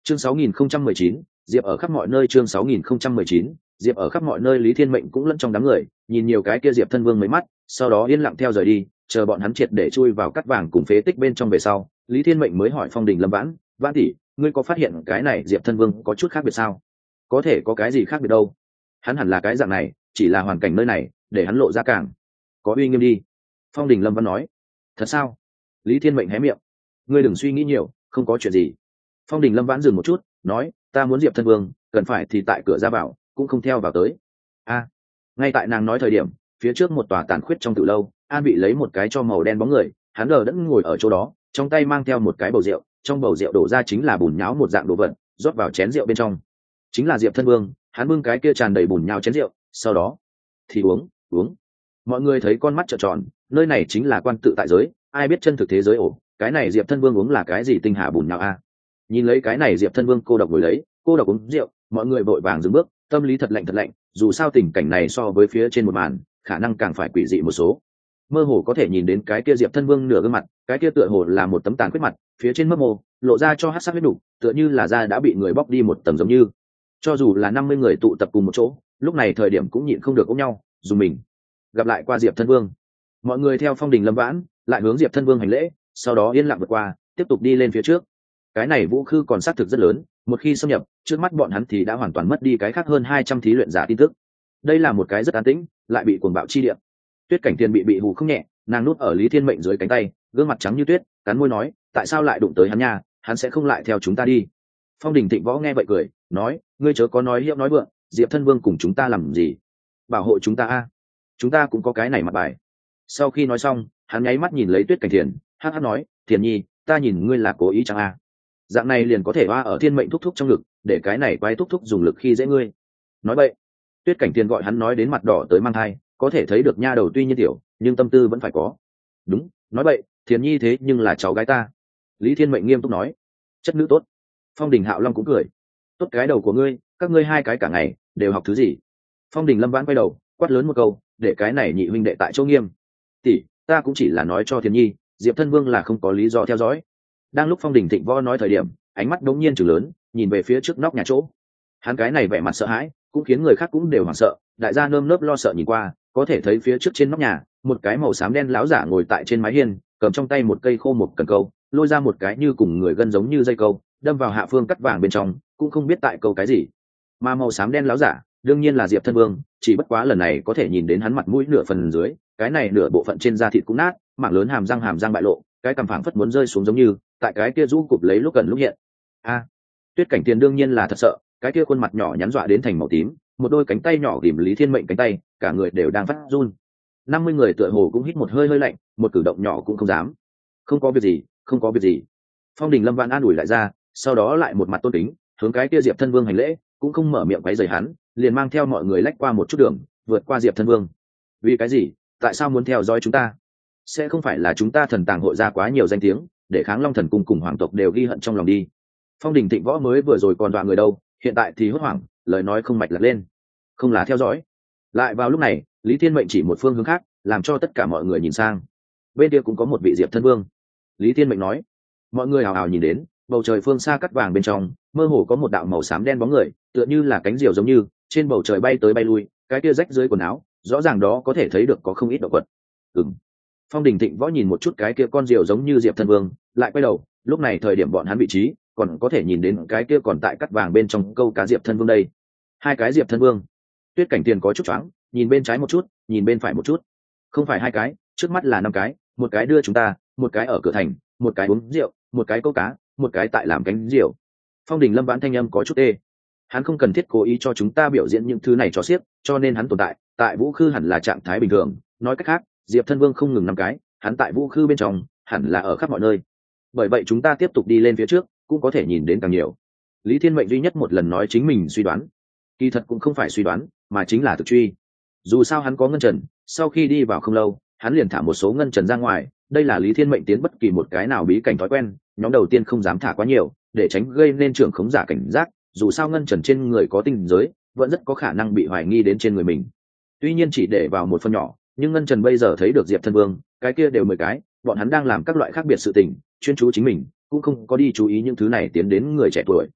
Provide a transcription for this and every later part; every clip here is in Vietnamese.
Chương 6019, Diệp ở khắp mọi nơi. Chương 6019, Diệp ở khắp mọi nơi. Lý Thiên Mệnh cũng lẫn trong đám người, nhìn nhiều cái kia Diệp thân vương mấy mắt, sau đó yên lặng theo rời đi, chờ bọn hắn triệt để chui vào cắt vàng cùng phế tích bên trong về sau, Lý Thiên Mệnh mới hỏi Phong Đình Lâm Vãn, "Vãn tỷ, ngươi có phát hiện cái này Diệp thân vương có chút khác biệt sao?" "Có thể có cái gì khác biệt đâu? Hắn hẳn là cái dạng này, chỉ là hoàn cảnh nơi này để hắn lộ ra càng có uy nghiêm đi." Phong Đình Lâm Vãn nói. "Thật sao?" Lý Thiên Mệnh hé miệng. "Ngươi đừng suy nghĩ nhiều, không có chuyện gì." Phong Đình Lâm Vãn dừng một chút, nói, "Ta muốn Diệp thân vương, cần phải thì tại cửa ra vào, cũng không theo vào tới." Ngay tại nàng nói thời điểm, phía trước một tòa tàn khuyết trong tự lâu, An bị lấy một cái cho màu đen bóng người, hắn đờ đẫn ngồi ở chỗ đó, trong tay mang theo một cái bầu rượu, trong bầu rượu đổ ra chính là bùn nhão một dạng đồ vật, rót vào chén rượu bên trong. Chính là Diệp thân vương, hắn bưng cái kia tràn đầy bùn nhão chén rượu, sau đó thì uống. Mọi người thấy con mắt trợn tròn, nơi này chính là quan tự tại giới, ai biết chân thực thế giới ổ, cái này Diệp thân vương uống là cái gì tinh hà bùn nhão a. Nhìn lấy cái này Diệp thân vương cô độc ngồi lấy, cô độc uống rượu, mọi người vội vàng dừng bước, tâm lý thật lạnh, dù sao tình cảnh này so với phía trên một màn, khả năng càng phải quỷ dị một số. Mơ hồ có thể nhìn đến cái kia Diệp thân vương nửa gương mặt, cái kia tựa hồ là một tấm tàn khuyết mặt, phía trên mấp mô lộ ra cho hắc sắc huyết đủ, tựa như là da đã bị người bóc đi một tầng giống như. Cho dù là 50 người tụ tập cùng một chỗ, lúc này thời điểm cũng nhịn không được ôm nhau, dùng mình. Gặp lại qua Diệp thân vương, mọi người theo Phong Đình Lâm Vãn, lại hướng Diệp thân vương hành lễ, sau đó yên lặng vượt qua, tiếp tục đi lên phía trước. Cái này vũ khư còn xác thực rất lớn, một khi xâm nhập, trước mắt bọn hắn thì đã hoàn toàn mất đi cái khác hơn 200 thí luyện giả tin tức. Đây là một cái rất an tĩnh, lại bị cuồng bạo chi địa. Tuyết Cảnh Tiền bị hù không nhẹ, nàng nuốt ở Lý Thiên Mệnh dưới cánh tay, gương mặt trắng như tuyết, cắn môi nói, "Tại sao lại đụng tới hắn nha, hắn sẽ không lại theo chúng ta đi." Phong Đình Thịnh Võ nghe vậy cười, nói, "Ngươi chớ có nói hiệu nói vượng, Diệp thân vương cùng chúng ta làm gì? Bảo hộ chúng ta a, chúng ta cũng có cái này mặt bài." Sau khi nói xong, hắn nháy mắt nhìn lấy Tuyết Cảnh Tiền, hắc hắc nói, "Thiền nhi, ta nhìn ngươi là cố ý chăng a? Dạng này liền có thể hoa ở Thiên Mệnh thúc thúc trong ngực, để cái này quái thúc thúc dùng lực khi dễ ngươi." Nói vậy, Tuyết Cảnh Tiền gọi hắn nói đến mặt đỏ tới mang thai, có thể thấy được nha đầu tuy nhiên tiểu, nhưng tâm tư vẫn phải có. "Đúng, nói vậy, Thiền nhi thế nhưng là cháu gái ta." Lý Thiên Mệnh nghiêm túc nói. "Chất nữ tốt." Phong Đình Hạo Long cũng cười. "Tốt cái đầu của ngươi, các ngươi hai cái cả ngày đều học thứ gì?" Phong Đình Lâm Vãn quay đầu, quát lớn một câu, để cái này nhị huynh đệ tại chỗ nghiêm. "Tỷ, ta cũng chỉ là nói cho Thiền nhi, Diệp thân vương là không có lý do theo dõi." Đang lúc Phong Đình Thịnh Võ nói thời điểm, ánh mắt đống nhiên trừng lớn, nhìn về phía trước nóc nhà chỗ. Hắn cái này vẻ mặt sợ hãi, cũng khiến người khác cũng đều hoảng sợ, đại gia nơm nớp lo sợ nhìn qua, có thể thấy phía trước trên nóc nhà, một cái màu xám đen láo giả ngồi tại trên mái hiên, cầm trong tay một cây khô một cần câu, lôi ra một cái như cùng người gân giống như dây câu, đâm vào hạ phương cắt vàng bên trong, cũng không biết tại câu cái gì. Mà màu xám đen láo giả, đương nhiên là Diệp thân vương, chỉ bất quá lần này có thể nhìn đến hắn mặt mũi nửa phần dưới, cái này nửa bộ phận trên da thịt cũng nát, mảng lớn hàm răng bại lộ, cái cằm phẳng phất muốn rơi xuống giống như, tại cái kia rũ cụp lấy lúc gần lúc hiện. Tuyết Cảnh Tiền đương nhiên là thật sợ, cái kia khuôn mặt nhỏ nhắn dọa đến thành màu tím, một đôi cánh tay nhỏ ghìm Lý Thiên Mệnh cánh tay, cả người đều đang phát run. 50 người tựa hồ cũng hít một hơi lạnh, một cử động nhỏ cũng không dám. Không có việc gì." Phong Đình Lâm Vãn an ủi lại ra, sau đó lại một mặt tôn kính, hướng cái kia Diệp thân vương hành lễ, cũng không mở miệng quấy rầy hắn, liền mang theo mọi người lách qua một chút đường, vượt qua Diệp thân vương. "Vì cái gì? Tại sao muốn theo dõi chúng ta? Sẽ không phải là chúng ta Thần Tàng hội ra quá nhiều danh tiếng, để Kháng Long thần cung cùng hoàng tộc đều ghi hận trong lòng đi." Phong Đình Thịnh Võ mới vừa rồi còn dọa người đâu, hiện tại thì hốt hoảng, lời nói không mạch lạc lên. "Không là theo dõi." Lại vào lúc này, Lý Thiên Mệnh chỉ một phương hướng khác, làm cho tất cả mọi người nhìn sang. "Bên kia cũng có một vị Diệp thân vương." Lý Thiên Mệnh nói. Mọi người hào hào nhìn đến, bầu trời phương xa cắt vàng bên trong, mơ hồ có một đạo màu xám đen bóng người, tựa như là cánh diều giống như, trên bầu trời bay tới bay lui, cái kia rách dưới quần áo, rõ ràng đó có thể thấy được có không ít động vật. Phong Đình Thịnh Võ nhìn một chút cái kia con diều giống như Diệp thân vương, lại quay đầu, lúc này thời điểm bọn hắn vị trí, còn có thể nhìn đến cái kia còn tại cắt vàng bên trong câu cá Diệp thân vương đây. Hai cái Diệp thân vương. Tuyết Cảnh Tiền có chút choáng, nhìn bên trái một chút, nhìn bên phải một chút. Không phải hai cái, trước mắt là 5 cái, một cái đưa chúng ta, một cái ở cửa thành, một cái uống rượu, một cái câu cá, một cái tại làm cánh diều. Phong Đình Lâm Vãn thanh âm có chút ê. Hắn không cần thiết cố ý cho chúng ta biểu diễn những thứ này cho xiếc, cho nên hắn tồn tại vũ khư hẳn là trạng thái bình thường, nói cách khác, Diệp thân vương không ngừng 5 cái, hắn tại vũ khư bên trong, hẳn là ở khắp mọi nơi. Bởi vậy chúng ta tiếp tục đi lên phía trước, cũng có thể nhìn đến càng nhiều. Lý Thiên Mệnh duy nhất một lần nói chính mình suy đoán, kỳ thật cũng không phải suy đoán, mà chính là thực truy. Dù sao hắn có ngân trần, sau khi đi vào không lâu, hắn liền thả một số ngân trần ra ngoài, đây là Lý Thiên Mệnh tiến bất kỳ một cái nào bí cảnh thói quen, nhóm đầu tiên không dám thả quá nhiều, để tránh gây nên trưởng khống giả cảnh giác, dù sao ngân trần trên người có tinh giới, vẫn rất có khả năng bị hoài nghi đến trên người mình. Tuy nhiên chỉ để vào một phần nhỏ, nhưng ngân trần bây giờ thấy được Diệp thân vương, cái kia đều 10 cái, bọn hắn đang làm các loại khác biệt sự tình, chuyên chú chính mình, cũng không có đi chú ý những thứ này tiến đến người trẻ tuổi.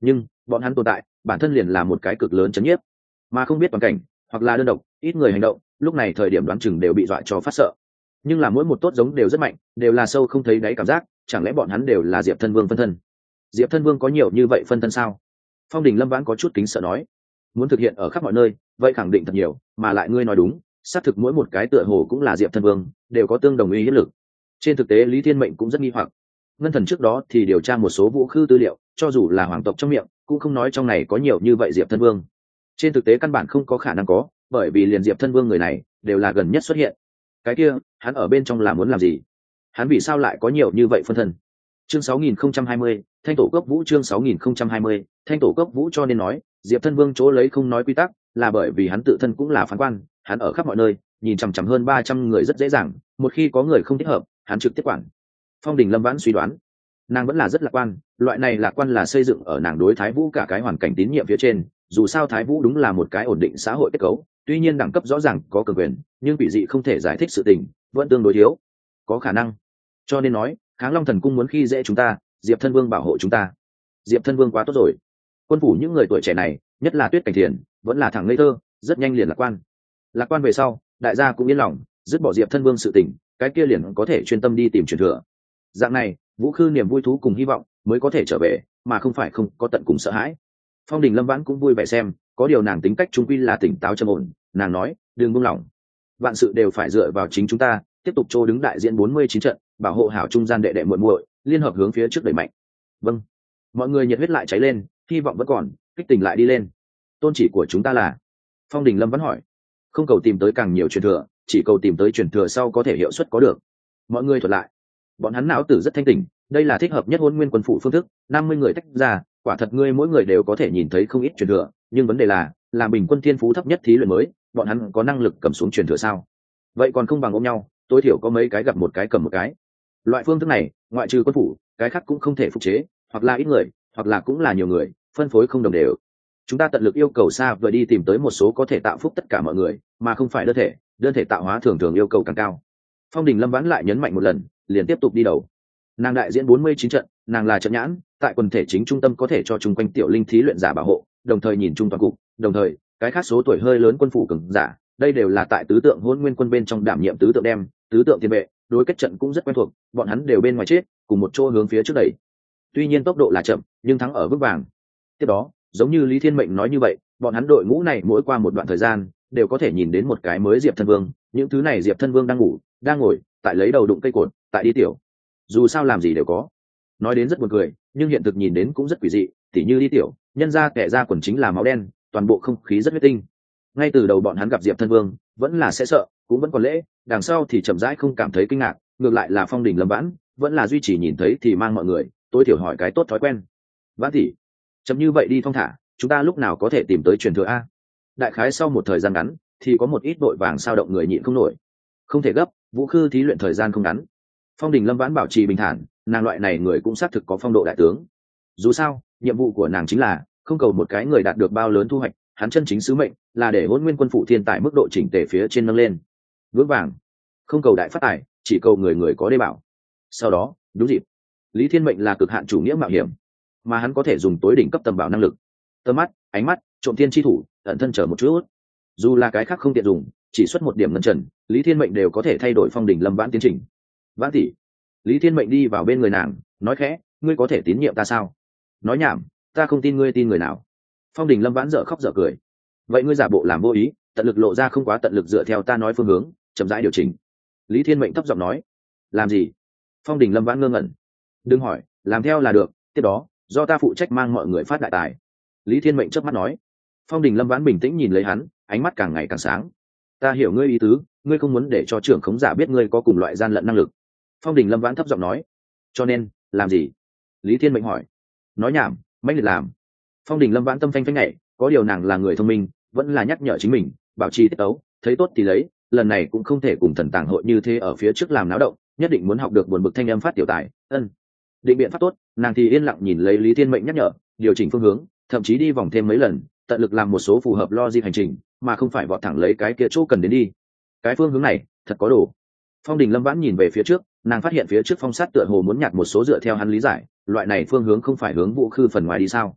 nhưng bọn hắn tồn tại bản thân liền là một cái cực lớn chấn nhiếp, mà không biết toàn cảnh hoặc là đơn độc ít người hành động, lúc này thời điểm đoán chừng đều bị dọa cho phát sợ. Nhưng là mỗi một tốt giống đều rất mạnh, đều là sâu không thấy đáy cảm giác, chẳng lẽ bọn hắn đều là Diệp Thân Vương phân thân? Diệp Thân Vương có nhiều như vậy phân thân sao? Phong Đình Lâm Vãn có chút kính sợ nói. Muốn thực hiện ở khắp mọi nơi, vậy khẳng định thật nhiều, mà lại ngươi nói đúng, xác thực mỗi một cái tựa hồ cũng là Diệp Thân Vương, đều có tương đồng uy hiếp lực. Trên thực tế Lý Thiên Mệnh cũng rất nghi hoặc. Ngân Thần trước đó thì điều tra một số vũ khư tư liệu, cho dù là hoàng tộc trong miệng, cũng không nói trong này có nhiều như vậy Diệp Thân Vương. Trên thực tế căn bản không có khả năng có, bởi vì liền Diệp Thân Vương người này đều là gần nhất xuất hiện. Cái kia, hắn ở bên trong là muốn làm gì? Hắn vì sao lại có nhiều như vậy phân thân? Chương 6020, Thanh tổ cốc vũ chương 6020, Thanh tổ cốc vũ cho nên nói, Diệp Thân Vương chỗ lấy không nói quy tắc, là bởi vì hắn tự thân cũng là phán quan, hắn ở khắp mọi nơi, nhìn chằm chằm hơn 300 người rất dễ dàng, một khi có người không thích hợp, hắn trực tiếp quản. Phong Đình Lâm Vãn suy đoán, nàng vẫn là rất lạc quan, loại này lạc quan là xây dựng ở nàng đối Thái Vũ cả cái hoàn cảnh tín nhiệm phía trên, dù sao Thái Vũ đúng là một cái ổn định xã hội kết cấu, tuy nhiên đẳng cấp rõ ràng có cường quyền, nhưng quỷ dị không thể giải thích sự tình, vẫn tương đối thiếu. Có khả năng. Cho nên nói, Kháng Long Thần Cung muốn khi dễ chúng ta, Diệp Thân Vương bảo hộ chúng ta. Diệp Thân Vương quá tốt rồi. Quân phủ những người tuổi trẻ này, nhất là Tuyết Cảnh Thiền, vẫn là thẳng ngây thơ, rất nhanh liền lạc quan. Lạc quan về sau, đại gia cũng yên lòng, dứt bỏ Diệp Thân Vương sự tình, cái kia liền có thể chuyên tâm đi tìm truyền thừa. Dạng này, Vũ Khư niềm vui thú cùng hy vọng mới có thể trở về, mà không phải không có tận cùng sợ hãi. Phong Đình Lâm Vãn cũng vui vẻ xem, có điều nàng tính cách trung quy là tỉnh táo trầm ổn, nàng nói, đừng buông lỏng. Vạn sự đều phải dựa vào chính chúng ta, tiếp tục trô đứng đại diện 49 trận, bảo hộ hảo trung gian đệ đệ muội muội, liên hợp hướng phía trước đẩy mạnh. Vâng. Mọi người nhiệt huyết lại cháy lên, hy vọng vẫn còn, kích tình lại đi lên. Tôn chỉ của chúng ta là? Phong Đình Lâm vẫn hỏi. Không cầu tìm tới càng nhiều truyền thừa, chỉ cầu tìm tới truyền thừa sau có thể hiệu suất có được. Mọi người thuật lại. Bọn hắn não tử rất thanh tỉnh, đây là thích hợp nhất Hôn Nguyên quân phủ phương thức, 50 người tách ra, quả thật ngươi mỗi người đều có thể nhìn thấy không ít truyền thừa, nhưng vấn đề là, làm bình quân thiên phú thấp nhất thí luyện mới, bọn hắn có năng lực cầm xuống truyền thừa sao? Vậy còn không bằng ôm nhau, tối thiểu có mấy cái gặp một cái cầm một cái. Loại phương thức này, ngoại trừ quân phủ, cái khác cũng không thể phục chế, hoặc là ít người, hoặc là cũng là nhiều người, phân phối không đồng đều. Chúng ta tận lực yêu cầu xa vời đi tìm tới một số có thể tạo phúc tất cả mọi người, mà không phải đơn thể tạo hóa thường thường yêu cầu càng cao. Phong Đình Lâm Vãn lại nhấn mạnh một lần, liền tiếp tục đi đầu. Nàng đại diện 49 trận, nàng là trận nhãn, tại quần thể chính trung tâm có thể cho chung quanh tiểu linh thí luyện giả bảo hộ, đồng thời nhìn chung toàn cục, đồng thời, cái khác số tuổi hơi lớn quân phủ cường giả, đây đều là tại tứ tượng Hôn Nguyên quân bên trong đảm nhiệm tứ tượng đem, tứ tượng tiền vệ, đối kết trận cũng rất quen thuộc, bọn hắn đều bên ngoài chết, cùng một chỗ hướng phía trước đẩy. Tuy nhiên tốc độ là chậm, nhưng thắng ở vững vàng. Tiếp đó, giống như Lý Thiên Mệnh nói như vậy, bọn hắn đội ngũ này mỗi qua một đoạn thời gian, đều có thể nhìn đến một cái mới Diệp Thân Vương, những thứ này Diệp Thân Vương đang ngủ, đang ngồi, tại lấy đầu đụng cây cột, tại đi tiểu. Dù sao làm gì đều có. Nói đến rất buồn cười, nhưng hiện thực nhìn đến cũng rất quỷ dị, tỉ như đi tiểu, nhân ra kẻ ra quần chính là máu đen, toàn bộ không khí rất huyết tinh. Ngay từ đầu bọn hắn gặp Diệp Thân Vương, vẫn là sẽ sợ, cũng vẫn còn lễ, đằng sau thì chậm rãi không cảm thấy kinh ngạc, ngược lại là Phong Đình Lâm Vãn, vẫn là duy trì nhìn thấy thì mang mọi người, tối thiểu hỏi cái tốt thói quen. Vãn tỷ, chậm như vậy đi thong thả, chúng ta lúc nào có thể tìm tới truyền thừa a? Đại khái sau một thời gian ngắn, thì có một ít đội vàng sao động người nhịn không nổi. Không thể gấp, Vũ Khư thí luyện thời gian không ngắn. Phong Đình Lâm Vãn bảo trì bình thản, nàng loại này người cũng xác thực có phong độ đại tướng. Dù sao, nhiệm vụ của nàng chính là không cầu một cái người đạt được bao lớn thu hoạch, hắn chân chính sứ mệnh là để Hôn Nguyên quân phụ thiên tài mức độ chỉnh tề phía trên nâng lên. Vững vàng, không cầu đại phát tài, chỉ cầu người người có đê bảo. Sau đó, đúng dịp, Lý Thiên Mệnh là cực hạn chủ nghĩa mạo hiểm, mà hắn có thể dùng tối đỉnh cấp tầm bảo năng lực, tầm mắt, ánh mắt, trộm thiên chi thủ, ẩn thân chờ một chút. Dù là cái khác không tiện dùng, chỉ xuất một điểm ngân trần, Lý Thiên Mệnh đều có thể thay đổi Phong Đình Lâm Vãn tiến trình. Vãn tỷ, Lý Thiên Mệnh đi vào bên người nàng, nói khẽ, ngươi có thể tín nhiệm ta sao? Nói nhảm, ta không tin ngươi tin người nào? Phong Đình Lâm Vãn dở khóc dở cười. Vậy ngươi giả bộ làm vô ý, tận lực lộ ra không quá tận lực dựa theo ta nói phương hướng, chậm rãi điều chỉnh. Lý Thiên Mệnh thấp giọng nói. Làm gì? Phong Đình Lâm Vãn ngơ ngẩn. Đừng hỏi, làm theo là được, tiếp đó, do ta phụ trách mang mọi người phát đại tài. Lý Thiên Mệnh chớp mắt nói. Phong Đình Lâm Vãn bình tĩnh nhìn lấy hắn, ánh mắt càng ngày càng sáng. Ta hiểu ngươi ý tứ, ngươi không muốn để cho trưởng khống giả biết ngươi có cùng loại gian lận năng lực. Phong Đình Lâm Vãn thấp giọng nói. Cho nên, làm gì? Lý Thiên Mệnh hỏi. Nói nhảm, mãnh liệt làm. Phong Đình Lâm Vãn tâm phanh phanh nhảy, có điều nàng là người thông minh, vẫn là nhắc nhở chính mình, bảo trì tiết tấu, thấy tốt thì lấy, lần này cũng không thể cùng thần tàng hội như thế ở phía trước làm náo động, nhất định muốn học được buồn bực thanh âm phát tiểu tài. Định biện pháp tốt, nàng thì yên lặng nhìn lấy Lý Thiên Mệnh nhắc nhở, điều chỉnh phương hướng, thậm chí đi vòng thêm mấy lần, tận lực làm một số phù hợp logic hành trình, mà không phải vọt thẳng lấy cái kia chỗ cần đến đi. Cái phương hướng này, thật có đồ. Phong Đình Lâm Vãn nhìn về phía trước, nàng phát hiện phía trước phong sát tựa hồ muốn nhặt một số dựa theo hắn lý giải, loại này phương hướng không phải hướng Vũ Khư phần ngoài đi sao?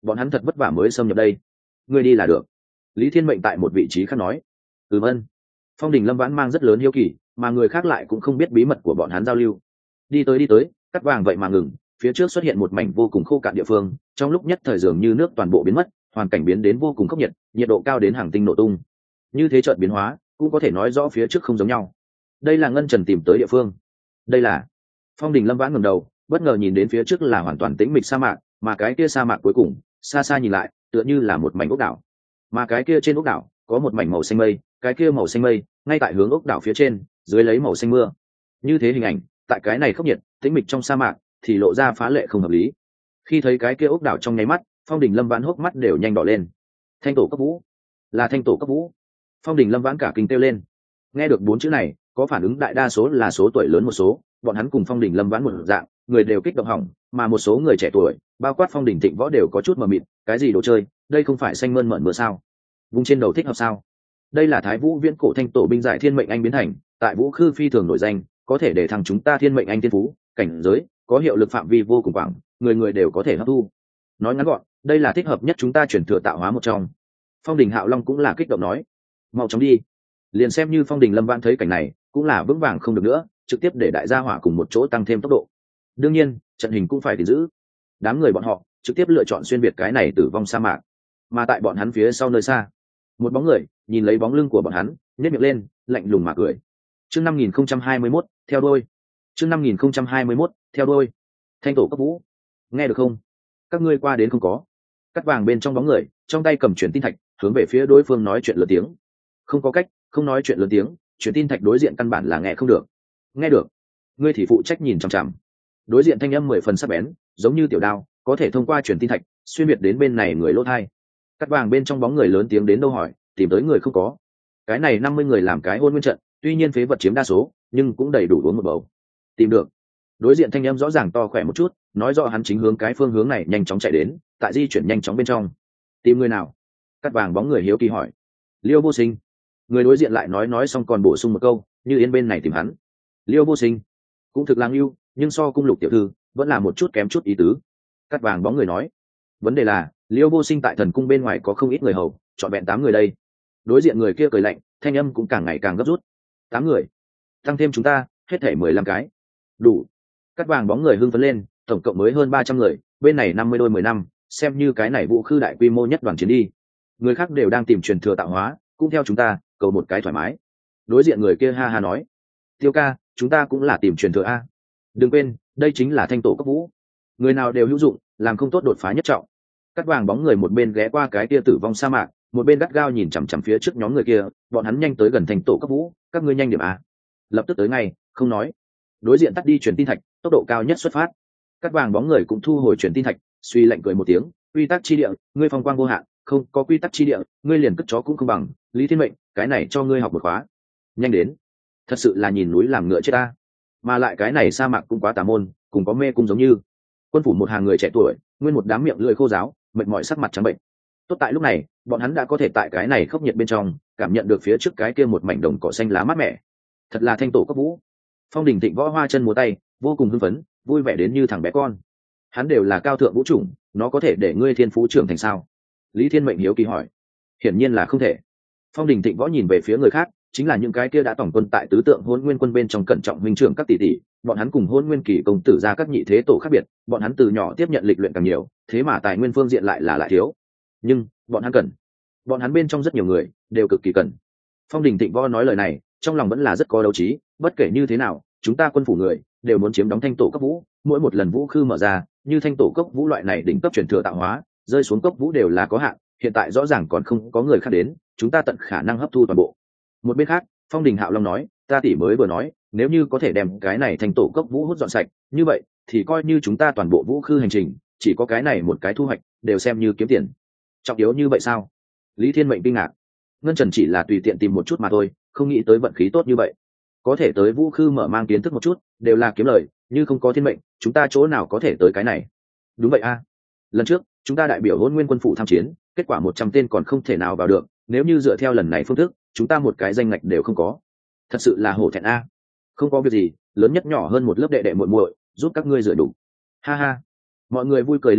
bọn hắn thật vất vả mới xâm nhập đây. Ngươi đi là được. Lý Thiên Mệnh tại một vị trí khác nói. Ân. Phong Đình Lâm Vãn mang rất lớn hiếu kỳ, mà người khác lại cũng không biết bí mật của bọn hắn giao lưu. Đi tới, cắt vàng vậy mà ngừng, phía trước xuất hiện một mảnh vô cùng khô cạn địa phương, trong lúc nhất thời dường như nước toàn bộ biến mất, hoàn cảnh biến đến vô cùng khốc nhiệt, nhiệt độ cao đến hàng tinh nổ tung. Như thế chợt biến hóa, cũng có thể nói rõ phía trước không giống nhau. Đây là Ngân Trần tìm tới địa phương. Đây là. Phong Đình Lâm Vãn ngẩng đầu, bất ngờ nhìn đến phía trước là hoàn toàn tĩnh mịch sa mạc, mà cái kia sa mạc cuối cùng, xa xa nhìn lại, tựa như là một mảnh ốc đảo. Mà cái kia trên ốc đảo có một mảnh màu xanh mây, cái kia màu xanh mây ngay tại hướng ốc đảo phía trên, dưới lấy màu xanh mưa. Như thế hình ảnh, tại cái này khốc nhiệt, tĩnh mịch trong sa mạc thì lộ ra phá lệ không hợp lý. Khi thấy cái kia ốc đảo trong nháy mắt, Phong Đình Lâm Vãn hốc mắt đều nhanh đỏ lên. Thanh tổ cấp vũ, là thanh tổ cấp vũ. Phong Đình Lâm Vãn cả kinh kêu lên. Nghe được 4 chữ này, có phản ứng đại đa số là số tuổi lớn một số, bọn hắn cùng Phong Đình Lâm Vãn một dạng, người đều kích động hỏng, mà một số người trẻ tuổi, bao quát Phong Đình Thịnh Võ đều có chút mờ mịt, cái gì đồ chơi, đây không phải xanh mơn mởn mưa sao? Vùng trên đầu thích hợp sao? Đây là Thái Vũ Viễn cổ thanh tổ binh giải thiên mệnh anh biến thành, tại Vũ Khư phi thường nổi danh, có thể để thằng chúng ta thiên mệnh anh tiên phú, cảnh giới, có hiệu lực phạm vi vô cùng quảng, người người đều có thể hấp thu. Nói ngắn gọn, đây là thích hợp nhất chúng ta chuyển thừa tạo hóa một trong. Phong Đình Hạo Long cũng là kích động nói, mau chóng đi. Liền xem như Phong Đình Lâm Vãn thấy cảnh này, cũng là vững vàng không được nữa, trực tiếp để đại gia hỏa cùng một chỗ tăng thêm tốc độ. Đương nhiên, trận hình cũng phải giữ. Đám người bọn họ trực tiếp lựa chọn xuyên việt cái này tử vong sa mạc, mà tại bọn hắn phía sau nơi xa, một bóng người nhìn lấy bóng lưng của bọn hắn, nhếch miệng lên, lạnh lùng mà cười. Chương 5021, theo đuôi. Chương 5021, theo đuôi. Thanh tổ cấp vũ, nghe được không? Các ngươi qua đến không có? Cắt vàng bên trong bóng người, trong tay cầm truyền tin thạch, hướng về phía đối phương nói chuyện lớn tiếng. Không có cách, không nói chuyện lớn tiếng, truyền tin thạch đối diện căn bản là nghe không được. Nghe được, ngươi thì phụ trách nhìn chằm chằm. Đối diện thanh âm 10 phần sắc bén, giống như tiểu đao, có thể thông qua truyền tin thạch xuyên biệt đến bên này người lỗ thai. Cắt vàng bên trong bóng người lớn tiếng đến đâu hỏi, tìm tới người không có. Cái này 50 người làm cái hôn nguyên trận, tuy nhiên phế vật chiếm đa số, nhưng cũng đầy đủ uống một bầu. Tìm được. Đối diện thanh âm rõ ràng to khỏe một chút, nói rõ hắn chính hướng cái phương hướng này nhanh chóng chạy đến, tại di chuyển nhanh chóng bên trong. Tìm người nào? Cắt vàng bóng người hiếu kỳ hỏi. Liêu Vô Sinh. Người đối diện lại nói xong còn bổ sung một câu, như yên bên này tìm hắn. Liêu Vô Sinh cũng thực lang lưu, nhưng so cung lục tiểu thư vẫn là một chút kém chút ý tứ. Cắt vàng bóng người nói, vấn đề là Liêu Vô Sinh tại thần cung bên ngoài có không ít người hầu, chọn vẹn 8 người đây. Đối diện người kia cười lạnh, thanh âm cũng càng ngày càng gấp rút. 8 người, tăng thêm chúng ta, hết thể 15 cái, đủ. Cắt vàng bóng người hưng phấn lên, tổng cộng mới hơn 300 người, bên này 50 đôi 10 năm, xem như cái này Vũ Khư đại quy mô nhất đoàn chiến đi. Người khác đều đang tìm truyền thừa tạo hóa, cũng theo chúng ta, cầu một cái thoải mái. Đối diện người kia ha ha nói, Tiêu ca, chúng ta cũng là tìm truyền thừa a. Đừng quên, đây chính là thanh tổ cấp vũ, người nào đều hữu dụng, làm không tốt đột phá nhất trọng. Cắt vàng bóng người một bên ghé qua cái kia tử vong sa mạc, một bên gắt gao nhìn chằm chằm phía trước nhóm người kia, bọn hắn nhanh tới gần thanh tổ cấp vũ, các ngươi nhanh điểm a. Lập tức tới ngay, không nói. Đối diện tắt đi truyền tin thạch, tốc độ cao nhất xuất phát. Cắt vàng bóng người cũng thu hồi truyền tin thạch, suy lạnh cười một tiếng, quy tắc chi địa, ngươi phong quang vô hạn, không có quy tắc chi địa, ngươi liền cất chó cũng không bằng. Lý Thiên Mệnh, cái này cho ngươi học một khóa. Nhanh đến. Thật sự là nhìn núi làm ngựa chết ta. Mà lại cái này sa mạc cũng quá tà môn, cùng có mê cung giống như. Quân phủ một hàng người trẻ tuổi, nguyên một đám miệng lưỡi khô ráo, mệt mỏi sắc mặt trắng bệnh. Tốt tại lúc này, bọn hắn đã có thể tại cái này khốc nhiệt bên trong, cảm nhận được phía trước cái kia một mảnh đồng cỏ xanh lá mát mẻ. Thật là thanh tổ cấp vũ. Phong Đình Thịnh Võ hoa chân múa tay, vô cùng hưng phấn, vui vẻ đến như thằng bé con. Hắn đều là cao thượng vũ chủng, nó có thể để ngươi thiên phú trưởng thành sao? Lý Thiên Mệnh hiếu kỳ hỏi. Hiển nhiên là không thể. Phong Đình Thịnh Võ nhìn về phía người khác, chính là những cái kia đã tổng quân tại tứ tượng Hỗn Nguyên quân bên trong cẩn trọng huynh trưởng các tỷ tỷ, bọn hắn cùng Hỗn Nguyên kỳ công tử ra các nhị thế tổ khác biệt, bọn hắn từ nhỏ tiếp nhận lịch luyện càng nhiều, thế mà tài nguyên phương diện lại thiếu. Nhưng bọn hắn cần, bọn hắn bên trong rất nhiều người đều cực kỳ cần. Phong Đình Thịnh Võ nói lời này, trong lòng vẫn là rất có đấu trí, bất kể như thế nào, chúng ta quân phủ người đều muốn chiếm đóng thanh tổ cấp vũ, mỗi một lần vũ khư mở ra, như thanh tổ cấp vũ loại này đỉnh cấp truyền thừa tạo hóa, rơi xuống cấp vũ đều là có hạn, hiện tại rõ ràng còn không có người khác đến, chúng ta tận khả năng hấp thu toàn bộ. Một bên khác, Phong Đình Hạo Long nói, ta tỷ mới vừa nói, nếu như có thể đem cái này thành tổ cấp vũ hút dọn sạch, như vậy thì coi như chúng ta toàn bộ vũ khư hành trình chỉ có cái này một cái thu hoạch, đều xem như kiếm tiền. Trọng yếu như vậy sao? Lý Thiên Mệnh kinh ngạc. Ngân Trần chỉ là tùy tiện tìm một chút mà thôi, không nghĩ tới vận khí tốt như vậy, có thể tới vũ khư mở mang kiến thức một chút, đều là kiếm lời, như không có thiên mệnh, chúng ta chỗ nào có thể tới cái này. Đúng vậy a. Lần trước chúng ta đại biểu Hỗn Nguyên quân phủ tham chiến, kết quả 100 tên còn không thể nào vào được, nếu như dựa theo lần này phương thức, chúng ta một cái danh ngạch đều không có, thật sự là hổ thẹn a. Không có việc gì, lớn nhất nhỏ hơn một lớp đệ đệ muội muội, giúp các ngươi rửa đủ. Ha ha. Mọi người vui cười liên tục,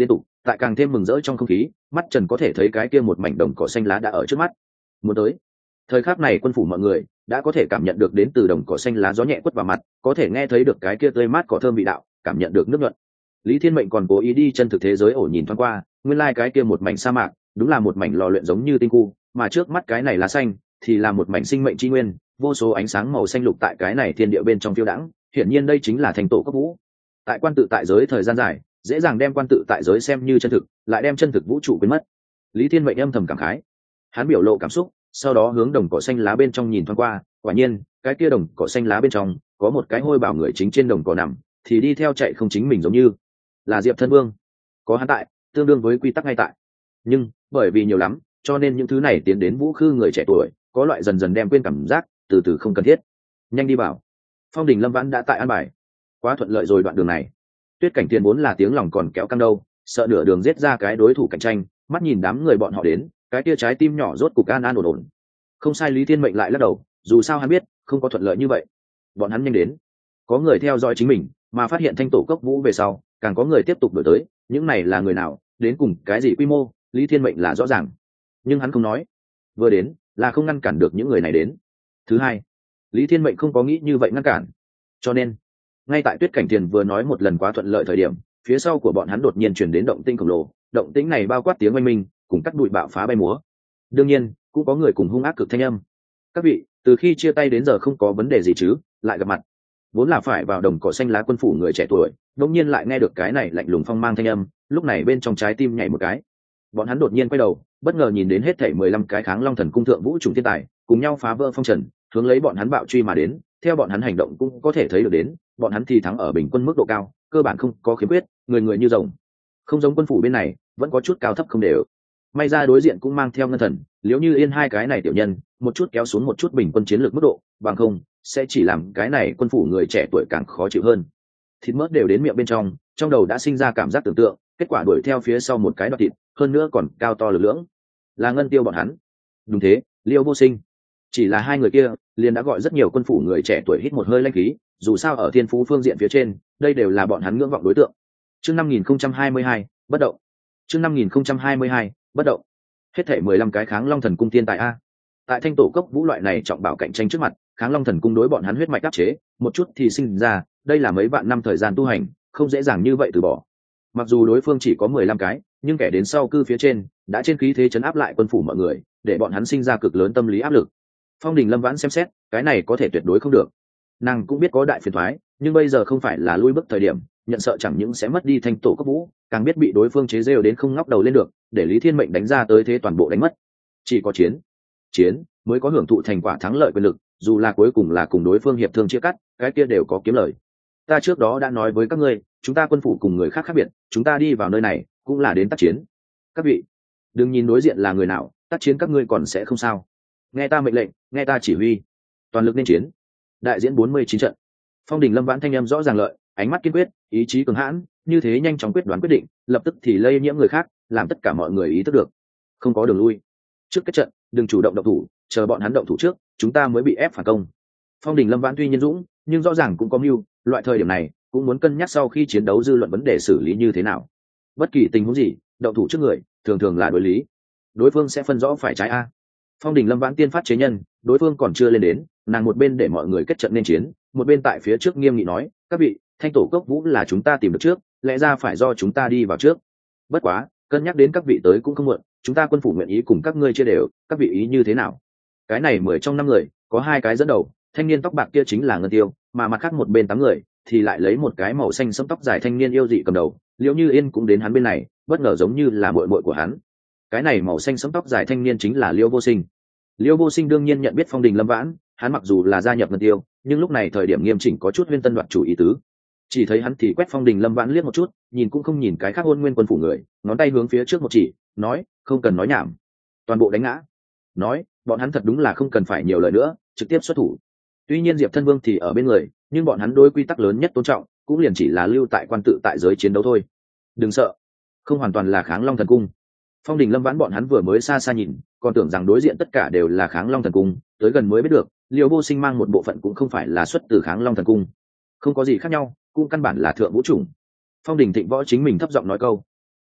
tại càng thêm mừng rỡ trong không khí, mắt trần có thể thấy cái kia một mảnh đồng cỏ xanh lá đã ở trước mắt. Muốn tới. Thời khắc này quân phủ mọi người đã có thể cảm nhận được đến từ đồng cỏ xanh lá gió nhẹ quất vào mặt, có thể nghe thấy được cái kia tươi mát cỏ thơm vị đạo, cảm nhận được nước nhuận. Lý Thiên Mệnh còn cố ý đi chân thực thế giới ổ nhìn thoáng qua, nguyên lai cái kia một mảnh sa mạc, đúng là một mảnh lò luyện giống như tinh khu, mà trước mắt cái này lá xanh thì là một mảnh sinh mệnh chi nguyên, vô số ánh sáng màu xanh lục tại cái này thiên địa bên trong phiêu đãng, hiển nhiên đây chính là thành tổ cấp vũ. Tại quan tự tại giới thời gian dài, dễ dàng đem quan tự tại giới xem như chân thực, lại đem chân thực vũ trụ quên mất. Lý Thiên Mệnh âm thầm cảm khái, hắn biểu lộ cảm xúc, sau đó hướng đồng cỏ xanh lá bên trong nhìn thoáng qua, quả nhiên cái kia đồng cỏ xanh lá bên trong có một cái hôi bảo người chính trên đồng cỏ nằm, thì đi theo chạy không chính mình giống như là Diệp Thân Vương. Có hắn tại, tương đương với quy tắc ngay tại. Nhưng bởi vì nhiều lắm, cho nên những thứ này tiến đến vũ khư người trẻ tuổi có loại dần dần đem quên cảm giác, từ từ không cần thiết. Nhanh đi bảo. Phong Đình Lâm Vãn đã tại an bài. Quá thuận lợi rồi đoạn đường này. Tuyết Cảnh Tiền vốn là tiếng lòng còn kéo căng đâu, sợ nửa đường giết ra cái đối thủ cạnh tranh, mắt nhìn đám người bọn họ đến, cái kia trái tim nhỏ rốt cục an an ổn ổn. Không sai, Lý Thiên Mệnh lại lắc đầu, dù sao hắn biết không có thuận lợi như vậy. Bọn hắn nhanh đến, có người theo dõi chính mình, mà phát hiện thanh tổ cốc vũ về sau, càng có người tiếp tục đuổi tới. Những này là người nào, đến cùng cái gì quy mô, Lý Thiên Mệnh là rõ ràng, nhưng hắn không nói. Vừa đến là không ngăn cản được những người này đến. Thứ hai, Lý Thiên Mệnh không có nghĩ như vậy ngăn cản, cho nên ngay tại Tuyết Cảnh Tiền vừa nói một lần quá thuận lợi thời điểm, phía sau của bọn hắn đột nhiên chuyển đến động tĩnh khổng lồ. Động tĩnh này bao quát tiếng oanh minh cùng các bụi bạo phá bay múa, đương nhiên cũng có người cùng hung ác cực thanh âm. Các vị, từ khi chia tay đến giờ không có vấn đề gì chứ? Lại gặp mặt, vốn là phải vào đồng cỏ xanh lá quân phủ người trẻ tuổi, đột nhiên lại nghe được cái này lạnh lùng phong mang thanh âm, lúc này bên trong trái tim nhảy một cái. Bọn hắn đột nhiên quay đầu, bất ngờ nhìn đến hết thảy 15 cái Kháng Long Thần cung thượng vũ trùng thiên tài cùng nhau phá vỡ phong trần, hướng lấy bọn hắn bạo truy mà đến. Theo bọn hắn hành động cũng có thể thấy được đến, bọn hắn thì thắng ở bình quân mức độ cao, cơ bản không có khiếm khuyết, người người như rồng. Không giống quân phủ bên này, vẫn có chút cao thấp không đều. May ra đối diện cũng mang theo ngân thần, liếu như yên hai cái này tiểu nhân, một chút kéo xuống một chút bình quân chiến lược mức độ, bằng không sẽ chỉ làm cái này quân phủ người trẻ tuổi càng khó chịu hơn. Thịt mỡ đều đến miệng bên trong đầu đã sinh ra cảm giác tưởng tượng, kết quả đuổi theo phía sau một cái đoạt thịt, hơn nữa còn cao to lực lưỡng, là Ngân Tiêu bọn hắn. Đúng thế, Liêu Vô Sinh. Chỉ là hai người kia liền đã gọi rất nhiều quân phủ người trẻ tuổi hít một hơi lanh khí, dù sao ở thiên phú phương diện phía trên, đây đều là bọn hắn ngưỡng vọng đối tượng. Chương 5022, bất động. Chương 5022, bất động. Hết thảy 15 cái Kháng Long Thần cung thiên tài a. Tại thanh tổ cốc vũ loại này trọng bảo cạnh tranh trước mặt, Kháng Long Thần cung đối bọn hắn huyết mạch áp chế, một chút thì sinh ra, đây là mấy vạn năm thời gian tu hành, không dễ dàng như vậy từ bỏ. Mặc dù đối phương chỉ có 15 cái, nhưng kẻ đến sau cư phía trên đã trên khí thế chấn áp lại quân phủ mọi người, để bọn hắn sinh ra cực lớn tâm lý áp lực. Phong Đình Lâm Vãn xem xét, cái này có thể tuyệt đối không được. Nàng cũng biết có đại phiền toái, nhưng bây giờ không phải là lui bước thời điểm, nhận sợ chẳng những sẽ mất đi thanh tổ cấp vũ, càng biết bị đối phương chế giễu đến không ngóc đầu lên được, để Lý Thiên Mệnh đánh ra tới thế toàn bộ đánh mất. Chỉ có chiến mới có hưởng thụ thành quả thắng lợi quyền lực, dù là cuối cùng là cùng đối phương hiệp thương chia cắt, cái kia đều có kiếm lời. Ta trước đó đã nói với các ngươi, chúng ta quân phủ cùng người khác khác biệt, chúng ta đi vào nơi này cũng là đến tác chiến. Các vị, đừng nhìn đối diện là người nào, tác chiến các ngươi còn sẽ không sao. Nghe ta mệnh lệnh, nghe ta chỉ huy, toàn lực nên chiến. Đại diễn 49 trận. Phong Đình Lâm Vãn thanh âm rõ ràng lợi, ánh mắt kiên quyết, ý chí cường hãn, như thế nhanh chóng quyết đoán quyết định, lập tức thì lây nhiễm người khác, làm tất cả mọi người ý thức được, không có đường lui. Trước kết trận, đừng chủ động động thủ, chờ bọn hắn động thủ trước, chúng ta mới bị ép phản công. Phong Đình Lâm Vãn tuy nhiên dũng, nhưng rõ ràng cũng có mưu, loại thời điểm này cũng muốn cân nhắc sau khi chiến đấu dư luận vấn đề xử lý như thế nào. Bất kỳ tình huống gì, động thủ trước người thường thường là đối lý, đối phương sẽ phân rõ phải trái a. Phong Đình Lâm Vãn tiên phát chế nhân, đối phương còn chưa lên đến, nàng một bên để mọi người kết trận nên chiến, một bên tại phía trước nghiêm nghị nói, các vị, thanh tổ cốc vũ là chúng ta tìm được trước, lẽ ra phải do chúng ta đi vào trước. Bất quá, cân nhắc đến các vị tới cũng không muộn, chúng ta quân phủ nguyện ý cùng các ngươi chia đều, các vị ý như thế nào? Cái này 10 trong 5 người, có 2 cái dẫn đầu, thanh niên tóc bạc kia chính là Ngân Tiêu, mà mặt khác một bên 8 người thì lại lấy một cái màu xanh sẫm tóc dài thanh niên yêu dị cầm đầu. Liễu Như Yên cũng đến hắn bên này, bất ngờ giống như là muội muội của hắn. Cái này màu xanh sẫm tóc dài thanh niên chính là Liễu Vô Sinh. Liễu Vô Sinh đương nhiên nhận biết Phong Đình Lâm Vãn, hắn mặc dù là gia nhập Ngân Tiêu, nhưng lúc này thời điểm nghiêm chỉnh có chút huyên tân đoạt chủ ý tứ. Chỉ thấy hắn thì quét Phong Đình Lâm Vãn liếc một chút, nhìn cũng không nhìn cái khác Hôn Nguyên quân phủ người, ngón tay hướng phía trước một chỉ, nói, không cần nói nhảm, toàn bộ đánh ngã. Nói, bọn hắn thật đúng là không cần phải nhiều lời nữa, trực tiếp xuất thủ. Tuy nhiên Diệp Thân Vương thì ở bên người, nhưng bọn hắn đối quy tắc lớn nhất tôn trọng, cũng liền chỉ là lưu tại quan tự tại giới chiến đấu thôi. Đừng sợ, không hoàn toàn là Kháng Long Thần cung. Phong Đình Lâm Vãn bọn hắn vừa mới xa xa nhìn, còn tưởng rằng đối diện tất cả đều là Kháng Long Thần cung, tới gần mới biết được, Liễu Vô Sinh mang một bộ phận cũng không phải là xuất từ Kháng Long Thần cung. Không có gì khác nhau, cũng căn bản là thượng vũ chủng. Phong Đình Thịnh Võ chính mình thấp giọng nói câu,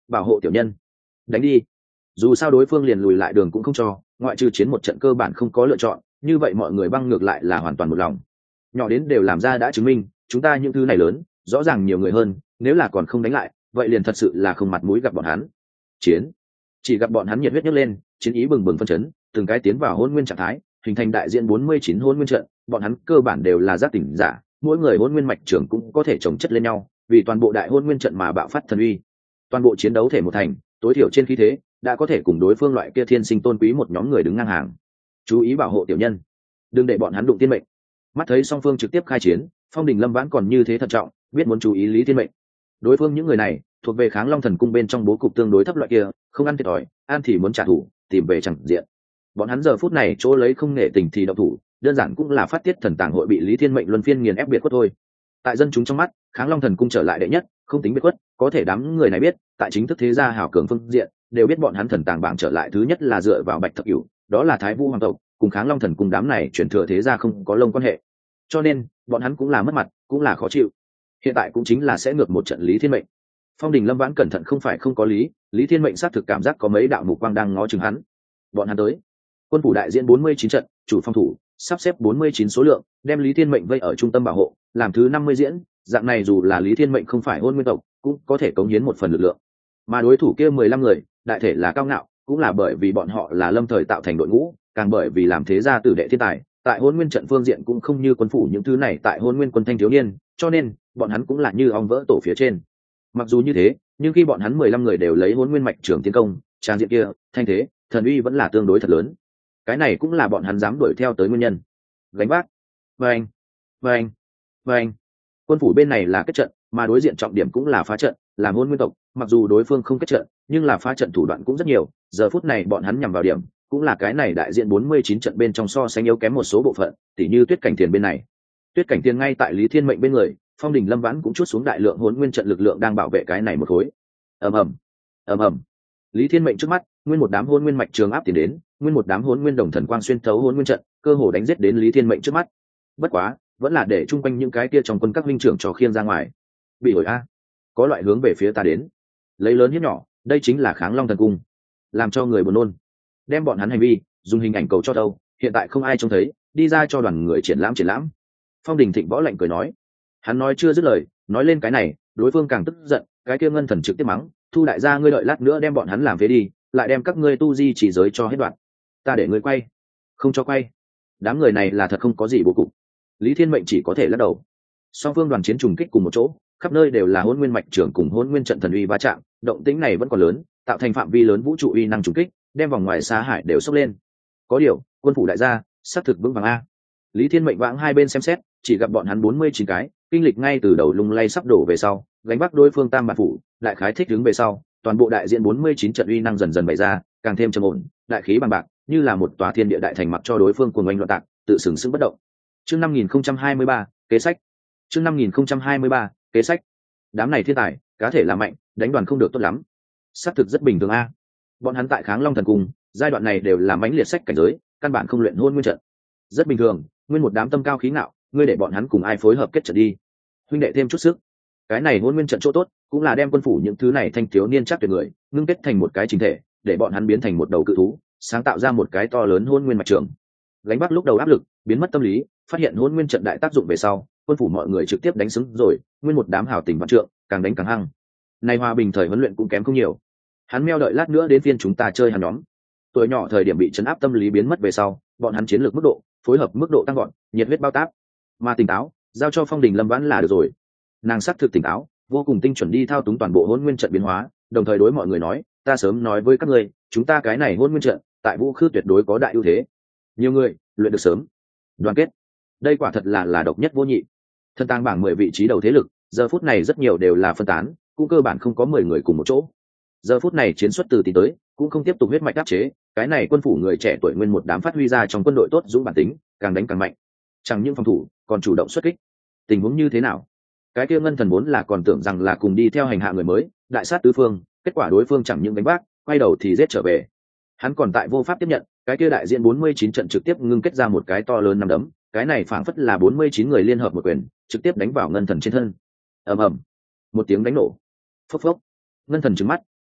bảo hộ tiểu nhân, đánh đi. Dù sao đối phương liền lùi lại đường cũng không cho, ngoại trừ chiến một trận cơ bản không có lựa chọn, như vậy mọi người băng ngược lại là hoàn toàn một lòng. Nhỏ đến đều làm ra đã chứng minh chúng ta những thứ này lớn rõ ràng nhiều người hơn, nếu là còn không đánh lại vậy liền thật sự là không mặt mũi gặp bọn hắn. Chiến, chỉ gặp bọn hắn nhiệt huyết nhấc lên, chiến ý bừng bừng phân chấn, từng cái tiến vào hôn nguyên trạng thái, hình thành đại diện 49 hôn nguyên trận. Bọn hắn cơ bản đều là giác tỉnh giả, mỗi người hôn nguyên mạch trưởng cũng có thể chồng chất lên nhau, vì toàn bộ đại hôn nguyên trận mà bạo phát thần uy. Toàn bộ chiến đấu thể một thành, tối thiểu trên khí thế đã có thể cùng đối phương loại kia thiên sinh tôn quý một nhóm người đứng ngang hàng. Chú ý bảo hộ tiểu nhân, đừng để bọn hắn đụng tiên mệnh. Mắt thấy song phương trực tiếp khai chiến, Phong Đình Lâm Vãn còn như thế thận trọng, biết muốn chú ý Lý Thiên Mệnh. Đối phương những người này thuộc về Kháng Long Thần Cung bên trong bố cục tương đối thấp loại kia, không ăn thiệt thòi, ăn thì muốn trả thù, tìm về chẳng diện. Bọn hắn giờ phút này chỗ lấy không nể tình thì động thủ, đơn giản cũng là phát tiết thần tàng hội bị Lý Thiên Mệnh luân phiên nghiền ép biệt khuất thôi. Tại dân chúng trong mắt, Kháng Long Thần Cung trở lại đệ nhất, không tính biệt khuất, có thể đám người này biết, tại chính thức thế gia hảo cường phương diện, đều biết bọn hắn thần tàng bảng trở lại thứ nhất là dựa vào Bạch Thập Cửu, đó là Thái Vũ hoàng tộc, cùng Kháng Long Thần Cung đám này chuyển thừa thế gia không có lông quan hệ. Cho nên bọn hắn cũng là mất mặt, cũng là khó chịu. Hiện tại cũng chính là sẽ ngược một trận Lý Thiên Mệnh. Phong Đình Lâm Vãn cẩn thận không phải không có lý, Lý Thiên Mệnh xác thực cảm giác có mấy đạo mục quang đang ngó chừng hắn. Bọn hắn tới. Quân phủ đại diễn 49 trận, chủ phòng thủ, sắp xếp 49 số lượng, đem Lý Thiên Mệnh vây ở trung tâm bảo hộ, làm thứ 50 diễn, dạng này dù là Lý Thiên Mệnh không phải hôn nguyên tộc, cũng có thể cống hiến một phần lực lượng. Mà đối thủ kia 15 người, đại thể là cao ngạo, cũng là bởi vì bọn họ là lâm thời tạo thành đội ngũ, càng bởi vì làm thế gia tử đệ thiên tài, tại hôn nguyên trận phương diện cũng không như quân phủ những thứ này tại hôn nguyên quân thanh thiếu niên, cho nên bọn hắn cũng là như ong vỡ tổ phía trên. Mặc dù như thế, nhưng khi bọn hắn 15 người đều lấy hôn nguyên mạch trưởng tiến công, trang diện kia, thanh thế, thần uy vẫn là tương đối thật lớn. Cái này cũng là bọn hắn dám đuổi theo tới nguyên nhân. Gánh vác, vâng, vâng, vâng. Quân phủ bên này là kết trận, mà đối diện trọng điểm cũng là phá trận, làm hôn nguyên tộc, mặc dù đối phương không kết trận, nhưng là phá trận thủ đoạn cũng rất nhiều. Giờ phút này bọn hắn nhằm vào điểm, cũng là cái này đại diện 49 trận bên trong so sánh yếu kém một số bộ phận, tỉ như Tuyết Cảnh Tiền bên này. Tuyết Cảnh Tiền ngay tại Lý Thiên Mệnh bên người, Phong Đình Lâm Vãn cũng chút xuống đại lượng hỗn nguyên trận lực lượng đang bảo vệ cái này một khối. Ầm ầm, ầm ầm. Lý Thiên Mệnh trước mắt, nguyên một đám hỗn nguyên mạch trường áp tiền đến, nguyên một đám hỗn nguyên đồng thần quang xuyên thấu hỗn nguyên trận, cơ hồ đánh giết đến Lý Thiên Mệnh trước mắt. Bất quá, vẫn là để chung quanh những cái kia trong quân các minh trưởng trò khiêng ra ngoài. Bị hồi a, có loại hướng về phía ta đến. Lấy lớn hiếp nhỏ, đây chính là Kháng Long Thần Cung. Làm cho người buồn nôn. Đem bọn hắn hành vi dùng hình ảnh cầu cho đâu, hiện tại không ai trông thấy, đi ra cho đoàn người triển lãm. Phong Đình Thịnh võ lạnh cười nói. Hắn nói chưa dứt lời, nói lên cái này, đối phương càng tức giận, cái kia ngân thần trực tiếp mắng, Thu đại gia ngươi đợi lát nữa đem bọn hắn làm phế đi, lại đem các ngươi tu di chỉ giới cho hết đoạn. Ta để ngươi quay. Không cho quay. Đám người này là thật không có gì bố cục. Lý Thiên Mệnh chỉ có thể lắc đầu. Song phương đoàn chiến trùng kích cùng một chỗ, khắp nơi đều là hôn nguyên mạch trưởng cùng hôn nguyên trận thần uy va chạm, động tĩnh này vẫn còn lớn, tạo thành phạm vi lớn vũ trụ uy năng trùng kích, đem vòng ngoài xa hải đều sốc lên. Có điều, quân phủ đại gia xác thực vững vàng a. Lý Thiên Mệnh vãng hai bên xem xét, chỉ gặp bọn hắn 49 cái, kinh lịch ngay từ đầu lung lay sắp đổ về sau, gánh vác đối phương tam bản phủ, đại khái thích đứng về sau, toàn bộ đại diện 49 trận uy năng dần dần bày ra, càng thêm trầm ổn, đại khí bằng bạc, như là một tòa thiên địa đại thành mặc cho đối phương cuồng oanh loạn tạc, tự sừng sững bất động. Chương 5023, kế sách. Chương 5023, kế sách. Đám này thiên tài, cá thể là mạnh, đánh đoàn không được tốt lắm. Xác thực rất bình thường a. Bọn hắn tại Kháng Long Thần Cung, giai đoạn này đều là mãnh liệt sách cảnh giới, căn bản không luyện hôn nguyên trận. Rất bình thường, nguyên một đám tâm cao khí ngạo, ngươi để bọn hắn cùng ai phối hợp kết trận đi. Huynh đệ thêm chút sức. Cái này hôn nguyên trận chỗ tốt, cũng là đem quân phủ những thứ này thanh thiếu niên chắc tuyệt người, ngưng kết thành một cái chính thể, để bọn hắn biến thành một đầu cự thú, sáng tạo ra một cái to lớn hôn nguyên mạch trường. Gánh vác lúc đầu áp lực, biến mất tâm lý, phát hiện hôn nguyên trận đại tác dụng về sau, quân phủ mọi người trực tiếp đánh xứng rồi, nguyên một đám hào tình vạn trượng, càng đánh càng hăng. Này hòa bình thời huấn luyện cũng kém không nhiều. Hắn meo đợi lát nữa đến phiên chúng ta chơi hắn nhóm. Tuổi nhỏ thời điểm bị chấn áp tâm lý biến mất về sau, bọn hắn chiến lược mức độ, phối hợp mức độ tăng gọn, nhiệt huyết bao táp. Mà tỉnh táo, giao cho Phong Đình Lâm Vãn là được rồi. Nàng sắc thực tỉnh táo, vô cùng tinh chuẩn đi thao túng toàn bộ hôn nguyên trận biến hóa, đồng thời đối mọi người nói, ta sớm nói với các ngươi, chúng ta cái này hôn nguyên trận, tại vũ khư tuyệt đối có đại ưu thế. Nhiều người luyện được sớm, đoàn kết, đây quả thật là độc nhất vô nhị. Thần tàng bảng 10 vị trí đầu thế lực, giờ phút này rất nhiều đều là phân tán, cũng cơ bản không có 10 người cùng một chỗ. Giờ phút này chiến xuất từ tí tới, cũng không tiếp tục huyết mạch áp chế, cái này quân phủ người trẻ tuổi nguyên một đám phát huy ra trong quân đội tốt dũng bản tính, càng đánh càng mạnh. Chẳng những phòng thủ, còn chủ động xuất kích. Tình huống như thế nào? Cái kia ngân thần vốn là còn tưởng rằng là cùng đi theo hành hạ người mới, đại sát tứ phương, kết quả đối phương chẳng những đánh bác, quay đầu thì giết trở về. Hắn còn tại vô pháp tiếp nhận, cái kia đại diện 49 trận trực tiếp ngưng kết ra một cái to lớn năm đấm, cái này phảng phất là 49 người liên hợp một quyền, trực tiếp đánh vào ngân thần trên thân. Ầm ầm, một tiếng đánh nổ. Phốc phốc. Ngân thần trừng mắt,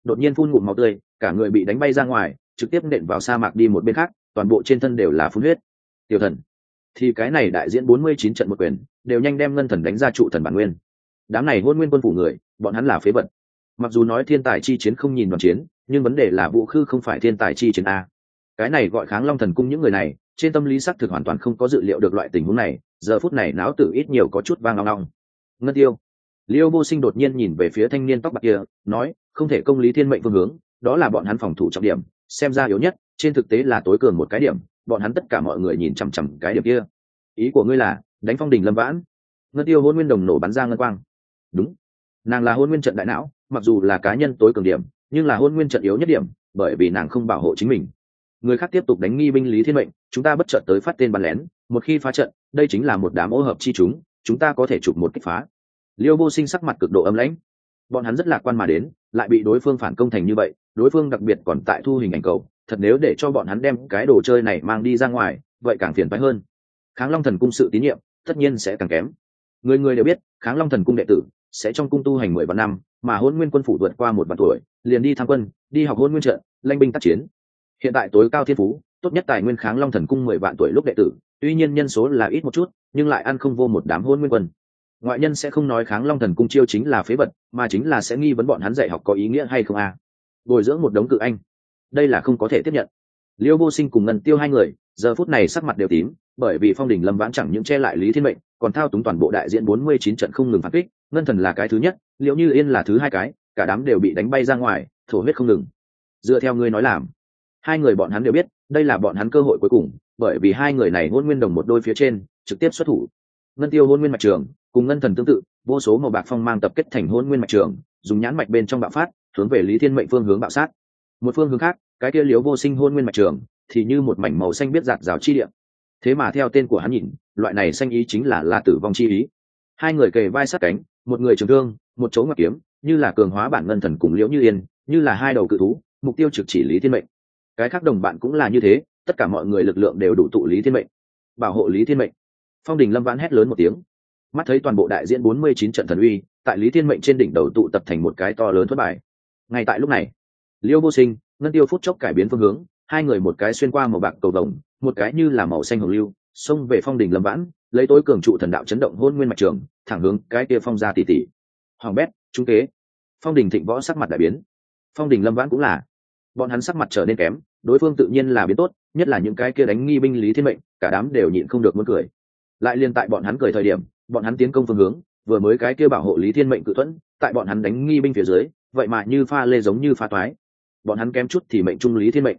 đột nhiên phun ngụm máu tươi, cả người bị đánh bay ra ngoài, trực tiếp nện vào sa mạc đi một bên khác, toàn bộ trên thân đều là phun huyết. Tiểu thần, thì cái này đại diễn 49 trận một quyền, đều nhanh đem ngân thần đánh ra trụ thần bản nguyên. Đám này hôn nguyên quân phủ người, bọn hắn là phế vật. Mặc dù nói thiên tài chi chiến không nhìn đoàn chiến, nhưng vấn đề là Vũ Khư không phải thiên tài chi chiến a. Cái này gọi Kháng Long thần cung những người này, trên tâm lý xác thực hoàn toàn không có dự liệu được loại tình huống này, giờ phút này não tử ít nhiều có chút vang long long. Ngân Tiêu, Liêu Vô Sinh đột nhiên nhìn về phía thanh niên tóc bạc kia, nói, không thể công lý thiên mệnh phương hướng, đó là bọn hắn phòng thủ trọng điểm, xem ra yếu nhất, trên thực tế là tối cường một cái điểm, bọn hắn tất cả mọi người nhìn chằm chằm cái điểm kia. Ý của ngươi là đánh Phong Đình Lâm Vãn? Ngân Tiêu hôn nguyên đồng nổ bắn ra ngân quang. Đúng, nàng là hôn nguyên trận đại não, mặc dù là cá nhân tối cường điểm, nhưng là hôn nguyên trận yếu nhất điểm, bởi vì nàng không bảo hộ chính mình. Người khác tiếp tục đánh nghi binh lý thiên mệnh, chúng ta bất chợt tới phát tên bắn lén, một khi phá trận, đây chính là một đám ô hợp chi chúng ta có thể chụp một kích phá. Liêu Vô Sinh sắc mặt cực độ âm lãnh. Bọn hắn rất lạc quan mà đến, lại bị đối phương phản công thành như vậy, đối phương đặc biệt còn tại thu hình ảnh cầu, thật nếu để cho bọn hắn đem cái đồ chơi này mang đi ra ngoài, vậy càng phiền phức hơn. Kháng Long thần cung sự tín nhiệm, tất nhiên sẽ càng kém. Người người đều biết, Kháng Long thần cung đệ tử sẽ trong cung tu hành 10 vạn năm, mà Hỗn Nguyên quân phủ vượt qua 1 vạn tuổi, liền đi tham quân, đi học Hỗn Nguyên trận, lãnh binh tác chiến. Hiện tại tối cao thiên phú, tốt nhất tài nguyên Kháng Long thần cung 10 vạn tuổi lúc đệ tử, tuy nhiên nhân số là ít một chút, nhưng lại ăn không vô một đám Hỗn Nguyên quân. Ngoại nhân sẽ không nói Kháng Long thần cung chiêu chính là phế vật, mà chính là sẽ nghi vấn bọn hắn dạy học có ý nghĩa hay không a. Bồi dưỡng một đống cự anh, đây là không có thể tiếp nhận. Liêu Vô Sinh cùng Ngân Tiêu hai người, giờ phút này sắc mặt đều tím, bởi vì Phong Đình Lâm Vãn chẳng những che lại Lý Thiên Mệnh, còn thao túng toàn bộ đại diện 49 trận không ngừng phản kích, Ngân Thần là cái thứ nhất, Liễu Như Yên là thứ hai cái, cả đám đều bị đánh bay ra ngoài, thổ huyết không ngừng. Dựa theo ngươi nói làm, hai người bọn hắn đều biết, đây là bọn hắn cơ hội cuối cùng, bởi vì hai người này hôn nguyên đồng một đôi phía trên, trực tiếp xuất thủ. Ngân Tiêu hôn nguyên mạch trường, cùng Ngân Thần tương tự, vô số màu bạc phong mang tập kết thành hôn nguyên mạch trường, dùng nhãn mạch bên trong bạo phát, hướng về Lý Thiên Mệnh phương hướng bạo sát. Một phương hướng khác, cái kia Liễu Vô Sinh hôn nguyên mạch trường, thì như một mảnh màu xanh biết rạc rào chi địa. Thế mà theo tên của hắn nhìn, loại này xanh ý chính là tử vong chi ý. Hai người kề vai sát cánh, một người trường thương, một chỗ ngoặc kiếm, như là cường hóa bản Ngân Thần cùng Liễu Như Yên, như là hai đầu cự thú, mục tiêu trực chỉ Lý Thiên Mệnh. Cái khác đồng bạn cũng là như thế, tất cả mọi người lực lượng đều đủ tụ Lý Thiên Mệnh, bảo hộ Lý Thiên Mệnh. Phong Đình Lâm Vãn hét lớn một tiếng, mắt thấy toàn bộ đại diễn 49 trận thần uy, tại Lý Thiên Mệnh trên đỉnh đầu tụ tập thành một cái to lớn thuẫn bài. Ngay tại lúc này, Liêu Vô Sinh, Ngân Tiêu phút chốc cải biến phương hướng, hai người một cái xuyên qua màu bạc cầu vồng, một cái như là màu xanh hồng lưu, xông về Phong Đình Lâm Vãn, lấy tối cường trụ thần đạo chấn động hôn nguyên mạch trường, thẳng hướng cái kia phong gia tỷ tỷ. Hoàng bét, trúng kế. Phong Đình Thịnh Võ sắc mặt đại biến. Phong Đình Lâm Vãn cũng là. Bọn hắn sắc mặt trở nên kém, đối phương tự nhiên là biến tốt, nhất là những cái kia đánh nghi binh Lý Thiên Mệnh, cả đám đều nhịn không được muốn cười. Lại liên tại bọn hắn cười thời điểm, bọn hắn tiến công phương hướng, vừa mới cái kia bảo hộ Lý Thiên Mệnh cự thuẫn, tại bọn hắn đánh nghi binh phía dưới, vậy mà như pha lê giống như pha toái. Bọn hắn kém chút thì mệnh trung Lý Thiên Mệnh.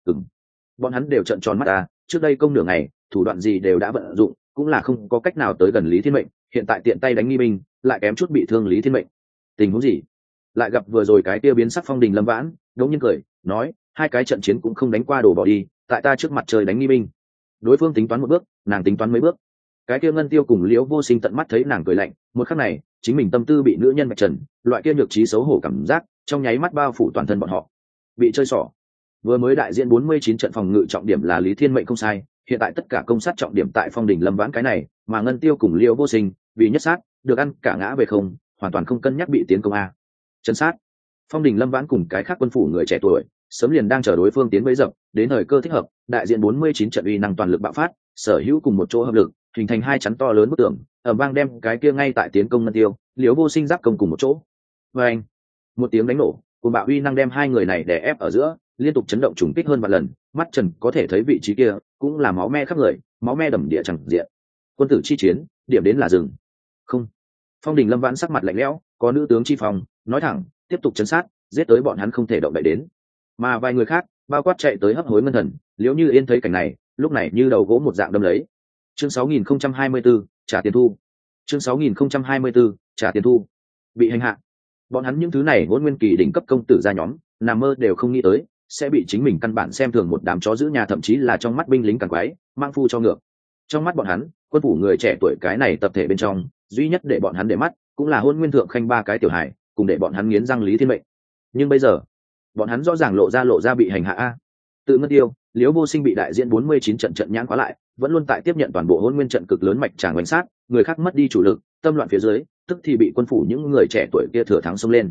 Bọn hắn đều trợn tròn mắt à, trước đây công nửa ngày, thủ đoạn gì đều đã vận dụng, cũng là không có cách nào tới gần Lý Thiên Mệnh, hiện tại tiện tay đánh nghi binh, lại kém chút bị thương Lý Thiên Mệnh. Tình huống gì? Lại gặp vừa rồi cái kia biến sắc Phong Đình Lâm Vãn, đống nhiên cười, nói, hai cái trận chiến cũng không đánh qua đồ bỏ đi, tại ta trước mặt trời đánh nghi binh. Đối phương tính toán một bước, nàng tính toán mấy bước. Cái kia Ngân Tiêu cùng Liễu Vô Sinh tận mắt thấy nàng cười lạnh, một khắc này, chính mình tâm tư bị nữ nhân mạch trần, loại kia nhược trí xấu hổ cảm giác, trong nháy mắt bao phủ toàn thân bọn họ. Bị chơi xỏ. Vừa mới đại diễn 49 trận phòng ngự trọng điểm là Lý Thiên Mệnh không sai, hiện tại tất cả công sát trọng điểm tại Phong Đình Lâm Vãn cái này, mà Ngân Tiêu cùng Liễu Vô Sinh, vì nhất sát, được ăn cả ngã về không, hoàn toàn không cân nhắc bị tiến công a. Chân sát. Phong Đình Lâm Vãn cùng cái khác quân phủ người trẻ tuổi, sớm liền đang chờ đối phương tiến bấy dập, đến thời cơ thích hợp, đại diện 49 trận uy năng toàn lực bạo phát, sở hữu cùng một chỗ hợp lực, hình thành hai chắn to lớn bức tường, ầm vang đem cái kia ngay tại tiến công Ngân Tiêu, Liễu Vô Sinh giáp công cùng một chỗ. Và anh, một tiếng đánh nổ, cùng bạo uy năng đem hai người này đè ép ở giữa, liên tục chấn động trùng kích hơn vạn lần, mắt trần có thể thấy vị trí kia, cũng là máu me khắp người, máu me đầm địa chẳng diện. Quân tử chi chiến, điểm đến là rừng. Không. Phong Đình Lâm Vãn sắc mặt lạnh lẽo, có nữ tướng chi phòng, nói thẳng, tiếp tục chấn sát, giết tới bọn hắn không thể động đậy đến. Mà vài người khác, bao quát chạy tới hấp hối Ngân Thần, Liễu Như Yên thấy cảnh này, lúc này như đầu gỗ một dạng đâm lấy. Chương 6024, trả tiền thu. Chương 6024, trả tiền thu. Bị hành hạ. Bọn hắn những thứ này Hỗn Nguyên kỳ đỉnh cấp công tử gia nhóm, nằm mơ đều không nghĩ tới, sẽ bị chính mình căn bản xem thường một đám chó giữ nhà, thậm chí là trong mắt binh lính càng quái, mang phu cho ngược. Trong mắt bọn hắn, quân phủ người trẻ tuổi cái này tập thể bên trong, duy nhất để bọn hắn để mắt, cũng là Hỗn Nguyên thượng khanh ba cái tiểu hài, cùng để bọn hắn nghiến răng Lý Thiên Mệnh. Nhưng bây giờ, bọn hắn rõ ràng lộ ra bị hành hạ a. Tự Ngân Tiêu, Liễu Vô Sinh bị đại diện 49 trận trận nhãn khóa lại, vẫn luôn tại tiếp nhận toàn bộ Hỗn Nguyên trận cực lớn mạch tràng bánh sát, người khác mất đi chủ lực, tâm loạn phía dưới, tức thì bị quân phủ những người trẻ tuổi kia thừa thắng xông lên.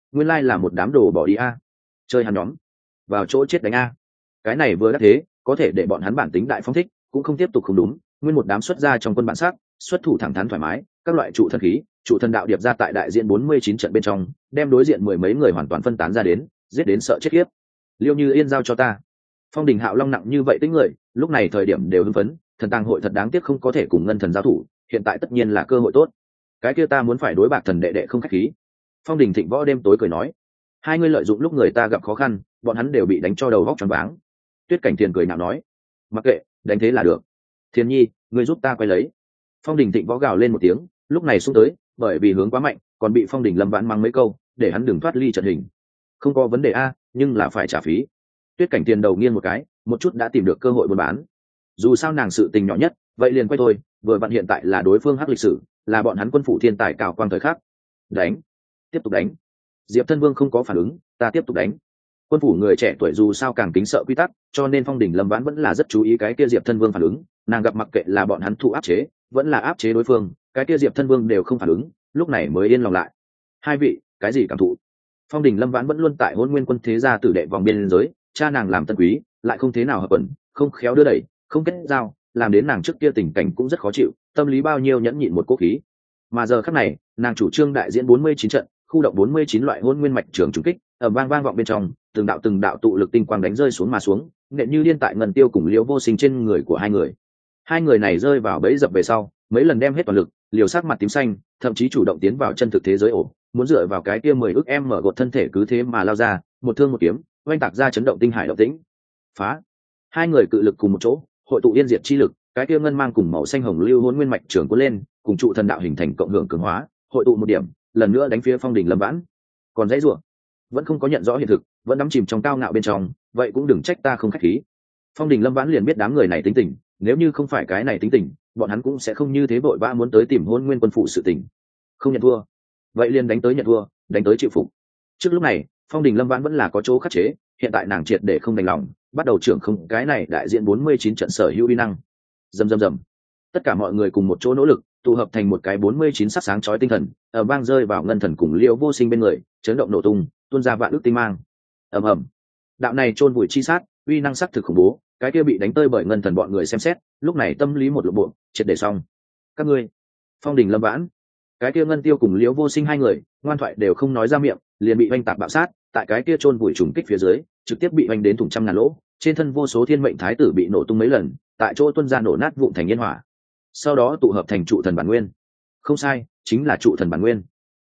nguyên lai là một đám đồ bỏ đi a. Chơi hắn nhóm vào chỗ chết đánh a. Cái này vừa đắc thế có thể để bọn hắn bản tính đại phong thích, cũng không tiếp tục không đúng, nguyên một đám xuất ra trong quân bản sắc, xuất thủ thẳng thắn thoải mái, các loại trụ thần khí, trụ thần đạo điệp ra tại đại diện 49 trận bên trong, đem đối diện mười mấy người hoàn toàn phân tán ra đến, giết đến sợ chết khiếp. Liêu Như Yên giao cho ta. Phong Đình Hạo Long nặng như vậy tính người, lúc này thời điểm đều hưng phấn, thần tàng hội thật đáng tiếc không có thể cùng ngân thần giao thủ, hiện tại tất nhiên là cơ hội tốt. Cái kia ta muốn phải đối bạc thần đệ đệ không khách khí. Phong Đình Thịnh Võ đêm tối cười nói, hai người lợi dụng lúc người ta gặp khó khăn, bọn hắn đều bị đánh cho đầu vóc choáng váng. Tuyết Cảnh Tiền cười nhạo nói, mặc kệ, đánh thế là được. Thiên Nhi, ngươi giúp ta quay lấy. Phong Đình Thịnh Võ gào lên một tiếng, lúc này xung tới, bởi vì hướng quá mạnh, còn bị Phong Đình Lâm Vãn mắng mấy câu, để hắn đừng thoát ly trận hình. Không có vấn đề a, nhưng là phải trả phí. Tuyết Cảnh Tiền đầu nghiêng một cái, một chút đã tìm được cơ hội buôn bán. Dù sao nàng sự tình nhỏ nhất, vậy liền quay thôi, vừa vặn hiện tại là đối phương hắc lịch sử, là bọn hắn quân phủ thiên tài cao quang thời khắc. Đánh, tiếp tục đánh. Diệp Thân Vương không có phản ứng, ta tiếp tục đánh. Quân phủ người trẻ tuổi dù sao càng kính sợ quy tắc, cho nên Phong Đình Lâm Vãn vẫn là rất chú ý cái kia Diệp Thân Vương phản ứng, nàng gặp mặc kệ là bọn hắn thụ áp chế, vẫn là áp chế đối phương, cái kia Diệp Thân Vương đều không phản ứng, lúc này mới yên lòng lại. Hai vị, cái gì cảm thụ? Phong Đình Lâm Vãn vẫn luôn tại Hỗn Nguyên quân thế gia tử đệ vòng biên giới, cha nàng làm tân quý, lại không thế nào hợp quần, không khéo đưa đẩy, không kết giao, làm đến nàng trước kia tình cảnh cũng rất khó chịu, tâm lý bao nhiêu nhẫn nhịn một cố khí. Mà giờ khắc này, nàng chủ trương đại diễn 49 trận, khu động 49 loại Hỗn Nguyên mạch trường trùng kích, ở vang vang vọng bên trong, từng đạo tụ lực tinh quang đánh rơi xuống mà xuống, nện như liên tại Ngân Tiêu cùng Liễu Vô Sinh trên người của hai người. Hai người này rơi vào bẫy dập về sau, mấy lần đem hết toàn lực, liều sát mặt tím xanh, thậm chí chủ động tiến vào chân thực thế giới ổ, muốn dựa vào cái kia 10 ức em mở gột thân thể cứ thế mà lao ra, một thương một kiếm, oanh tạc ra chấn động tinh hải động tĩnh. Phá! Hai người cự lực cùng một chỗ, hội tụ yên diệt chi lực, cái kia ngân mang cùng màu xanh hồng lưu Hỗn Nguyên mạch trường cuốn lên, cùng trụ thần đạo hình thành cộng hưởng cường hóa, hội tụ một điểm, lần nữa đánh phía Phong Đình Lâm Vãn. Còn dãy rủa, vẫn không có nhận rõ hiện thực, vẫn đắm chìm trong cao ngạo bên trong, vậy cũng đừng trách ta không khách khí. Phong Đình Lâm Vãn liền biết đám người này tính tình, nếu như không phải cái này tính tình, bọn hắn cũng sẽ không như thế vội vã muốn tới tìm Hỗn Nguyên quân phụ sự tình. Không nhận thua, vậy liền đánh tới nhận thua, đánh tới chịu phục. Trước lúc này, Phong Đình Lâm Vãn vẫn là có chỗ khắc chế, hiện tại nàng triệt để không đành lòng, bắt đầu trưởng không cái này đại diện 49 trận sở hữu uy năng. Rầm rầm rầm. Tất cả mọi người cùng một chỗ nỗ lực, tụ hợp thành một cái 49 sắc sáng chói tinh thần, ở vang rơi vào ngân thần cùng Liễu Vô Sinh bên người, chấn động nổ tung, tuôn ra vạn ức tinh mang. Ầm ầm. Đạo này chôn vùi chi sát, uy năng sắc thực khủng bố, cái kia bị đánh tơi bởi ngân thần bọn người xem xét, lúc này tâm lý một lộ bộ, triệt để xong. Các ngươi, Phong Đình Lâm Vãn, cái kia Ngân Tiêu cùng Liễu Vô Sinh hai người, ngoan thoại đều không nói ra miệng, liền bị oanh tạc bạo sát, tại cái kia chôn vùi trùng kích phía dưới, trực tiếp bị oanh đến thủng trăm ngàn lỗ, trên thân vô số thiên mệnh thái tử bị nổ tung mấy lần, tại chỗ tuôn ra nổ nát vụn thành yên hỏa. Sau đó tụ hợp thành trụ thần bản nguyên. Không sai, chính là trụ thần bản nguyên.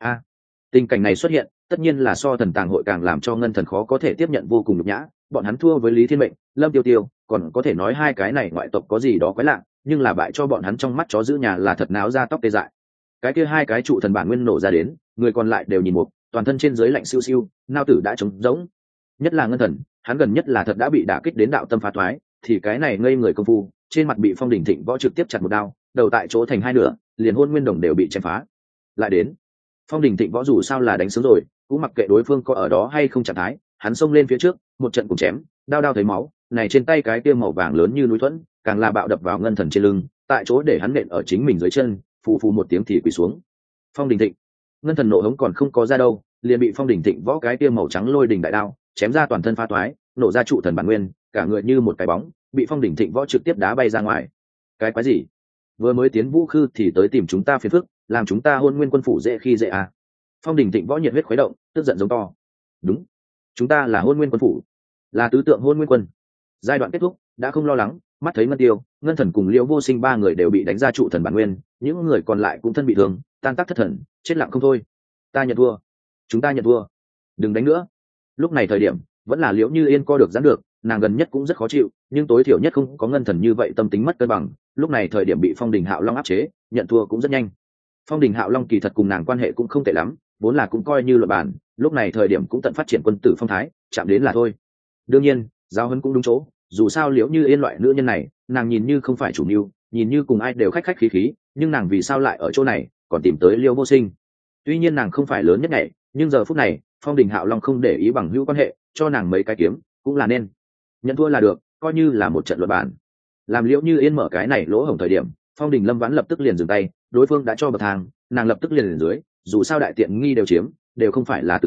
Tình cảnh này xuất hiện, tất nhiên là so thần tàng hội càng làm cho ngân thần khó có thể tiếp nhận vô cùng nhục nhã, bọn hắn thua với Lý Thiên Mệnh, Lâm Tiêu Tiêu, còn có thể nói hai cái này ngoại tộc có gì đó quái lạ, nhưng là bại cho bọn hắn trong mắt chó giữ nhà là thật náo ra tóc tê dại. Cái kia hai cái trụ thần bản nguyên nổ ra đến, người còn lại đều nhìn một, toàn thân trên dưới lạnh siêu siêu, nao tử đã trống rỗng. Nhất là ngân thần, hắn gần nhất là thật đã bị đả kích đến đạo tâm phá thoái, thì cái này ngây người công phu, trên mặt bị Phong Đình Thịnh Võ trực tiếp chặt một đao, đầu tại chỗ thành hai nửa, liền Hôn Nguyên Đồng đều bị chém phá. Lại đến, Phong Đình Thịnh Võ dù sao là đánh sướng rồi, cũng mặc kệ đối phương có ở đó hay không trạng thái, hắn xông lên phía trước, một trận cùng chém, đao đao thấy máu, này trên tay cái kia màu vàng lớn như núi thuẫn, càng là bạo đập vào ngân thần trên lưng, tại chỗ để hắn nện ở chính mình dưới chân, phù phù một tiếng thì quỳ xuống. Phong Đình Thịnh, ngân thần nộ hống còn không có ra đâu, liền bị Phong Đình Thịnh Võ cái kia màu trắng lôi đình đại đao chém ra toàn thân phá toái, nổ ra trụ thần bản nguyên, cả người như một cái bóng, bị Phong Đình Thịnh Võ trực tiếp đá bay ra ngoài. Cái quái gì? Vừa mới tiến vũ khư thì tới tìm chúng ta phiền phức, làm chúng ta Hôn Nguyên quân phủ dễ khi dễ à? Phong Đình Thịnh Võ nhiệt huyết khuấy động, tức giận giống to. Đúng, chúng ta là Hôn Nguyên quân phủ, là tứ tượng Hôn Nguyên quân. Giai đoạn kết thúc, đã không lo lắng, mắt thấy Ngân Tiêu, Ngân Thần cùng Liễu Vô Sinh ba người đều bị đánh ra trụ thần bản nguyên, những người còn lại cũng thân bị thương, tan tác thất thần, chết lặng không thôi. Ta nhận thua, chúng ta nhận thua, đừng đánh nữa. Lúc này thời điểm, vẫn là Liễu Như Yên co được giãn được, nàng gần nhất cũng rất khó chịu, nhưng tối thiểu nhất không có Ngân Thần như vậy tâm tính mất cân bằng. Lúc này thời điểm bị Phong Đình Hạo Long áp chế, nhận thua cũng rất nhanh. Phong Đình Hạo Long kỳ thật cùng nàng quan hệ cũng không tệ lắm, vốn là cũng coi như luật bản, lúc này thời điểm cũng tận phát triển quân tử phong thái, chạm đến là thôi. Đương nhiên, giáo huấn cũng đúng chỗ, dù sao Liễu Như Yên loại nữ nhân này, nàng nhìn như không phải chủ mưu, nhìn như cùng ai đều khách khách khí khí, nhưng nàng vì sao lại ở chỗ này, còn tìm tới Liễu Vô Sinh. Tuy nhiên nàng không phải lớn nhất này, nhưng giờ phút này, Phong Đình Hạo Long không để ý bằng hữu quan hệ, cho nàng mấy cái kiếm, cũng là nên. Nhận thua là được, coi như là một trận luật bản. Làm Liễu Như Yên mở cái này lỗ hổng thời điểm, Phong Đình Lâm Vãn lập tức liền dừng tay, đối phương đã cho bậc thang, nàng lập tức liền dưới, dù sao đại tiện nghi đều chiếm, đều không phải là tử thủ,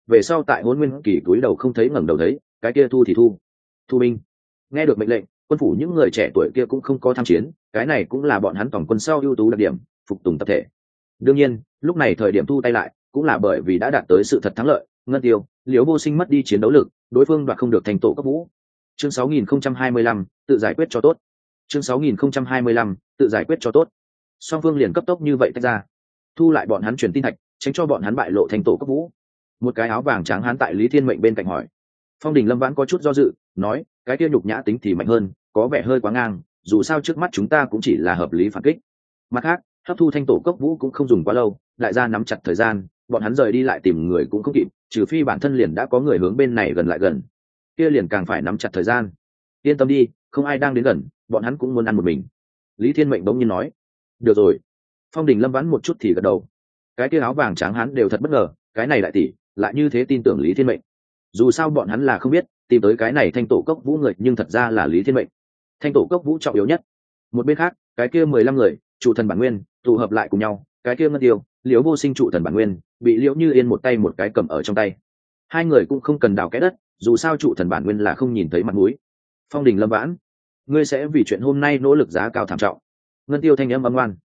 về sau tại hôn nguyên kỳ túi đầu không thấy ngẩng đầu thấy, cái kia thu thì thu binh. Nghe được mệnh lệnh, quân phủ những người trẻ tuổi kia cũng không có tham chiến, cái này cũng là bọn hắn tổng quân sau ưu tú đặc điểm, phục tùng tập thể. Đương nhiên lúc này thời điểm thu tay lại cũng là bởi vì đã đạt tới sự thật thắng lợi. Ngân Tiêu, Liễu Vô Sinh mất đi chiến đấu lực, đối phương đoạt không được thành tổ cấp vũ. Chương 6025, tự giải quyết cho tốt. Chương 6025, tự giải quyết cho tốt. Song phương liền cấp tốc như vậy tách ra, thu lại bọn hắn truyền tin thạch, tránh cho bọn hắn bại lộ thành tổ cấp vũ. Một cái áo vàng trắng hán tại Lý Thiên Mệnh bên cạnh hỏi. Phong Đình Lâm Vãn có chút do dự, nói, cái kia nhục nhã tính thì mạnh hơn, có vẻ hơi quá ngang, dù sao trước mắt chúng ta cũng chỉ là hợp lý phản kích. Mặt khác, hấp thu thanh tổ cấp vũ cũng không dùng quá lâu, đại gia nắm chặt thời gian, bọn hắn rời đi lại tìm người cũng không kịp, trừ phi bản thân liền đã có người hướng bên này gần lại gần, kia liền càng phải nắm chặt thời gian. Yên tâm đi, không ai đang đến gần, bọn hắn cũng muốn ăn một mình. Lý Thiên Mệnh bỗng nhiên nói. Được rồi. Phong Đình Lâm Vãn một chút thì gật đầu. Cái kia áo vàng trắng hắn đều thật bất ngờ, cái này đại tỷ lại như thế tin tưởng Lý Thiên Mệnh. Dù sao bọn hắn là không biết, tìm tới cái này thanh tổ cốc vũ người, nhưng thật ra là Lý Thiên Mệnh. Thanh tổ cốc vũ trọng yếu nhất. Một bên khác, cái kia 15 người, trụ thần bản nguyên, tụ hợp lại cùng nhau, cái kia Ngân Tiêu, Liễu Vô Sinh trụ thần bản nguyên, bị Liễu Như Yên một tay một cái cầm ở trong tay. Hai người cũng không cần đào cái đất, dù sao trụ thần bản nguyên là không nhìn thấy mặt mũi. Phong Đình Lâm Vãn, ngươi sẽ vì chuyện hôm nay nỗ lực giá cao thảm trọng. Ngân Tiêu thanh âm âm ngoan.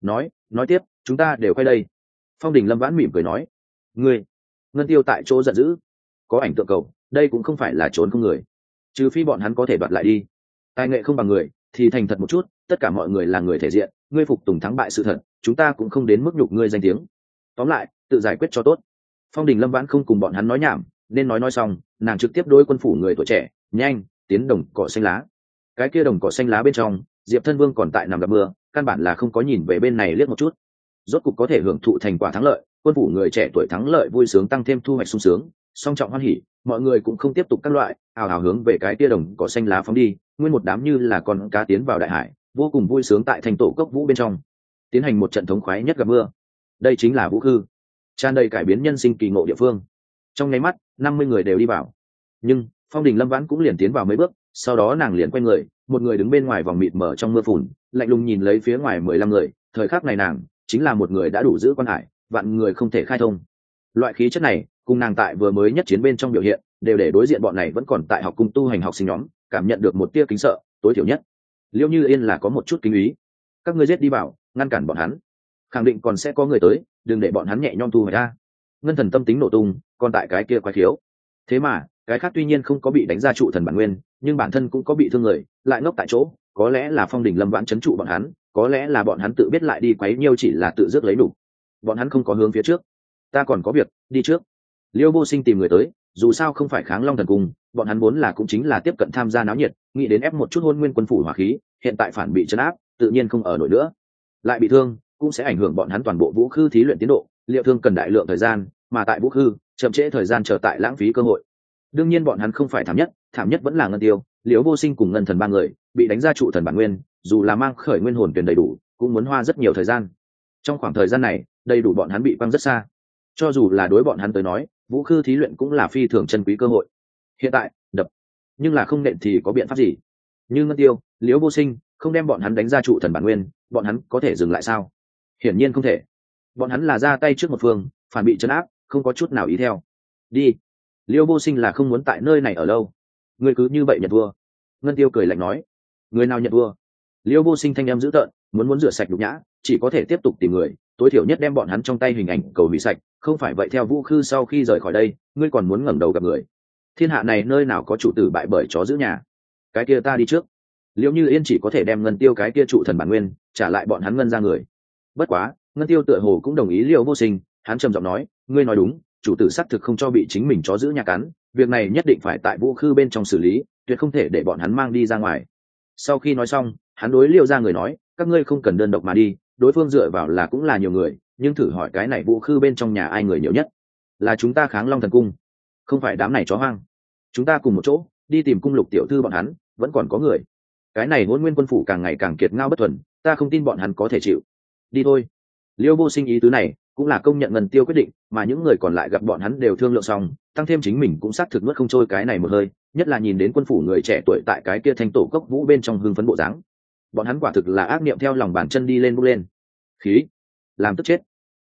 Nói tiếp, chúng ta đều quay đây. Phong Đình Lâm Vãn mỉm cười nói. Ngươi. Ngân Tiêu tại chỗ giận dữ. Có ảnh tượng cầu, đây cũng không phải là trốn không người. Trừ phi bọn hắn có thể đoạt lại đi. Tài nghệ không bằng người, thì thành thật một chút, tất cả mọi người là người thể diện, ngươi phục tùng thắng bại sự thật, chúng ta cũng không đến mức nhục ngươi danh tiếng. Tóm lại, tự giải quyết cho tốt. Phong Đình Lâm Vãn không cùng bọn hắn nói nhảm, nên nói xong, nàng trực tiếp đối quân phủ người tuổi trẻ, nhanh, tiến đồng cỏ xanh lá. Cái kia đồng cỏ xanh lá bên trong, Diệp Thân Vương còn tại nằm gặp mưa, căn bản là không có nhìn về bên này liếc một chút. Rốt cục có thể hưởng thụ thành quả thắng lợi, quân phủ người trẻ tuổi thắng lợi vui sướng tăng thêm thu hoạch sung sướng, song trọng hoan hỉ, mọi người cũng không tiếp tục các loại, ào ào hướng về cái kia đồng cỏ xanh lá phóng đi, nguyên một đám như là con cá tiến vào đại hải, vô cùng vui sướng tại thành tổ cốc vũ bên trong, tiến hành một trận thống khoái nhất gặp mưa. Đây chính là vũ khư, tràn đầy cải biến nhân sinh kỳ ngộ địa phương. Trong nháy mắt, 50 người đều đi vào, nhưng Phong Đình Lâm Vãn cũng liền tiến vào mấy bước, sau đó nàng liền quay người, một người đứng bên ngoài vòng mịt mờ trong mưa phùn, lạnh lùng nhìn lấy phía ngoài 15 người. Thời khắc này nàng chính là một người đã đủ giữ quan hải, vạn người không thể khai thông. Loại khí chất này cùng nàng tại vừa mới nhất chiến bên trong biểu hiện, đều để đối diện bọn này vẫn còn tại học cung tu hành học sinh nhóm cảm nhận được một tia kính sợ, tối thiểu nhất Liễu Như Yên là có một chút kính ý. Các ngươi giết đi vào, ngăn cản bọn hắn, khẳng định còn sẽ có người tới, đừng để bọn hắn nhẹ nhõm thu hồi ra. Ngân Thần tâm tính nổ tung, còn tại cái kia quái khiếu. Thế mà cái khác tuy nhiên không có bị đánh ra trụ thần bản nguyên, nhưng bản thân cũng có bị thương người, lại ngốc tại chỗ. Có lẽ là Phong Đình Lâm Vãn trấn trụ bọn hắn, có lẽ là bọn hắn tự biết lại đi quấy nhiêu chỉ là tự dứt lấy đủ. Bọn hắn không có hướng phía trước, ta còn có việc, đi trước. Liêu Vô Sinh tìm người tới, dù sao không phải kháng Long Thần Cung, bọn hắn vốn là cũng chính là tiếp cận tham gia náo nhiệt, nghĩ đến ép một chút hôn nguyên quân phủ hỏa khí, hiện tại phản bị trấn áp, tự nhiên không ở nổi nữa, lại bị thương cũng sẽ ảnh hưởng bọn hắn toàn bộ vũ khư thí luyện tiến độ. Liệu thương cần đại lượng thời gian, mà tại vũ khư chậm trễ thời gian chờ tại lãng phí cơ hội. Đương nhiên bọn hắn không phải thảm nhất vẫn là Ngân Tiêu, Liễu Vô Sinh cùng Ngân Thần ba người bị đánh ra trụ thần bản nguyên, dù là mang khởi nguyên hồn tuyển đầy đủ, cũng muốn hoa rất nhiều thời gian. Trong khoảng thời gian này, đầy đủ bọn hắn bị quăng rất xa. Cho dù là đối bọn hắn tới nói, vũ khư thí luyện cũng là phi thường chân quý cơ hội. Hiện tại đập, nhưng là không nện thì có biện pháp gì? Như Ngân Tiêu, Liễu Vô Sinh không đem bọn hắn đánh ra trụ thần bản nguyên, bọn hắn có thể dừng lại sao? Hiển nhiên không thể. Bọn hắn là ra tay trước một phương, phản bị trấn áp, không có chút nào ý theo. Đi. Liễu Vô Sinh là không muốn tại nơi này ở lâu. Ngươi cứ như vậy nhận thua. Ngân Tiêu cười lạnh nói. Người nào nhận thua? Liễu Vô Sinh thanh em dữ tợn, muốn rửa sạch nhục nhã, chỉ có thể tiếp tục tìm người, tối thiểu nhất đem bọn hắn trong tay hình ảnh cầu hủy sạch, không phải vậy theo vũ khư sau khi rời khỏi đây, ngươi còn muốn ngẩng đầu gặp người. Thiên hạ này nơi nào có chủ tử bại bởi chó giữ nhà. Cái kia ta đi trước. Liễu Như Yên chỉ có thể đem Ngân Tiêu cái kia trụ thần bản nguyên trả lại bọn hắn Ngân ra người. Bất quá Ngân Tiêu tựa hồ cũng đồng ý Liễu Vô Sinh, hắn trầm giọng nói, ngươi nói đúng, chủ tử xác thực không cho bị chính mình chó giữ nhà cắn, việc này nhất định phải tại vũ khư bên trong xử lý, tuyệt không thể để bọn hắn mang đi ra ngoài. Sau khi nói xong, hắn đối Liễu ra người nói, các ngươi không cần đơn độc mà đi, đối phương dựa vào là cũng là nhiều người, nhưng thử hỏi cái này vũ khư bên trong nhà ai người nhiều nhất? Là chúng ta kháng Long Thần Cung, không phải đám này chó hoang. Chúng ta cùng một chỗ đi tìm cung lục tiểu thư bọn hắn, vẫn còn có người. Cái này hôn nguyên quân phủ càng ngày càng kiệt ngao bất thuần, ta không tin bọn hắn có thể chịu. Đi thôi. Liêu Vô Sinh ý tứ này cũng là công nhận Ngân Tiêu quyết định, mà những người còn lại gặp bọn hắn đều thương lượng xong, tăng thêm chính mình cũng xác thực nuốt không trôi cái này một hơi, nhất là nhìn đến quân phủ người trẻ tuổi tại cái kia thanh tổ cốc vũ bên trong hưng phấn bộ dáng, bọn hắn quả thực là ác niệm theo lòng bàn chân đi lên bốc lên. Khí, làm tức chết.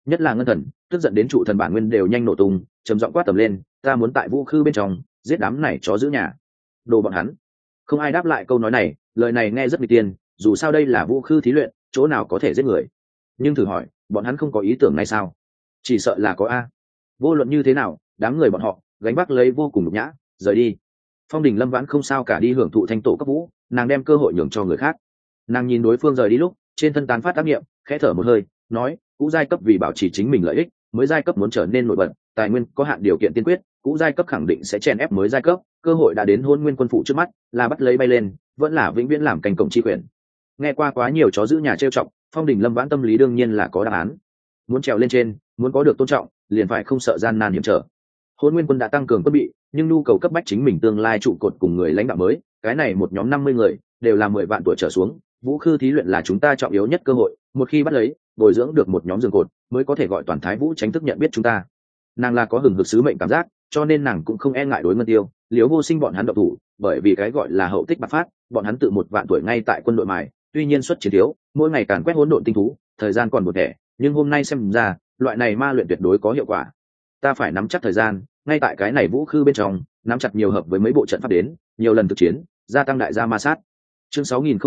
nhất là ngân thần tức giận đến trụ thần bản nguyên đều nhanh nổ tung, trầm giọng quát tầm lên, ta muốn tại vũ khư bên trong giết đám này chó giữ nhà, đồ bọn hắn. Không ai đáp lại câu nói này, lời này nghe rất nguy tiên, dù sao đây là vũ khư thí luyện, chỗ nào có thể giết người. Nhưng thử hỏi bọn hắn không có ý tưởng này sao? Chỉ sợ là có a. Vô luận như thế nào, đám người bọn họ gánh vác lấy vô cùng nhục nhã, rời đi. Phong Đình Lâm Vãn không sao cả đi hưởng thụ thanh tổ cấp vũ, nàng đem cơ hội nhường cho người khác. Nàng nhìn đối phương rời đi lúc trên thân tán phát tác nghiệm, khẽ thở một hơi, nói, cũ giai cấp vì bảo trì chính mình lợi ích, mới giai cấp muốn trở nên nổi bật, tài nguyên có hạn điều kiện tiên quyết, cũ giai cấp khẳng định sẽ chèn ép mới giai cấp, cơ hội đã đến hôn nguyên quân phụ trước mắt, là bắt lấy bay lên, vẫn là vĩnh viễn làm cành cổng chi quyền. Nghe qua quá nhiều chó giữ nhà trêu chọc, Phong Đình Lâm Vãn tâm lý đương nhiên là có đáp án. Muốn trèo lên trên, muốn có được tôn trọng, liền phải không sợ gian nan hiểm trở. Hôn nguyên quân đã tăng cường quân bị, nhưng nhu cầu cấp bách chính mình tương lai trụ cột cùng người lãnh đạo mới, cái này một nhóm 50 người đều là 10 vạn tuổi trở xuống, vũ khư thí luyện là chúng ta trọng yếu nhất cơ hội, một khi bắt lấy, bồi dưỡng được một nhóm giường cột, mới có thể gọi toàn thái vũ tránh thức nhận biết chúng ta. Nàng là có hừng hực sứ mệnh cảm giác, cho nên nàng cũng không e ngại đối Ngân Tiêu, Liễu Vô Sinh bọn hắn động thủ, bởi vì cái gọi là hậu tích bạc phát, bọn hắn tự 1 vạn tuổi ngay tại quân đội mài, tuy nhiên xuất chiến thiếu, mỗi ngày càn quét hỗn độn tinh thú, thời gian còn một thẻ, nhưng hôm nay xem ra, loại này ma luyện tuyệt đối có hiệu quả. Ta phải nắm chắc thời gian, ngay tại cái này vũ khư bên trong, nắm chặt nhiều hợp với mấy bộ trận pháp đến, nhiều lần thực chiến, gia tăng đại gia ma sát. Chương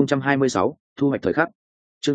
6026, thu hoạch thời khắc. Chương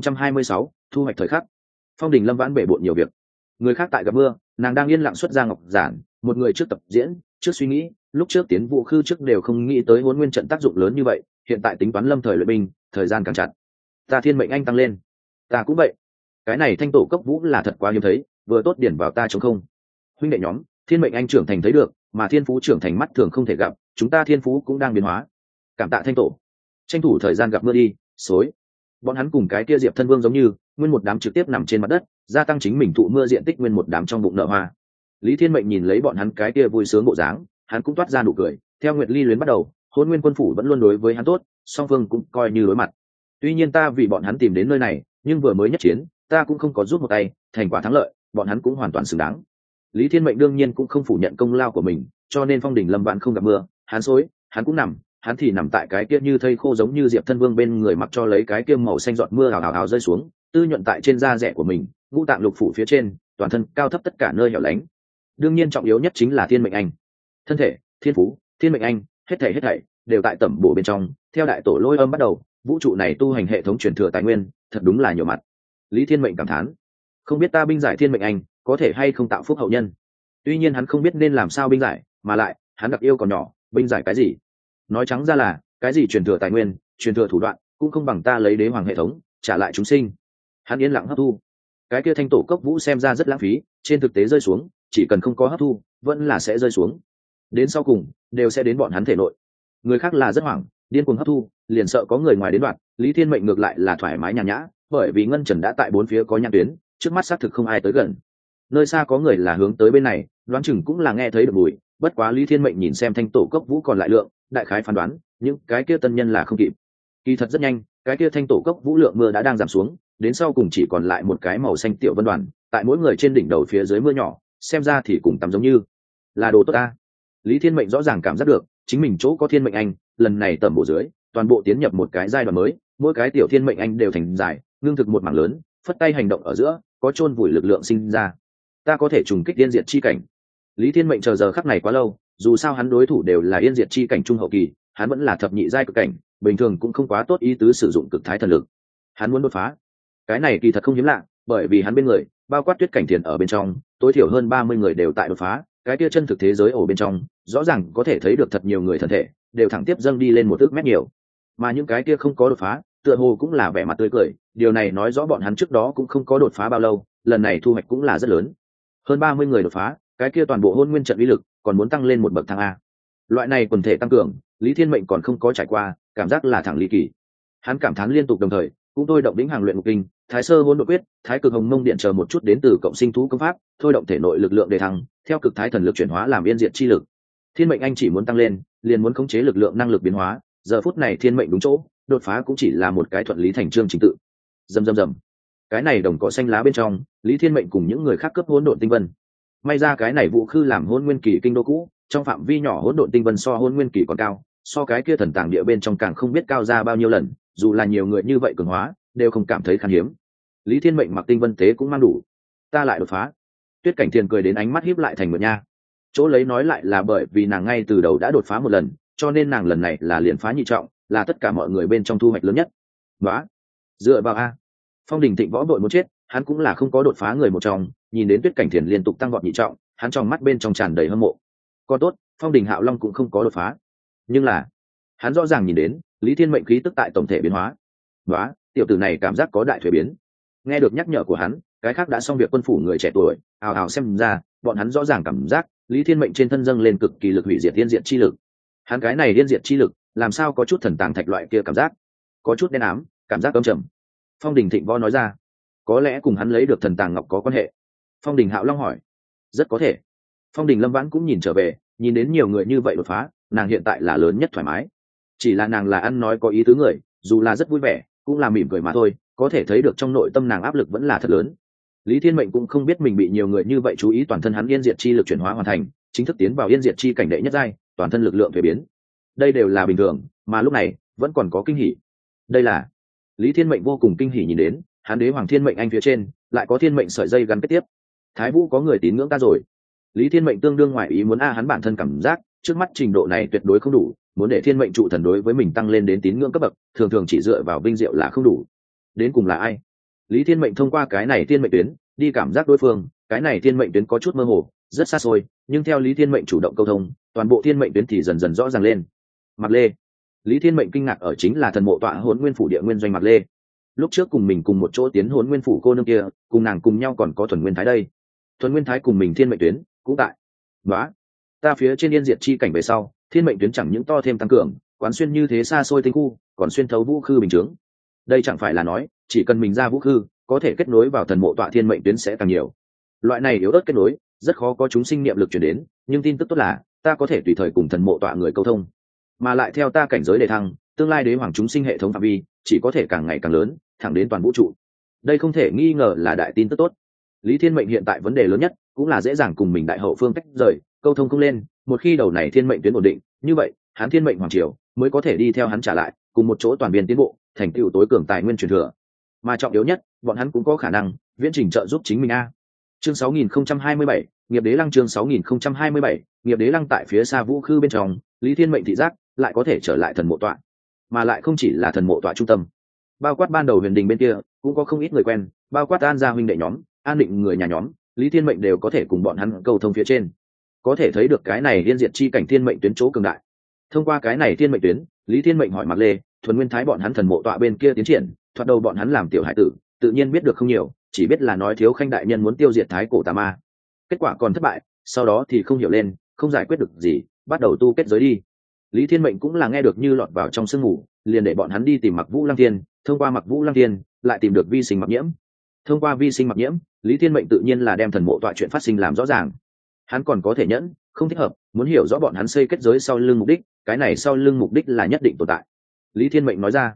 6026, thu hoạch thời khắc. Phong Đình Lâm Vãn bể bộn nhiều việc. Người khác tại gặp mưa, nàng đang yên lặng xuất ra ngọc giản, một người trước tập diễn, trước suy nghĩ, lúc trước tiến vũ khư trước đều không nghĩ tới Hỗn Nguyên trận tác dụng lớn như vậy, hiện tại tính toán lâm thời luyện binh, thời gian càng chặt. Ta thiên mệnh anh tăng lên. Ta cũng vậy. Cái này thanh tổ cấp vũ là thật quá hiếm thấy, vừa tốt điển vào ta chống không. Huynh đệ nhóm, thiên mệnh anh trưởng thành thấy được, mà thiên phú trưởng thành mắt thường không thể gặp, chúng ta thiên phú cũng đang biến hóa. Cảm tạ thanh tổ. Tranh thủ thời gian gặp mưa đi, xối. Bọn hắn cùng cái kia Diệp Thân Vương giống như, nguyên một đám trực tiếp nằm trên mặt đất, gia tăng chính mình thụ mưa diện tích nguyên một đám trong bụng nở hoa. Lý Thiên Mệnh nhìn lấy bọn hắn cái kia vui sướng bộ dáng, hắn cũng toát ra nụ cười. Theo Nguyệt Ly luyến bắt đầu, Hỗn Nguyên quân phủ vẫn luôn đối với hắn tốt, song phương cũng coi như đối mặt. Tuy nhiên ta vì bọn hắn tìm đến nơi này, nhưng vừa mới nhất chiến, ta cũng không có giúp một tay, thành quả thắng lợi, bọn hắn cũng hoàn toàn xứng đáng. Lý Thiên Mệnh đương nhiên cũng không phủ nhận công lao của mình, cho nên Phong Đình Lâm Vãn không gặp mưa, hắn xối, hắn cũng nằm, hắn thì nằm tại cái kia như thây khô giống như Diệp Thân Vương bên người, mặc cho lấy cái kia màu xanh giọt mưa hào hào rơi xuống, tư nhuận tại trên da rẻ của mình, ngũ tạng lục phủ phía trên, toàn thân cao thấp tất cả nơi hẻo lánh. Đương nhiên trọng yếu nhất chính là thiên mệnh anh, thân thể, thiên phú, thiên mệnh anh, hết thảy đều tại tẩm bổ bên trong. Theo đại tổ lôi âm bắt đầu, vũ trụ này tu hành hệ thống truyền thừa tài nguyên, thật đúng là nhiều mặt. Lý Thiên Mệnh cảm thán, không biết ta binh giải thiên mệnh anh có thể hay không tạo phúc hậu nhân. Tuy nhiên hắn không biết nên làm sao binh giải, mà lại hắn đặc yêu còn nhỏ, binh giải cái gì? Nói trắng ra là cái gì truyền thừa tài nguyên, truyền thừa thủ đoạn, cũng không bằng ta lấy đế hoàng hệ thống trả lại chúng sinh. Hắn yên lặng hấp thu. Cái kia thanh tổ cốc vũ xem ra rất lãng phí, trên thực tế rơi xuống, chỉ cần không có hấp thu, vẫn là sẽ rơi xuống. Đến sau cùng, đều sẽ đến bọn hắn thể nội. Người khác là rất hoảng, điên cuồng hấp thu, liền sợ có người ngoài đến đoạn. Lý Thiên Mệnh ngược lại là thoải mái nhàn nhã, bởi vì ngân trần đã tại 4 phía có nhãn tuyến, trước mắt xác thực không ai tới gần. Nơi xa có người là hướng tới bên này, đoán chừng cũng là nghe thấy được mùi. Bất quá Lý Thiên Mệnh nhìn xem thanh tổ cốc vũ còn lại lượng, đại khái phán đoán, những cái kia tân nhân là không kịp. Kỳ thật rất nhanh, cái kia thanh tổ cốc vũ lượng mưa đã đang giảm xuống, đến sau cùng chỉ còn lại một cái màu xanh tiểu vân đoàn, tại mỗi người trên đỉnh đầu phía dưới mưa nhỏ, xem ra thì cùng tắm giống như là đồ tốt ta. Lý Thiên Mệnh rõ ràng cảm giác được, chính mình chỗ có thiên mệnh anh, lần này tầm bộ dưới, toàn bộ tiến nhập một cái giai đoạn mới, mỗi cái tiểu thiên mệnh anh đều thành dài, ngưng thực một mảng lớn, phất tay hành động ở giữa, có chôn vùi lực lượng sinh ra. Ta có thể trùng kích yên diệt chi cảnh. Lý Thiên Mệnh chờ giờ khắc này quá lâu, dù sao hắn đối thủ đều là yên diệt chi cảnh trung hậu kỳ, hắn vẫn là thập nhị giai cực cảnh, bình thường cũng không quá tốt ý tứ sử dụng cực thái thần lực. Hắn muốn đột phá. Cái này kỳ thật không hiếm lạ, bởi vì hắn bên người, bao quát tuyết cảnh thiền ở bên trong, tối thiểu hơn 30 người đều tại đột phá, cái kia chân thực thế giới ổ bên trong, rõ ràng có thể thấy được thật nhiều người thân thể đều thẳng tiếp dâng đi lên 1 ức mét nhiều. Mà những cái kia không có đột phá, tựa hồ cũng là vẻ mặt tươi cười, điều này nói rõ bọn hắn trước đó cũng không có đột phá bao lâu, lần này thu hoạch cũng là rất lớn. Hơn 30 người đột phá, cái kia toàn bộ hôn nguyên trận uy lực còn muốn tăng lên một bậc thang a. Loại này quần thể tăng cường, Lý Thiên Mệnh còn không có trải qua, cảm giác là thẳng ly kỳ. Hắn cảm thán liên tục đồng thời, cũng thôi động đỉnh hàng luyện ngục kinh, thái sơ hỗn độn quyết, thái cực hồng mông điện chờ một chút đến từ cộng sinh thú công pháp, thôi động thể nội lực lượng để thăng, theo cực thái thần lực chuyển hóa làm yên diệt chi lực. Thiên mệnh anh chỉ muốn tăng lên, liền muốn khống chế lực lượng năng lực biến hóa, giờ phút này thiên mệnh đúng chỗ, đột phá cũng chỉ là một cái thuận lý thành chương trình tự. Rầm. Cái này đồng cỏ xanh lá bên trong, Lý Thiên Mệnh cùng những người khác cướp hỗn độn tinh vân. May ra cái này vũ khư làm hỗn nguyên kỳ kinh đô cũ, trong phạm vi nhỏ hỗn độn tinh vân so hỗn nguyên kỳ còn cao, so cái kia thần tàng địa bên trong càng không biết cao ra bao nhiêu lần, dù là nhiều người như vậy cường hóa, đều không cảm thấy khan hiếm. Lý Thiên Mệnh mặc tinh vân tế cũng mang đủ. ta lại đột phá. Tuyết Cảnh Thiền cười đến ánh mắt híp lại thành một nha. Chỗ lấy nói lại là bởi vì nàng ngay từ đầu đã đột phá một lần, cho nên nàng lần này là liền phá nhị trọng, là tất cả mọi người bên trong thu hoạch lớn nhất. Đó, dựa vào a. Phong Đình Thịnh võ đội muốn chết, hắn cũng là không có đột phá người một trong, nhìn đến Tuyết Cảnh Thiền liên tục tăng vọt nhị trọng, hắn trong mắt bên trong tràn đầy hâm mộ. Còn tốt, Phong Đình Hạo Long cũng không có đột phá, nhưng là hắn rõ ràng nhìn đến Lý Thiên Mệnh khí tức tại tổng thể biến hóa. Đó, tiểu tử này cảm giác có đại thuế biến. Nghe được nhắc nhở của hắn, cái khác đã xong việc quân phủ người trẻ tuổi ào ào xem ra, bọn hắn rõ ràng cảm giác Lý Thiên Mệnh trên thân dâng lên cực kỳ lực hủy diệt tiên diệt chi lực. Hắn cái này tiên diệt chi lực làm sao có chút thần tàng thạch loại kia cảm giác, có chút đen ám, cảm giác âm trầm. Phong Đình Thịnh võ nói ra, có lẽ cùng hắn lấy được thần tàng ngọc có quan hệ. Phong Đình Hạo Long hỏi, rất có thể. Phong Đình Lâm Vãn cũng nhìn trở về, nhìn đến nhiều người như vậy đột phá, nàng hiện tại là lớn nhất thoải mái. Chỉ là nàng là ăn nói có ý tứ người, dù là rất vui vẻ cũng là mỉm cười mà thôi, có thể thấy được trong nội tâm nàng áp lực vẫn là thật lớn. Lý Thiên Mệnh cũng không biết mình bị nhiều người như vậy chú ý, toàn thân hắn yên diệt chi lực chuyển hóa hoàn thành, chính thức tiến vào yên diệt chi cảnh đệ nhất giai, toàn thân lực lượng thay biến. Đây đều là bình thường, mà lúc này vẫn còn có kinh hỉ. Đây là Lý Thiên Mệnh vô cùng kinh hỉ nhìn đến, hắn đế hoàng thiên mệnh anh phía trên lại có thiên mệnh sợi dây gắn kết tiếp. Thái Vũ có người tín ngưỡng ta rồi. Lý Thiên Mệnh tương đương ngoài ý muốn hắn bản thân cảm giác trước mắt trình độ này tuyệt đối không đủ, muốn để thiên mệnh trụ thần đối với mình tăng lên đến tín ngưỡng cấp bậc, thường thường chỉ dựa vào vinh diệu là không đủ. Đến cùng là ai? Lý Thiên Mệnh thông qua cái này thiên mệnh tuyến đi cảm giác đối phương, cái này thiên mệnh tuyến có chút mơ hồ, rất xa xôi, nhưng theo Lý Thiên Mệnh chủ động câu thông, toàn bộ thiên mệnh tuyến thì dần dần rõ ràng lên. Mạc Lê. Lý Thiên Mệnh kinh ngạc ở chính là thần mộ tọa Hỗn Nguyên phủ địa nguyên doanh Mạc Lê. Lúc trước cùng mình cùng một chỗ tiến Hỗn Nguyên phủ cô nương kia, cùng nàng cùng nhau còn có Thuần Nguyên Thái đây. Thuần Nguyên Thái cùng mình thiên mệnh tuyến cũng tại. Đó, ta phía trên yên diệt chi cảnh về sau, thiên mệnh tuyến chẳng những to thêm tăng cường, quán xuyên như thế xa xôi tinh khu, còn xuyên thấu vũ khư bình chứng. Đây chẳng phải là nói, chỉ cần mình ra vũ khư, có thể kết nối vào thần mộ tọa thiên mệnh tuyến sẽ càng nhiều. Loại này yếu ớt kết nối, rất khó có chúng sinh niệm lực chuyển đến, nhưng tin tức tốt là, ta có thể tùy thời cùng thần mộ tọa người câu thông. Mà lại theo ta cảnh giới đề thăng, tương lai đế hoàng chúng sinh hệ thống phạm vi chỉ có thể càng ngày càng lớn, thẳng đến toàn vũ trụ. Đây không thể nghi ngờ là đại tin tức tốt. Lý Thiên Mệnh hiện tại vấn đề lớn nhất cũng là dễ dàng cùng mình đại hậu phương tách rời, câu thông không lên. Một khi đầu này thiên mệnh tuyến ổn định, như vậy hắn thiên mệnh hoàng triều mới có thể đi theo hắn trả lại, cùng một chỗ toàn biên tiến bộ, thành tựu tối cường tài nguyên truyền thừa. Mà trọng yếu nhất, bọn hắn cũng có khả năng viễn trình trợ giúp chính mình a. Chương 6027, nghiệp đế lăng. Chương 6027, nghiệp đế lăng. Tại phía xa vũ khư bên trong, Lý Thiên Mệnh thị giác lại có thể trở lại thần mộ tọa, mà lại không chỉ là thần mộ tọa trung tâm, bao quát ban đầu huyền đình bên kia cũng có không ít người quen, bao quát An gia huynh đệ nhóm, An Định người nhà nhóm, Lý Thiên Mệnh đều có thể cùng bọn hắn cầu thông phía trên. Có thể thấy được cái này liên diệt chi cảnh thiên mệnh tuyến chỗ cường đại. Thông qua cái này thiên mệnh tuyến, Lý Thiên Mệnh hỏi Mạc Lê, Thuần Nguyên Thái bọn hắn thần mộ tọa bên kia tiến triển, thoạt đầu bọn hắn làm tiểu hải tử, tự nhiên biết được không nhiều, chỉ biết là nói Thiếu Khanh đại nhân muốn tiêu diệt Thái cổ tà ma. Kết quả còn thất bại, sau đó thì không hiểu lên, không giải quyết được gì, bắt đầu tu kết giới đi. Lý Thiên Mệnh cũng là nghe được như lọt vào trong sương mù, liền để bọn hắn đi tìm Mặc Vũ Lăng Thiên, thông qua Mặc Vũ Lăng Thiên, lại tìm được vi sinh Mặc Nhiễm. Thông qua vi sinh Mặc Nhiễm, Lý Thiên Mệnh tự nhiên là đem thần mộ tọa chuyện phát sinh làm rõ ràng. Hắn còn có thể nhẫn, không thích hợp, muốn hiểu rõ bọn hắn xây kết giới sau lưng mục đích, cái này sau lưng mục đích là nhất định tồn tại. Lý Thiên Mệnh nói ra.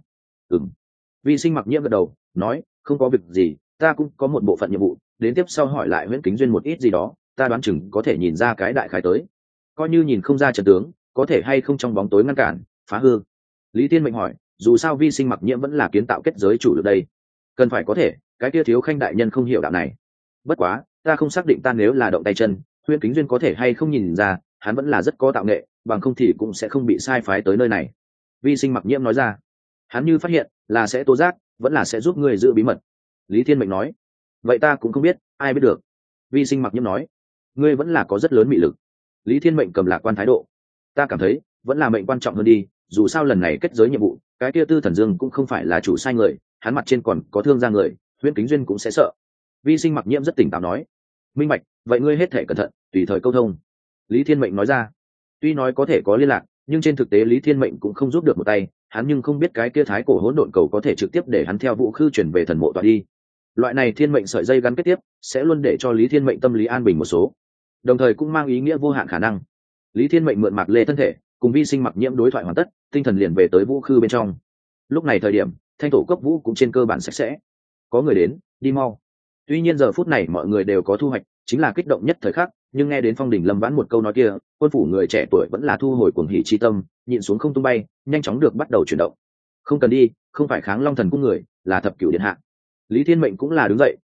Vi sinh Mặc Nhiễm gật đầu, nói, không có việc gì, ta cũng có một bộ phận nhiệm vụ, đến tiếp sau hỏi lại Huyễn Kính Duyên một ít gì đó, ta đoán chừng có thể nhìn ra cái đại khái tới. Coi như nhìn không ra trận tướng, có thể hay không trong bóng tối ngăn cản, phá hư. Lý Thiên Mệnh hỏi, dù sao vi sinh Mặc Nhiễm vẫn là kiến tạo kết giới chủ được đây, cần phải có thể, cái kia Thiếu Khanh đại nhân không hiểu đạo này. Bất quá, ta không xác định ta nếu là động tay chân, Huyễn Kính Duyên có thể hay không nhìn ra, hắn vẫn là rất có tạo nghệ, bằng không thì cũng sẽ không bị sai phái tới nơi này. Vi sinh Mặc Nhiễm nói ra, hắn như phát hiện, là sẽ tố giác, vẫn là sẽ giúp người giữ bí mật. Lý Thiên Mệnh nói, vậy ta cũng không biết, ai biết được. Vi sinh Mặc Nhiễm nói, ngươi vẫn là có rất lớn mị lực. Lý Thiên Mệnh cầm lạc quan thái độ, ta cảm thấy vẫn là mệnh quan trọng hơn đi, dù sao lần này kết giới nhiệm vụ, cái kia Tư Thần Dương cũng không phải là chủ sai người, hắn mặt trên còn có thương gia người, Huyễn Kính Duyên cũng sẽ sợ. Vi sinh Mặc Nhiễm rất tỉnh táo nói, minh bạch, vậy ngươi hết thể cẩn thận, tùy thời câu thông. Lý Thiên Mệnh nói ra, tuy nói có thể có liên lạc, nhưng trên thực tế Lý Thiên Mệnh cũng không giúp được một tay, hắn nhưng không biết cái kia thái cổ hỗn độn cầu có thể trực tiếp để hắn theo vũ khư chuyển về thần mộ tọa đi. Loại này thiên mệnh sợi dây gắn kết tiếp, sẽ luôn để cho Lý Thiên Mệnh tâm lý an bình một số, đồng thời cũng mang ý nghĩa vô hạn khả năng. Lý Thiên Mệnh mượn Mạc Lê thân thể, cùng vi sinh Mặc Nhiễm đối thoại hoàn tất, tinh thần liền về tới vũ khư bên trong. Lúc này thời điểm, thanh thổ cốc vũ cũng trên cơ bản sạch sẽ. Có người đến, đi mau. Tuy nhiên giờ phút này mọi người đều có thu hoạch, chính là kích động nhất thời khắc, nhưng nghe đến Phong Đình Lâm Vãn một câu nói kia, quân phủ người trẻ tuổi vẫn là thu hồi cuồng hỉ chi tâm, nhịn xuống không tung bay, nhanh chóng được bắt đầu chuyển động. Không cần đi, không phải Kháng Long thần cung người, là Thập Cửu điện hạ. Lý Thiên Mệnh cũng là đứng dậy,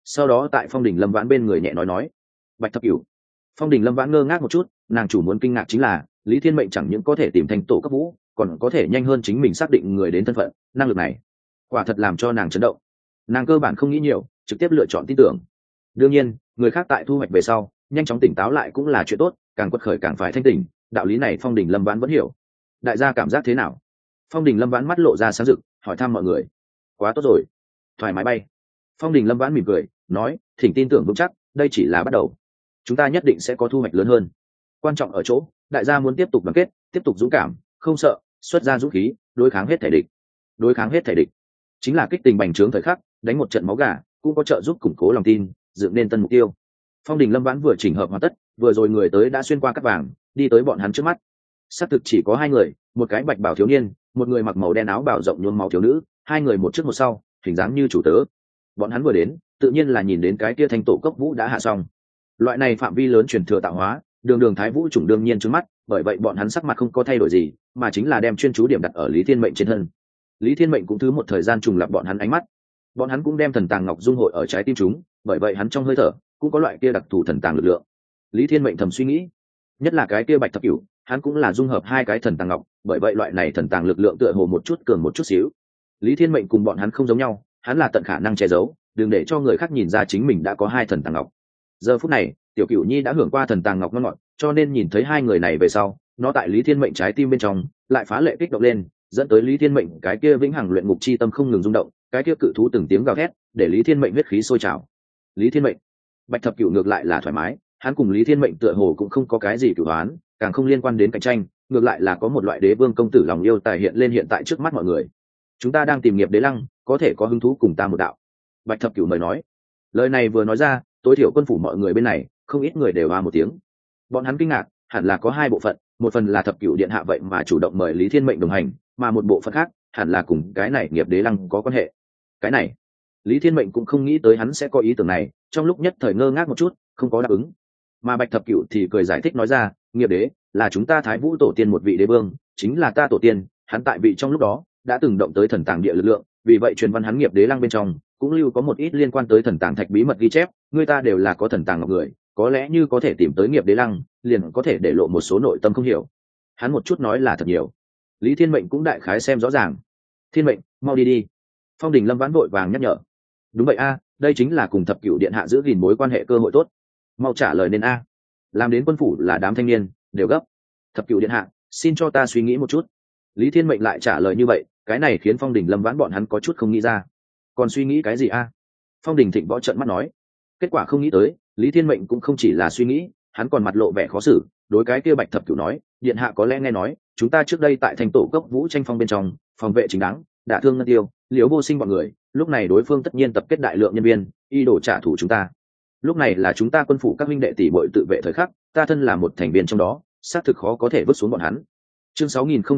sau đó tại Phong Đình Lâm Vãn bên người nhẹ nói Bạch Thập Cửu. Phong Đình Lâm Vãn ngơ ngác một chút, nàng chủ muốn kinh ngạc chính là Lý Thiên Mệnh chẳng những có thể tìm thành tổ cấp vũ, còn có thể nhanh hơn chính mình xác định người đến thân phận, năng lực này quả thật làm cho nàng chấn động. Nàng cơ bản không nghĩ nhiều, trực tiếp lựa chọn tin tưởng. Đương nhiên, người khác tại thu hoạch về sau nhanh chóng tỉnh táo lại cũng là chuyện tốt, càng quật khởi càng phải thanh tỉnh, đạo lý này Phong Đình Lâm Vãn vẫn hiểu. Đại gia cảm giác thế nào? Phong Đình Lâm Vãn mắt lộ ra sáng rực, hỏi thăm mọi người. Quá tốt rồi, thoải mái bay. Phong Đình Lâm Vãn mỉm cười nói, thỉnh tin tưởng vững chắc, đây chỉ là bắt đầu, chúng ta nhất định sẽ có thu hoạch lớn hơn. Quan trọng ở chỗ đại gia muốn tiếp tục đoàn kết, tiếp tục dũng cảm, không sợ, xuất ra dũng khí, đối kháng hết thể địch. Đối kháng hết thể địch chính là kích tình bành trướng thời khắc, đánh một trận máu gà cũng có trợ giúp củng cố lòng tin, dựng nên tân mục tiêu. Phong Đình Lâm Vãn vừa chỉnh hợp hoàn tất, vừa rồi người tới đã xuyên qua cắt vàng, đi tới bọn hắn trước mắt. Xác thực chỉ có hai người, một cái bạch bảo thiếu niên, một người mặc màu đen áo bào rộng nhuốm máu thiếu nữ, hai người một trước một sau, hình dáng như chủ tớ. Bọn hắn vừa đến, tự nhiên là nhìn đến cái kia thanh tổ cốc vũ đã hạ xong. Loại này phạm vi lớn truyền thừa tạo hóa, đường đường thái vũ chủng đương nhiên trước mắt, bởi vậy bọn hắn sắc mặt không có thay đổi gì, mà chính là đem chuyên chú điểm đặt ở Lý Thiên Mệnh trên thân. Lý Thiên Mệnh cũng thứ một thời gian trùng lập bọn hắn ánh mắt. Bọn hắn cũng đem thần tàng ngọc dung hội ở trái tim chúng, bởi vậy hắn trong hơi thở cũng có loại kia đặc thù thần tàng lực lượng. Lý Thiên Mệnh thầm suy nghĩ, nhất là cái kia Bạch Thập Cửu, hắn cũng là dung hợp hai cái thần tàng ngọc, bởi vậy loại này thần tàng lực lượng tựa hồ một chút cường một chút xíu. Lý Thiên Mệnh cùng bọn hắn không giống nhau, hắn là tận khả năng che giấu, đừng để cho người khác nhìn ra chính mình đã có hai thần tàng ngọc. Giờ phút này, Tiểu Cửu Nhi đã hưởng qua thần tàng ngọc ngon ngọt, cho nên nhìn thấy hai người này về sau, nó tại Lý Thiên Mệnh trái tim bên trong lại phá lệ kích động lên, dẫn tới Lý Thiên Mệnh cái kia vĩnh hằng luyện ngục chi tâm không ngừng rung động, cái kia cự thú từng tiếng gào thét, để Lý Thiên Mệnh huyết khí sôi trào. Lý Thiên Mệnh, Bạch Thập Cửu ngược lại là thoải mái, hắn cùng Lý Thiên Mệnh tựa hồ cũng không có cái gì cửu oán, càng không liên quan đến cạnh tranh, ngược lại là có một loại đế vương công tử lòng yêu tài hiện lên hiện tại trước mắt mọi người. Chúng ta đang tìm nghiệp đế lăng, có thể có hứng thú cùng ta một đạo. Bạch Thập Cửu mời nói. Lời này vừa nói ra, tối thiểu quân phủ mọi người bên này không ít người đều một tiếng. Bọn hắn kinh ngạc, hẳn là có hai bộ phận, một phần là Thập Cửu điện hạ vậy mà chủ động mời Lý Thiên Mệnh đồng hành, mà một bộ phận khác hẳn là cùng cái này nghiệp đế lăng có quan hệ. Cái này Lý Thiên Mệnh cũng không nghĩ tới hắn sẽ có ý tưởng này, trong lúc nhất thời ngơ ngác một chút, không có đáp ứng. Mà Bạch Thập Cửu thì cười giải thích nói ra, nghiệp đế là chúng ta Thái Vũ tổ tiên một vị đế vương, chính là ta tổ tiên, hắn tại vị trong lúc đó đã từng động tới thần tàng địa lực lượng, vì vậy truyền văn hắn nghiệp đế lăng bên trong cũng lưu có một ít liên quan tới thần tàng thạch bí mật ghi chép, người ta đều là có thần tàng ngọc người, có lẽ như có thể tìm tới nghiệp đế lăng, liền có thể để lộ một số nội tâm không hiểu. Hắn một chút nói là thật nhiều. Lý Thiên Mệnh cũng đại khái xem rõ ràng. Thiên Mệnh, mau đi đi. Phong Đình Lâm vãn vội vàng nhắc nhở. Đúng vậy a, đây chính là cùng Thập Cửu điện hạ giữ gìn mối quan hệ cơ hội tốt. Mau trả lời nên a. Làm đến quân phủ là đám thanh niên đều gấp. Thập Cửu điện hạ, xin cho ta suy nghĩ một chút. Lý Thiên Mệnh lại trả lời như vậy, cái này khiến Phong Đình Lâm vãn bọn hắn có chút không nghĩ ra. Còn suy nghĩ cái gì a? Phong Đình Thịnh võ trợn mắt nói. Kết quả không nghĩ tới, Lý Thiên Mệnh cũng không chỉ là suy nghĩ, hắn còn mặt lộ vẻ khó xử, đối cái kia Bạch Thập Cửu nói, điện hạ có lẽ nghe nói, chúng ta trước đây tại thành tổ cốc vũ tranh phong bên trong, phòng vệ chính đáng, đả thương ngân tiêu, liễu vô sinh bọn người, lúc này đối phương tất nhiên tập kết đại lượng nhân viên, y đổ trả thù chúng ta. Lúc này là chúng ta quân phủ các huynh đệ tỷ muội tự vệ thời khắc, ta thân là một thành viên trong đó, xác thực khó có thể vứt xuống bọn hắn. Chương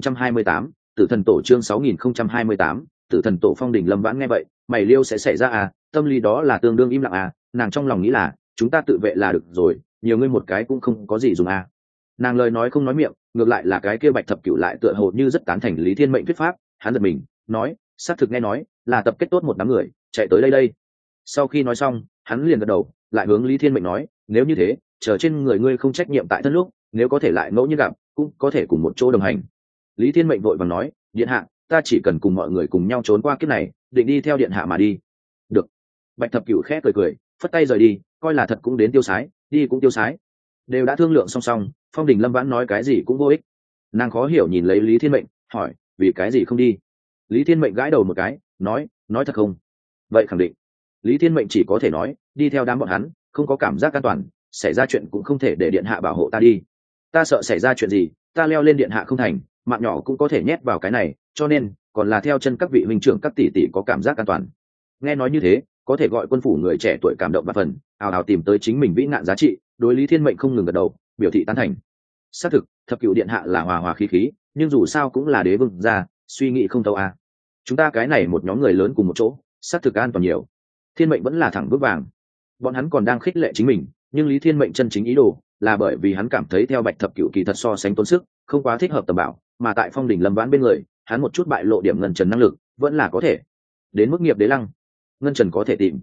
6028, Tử thần tổ chương 6028, Tử thần tổ. Phong Đình Lâm vãn nghe vậy, mày liêu sẽ xảy ra à, tâm lý đó là tương đương im lặng à, nàng trong lòng nghĩ là, chúng ta tự vệ là được rồi, nhiều ngươi một cái cũng không có gì dùng à. Nàng lời nói không nói miệng, ngược lại là cái kia Bạch Thập Cửu lại tựa hồ như rất tán thành Lý Thiên Mệnh thuyết pháp, hắn giật mình, nói, xác thực nghe nói, là tập kết tốt một đám người, chạy tới đây. Sau khi nói xong, hắn liền gật đầu, lại hướng Lý Thiên Mệnh nói, nếu như thế, chờ trên người ngươi không trách nhiệm tại thân lúc, nếu có thể lại ngẫu nhiên gặp, cũng có thể cùng một chỗ đồng hành. Lý Thiên Mệnh vội vàng nói, điện hạ, ta chỉ cần cùng mọi người cùng nhau trốn qua kiếp này, định đi theo điện hạ mà đi. Được. Bạch Thập Cửu khẽ cười, phất tay rời đi, coi là thật cũng đến tiêu sái, đi cũng tiêu sái. Đều đã thương lượng song, Phong Đình Lâm vãn nói cái gì cũng vô ích. Nàng khó hiểu nhìn lấy Lý Thiên Mệnh, hỏi, vì cái gì không đi? Lý Thiên Mệnh gãi đầu một cái, nói thật không? Vậy khẳng định. Lý Thiên Mệnh chỉ có thể nói, đi theo đám bọn hắn, không có cảm giác an toàn, xảy ra chuyện cũng không thể để điện hạ bảo hộ ta đi. Ta sợ xảy ra chuyện gì, ta leo lên điện hạ không thành, mạng nhỏ cũng có thể nhét vào cái này, cho nên còn là theo chân các vị huynh trưởng các tỷ tỷ có cảm giác an toàn. Nghe nói như thế, có thể gọi quân phủ người trẻ tuổi cảm động và phần, ào ào tìm tới chính mình vĩ nạn giá trị, đối Lý Thiên Mệnh không ngừng gật đầu, biểu thị tán thành. Xác thực, Thập Cửu điện hạ là hòa hòa khí khí, nhưng dù sao cũng là đế vương gia, suy nghĩ không thấu à. Chúng ta cái này một nhóm người lớn cùng một chỗ, xác thực an toàn nhiều. Thiên Mệnh vẫn là thẳng bước vàng. Bọn hắn còn đang khích lệ chính mình, nhưng Lý Thiên Mệnh chân chính ý đồ là bởi vì hắn cảm thấy theo Bạch Thập Cửu kỳ thật so sánh tốn sức, không quá thích hợp tầm bảo, mà tại Phong Đình Lâm vãn bên người, hắn một chút bại lộ điểm ngân trần năng lực, vẫn là có thể. Đến mức nghiệp đế lăng, ngân trần có thể tìm.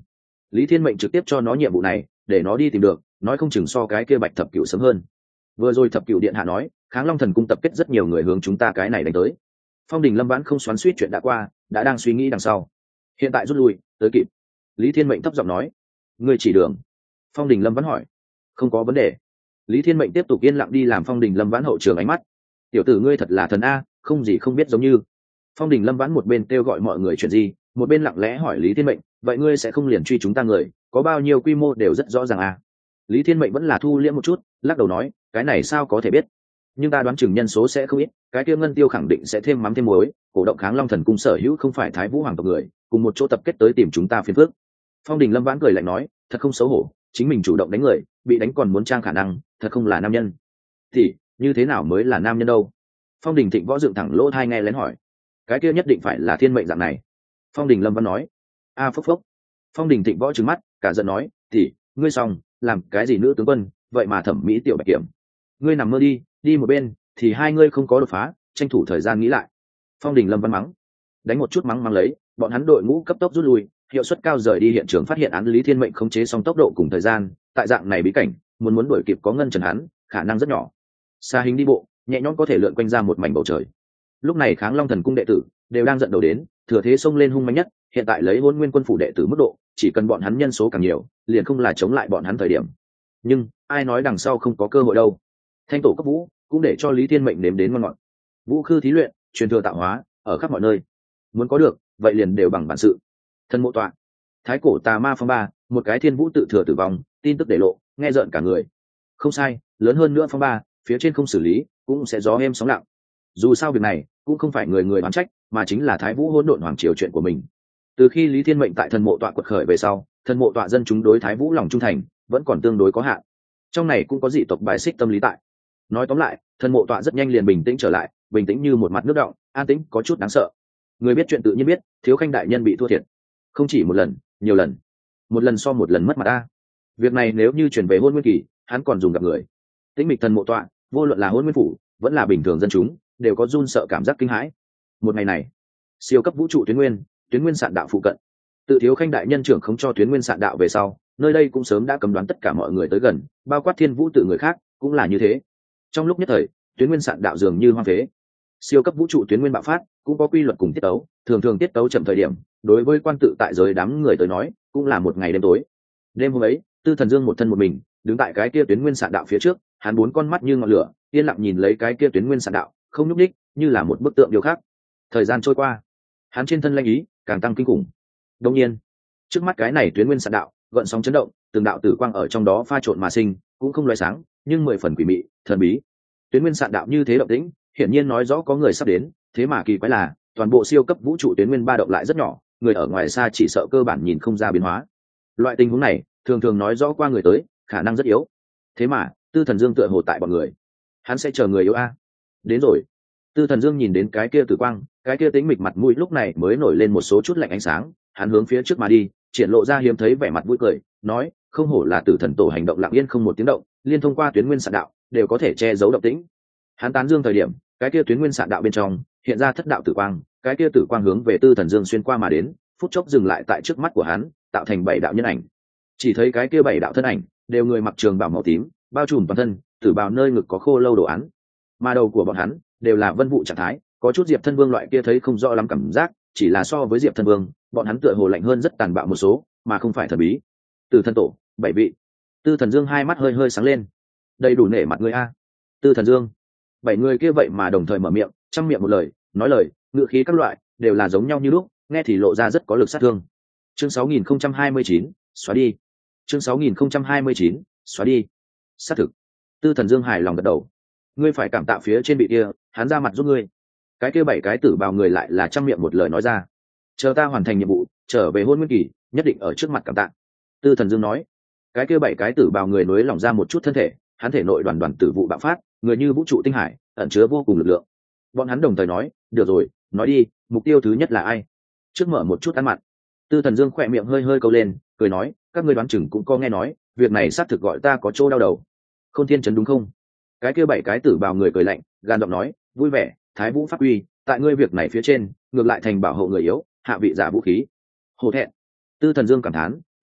Lý Thiên Mệnh trực tiếp cho nó nhiệm vụ này để nó đi tìm được, nói không chừng so cái kia Bạch Thập Cửu sớm hơn. Vừa rồi Thập Cửu điện hạ nói Kháng Long thần cung tập kết rất nhiều người hướng chúng ta cái này đánh tới. Phong Đình Lâm Vãn không xoắn xuýt chuyện đã qua, đã đang suy nghĩ đằng sau. Hiện tại rút lui tới kịp. Lý Thiên Mệnh thấp giọng nói. Ngươi chỉ đường. Phong Đình Lâm Vãn hỏi. Không có vấn đề. Lý Thiên Mệnh tiếp tục yên lặng đi làm Phong Đình Lâm Vãn hậu trường ánh mắt. Tiểu tử ngươi thật là thần a, không gì không biết giống như. Phong Đình Lâm Vãn một bên kêu gọi mọi người chuyện gì, một bên lặng lẽ hỏi Lý Thiên Mệnh, vậy ngươi sẽ không liền truy chúng ta người, có bao nhiêu quy mô đều rất rõ ràng a. Lý Thiên Mệnh vẫn là thu liễm một chút, lắc đầu nói, cái này sao có thể biết, nhưng ta đoán chừng nhân số sẽ không ít, cái kia Ngân Tiêu khẳng định sẽ thêm mắm thêm muối, cổ động Kháng Long thần cung sở hữu không phải Thái Vũ hoàng tộc người, cùng một chỗ tập kết tới tìm chúng ta phiền phức. Phong Đình Lâm Vãn cười lạnh nói, thật không xấu hổ, chính mình chủ động đánh người, bị đánh còn muốn trang khả năng, thật không là nam nhân. Thì như thế nào mới là nam nhân đâu? Phong Đình Thịnh Võ dựng thẳng lỗ tai nghe lén hỏi. Cái kia nhất định phải là thiên mệnh dạng này. Phong Đình Lâm Vãn nói. A phốc phốc. Phong Đình Thịnh Võ trừng mắt, cả giận nói, thì ngươi xong, làm cái gì nữ tướng quân, vậy mà thẩm mỹ tiểu bạch kiểm. Ngươi nằm mơ đi, đi một bên, thì hai ngươi không có đột phá, tranh thủ thời gian nghĩ lại. Phong Đình Lâm Vãn mắng. Đánh một chút mắng mắng lấy, bọn hắn đội ngũ cấp tốc rút lui, hiệu suất cao rời đi hiện trường, phát hiện án Lý Thiên Mệnh khống chế xong tốc độ cùng thời gian, tại dạng này bí cảnh, muốn đuổi kịp có ngân trần hắn, khả năng rất nhỏ. Xa hình đi bộ, nhẹ nhõm có thể lượn quanh ra một mảnh bầu trời. Lúc này Kháng Long thần cung đệ tử đều đang giận đầu đến, thừa thế xông lên hung mãnh nhất, hiện tại lấy Hỗn Nguyên quân phủ đệ tử mức độ, chỉ cần bọn hắn nhân số càng nhiều, liền không là chống lại bọn hắn thời điểm. Nhưng ai nói đằng sau không có cơ hội đâu. Thanh tổ cấp vũ cũng để cho Lý Thiên Mệnh nếm đến ngon ngọt. Vũ khư thí luyện, truyền thừa tạo hóa, ở khắp mọi nơi. Muốn có được, vậy liền đều bằng bản sự. Thân mộ tọa, thái cổ tà ma phong ba, một cái thiên vũ tự thừa tử vong, tin tức để lộ, nghe rợn cả người. Không sai, lớn hơn nữa phong ba, phía trên không xử lý, cũng sẽ gió êm sóng lặng. Dù sao việc này cũng không phải người người oán trách, mà chính là Thái Vũ hỗn độn hoàng triều chuyện của mình. Từ khi Lý Thiên Mệnh tại thần mộ tọa quật khởi về sau, thần mộ tọa dân chúng đối Thái Vũ lòng trung thành vẫn còn tương đối có hạn. Trong này cũng có dị tộc bài xích tâm lý tại. Nói tóm lại, thần mộ tọa rất nhanh liền bình tĩnh trở lại, bình tĩnh như một mặt nước đọng, an tĩnh có chút đáng sợ. Người biết chuyện tự nhiên biết, Thiếu Khanh đại nhân bị thua thiệt, không chỉ một lần, nhiều lần, một lần so một lần mất mặt ta. Việc này nếu như chuyển về Hôn Nguyên kỳ, hắn còn dùng gặp người. Tĩnh mịch thần mộ tọa, vô luận là Hôn Nguyên phủ, vẫn là bình thường dân chúng, đều có run sợ cảm giác kinh hãi. Một ngày này, siêu cấp vũ trụ tuyến nguyên sạn đạo phụ cận, tự Thiếu Khanh đại nhân trưởng không cho tuyến nguyên sạn đạo về sau, nơi đây cũng sớm đã cấm đoán tất cả mọi người tới gần, bao quát Thiên Vũ tự người khác cũng là như thế. Trong lúc nhất thời, tuyến nguyên sạn đạo dường như hoang phế. Siêu cấp vũ trụ tuyến nguyên bạo phát cũng có quy luật cùng tiết tấu, thường tiết tấu chậm thời điểm, đối với quan tự tại giới đám người tới nói cũng là một ngày đêm tối. Đêm hôm ấy, Tư Thần Dương một thân một mình đứng tại cái kia tuyến nguyên sạn đạo phía trước, hắn bốn con mắt như ngọn lửa, yên lặng nhìn lấy cái kia tuyến nguyên sạn đạo, không nhúc nhích, như là một bức tượng điêu khắc. Thời gian trôi qua, hắn trên thân lanh ý càng tăng kinh khủng. Đương nhiên, trước mắt cái này tuyến nguyên sạn đạo gợn sóng chấn động, từng đạo tử quang ở trong đó pha trộn mà sinh, cũng không loé sáng, nhưng 10 phần quỷ mị, thần bí. Tuyến nguyên sạn đạo như thế động tĩnh, hiển nhiên nói rõ có người sắp đến. Thế mà kỳ quái là, toàn bộ siêu cấp vũ trụ tuyến nguyên ba động lại rất nhỏ, người ở ngoài xa chỉ sợ cơ bản nhìn không ra biến hóa. Loại tình huống này thường nói rõ qua người tới khả năng rất yếu. Thế mà Tư Thần Dương tựa hồ tại bọn người, hắn sẽ chờ người yếu a. Đến rồi. Tư Thần Dương nhìn đến cái kia tử quang, cái kia tĩnh mịch mặt mũi lúc này mới nổi lên một số chút lạnh ánh sáng, hắn hướng phía trước mà đi, triển lộ ra hiếm thấy vẻ mặt vui cười, nói, không hổ là Tử Thần tổ hành động lặng yên không một tiếng động, liên thông qua tuyến nguyên sạn đạo, đều có thể che giấu động tĩnh. Hắn tán dương thời điểm, cái kia tuyến nguyên sạn đạo bên trong hiện ra thất đạo tử quang, cái kia tử quang hướng về Tư Thần Dương xuyên qua mà đến, phút chốc dừng lại tại trước mắt của hắn, tạo thành 7 đạo nhân ảnh. Chỉ thấy cái kia 7 đạo thân ảnh đều người mặc trường bào màu tím, bao trùm toàn thân, tử bào nơi ngực có khô lâu đồ án, mà đầu của bọn hắn đều là vân vụ trạng thái, có chút Diệp Thân Vương loại kia thấy không rõ lắm cảm giác, chỉ là so với Diệp Thân Vương, bọn hắn tựa hồ lạnh hơn rất tàn bạo một số, mà không phải thần bí. Tử Thần tổ, 7 vị. Tư Thần Dương hai mắt hơi hơi sáng lên. Đầy đủ nể mặt người a. Tư Thần Dương. 7 người kia vậy mà đồng thời mở miệng, trăm miệng một lời, nói lời, ngữ khí các loại đều là giống nhau như lúc, nghe thì lộ ra rất có lực sát thương. Chương 6029, xóa đi. Chương 6029, xóa đi. Xác thực. Tư Thần Dương hài lòng gật đầu. Ngươi phải cảm tạ phía trên bị kia, hắn ra mặt giúp ngươi. Cái kia 7 cái tử bào người lại là trăm miệng một lời nói ra. Chờ ta hoàn thành nhiệm vụ, trở về Hôn Nguyên kỳ, nhất định ở trước mặt cảm tạ. Tư Thần Dương nói. Cái kia 7 cái tử bào người nối lỏng ra một chút thân thể, hắn thể nội đoàn tử vụ bạo phát, người như vũ trụ tinh hải, ẩn chứa vô cùng lực lượng. Bọn hắn đồng thời nói, được rồi, nói đi, mục tiêu thứ nhất là ai? Trước mở một chút ăn mặn. Tư Thần Dương khỏe miệng hơi hơi câu lên, cười nói, các ngươi đoán chừng cũng có nghe nói, việc này xác thực gọi ta có chỗ đau đầu. Khôn Thiên Trấn đúng không? Cái kia 7 cái tử bào người cười lạnh, gan giọng nói, vui vẻ, Thái Vũ pháp uy, tại ngươi việc này phía trên, ngược lại thành bảo hộ người yếu, hạ vị giả vũ khí. Hổ thẹn. Tư Thần Dương cảm thán,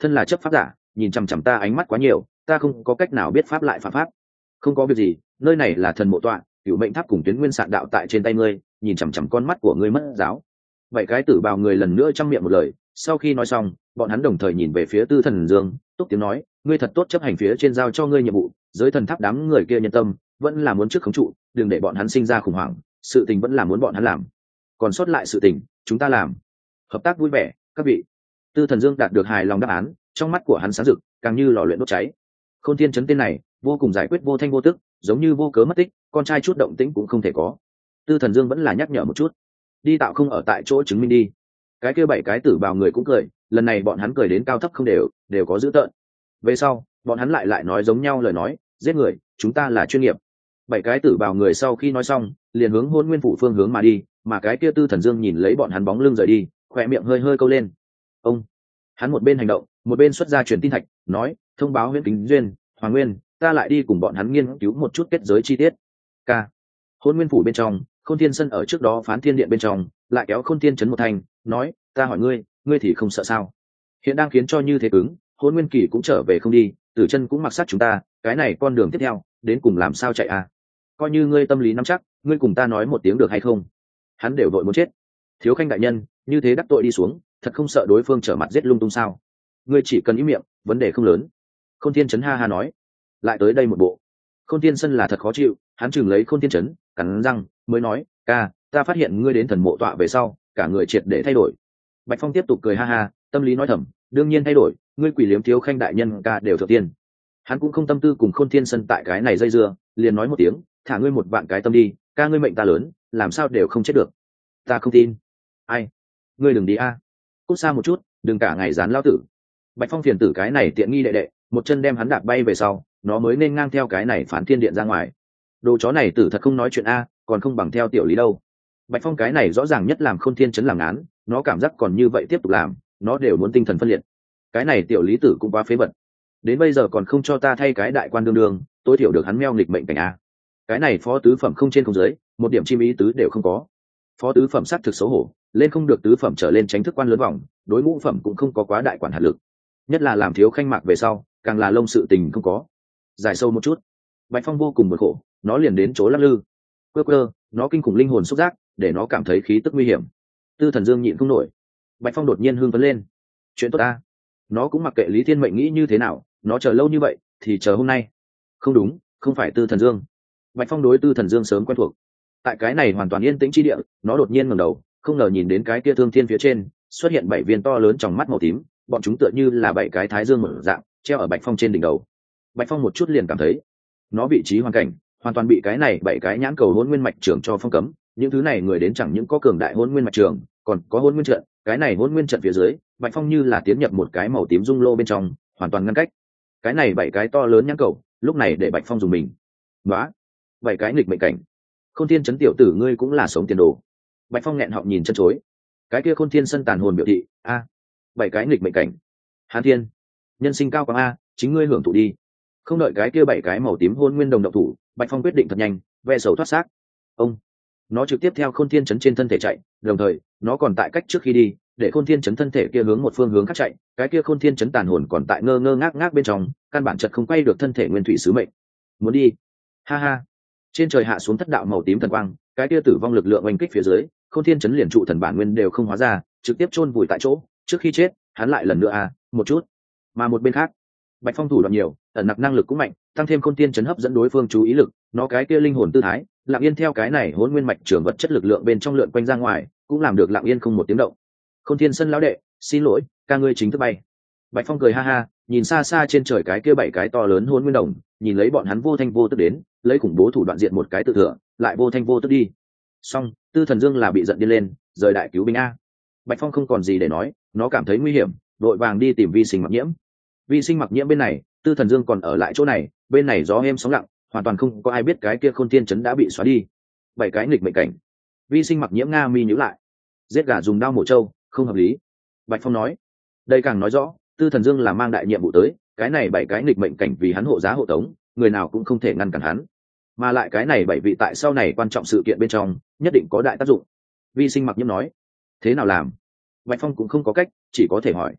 thân là chấp pháp giả, nhìn chằm chằm ta ánh mắt quá nhiều, ta không có cách nào biết pháp lại phạm pháp. Không có việc gì, nơi này là thần mộ tọa, cửu mệnh tháp cùng tuyến nguyên sạn đạo tại trên tay ngươi, nhìn chằm chằm con mắt của ngươi mất giáo. Bảy cái tử bào người lần nữa trong miệng một lời, sau khi nói xong, bọn hắn đồng thời nhìn về phía Tư Thần Dương, túc tiếng nói, ngươi thật tốt chấp hành phía trên giao cho ngươi nhiệm vụ, giới thần tháp đám người kia nhân tâm, vẫn là muốn trước khống trụ, đừng để bọn hắn sinh ra khủng hoảng, sự tình vẫn là muốn bọn hắn làm. Còn sót lại sự tình, chúng ta làm. Hợp tác vui vẻ, các vị. Tư Thần Dương đạt được hài lòng đáp án, trong mắt của hắn sáng rực, càng như lò luyện đốt cháy. Khôn Thiên Chấn tên này, vô cùng giải quyết vô thanh vô tức, giống như vô cớ mất tích, con trai chút động tĩnh cũng không thể có. Tư Thần Dương vẫn là nhắc nhở một chút, đi tạo không ở tại chỗ chứng minh đi. Cái kia bảy cái tử bào người cũng cười, lần này bọn hắn cười đến cao thấp không đều có dữ tợn. Về sau, bọn hắn lại nói giống nhau lời nói, giết người, chúng ta là chuyên nghiệp. Bảy cái tử bào người sau khi nói xong, liền hướng Hôn Nguyên phủ phương hướng mà đi, mà cái kia Tư Thần Dương nhìn lấy bọn hắn bóng lưng rời đi, khỏe miệng hơi hơi câu lên. Ông, hắn một bên hành động, một bên xuất ra truyền tin thạch, nói, thông báo Huyễn Kính Duyên, Hoàng Nguyên, ta lại đi cùng bọn hắn nghiên cứu một chút kết giới chi tiết. K. Hôn Nguyên phủ bên trong, Khôn Thiên Sân ở trước đó Phán Thiên Điện bên trong, lại kéo Khôn Thiên Chấn một thanh, nói, ta hỏi ngươi, ngươi thì không sợ sao? Hiện đang khiến cho như thế cứng, Hôn Nguyên Kỳ cũng trở về không đi, Tử Chân cũng mặc sát chúng ta, cái này con đường tiếp theo, đến cùng làm sao chạy à? Coi như ngươi tâm lý nắm chắc, ngươi cùng ta nói một tiếng được hay không? Hắn đều đội muốn chết. Thiếu Khanh đại nhân, như thế đắc tội đi xuống, thật không sợ đối phương trở mặt giết lung tung sao? Ngươi chỉ cần ý miệng, vấn đề không lớn. Khôn Thiên Chấn ha ha nói, lại tới đây một bộ. Khôn Thiên Sân là thật khó chịu, hắn chừng lấy Khôn Thiên Chấn, cắn răng mới nói, ca, ta phát hiện ngươi đến thần mộ tọa về sau, cả người triệt để thay đổi. Bạch Phong tiếp tục cười ha ha, tâm lý nói thầm, đương nhiên thay đổi, ngươi quỷ liếm Thiếu Khanh đại nhân ca đều thượng tiên. Hắn cũng không tâm tư cùng Khôn Thiên Sân tại cái này dây dưa, liền nói một tiếng, thả ngươi một vạn cái tâm đi, ca ngươi mệnh ta lớn, làm sao đều không chết được. Ta không tin. Ai? Ngươi đừng đi a. Cút xa một chút, đừng cả ngày dán lao tử. Bạch Phong phiền tử cái này tiện nghi đệ đệ, một chân đem hắn đạp bay về sau, nó mới nên ngang theo cái này Phán Thiên Điện ra ngoài. Đồ chó này tử thật không nói chuyện a, còn không bằng theo tiểu lý đâu. Bạch Phong cái này rõ ràng nhất làm Khôn Thiên Chấn làm án, nó cảm giác còn như vậy tiếp tục làm, nó đều muốn tinh thần phân liệt. Cái này tiểu lý tử cũng quá phế vật, đến bây giờ còn không cho ta thay cái đại quan đương đương, tối thiểu được hắn meo nghịch mệnh cảnh a. Cái này phó tứ phẩm không trên không dưới, một điểm chim ý tứ đều không có. Phó tứ phẩm sát thực xấu hổ, lên không được tứ phẩm trở lên tránh thức quan lớn vòng, đối ngũ phẩm cũng không có quá đại quản hạt lực. Nhất là làm Thiếu Khanh Mạc về sau, càng là lông sự tình không có. Dài sâu một chút, Bạch Phong vô cùng bực khổ, nó liền đến chỗ lắc lư. Quơ, nó kinh khủng linh hồn xúc giác, để nó cảm thấy khí tức nguy hiểm. Tư Thần Dương nhịn không nổi. Bạch Phong đột nhiên hưng phấn lên. Chuyện tốt ta. Nó cũng mặc kệ Lý Thiên Mệnh nghĩ như thế nào, nó chờ lâu như vậy, thì chờ hôm nay. Không đúng, không phải Tư Thần Dương. Bạch Phong đối Tư Thần Dương sớm quen thuộc. Tại cái này hoàn toàn yên tĩnh chi địa, nó đột nhiên ngẩng đầu, không ngờ nhìn đến cái kia thương thiên phía trên, xuất hiện 7 viên to lớn trong mắt màu tím, bọn chúng tựa như là 7 cái thái dương mở dạng, treo ở Bạch Phong trên đỉnh đầu. Bạch Phong một chút liền cảm thấy, nó vị trí hoàn cảnh hoàn toàn bị cái này 7 cái nhãn cầu hỗn nguyên mạch trường cho phong cấm. Những thứ này người đến chẳng những có cường đại hỗn nguyên mạch trường, còn có hỗn nguyên trận, cái này hỗn nguyên trận phía dưới, Bạch Phong như là tiến nhập một cái màu tím dung lô bên trong, hoàn toàn ngăn cách. Cái này 7 cái to lớn nhãn cầu, lúc này để Bạch Phong dùng mình. Nóa, 7 cái nghịch mệnh cảnh. Khôn Thiên Chấn tiểu tử ngươi cũng là sống tiền đồ. Bạch Phong nghẹn họng nhìn chân chối. Cái kia Khôn Thiên Sân tàn hồn biểu thị, a, 7 cái nghịch mệnh cảnh. Hán Thiên, nhân sinh cao quang a, chính ngươi hưởng thụ đi. Không đợi cái kia 7 cái màu tím hôn nguyên đồng động thủ, Bạch Phong quyết định thật nhanh, ve sầu thoát xác. Ông, nó trực tiếp theo Khôn Thiên Chấn trên thân thể chạy, đồng thời nó còn tại cách trước khi đi, để Khôn Thiên Chấn thân thể kia hướng một phương hướng khác chạy, cái kia Khôn Thiên Chấn tàn hồn còn tại ngơ ngơ ngác ngác bên trong, căn bản chợt không quay được thân thể nguyên thủy sứ mệnh. Muốn đi? Ha ha. Trên trời hạ xuống thất đạo màu tím thần quang, cái kia tử vong lực lượng oanh kích phía dưới, Khôn Thiên Chấn liền trụ thần bản nguyên đều không hóa ra, trực tiếp chôn vùi tại chỗ. Trước khi chết, hắn lại lần nữa một chút. Mà một bên khác, Bạch Phong thủ đoạn nhiều, ẩn nặc năng lực cũng mạnh, tăng thêm Khôn Thiên Chấn hấp dẫn đối phương chú ý lực, nó cái kia linh hồn tư thái, lặng yên theo cái này hỗn nguyên mạch trường vật chất lực lượng bên trong lượn quanh ra ngoài, cũng làm được lặng yên không một tiếng động. Khôn Thiên Sân lão đệ, xin lỗi, ca ngươi chính thức bay. Bạch Phong cười ha ha, nhìn xa xa trên trời cái kia 7 cái to lớn hỗn nguyên đồng, nhìn lấy bọn hắn vô thanh vô tức đến, lấy khủng bố thủ đoạn diện một cái tự thừa, lại vô thanh vô tức đi. Xong, Tư Thần Dương là bị giận đi lên, rời đại cứu binh a. Bạch Phong không còn gì để nói, nó cảm thấy nguy hiểm, đội vàng đi tìm Vi Sinh Mặc Nhiễm. Vi Sinh Mặc Nhiễm bên này, Tư Thần Dương còn ở lại chỗ này, bên này gió êm sóng lặng, hoàn toàn không có ai biết cái kia Khôn Thiên Chấn đã bị xóa đi. 7 cái nghịch mệnh cảnh. Vi Sinh Mặc Nhiễm nga mi nhíu lại. Giết gà dùng đao mổ trâu, không hợp lý. Bạch Phong nói, đây càng nói rõ, Tư Thần Dương là mang đại nhiệm vụ tới, cái này 7 cái nghịch mệnh cảnh vì hắn hộ giá hộ tống, người nào cũng không thể ngăn cản hắn. Mà lại cái này 7 vị tại sau này quan trọng sự kiện bên trong, nhất định có đại tác dụng. Vi Sinh Mặc Nhiễm nói, thế nào làm? Bạch Phong cũng không có cách, chỉ có thể hỏi.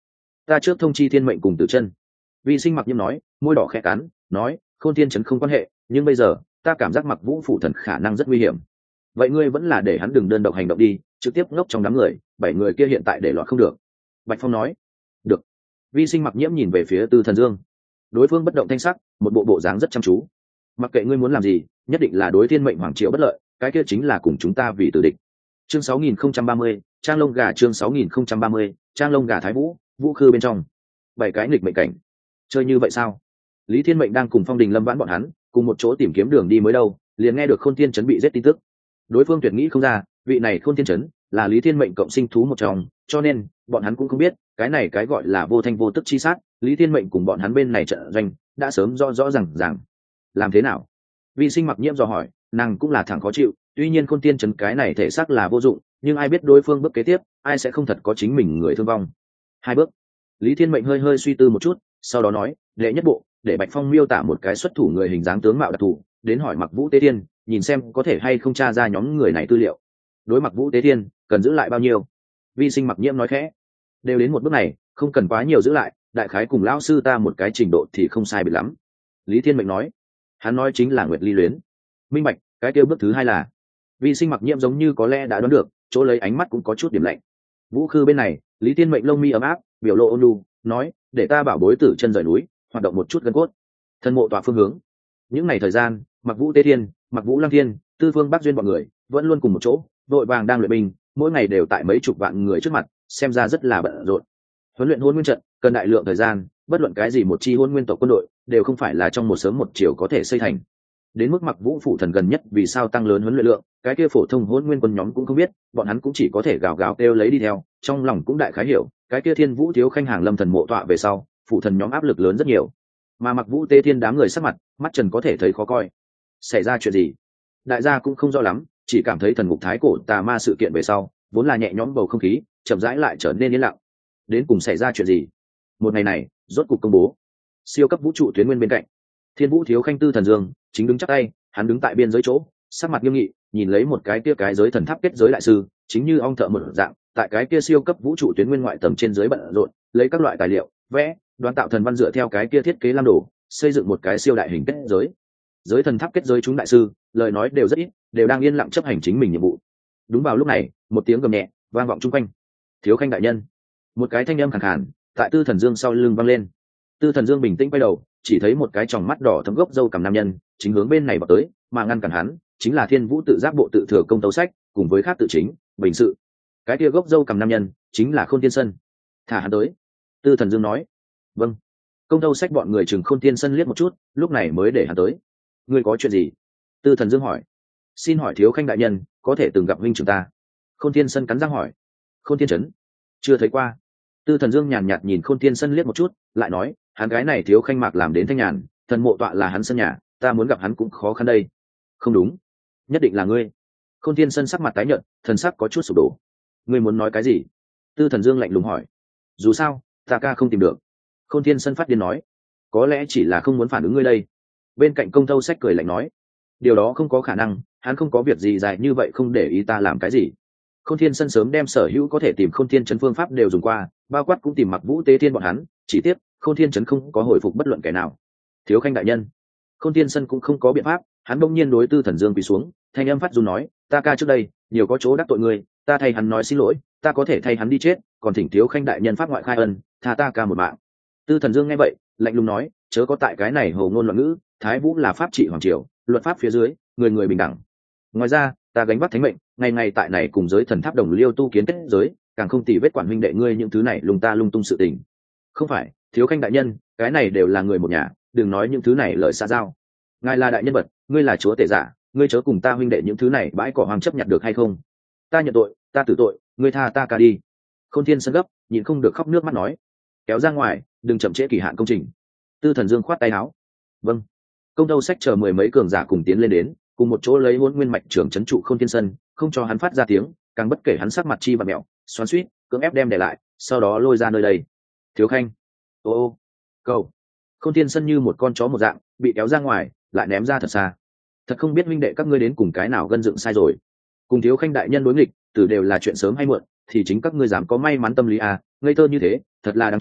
ta trước thông chi thiên mệnh cùng Tử Chân. Vi Sinh Mặc Nhiễm nói, môi đỏ khẽ cắn, nói, Khôn Thiên Chấn không quan hệ, nhưng bây giờ ta cảm giác Mặc Vũ phủ thần khả năng rất nguy hiểm. Vậy ngươi vẫn là để hắn đừng đơn độc hành động đi, trực tiếp ngốc trong đám người, 7 người kia hiện tại để loạn không được. Bạch Phong nói. Được. Vi Sinh Mặc Nhiễm nhìn về phía Tư Thần Dương. Đối phương bất động thanh sắc, một bộ dáng rất chăm chú. Mặc kệ ngươi muốn làm gì, nhất định là đối thiên mệnh hoàng triều bất lợi, cái kia chính là cùng chúng ta vì tử địch. Chương 6030, trang lông gà. Chương 6030, trang lông gà. Thái Vũ, Vũ Khư bên trong. 7 cái nghịch mệnh cảnh. Chơi như vậy sao? Lý Thiên Mệnh đang cùng Phong Đình Lâm Vãn bọn hắn cùng một chỗ tìm kiếm đường đi mới đâu, liền nghe được Khôn Thiên Chấn bị giết tin tức. Đối phương tuyệt nghĩ không ra, vị này Khôn Thiên Chấn là Lý Thiên Mệnh cộng sinh thú một trong, cho nên bọn hắn cũng không biết, cái này cái gọi là vô thanh vô tức chi sát, Lý Thiên Mệnh cùng bọn hắn bên này trận doanh đã sớm rõ ràng. Làm thế nào? Vi Sinh Mặc Nhiễm dò hỏi, nàng cũng là thẳng khó chịu, tuy nhiên Khôn Thiên Chấn cái này thể xác là vô dụng, nhưng ai biết đối phương bước kế tiếp, ai sẽ không thật có chính mình người thương vong. 2 bước. Lý Thiên Mệnh hơi suy tư một chút, sau đó nói, đệ nhất bộ, để Bạch Phong miêu tả một cái xuất thủ người hình dáng tướng mạo đặc thù, đến hỏi Mặc Vũ Tế Thiên, nhìn xem có thể hay không tra ra nhóm người này tư liệu. Đối Mặc Vũ Tế Thiên, cần giữ lại bao nhiêu? Vi Sinh Mặc Nhiễm nói khẽ, đều đến một bước này, không cần quá nhiều giữ lại, đại khái cùng lão sư ta một cái trình độ thì không sai biệt lắm. Lý Thiên Mệnh nói. Hắn nói chính là Nguyệt Ly Luyến. Minh bạch, cái kêu bước thứ 2 là. Vi Sinh Mặc Nhiễm giống như có lẽ đã đoán được, chỗ lấy ánh mắt cũng có chút điểm lạnh. Vũ Khư bên này, Lý Thiên Mệnh lông mi ấm áp, biểu lộ ôn nhu, nói, để ta bảo bối Tử Chân rời núi, hoạt động một chút gân cốt. Thân mộ tọa phương hướng. Những ngày thời gian, Mặc Vũ Tế Thiên, Mặc Vũ Lăng Thiên, Tư Phương Bắc Duyên bọn người vẫn luôn cùng một chỗ, vội vàng đang luyện binh, mỗi ngày đều tại mấy chục vạn người trước mặt, xem ra rất là bận rộn. Huấn luyện Hôn Nguyên trận cần đại lượng thời gian, bất luận cái gì một chi Hôn Nguyên tộc quân đội đều không phải là trong một sớm một chiều có thể xây thành. Đến mức Mặc Vũ phủ thần gần nhất vì sao tăng lớn huấn luyện lượng, cái kia phổ thông Hôn Nguyên quân nhóm cũng không biết, bọn hắn cũng chỉ có thể gào gào kêu lấy đi theo, trong lòng cũng đại khái hiểu, cái kia Thiên Vũ thiếu khanh hàng lâm thần mộ tọa về sau, phủ thần nhóm áp lực lớn rất nhiều. Mà Mặc Vũ Tế Thiên đám người sắc mặt, mắt trần có thể thấy khó coi. Xảy ra chuyện gì? Đại gia cũng không rõ lắm, chỉ cảm thấy thần ngục thái cổ tà ma sự kiện về sau, vốn là nhẹ nhõm bầu không khí, chậm rãi lại trở nên yên lặng. Đến cùng xảy ra chuyện gì? Một ngày này, rốt cục công bố. Siêu cấp vũ trụ tuyến nguyên bên cạnh, Thiên Vũ thiếu khanh Tư Thần Dương chính đứng chắp tay, hắn đứng tại biên giới chỗ, sắc mặt nghiêm nghị, nhìn lấy một cái kia cái giới thần tháp kết giới đại sư, chính như ong thợ một dạng, tại cái kia siêu cấp vũ trụ tuyến nguyên ngoại tầng trên dưới bận rộn, lấy các loại tài liệu, vẽ, đoán tạo thần văn dựa theo cái kia thiết kế lam đồ, xây dựng một cái siêu đại hình kết giới. Giới thần tháp kết giới chúng đại sư, lời nói đều rất ít, đều đang yên lặng chấp hành chính mình nhiệm vụ. Đúng vào lúc này, một tiếng gầm nhẹ vang vọng chung quanh. Thiếu khanh đại nhân. Một cái thanh âm khàn khàn tại Tư Thần Dương sau lưng vang lên. Tư Thần Dương bình tĩnh quay đầu, chỉ thấy một cái tròng mắt đỏ thấm gốc râu cằm nam nhân chính hướng bên này vào tới, mà ngăn cản hắn chính là Thiên Vũ tự giác bộ tự thừa công tấu sách cùng với khác tự chính bình sự. Cái kia gốc râu cằm nam nhân chính là Khôn Thiên Sân. Thả hắn tới. Tư Thần Dương nói. Vâng. Công tấu sách bọn người chừng Khôn Thiên Sân liếc một chút, lúc này mới để hắn tới. Ngươi có chuyện gì? Tư Thần Dương hỏi. Xin hỏi thiếu khanh đại nhân có thể từng gặp huynh trưởng ta? Khôn Thiên Sân cắn răng hỏi. Khôn Thiên Trấn chưa thấy qua. Tư Thần Dương nhàn nhạt nhìn Khôn Thiên Sân liếc một chút, lại nói, hắn gái này thiếu khanh mạc làm đến thanh nhàn, thần mộ tọa là hắn sân nhà, ta muốn gặp hắn cũng khó khăn đây. Không đúng, nhất định là ngươi. Khôn Thiên Sân sắc mặt tái nhợt, thần sắc có chút sụp đổ. Ngươi muốn nói cái gì? Tư Thần Dương lạnh lùng hỏi. Dù sao, ta ca không tìm được. Khôn Thiên Sân phát điên nói. Có lẽ chỉ là không muốn phản ứng ngươi đây. Bên cạnh Công Thâu Sách cười lạnh nói. Điều đó không có khả năng, hắn không có việc gì dài như vậy không để ý ta làm cái gì. Khôn Thiên Sân sớm đem sở hữu có thể tìm Khôn Thiên Trấn phương pháp đều dùng qua, bao quát cũng tìm Mặc Vũ Tế Thiên bọn hắn, chỉ tiếc Khôn Thiên Trấn không có hồi phục bất luận kẻ nào. Thiếu khanh đại nhân. Khôn Thiên Sân cũng không có biện pháp, hắn bỗng nhiên đối Tư Thần Dương quỳ xuống, thanh âm phát run nói, ta ca trước đây nhiều có chỗ đắc tội người, ta thay hắn nói xin lỗi, ta có thể thay hắn đi chết, còn thỉnh thiếu khanh đại nhân pháp ngoại khai ân, tha ta ca một mạng. Tư Thần Dương nghe vậy, lạnh lùng nói, chớ có tại cái này hồ ngôn loạn ngữ, Thái Vũ là pháp trị hoàng triều, luật pháp phía dưới, người người bình đẳng. Ngoài ra, ta gánh vác thánh mệnh, ngày ngày tại này cùng giới thần tháp đồng liêu tu kiến kết giới, càng không tỉ vết quản huynh đệ ngươi những thứ này lung ta lung tung sự tình. Không phải, thiếu khanh đại nhân, cái này đều là người một nhà, đừng nói những thứ này lời xa giao. Ngài là đại nhân vật, ngươi là chúa tể giả, ngươi chớ cùng ta huynh đệ những thứ này bãi cỏ hoang chấp nhận được hay không? Ta nhận tội, ta tử tội, ngươi tha ta ca đi. Khôn Thiên Sân gấp, nhịn không được khóc nước mắt nói, kéo ra ngoài, đừng chậm trễ kỳ hạn công trình. Tư Thần Dương khoát tay áo. Vâng. Công Thâu Sách chờ mười mấy cường giả cùng tiến lên đến, cùng một chỗ lấy Hỗn Nguyên mạch trưởng trấn trụ Khôn Thiên Sân, không cho hắn phát ra tiếng, càng bất kể hắn sắc mặt chi và mẹo, xoắn xuýt, cưỡng ép đem để lại, sau đó lôi ra nơi đây. Thiếu khanh. Ô, cầu. Khôn Thiên Sân như một con chó một dạng, bị kéo ra ngoài, lại ném ra thật xa. Thật không biết minh đệ các ngươi đến cùng cái nào gân dựng sai rồi. Cùng thiếu khanh đại nhân đối nghịch, từ đều là chuyện sớm hay muộn, thì chính các ngươi dám có may mắn tâm lý à, ngây thơ như thế, thật là đáng chết,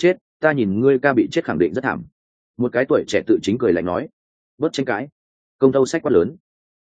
ta nhìn ngươi ca bị chết khẳng định rất thảm. Một cái tuổi trẻ tự chính cười lạnh nói. Bớt tranh cãi. Công tâu sách quát lớn.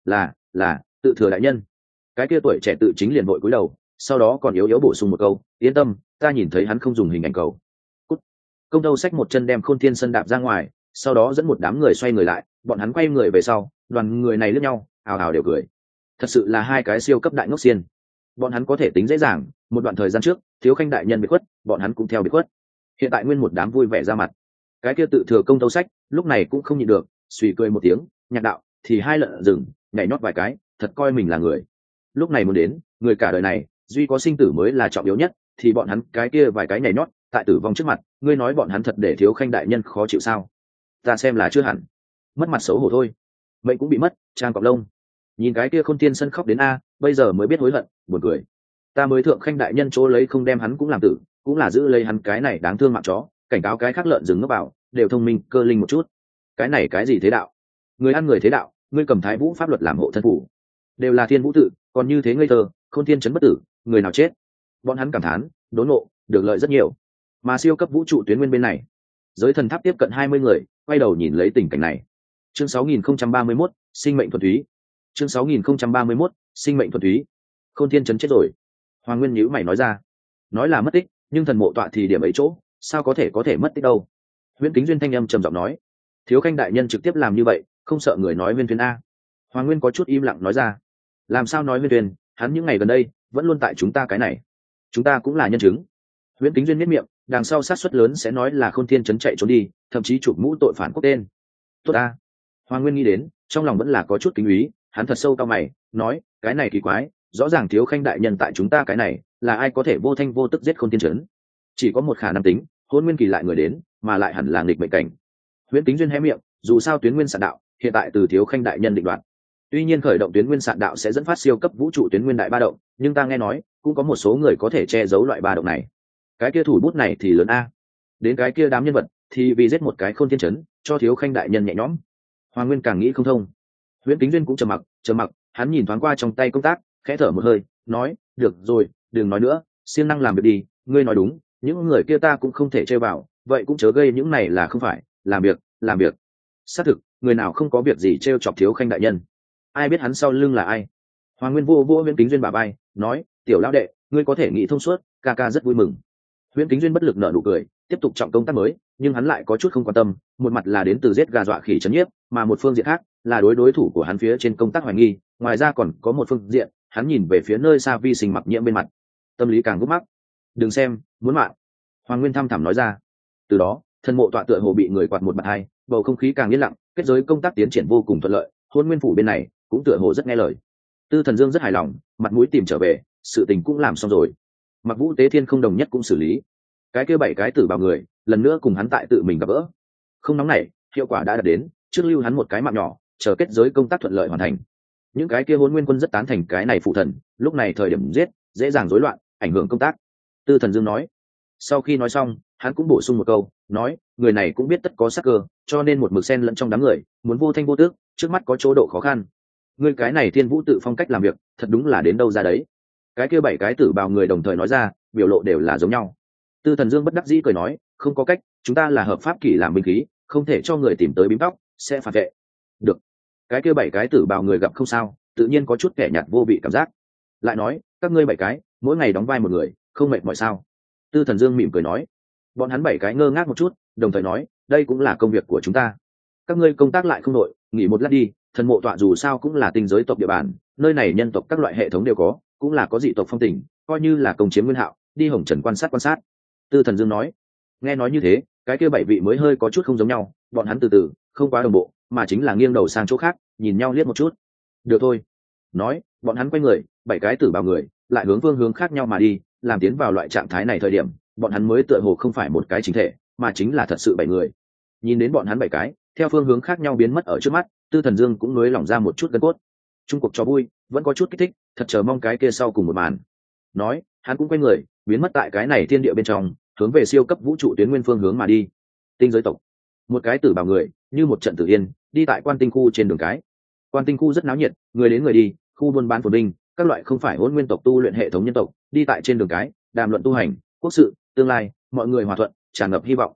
Là tự thừa đại nhân. Cái kia tuổi trẻ tự chính liền vội cúi đầu, sau đó còn yếu yếu bổ sung một câu, yên tâm, ta nhìn thấy hắn không dùng hình ảnh cầu. Cút. Công tâu sách một chân đem Khôn Thiên Sân đạp ra ngoài, sau đó dẫn một đám người xoay người lại, bọn hắn quay người về sau, đoàn người này lướt nhau, ào ào đều cười. Thật sự là hai cái siêu cấp đại ngốc xiên. Bọn hắn có thể tính dễ dàng, một đoạn thời gian trước, Thiếu Khanh đại nhân bị khuất, bọn hắn cũng theo bị khuất. Hiện tại nguyên một đám vui vẻ ra mặt. Cái kia tự thừa công tâu sách, lúc này cũng không nhịn được, suy cười một tiếng, nhạc đạo, thì hai lợn rừng, nhảy nhót vài cái, thật coi mình là người. Lúc này muốn đến, người cả đời này, duy có sinh tử mới là trọng yếu nhất, thì bọn hắn cái kia vài cái nhảy nhót, tại tử vong trước mặt, ngươi nói bọn hắn thật để Thiếu Khanh đại nhân khó chịu sao? Ta xem là chưa hẳn. Mất mặt xấu hổ thôi. Mệnh cũng bị mất, trang cọp lông. Nhìn cái kia Khôn Thiên Sân khóc đến a, bây giờ mới biết hối hận, buồn cười. Ta mới thượng khanh đại nhân chỗ lấy không đem hắn cũng làm tử, cũng là giữ lấy hắn cái này đáng thương mạng chó, cảnh cáo cái khác lợn rừng nó vào, đều thông minh cơ linh một chút. Cái này cái gì thế đạo? Người ăn người thế đạo, ngươi cầm Thái Vũ pháp luật làm hộ thân phủ, đều là thiên vũ tự, còn như thế ngây thơ, Khôn Thiên chấn bất tử, người nào chết? Bọn hắn cảm thán, đốn nộ, được lợi rất nhiều. Mà siêu cấp vũ trụ tuyến nguyên bên này, giới thần tháp tiếp cận 20 người, quay đầu nhìn lấy tình cảnh này. Chương 6031, sinh mệnh thuần túy. Chương 6031, sinh mệnh thuần túy. Khôn Thiên chấn chết rồi. Hoàng Nguyên nhíu mày nói ra. Nói là mất tích, nhưng thần mộ tọa thì điểm ấy chỗ, sao có thể mất tích đâu? Huyễn Kính Duyên thanh âm trầm giọng nói. Thiếu Khanh đại nhân trực tiếp làm như vậy, không sợ người nói Huyên Thuyền a? Hoàng Nguyên có chút im lặng nói ra. Làm sao nói Huyên Thuyền, hắn những ngày gần đây vẫn luôn tại chúng ta cái này, chúng ta cũng là nhân chứng. Huyễn Kính Duyên miết miệng, đằng sau sát suất lớn sẽ nói là Khôn Thiên chấn chạy trốn đi, thậm chí chụp mũ tội phản quốc tên. Tốt a. Hoàng Nguyên nghĩ đến, trong lòng vẫn là có chút kính úy, hắn thật sâu cao mày, nói, cái này kỳ quái, rõ ràng Thiếu Khanh đại nhân tại chúng ta cái này, là ai có thể vô thanh vô tức giết Khôn Thiên chấn? Chỉ có một khả năng tính, Hôn Nguyên kỳ lại người đến, mà lại hẳn là nghịch mệnh cảnh. Huyễn Kính Duyên hé miệng, dù sao tuyến nguyên sạn đạo, hiện tại từ Thiếu Khanh đại nhân định đoạt. Tuy nhiên khởi động tuyến nguyên sạn đạo sẽ dẫn phát siêu cấp vũ trụ tuyến nguyên đại ba động, nhưng ta nghe nói, cũng có một số người có thể che giấu loại ba động này. Cái kia thủ bút này thì lớn a. Đến cái kia đám nhân vật, thì vì giết một cái Khôn Thiên chấn, cho Thiếu Khanh đại nhân nhẹ nhõm. Hoàng Nguyên càng nghĩ không thông. Huyễn Kính Duyên cũng trầm mặc, hắn nhìn thoáng qua trong tay công tác, khẽ thở một hơi, nói, được rồi, đừng nói nữa, siêng năng làm việc đi, ngươi nói đúng, những người kia ta cũng không thể chơi vào, vậy cũng chớ gây những này là không phải, làm việc. Xác thực, người nào không có việc gì trêu chọc Thiếu Khanh đại nhân. Ai biết hắn sau lưng là ai? Hoàng Nguyên vô Huyễn Kính Duyên bả vai, nói, tiểu lão đệ, ngươi có thể nghĩ thông suốt, ca ca rất vui mừng. Huyễn Kính Duyên bất lực nở nụ cười, tiếp tục trọng công tác mới, nhưng hắn lại có chút không quan tâm, một mặt là đến từ giết gà dọa khỉ chấn nhiếp, mà một phương diện khác là đối thủ của hắn phía trên công tác hoài nghi, ngoài ra còn có một phương diện, hắn nhìn về phía nơi xa vi sinh mặc nhiễm bên mặt, tâm lý càng gút mắc. Đừng xem, muốn mạng. Hoàng Nguyên thăm thẳm nói ra. Từ đó, thần mộ tọa tựa hồ bị người quạt một bạt hai, bầu không khí càng yên lặng, kết giới công tác tiến triển vô cùng thuận lợi, Hôn Nguyên phủ bên này cũng tựa hồ rất nghe lời. Tư Thần Dương rất hài lòng, mặt mũi tìm trở về, sự tình cũng làm xong rồi. Mặc Vũ Tế Thiên không đồng nhất cũng xử lý. Cái kia 7 cái tử bào người, lần nữa cùng hắn tại tự mình gặp gỡ. Không nóng nảy, hiệu quả đã đạt đến, trước lưu hắn một cái mạng nhỏ, chờ kết giới công tác thuận lợi hoàn thành. Những cái kia Hôn Nguyên quân rất tán thành cái này phụ thần, lúc này thời điểm giết, dễ dàng rối loạn, ảnh hưởng công tác. Tư Thần Dương nói. Sau khi nói xong, hắn cũng bổ sung một câu, nói, người này cũng biết tất có sắc cơ, cho nên một mực xen lẫn trong đám người, muốn vô thanh vô tước, trước mắt có chỗ độ khó khăn. Người cái này Thiên Vũ tự phong cách làm việc, thật đúng là đến đâu ra đấy. Cái kia 7 cái tử bào người đồng thời nói ra, biểu lộ đều là giống nhau. Tư Thần Dương bất đắc dĩ cười nói, không có cách, chúng ta là hợp pháp kỷ làm binh khí, không thể cho người tìm tới bím tóc, sẽ phản vệ. Được. Cái kia 7 cái tử bào người gặp không sao, tự nhiên có chút kẻ nhạt vô vị cảm giác. Lại nói, các ngươi 7 cái, mỗi ngày đóng vai một người, không mệt mỏi sao? Tư Thần Dương mỉm cười nói. Bọn hắn 7 cái ngơ ngác một chút, đồng thời nói, đây cũng là công việc của chúng ta. Các ngươi công tác lại không nội, nghỉ một lát đi, thần mộ tọa dù sao cũng là tinh giới tộc địa bàn, nơi này nhân tộc các loại hệ thống đều có, cũng là có dị tộc phong tình, coi như là công chiếm nguyên hạo, đi hồng trần quan sát. Tư Thần Dương nói. Nghe nói như thế, cái kia 7 vị mới hơi có chút không giống nhau, bọn hắn từ từ, không quá đồng bộ, mà chính là nghiêng đầu sang chỗ khác, nhìn nhau liếc một chút. Được thôi. Nói, bọn hắn quay người, 7 cái tử bào người, lại hướng phương hướng khác nhau mà đi, làm tiến vào loại trạng thái này thời điểm, bọn hắn mới tựa hồ không phải một cái chính thể, mà chính là thật sự 7 người. Nhìn đến bọn hắn 7 cái, theo phương hướng khác nhau biến mất ở trước mắt, Tư Thần Dương cũng nới lỏng ra một chút gân cốt. Trung cuộc cho vui, vẫn có chút kích thích, thật chờ mong cái kia sau cùng một màn. Nói, hắn cũng quay người, biến mất tại cái này thiên địa bên trong, hướng về siêu cấp vũ trụ tuyến nguyên phương hướng mà đi. Tinh giới tộc, một cái tử bào người, như một trận tử yên, đi tại Quan Tinh khu trên đường cái. Quan Tinh khu rất náo nhiệt, người đến người đi, khu buôn bán phồn vinh, các loại không phải Hỗn Nguyên tộc tu luyện hệ thống nhân tộc, đi tại trên đường cái, đàm luận tu hành, quốc sự, tương lai, mọi người hòa thuận, tràn ngập hy vọng.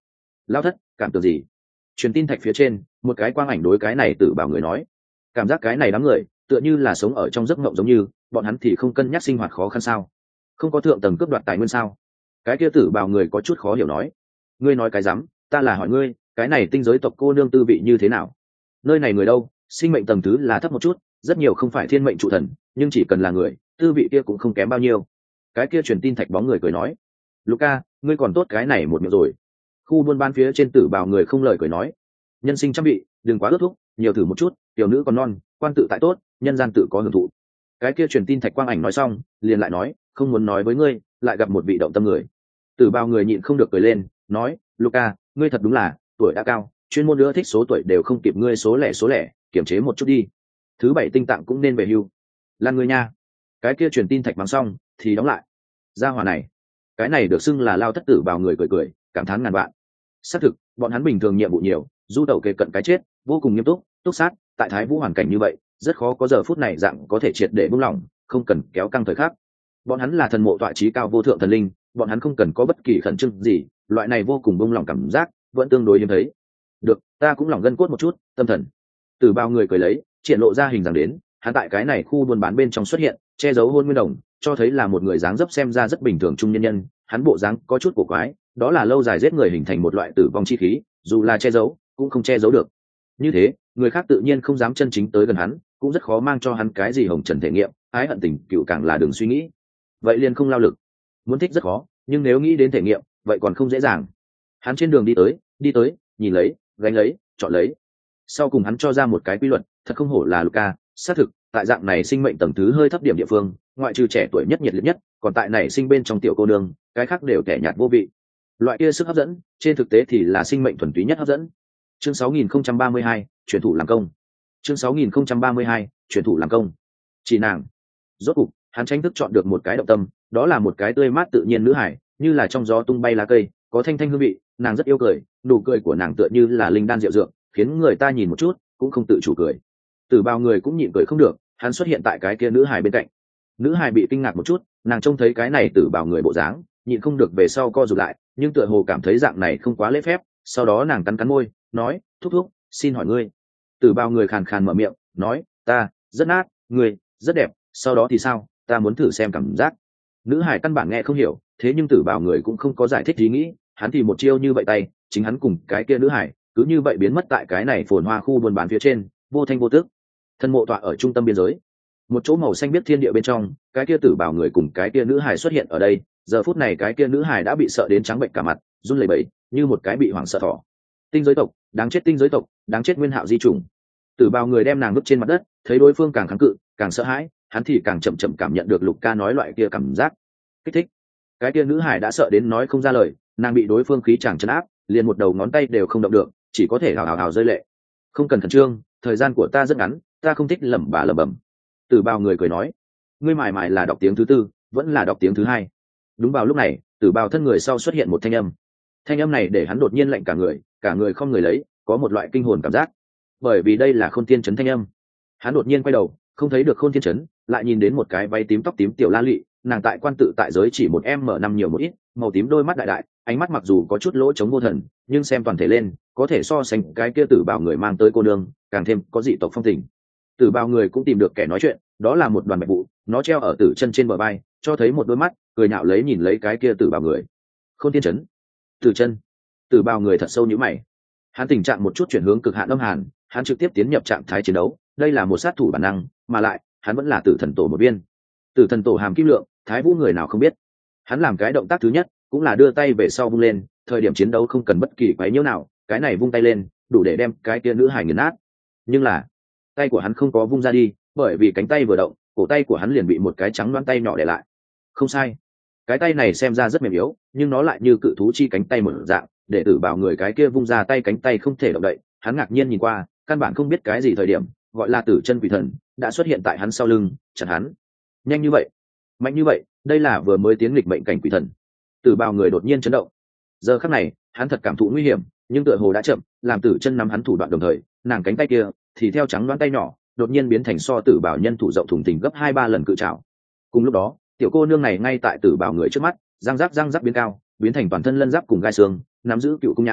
Lao thất, cảm tưởng gì? Truyền tin thạch phía trên một cái quang ảnh đối cái này tử bảo người nói, cảm giác cái này đám người tựa như là sống ở trong giấc mộng, giống như bọn hắn thì không cân nhắc sinh hoạt khó khăn sao, không có thượng tầng cướp đoạt tài nguyên sao? Cái kia tử bảo người có chút khó hiểu nói, ngươi nói cái rắm, ta là hỏi ngươi, cái này tinh giới tộc cô nương tư vị như thế nào? Nơi này người đâu, sinh mệnh tầng thứ là thấp một chút, rất nhiều không phải thiên mệnh trụ thần, nhưng chỉ cần là người, tư vị kia cũng không kém bao nhiêu. Cái kia truyền tin thạch bóng người cười nói, Luca, ngươi còn tốt cái này một miệng rồi. Khu buôn bán phía trên tử bảo người không lời cười nói, nhân sinh trăm vị, đừng quá ước thúc, nhiều thử một chút, tiểu nữ còn non, quan tự tại tốt, nhân gian tự có hưởng thụ. Cái kia truyền tin thạch quang ảnh nói xong liền lại nói, không muốn nói với ngươi, lại gặp một vị động tâm người. Tử bao người nhịn không được cười lên, nói, Luca, ngươi thật đúng là tuổi đã cao, chuyên môn nữa thích số tuổi đều không kịp ngươi số lẻ, kiềm chế một chút đi. Thứ bảy tinh tạng cũng nên về hưu. Là người nha. Cái kia truyền tin thạch mắng xong thì đóng lại. Gia hỏa này, cái này được xưng là Lao thất tử bào người cười, cảm thán ngàn vạn. Xác thực, bọn hắn bình thường nhiệm vụ nhiều, du tẩu kề cận cái chết, vô cùng nghiêm túc, túc sát, tại Thái Vũ hoàn cảnh như vậy, rất khó có giờ phút này dạng có thể triệt để buông lỏng, không cần kéo căng thời khắc. Bọn hắn là thần mộ tọa chí cao vô thượng thần linh, bọn hắn không cần có bất kỳ khẩn trương gì, loại này vô cùng buông lỏng cảm giác vẫn tương đối hiếm thấy. Được, ta cũng lỏng gân cốt một chút, tâm thần. Từ bao người cười lấy, triển lộ ra hình dáng đến, hắn tại cái này khu buôn bán bên trong xuất hiện, che giấu hôn nguyên đồng, cho thấy là một người dáng dấp xem ra rất bình thường trung nhân nhân, hắn bộ dáng có chút cổ quái, đó là lâu dài giết người hình thành một loại tử vong chi khí, dù là che giấu cũng không che giấu được. Như thế, người khác tự nhiên không dám chân chính tới gần hắn, cũng rất khó mang cho hắn cái gì hồng trần thể nghiệm, ái hận tình cựu càng là đường suy nghĩ. Vậy liền không lao lực. Muốn thích rất khó, nhưng nếu nghĩ đến thể nghiệm, vậy còn không dễ dàng. Hắn trên đường đi tới, nhìn lấy, gánh lấy, chọn lấy. Sau cùng hắn cho ra một cái quy luật, thật không hổ là Luca, xác thực, tại dạng này sinh mệnh tầng thứ hơi thấp điểm địa phương, ngoại trừ trẻ tuổi nhất nhiệt liệt nhất, còn tại này sinh bên trong tiểu cô nương, cái khác đều tẻ nhạt vô vị. Loại kia sức hấp dẫn, trên thực tế thì là sinh mệnh thuần túy nhất hấp dẫn. Chương 6032, chuyển thủ làm công. Chương 6032, chuyển thủ làm công. Chỉ nàng. Rốt cục, hắn tranh thức chọn được một cái động tâm, đó là một cái tươi mát tự nhiên nữ hải, như là trong gió tung bay lá cây, có thanh thanh hương vị, nàng rất yêu cười, nụ cười của nàng tựa như là linh đan diệu dược, khiến người ta nhìn một chút cũng không tự chủ cười. Từ bao người cũng nhịn cười không được, hắn xuất hiện tại cái kia nữ hải bên cạnh. Nữ hải bị kinh ngạc một chút, nàng trông thấy cái này từ bảo người bộ dáng, nhịn không được về sau co rụt lại, nhưng tựa hồ cảm thấy dạng này không quá lễ phép, sau đó nàng cắn cắn môi, nói, thúc thúc, xin hỏi ngươi. Từ bao người khàn khàn mở miệng, nói, ta rất nát, ngươi rất đẹp, sau đó thì sao, ta muốn thử xem cảm giác. Nữ hải căn bản nghe không hiểu, thế nhưng tử bảo người cũng không có giải thích ý nghĩ, hắn thì một chiêu như vậy tay, chính hắn cùng cái kia nữ hải cứ như vậy biến mất tại cái này phồn hoa khu buôn bán phía trên, vô thanh vô tước. Thân mộ tọa ở trung tâm biên giới, một chỗ màu xanh biết thiên địa bên trong, cái kia tử bảo người cùng cái kia nữ hải xuất hiện ở đây. Giờ phút này cái kia nữ hải đã bị sợ đến trắng bệnh cả mặt, run lẩy bẩy như một cái bị hoảng sợ thỏ. Tinh giới tộc, đáng chết tinh giới tộc, đáng chết nguyên hạo di chủng. Tử bào người đem nàng vứt trên mặt đất, thấy đối phương càng kháng cự càng sợ hãi, hắn thì càng chậm chậm cảm nhận được Luca nói loại kia cảm giác kích thích. Cái kia nữ hải đã sợ đến nói không ra lời, nàng bị đối phương khí chàng chấn áp, liền một đầu ngón tay đều không động được, chỉ có thể hào hào hào rơi lệ. Không cần khẩn trương, thời gian của ta rất ngắn, ta không thích lẩm bẩm. Tử bào người cười nói, ngươi mải mải là đọc tiếng thứ tư, vẫn là đọc tiếng thứ hai. Đúng vào lúc này, tử bào thân người sau xuất hiện một thanh âm này để hắn đột nhiên lạnh cả người không người lấy, có một loại kinh hồn cảm giác, bởi vì đây là Khôn Thiên Chấn thanh âm. Hắn đột nhiên quay đầu, không thấy được Khôn Thiên Chấn, lại nhìn đến một cái váy tím tóc tím tiểu la lị, nàng tại quan tự tại giới chỉ một M5 nhiều một ít, màu tím đôi mắt đại đại, ánh mắt mặc dù có chút lỗ trống vô thần, nhưng xem toàn thể lên, có thể so sánh cái kia tử bào người mang tới cô nương, càng thêm có dị tộc phong tình. Tử bào người cũng tìm được kẻ nói chuyện, đó là một đoàn bạch vụ, nó treo ở tử chân trên bờ vai, cho thấy một đôi mắt, cười nhạo lấy nhìn lấy cái kia tử bào người. Khôn Thiên Chấn, tử chân. Tử bào người thật sâu nhíu mày. Hắn tình trạng một chút chuyển hướng cực hạn âm hàn, hắn trực tiếp tiến nhập trạng thái chiến đấu, đây là một sát thủ bản năng, mà lại hắn vẫn là tử thần tổ một viên. Tử thần tổ hàm kim lượng, Thái Vũ người nào không biết. Hắn làm cái động tác thứ nhất cũng là đưa tay về sau vung lên, thời điểm chiến đấu không cần bất kỳ quấy nhiễu nào, cái này vung tay lên đủ để đem cái kia nữ hài nghiền nát. Nhưng là tay của hắn không có vung ra đi, bởi vì cánh tay vừa động, cổ tay của hắn liền bị một cái trắng loáng tay nhỏ để lại. Không sai, cái tay này xem ra rất mềm yếu, nhưng nó lại như cự thú chi cánh tay một dạng, để tử bảo người cái kia vung ra tay cánh tay không thể động đậy. Hắn ngạc nhiên nhìn qua, căn bản không biết cái gì thời điểm, gọi là tử chân quỷ thần đã xuất hiện tại hắn sau lưng, chặn hắn. Nhanh như vậy, mạnh như vậy, đây là vừa mới tiến lịch mệnh cảnh quỷ thần. Tử bào người đột nhiên chấn động. Giờ khắc này, hắn thật cảm thụ nguy hiểm, nhưng tựa hồ đã chậm, làm tử chân nắm hắn thủ đoạn đồng thời, nàng cánh tay kia thì theo trắng đoán tay nhỏ, đột nhiên biến thành so tử bảo nhân thủ rộng thùng thình gấp 2-3 lần cự trảo. Cùng lúc đó, tiểu cô nương này ngay tại tử bảo người trước mắt, răng rắc biến cao, biến thành toàn thân lân giáp cùng gai xương, nắm giữ cựu cung nhãn,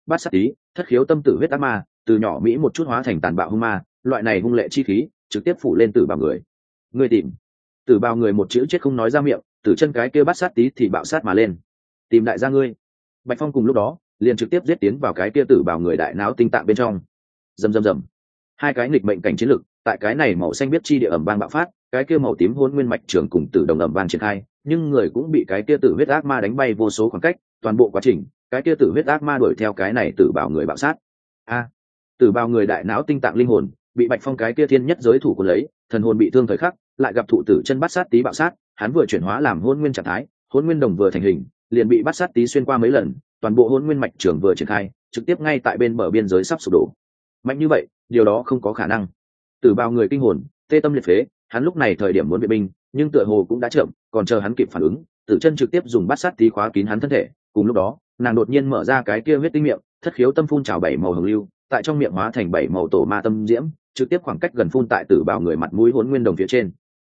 bát sát tí, thất khiếu tâm tử huyết ác ma, từ nhỏ mỹ một chút hóa thành tàn bạo hung ma, loại này hung lệ chi khí trực tiếp phủ lên tử bào người. Ngươi tìm? Tử bào người một chữ chết không nói ra miệng, từ chân cái kia bát sát tí thì bạo sát mà lên. Tìm đại gia ngươi. Bạch Phong cùng lúc đó liền trực tiếp giết tiến vào cái kia tử bào người đại náo tinh tạng bên trong. Rầm rầm rầm. Hai cái nghịch mệnh cảnh chiến lực tại cái này màu xanh biết chi địa ẩm vang bạo phát, cái kia màu tím hôn nguyên mạch trường cùng tử đồng ẩm vang triển khai, nhưng người cũng bị cái kia tử huyết ác ma đánh bay vô số khoảng cách, toàn bộ quá trình cái kia tử huyết ác ma đuổi theo cái này tử bào người bạo sát. Tử bào người đại não tinh tạng linh hồn bị Bạch Phong cái kia thiên nhất giới thủ của lấy, thần hồn bị thương thời khắc, lại gặp thụ tử chân bát sát tí bạo sát, hắn vừa chuyển hóa làm hôn nguyên trạng thái, hôn nguyên đồng vừa thành hình, liền bị bát sát tí xuyên qua mấy lần, toàn bộ hôn nguyên mạch trường vừa triển khai, trực tiếp ngay tại bên bờ biên giới sắp sụp đổ. Mạnh như vậy, điều đó không có khả năng. Tử bào người kinh hồn, tê tâm liệt phế, hắn lúc này thời điểm muốn viện binh, nhưng tựa hồ cũng đã chậm, còn chờ hắn kịp phản ứng, tử chân trực tiếp dùng bát sát tí khóa kín hắn thân thể. Cùng lúc đó, nàng đột nhiên mở ra cái kia huyết tinh miệng, thất khiếu tâm phun trào bảy màu hồng lưu, tại trong miệng hóa thành bảy màu tổ ma tâm diễm, trực tiếp khoảng cách gần phun tại tử bào người mặt mũi hỗn nguyên đồng phía trên.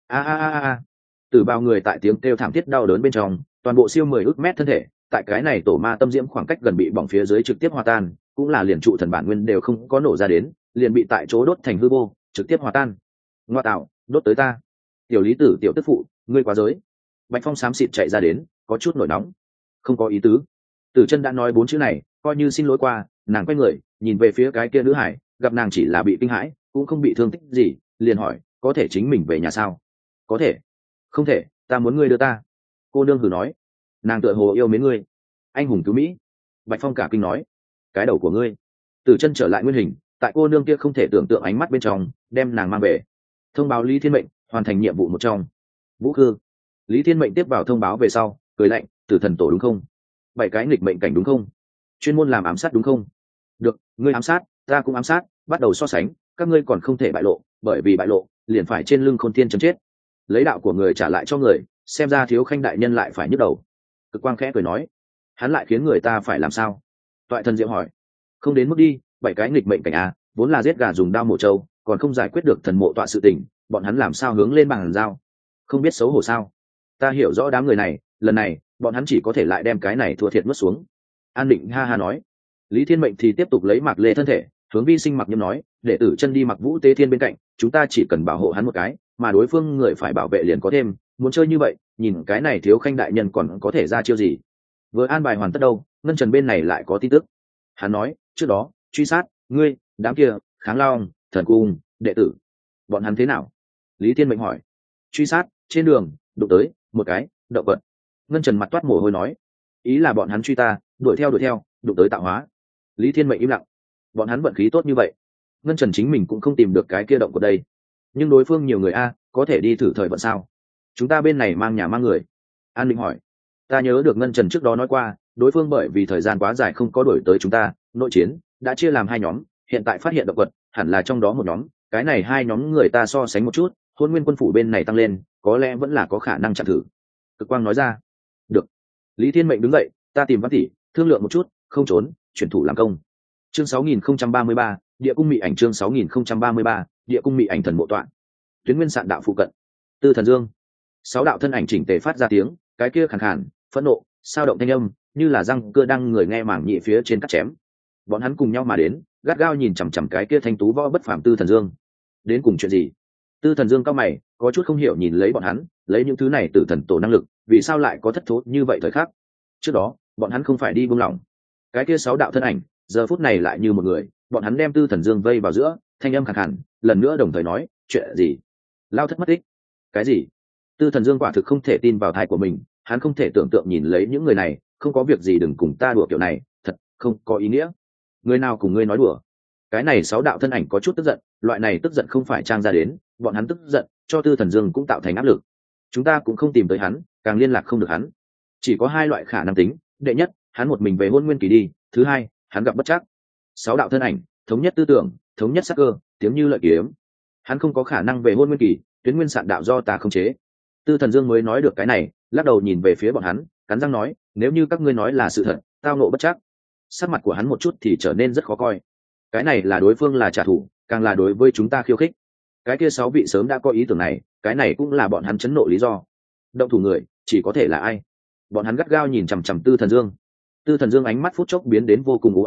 Tử bào người tại tiếng kêu thảm thiết đau đớn bên trong, toàn bộ siêu 10 ức mét thân thể, tại cái này tổ ma tâm diễm khoảng cách gần bị bỏng phía dưới trực tiếp hòa tan, cũng là liền trụ thần bản nguyên đều không có nổ ra đến, liền bị tại chỗ đốt thành hư vô, trực tiếp hòa tan. Ngoa tạo, đốt tới ta! Tiểu Lý Tử, tiểu tức phụ, ngươi quá giới. Bạch Phong xám xịt chạy ra đến, có chút nổi nóng. Không có ý tứ. Tử Chân đã nói 4 chữ này, coi như xin lỗi qua, nàng quay người, nhìn về phía cái kia nữ hải, gặp nàng chỉ là bị kinh hãi, cũng không bị thương tích gì, liền hỏi, có thể chính mình về nhà sao? Có thể. Không thể, ta muốn ngươi đưa ta. Cô nương hừ nói, nàng tựa hồ yêu mến ngươi. Anh hùng cứu mỹ. Bạch Phong cả kinh nói, cái đầu của ngươi. Tử Chân trở lại nguyên hình, tại cô nương kia không thể tưởng tượng ánh mắt bên trong, đem nàng mang về. Thông báo Lý Thiên Mệnh hoàn thành nhiệm vụ một trong. Vũ Khư. Lý Thiên Mệnh tiếp vào thông báo về sau, cười lạnh, Tử Thần Tổ đúng không? 7 cái nghịch mệnh cảnh đúng không? Chuyên môn làm ám sát đúng không? Được, ngươi ám sát, ta cũng ám sát, bắt đầu so sánh, các ngươi còn không thể bại lộ, bởi vì bại lộ, liền phải trên lưng Khôn Thiên chấm chết. Lấy đạo của người trả lại cho người, xem ra Thiếu Khanh đại nhân lại phải nhức đầu. Cực Quang khẽ cười nói, hắn lại khiến người ta phải làm sao? Toại Thần Diệu hỏi, không đến mức đi, 7 cái nghịch mệnh cảnh à, vốn là giết gà dùng đao mổ trâu, còn không giải quyết được thần mộ tọa sự tình, bọn hắn làm sao hướng lên bằng dao? Không biết xấu hổ sao? Ta hiểu rõ đám người này, lần này, bọn hắn chỉ có thể lại đem cái này thua thiệt nuốt xuống. An Định ha ha nói. Lý Thiên Mệnh thì tiếp tục lấy Mạc Lê thân thể, hướng Vi Sinh Mặc Nhâm nói, để Tử Chân đi Mặc Vũ Tế Thiên bên cạnh, chúng ta chỉ cần bảo hộ hắn một cái, mà đối phương người phải bảo vệ liền có thêm, muốn chơi như vậy, nhìn cái này Thiếu Khanh đại nhân còn có thể ra chiêu gì. Vừa an bài hoàn tất đâu, Ngân Trần bên này lại có tin tức. Hắn nói, trước đó, truy sát, ngươi, đám kia, Kháng Long, Thần Cung, đệ tử. Bọn hắn thế nào? Lý Thiên Mệnh hỏi. Truy sát, trên đường, đụng tới, một cái, động vật. Ngân Trần mặt toát mồ hôi nói, ý là bọn hắn truy ta, đuổi theo, đụng tới tạo hóa. Lý Thiên Mệnh im lặng. Bọn hắn vận khí tốt như vậy, Ngân Trần chính mình cũng không tìm được cái kia động của đây, nhưng đối phương nhiều người a, có thể đi thử thời vận sao? Chúng ta bên này mang nhà mang người. An Định hỏi. Ta nhớ được Ngân Trần trước đó nói qua, đối phương bởi vì thời gian quá dài không có đuổi tới chúng ta, nội chiến đã chia làm 2 nhóm, hiện tại phát hiện động vật hẳn là trong đó một nhóm, cái này 2 nhóm người ta so sánh một chút, Hôn Nguyên quân phủ bên này tăng lên, có lẽ vẫn là có khả năng chặn thử. Cực Quang nói ra. Được. Lý Thiên Mệnh đứng dậy, ta tìm Văn tỷ thương lượng một chút, không trốn, chuyển thủ làm công. Chương 6033, Địa cung mị ảnh. Chương 6033, Địa cung mị ảnh thần mộ tọa. Tuyến Nguyên Sạn đạo phụ cận. Tư Thần Dương. 6 đạo thân ảnh chỉnh tề phát ra tiếng, cái kia khàn khàn, phẫn nộ, sao động thanh âm, như là răng cưa đang người nghe mảng nhị phía trên cắt chém. Bọn hắn cùng nhau mà đến, gắt gao nhìn chằm chằm cái kia thanh tú võ bất phàm Tư Thần Dương. Đến cùng chuyện gì? Tư Thần Dương cao mày, có chút không hiểu nhìn lấy bọn hắn, lấy những thứ này từ thần tổ năng lực, vì sao lại có thất thố như vậy thời khắc? Trước đó, bọn hắn không phải đi buông lỏng. Cái kia 6 đạo thân ảnh, giờ phút này lại như một người, bọn hắn đem Tư Thần Dương vây vào giữa, thanh âm khàn khàn, lần nữa đồng thời nói, chuyện gì? Lao thất mất tích. Cái gì? Tư Thần Dương quả thực không thể tin vào tai của mình, hắn không thể tưởng tượng nhìn lấy những người này, không có việc gì đừng cùng ta đùa kiểu này, thật không có ý nghĩa. Người nào cùng ngươi nói đùa? Cái này 6 đạo thân ảnh có chút tức giận, loại này tức giận không phải trang ra đến, bọn hắn tức giận, cho Tư Thần Dương cũng tạo thành áp lực. Chúng ta cũng không tìm tới hắn, càng liên lạc không được hắn. Chỉ có 2 loại khả năng tính, đệ nhất, hắn một mình về Hôn Nguyên kỳ đi, thứ hai, hắn gặp bất trắc. 6 đạo thân ảnh, thống nhất tư tưởng, thống nhất sắc cơ, tiếng như lợi kiếm. Hắn không có khả năng về Hôn Nguyên kỳ, Tuyến Nguyên Sạn đạo do ta khống chế. Tư Thần Dương mới nói được cái này, lắc đầu nhìn về phía bọn hắn, cắn răng nói, nếu như các ngươi nói là sự thật, tao nộ bất trắc. Sắc mặt của hắn một chút thì trở nên rất khó coi. Cái này là đối phương là trả thù, càng là đối với chúng ta khiêu khích. Cái kia 6 vị sớm đã có ý tưởng này, cái này cũng là bọn hắn chấn nộ lý do. Động thủ người chỉ có thể là ai? Bọn hắn gắt gao nhìn chằm chằm Tư Thần Dương. Tư Thần Dương ánh mắt phút chốc biến đến vô cùng u ám,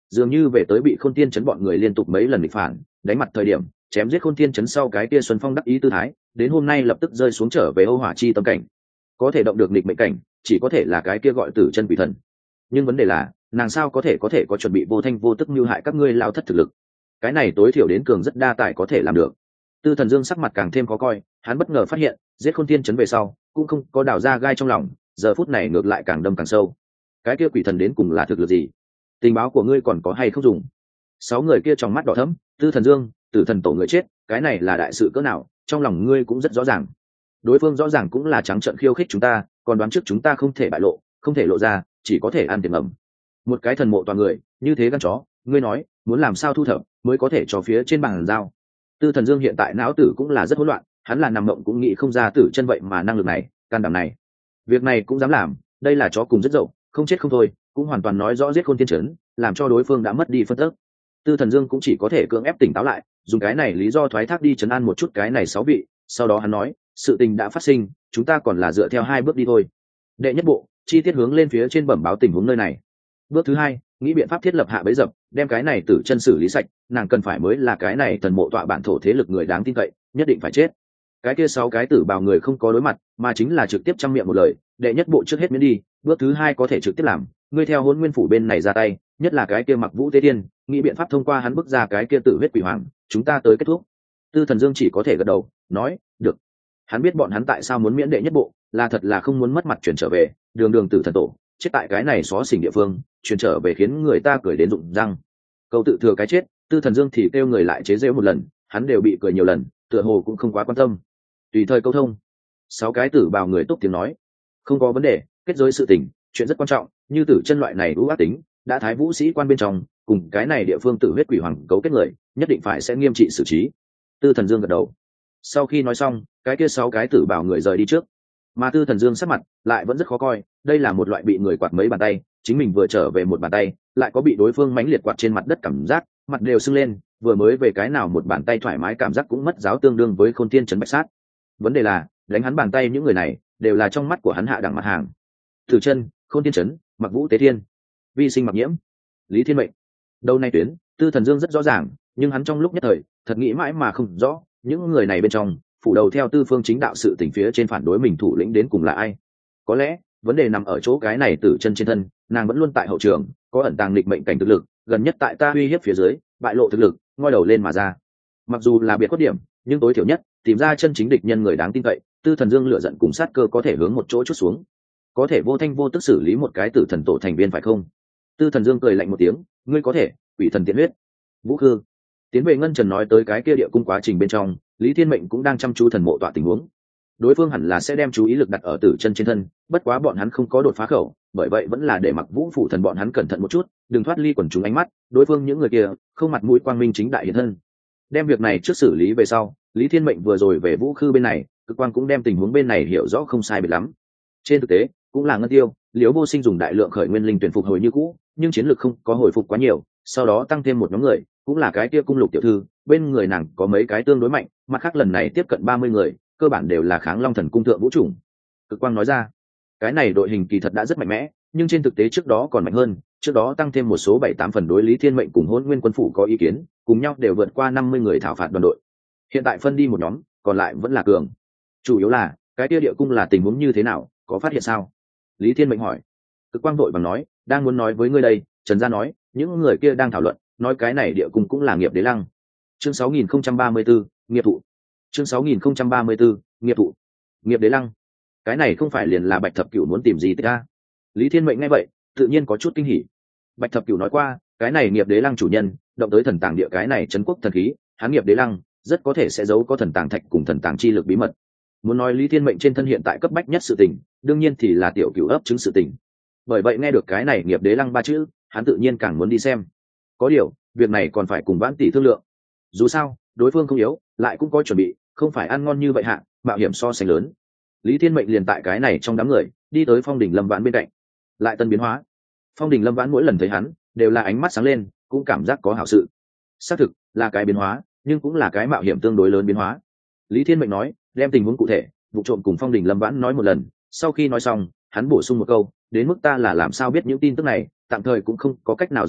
dường như về tới bị khôn tiên chấn bọn người liên tục mấy lần nghịch phản đánh mặt thời điểm chém giết khôn tiên chấn sau cái kia xuân phong đắc ý tư thái đến hôm nay lập tức rơi xuống trở về Âu Hỏa chi tâm cảnh. Có thể động được nghịch mệnh cảnh chỉ có thể là cái kia gọi Tử Chân quỷ thần, nhưng vấn đề là nàng sao có thể có chuẩn bị vô thanh vô tức mưu hại các ngươi lao thất thực lực. Cái này tối thiểu đến cường rất đa tài có thể làm được. Tư Thần Dương sắc mặt càng thêm khó coi, hắn bất ngờ phát hiện giết khôn tiên chấn về sau cũng không có đào ra gai trong lòng, giờ phút này ngược lại càng đâm càng sâu. Cái kia quỷ thần đến cùng là thực lực gì? Tình báo của ngươi còn có hay không dùng? 6 người kia trong mắt đỏ thẫm, Tư Thần Dương, Tử Thần tổ người chết, cái này là đại sự cỡ nào, trong lòng ngươi cũng rất rõ ràng. Đối phương rõ ràng cũng là trắng trợn khiêu khích chúng ta, còn đoán trước chúng ta không thể bại lộ, không thể lộ ra, chỉ có thể ăn tiềm ẩm. Một cái thần mộ toàn người, như thế gan chó, ngươi nói, muốn làm sao thu thập mới có thể cho phía trên bàn giao. Tư Thần Dương hiện tại não tử cũng là rất hỗn loạn, hắn là nằm mộng cũng nghĩ không ra Tử Chân vậy mà năng lực này, can đảm này. Việc này cũng dám làm, đây là chó cùng rất dậu, không chết không thôi, cũng hoàn toàn nói rõ giết khôn tiên trấn, làm cho đối phương đã mất đi phân tức. Tư Thần Dương cũng chỉ có thể cưỡng ép tỉnh táo lại, dùng cái này lý do thoái thác đi trấn an một chút cái này 6 vị, sau đó hắn nói, sự tình đã phát sinh, chúng ta còn là dựa theo 2 bước đi thôi. Đệ nhất bộ, chi tiết hướng lên phía trên bẩm báo tình huống nơi này. Bước thứ 2, nghĩ biện pháp thiết lập hạ bẫy dập, đem cái này Tử Chân xử lý sạch, nàng cần phải mới là cái này thần mộ tọa bản thổ thế lực người đáng tin cậy, nhất định phải chết. Cái kia 6 cái tử bào người không có đối mặt, mà chính là trực tiếp trăm miệng một lời, đệ nhất bộ trước hết miễn đi, bước thứ 2 có thể trực tiếp làm, ngươi theo Hỗn Nguyên phủ bên này ra tay, nhất là cái kia Mặc Vũ Tế Tiên, nghĩ biện pháp thông qua hắn bức ra cái kia Tử huyết quỷ hoàng, chúng ta tới kết thúc. Tư Thần Dương chỉ có thể gật đầu, nói, được. Hắn biết bọn hắn tại sao muốn miễn đệ nhất bộ, là thật là không muốn mất mặt chuyển trở về, đường đường Tử Thần tổ, chết tại cái này xó xỉnh địa phương, chuyển trở về khiến người ta cười đến rụng răng. Câu tự thừa cái chết, Tư Thần Dương thì kêu người lại chế giễu một lần, hắn đều bị cười nhiều lần, tựa hồ cũng không quá quan tâm. Tùy thời câu thông. 6 cái tử bào người túc tiếng nói, không có vấn đề, kết giới sự tình, chuyện rất quan trọng, như Tử Chân loại này ưu ác tính, đã thái vũ sĩ quan bên trong, cùng cái này địa phương Tử huyết quỷ hoàng cấu kết người, nhất định phải sẽ nghiêm trị xử trí. Tư Thần Dương gật đầu. Sau khi nói xong, cái kia 6 cái tử bào người rời đi trước, mà Tư Thần Dương sắc mặt lại vẫn rất khó coi, đây là một loại bị người quạt mấy bàn tay, chính mình vừa trở về một bàn tay, lại có bị đối phương mãnh liệt quạt trên mặt đất cảm giác, mặt đều sưng lên, vừa mới về cái nào một bàn tay thoải mái cảm giác cũng mất giáo tương đương với Khôn Tiên trấn bạch sát. Vấn đề là, đánh hắn bàn tay những người này, đều là trong mắt của hắn hạ đẳng mặt hàng. Tử Chân, Khôn Tiên trấn, Mặc Vũ Tế Thiên, Vi Sinh Mặc Nhiễm, Lý Thiên Mệnh. Đầu này tuyến, Tư Thần Dương rất rõ ràng, nhưng hắn trong lúc nhất thời, thật nghĩ mãi mà không rõ, những người này bên trong, phủ đầu theo Tư Phương chính đạo sự tình phía trên phản đối mình thủ lĩnh đến cùng là ai. Có lẽ, vấn đề nằm ở chỗ cái này Tử Chân trên thân, nàng vẫn luôn tại hậu trường, có ẩn tàng nghịch mệnh cảnh thực lực, gần nhất tại ta uy hiếp phía dưới, bại lộ thực lực, ngoi đầu lên mà ra. Mặc dù là biệt khuất điểm, nhưng tối thiểu nhất, tìm ra chân chính địch nhân người đáng tin cậy, Tư Thần Dương lựa giận cùng sát cơ có thể hướng một chỗ chút xuống, có thể vô thanh vô tức xử lý một cái Tử Thần tổ thành viên phải không? Tư Thần Dương cười lạnh một tiếng, ngươi có thể, quỷ thần tiện huyết. Vũ Khư tiến về Ngân Trần nói tới cái kia địa cung quá trình bên trong, Lý Thiên Mệnh cũng đang chăm chú thần mộ tọa tình huống. Đối phương hẳn là sẽ đem chú ý lực đặt ở Tử Chân trên thân, bất quá bọn hắn không có đột phá khẩu, bởi vậy vẫn là để Mặc Vũ phủ thần bọn hắn cẩn thận một chút, đừng thoát ly quần chúng ánh mắt, đối phương những người kia không mặt mũi quang minh chính đại hiện thân. Đem việc này trước xử lý về sau, Lý Thiên Mệnh vừa rồi về Vũ Khư bên này, Cực Quang cũng đem tình huống bên này hiểu rõ không sai biệt lắm. Trên thực tế, cũng là Ngân Tiêu, Liễu Vô Sinh dùng đại lượng khởi nguyên linh tuyển phục hồi như cũ, nhưng chiến lược không có hồi phục quá nhiều, sau đó tăng thêm một nhóm người, cũng là cái kia cung lục tiểu thư, bên người nàng có mấy cái tương đối mạnh, mặt khác lần này tiếp cận 30 người, cơ bản đều là Kháng Long thần cung thượng vũ chủng. Cực Quang nói ra, cái này đội hình kỳ thật đã rất mạnh mẽ, nhưng trên thực tế trước đó còn mạnh hơn, trước đó tăng thêm một số 7-8 phần đối Lý Thiên Mệnh cùng Hỗn Nguyên quân phủ có ý kiến, cùng nhau đều vượt qua 50 người thảo phạt đoàn đội. Hiện tại phân đi một nhóm, còn lại vẫn là cường. Chủ yếu là, cái kia địa cung là tình huống như thế nào, có phát hiện sao? Lý Thiên Mệnh hỏi. Cực Quang đội bằng nói, đang muốn nói với ngươi đây, Trần Gia nói, những người kia đang thảo luận, nói cái này địa cung cũng là nghiệp đế lăng. Chương 6034, nghiệp thụ. Chương 6034, nghiệp thụ. Nghiệp đế lăng. Cái này không phải liền là Bạch Thập Cửu muốn tìm gì ta? Lý Thiên Mệnh nghe vậy, tự nhiên có chút kinh hỉ. Bạch Thập Cửu nói qua, cái này nghiệp đế lăng chủ nhân, động tới thần tàng địa cái này trấn quốc thần khí, hắn nghiệp đế lăng rất có thể sẽ giấu có thần tàng thạch cùng thần tàng chi lực bí mật. Muốn nói Lý Thiên Mệnh trên thân hiện tại cấp bách nhất sự tình, đương nhiên thì là tiểu cửu ấp chứng sự tình. Bởi vậy nghe được cái này nghiệp đế lăng 3 chữ, hắn tự nhiên càng muốn đi xem. Có điều, việc này còn phải cùng Vãn tỷ thương lượng. Dù sao, đối phương không yếu, lại cũng có chuẩn bị, không phải ăn ngon như vậy hạ, mạo hiểm so sánh lớn. Lý Thiên Mệnh liền tại cái này trong đám người, đi tới Phong Đỉnh Lâm Vãn bên cạnh. Lại tân biến hóa. Phong Đỉnh Lâm Vãn mỗi lần thấy hắn, đều là ánh mắt sáng lên, cũng cảm giác có hảo sự. Xác thực là cái biến hóa, nhưng cũng là cái mạo hiểm tương đối lớn biến hóa. Lý Thiên Mệnh nói, đem tình huống cụ thể, vụ trộm cùng Phong Đỉnh Lâm Vãn nói một lần, sau khi nói xong, hắn bổ sung một câu, đến mức ta là làm sao biết những tin tức này, tạm thời cũng không có cách nào giải thích,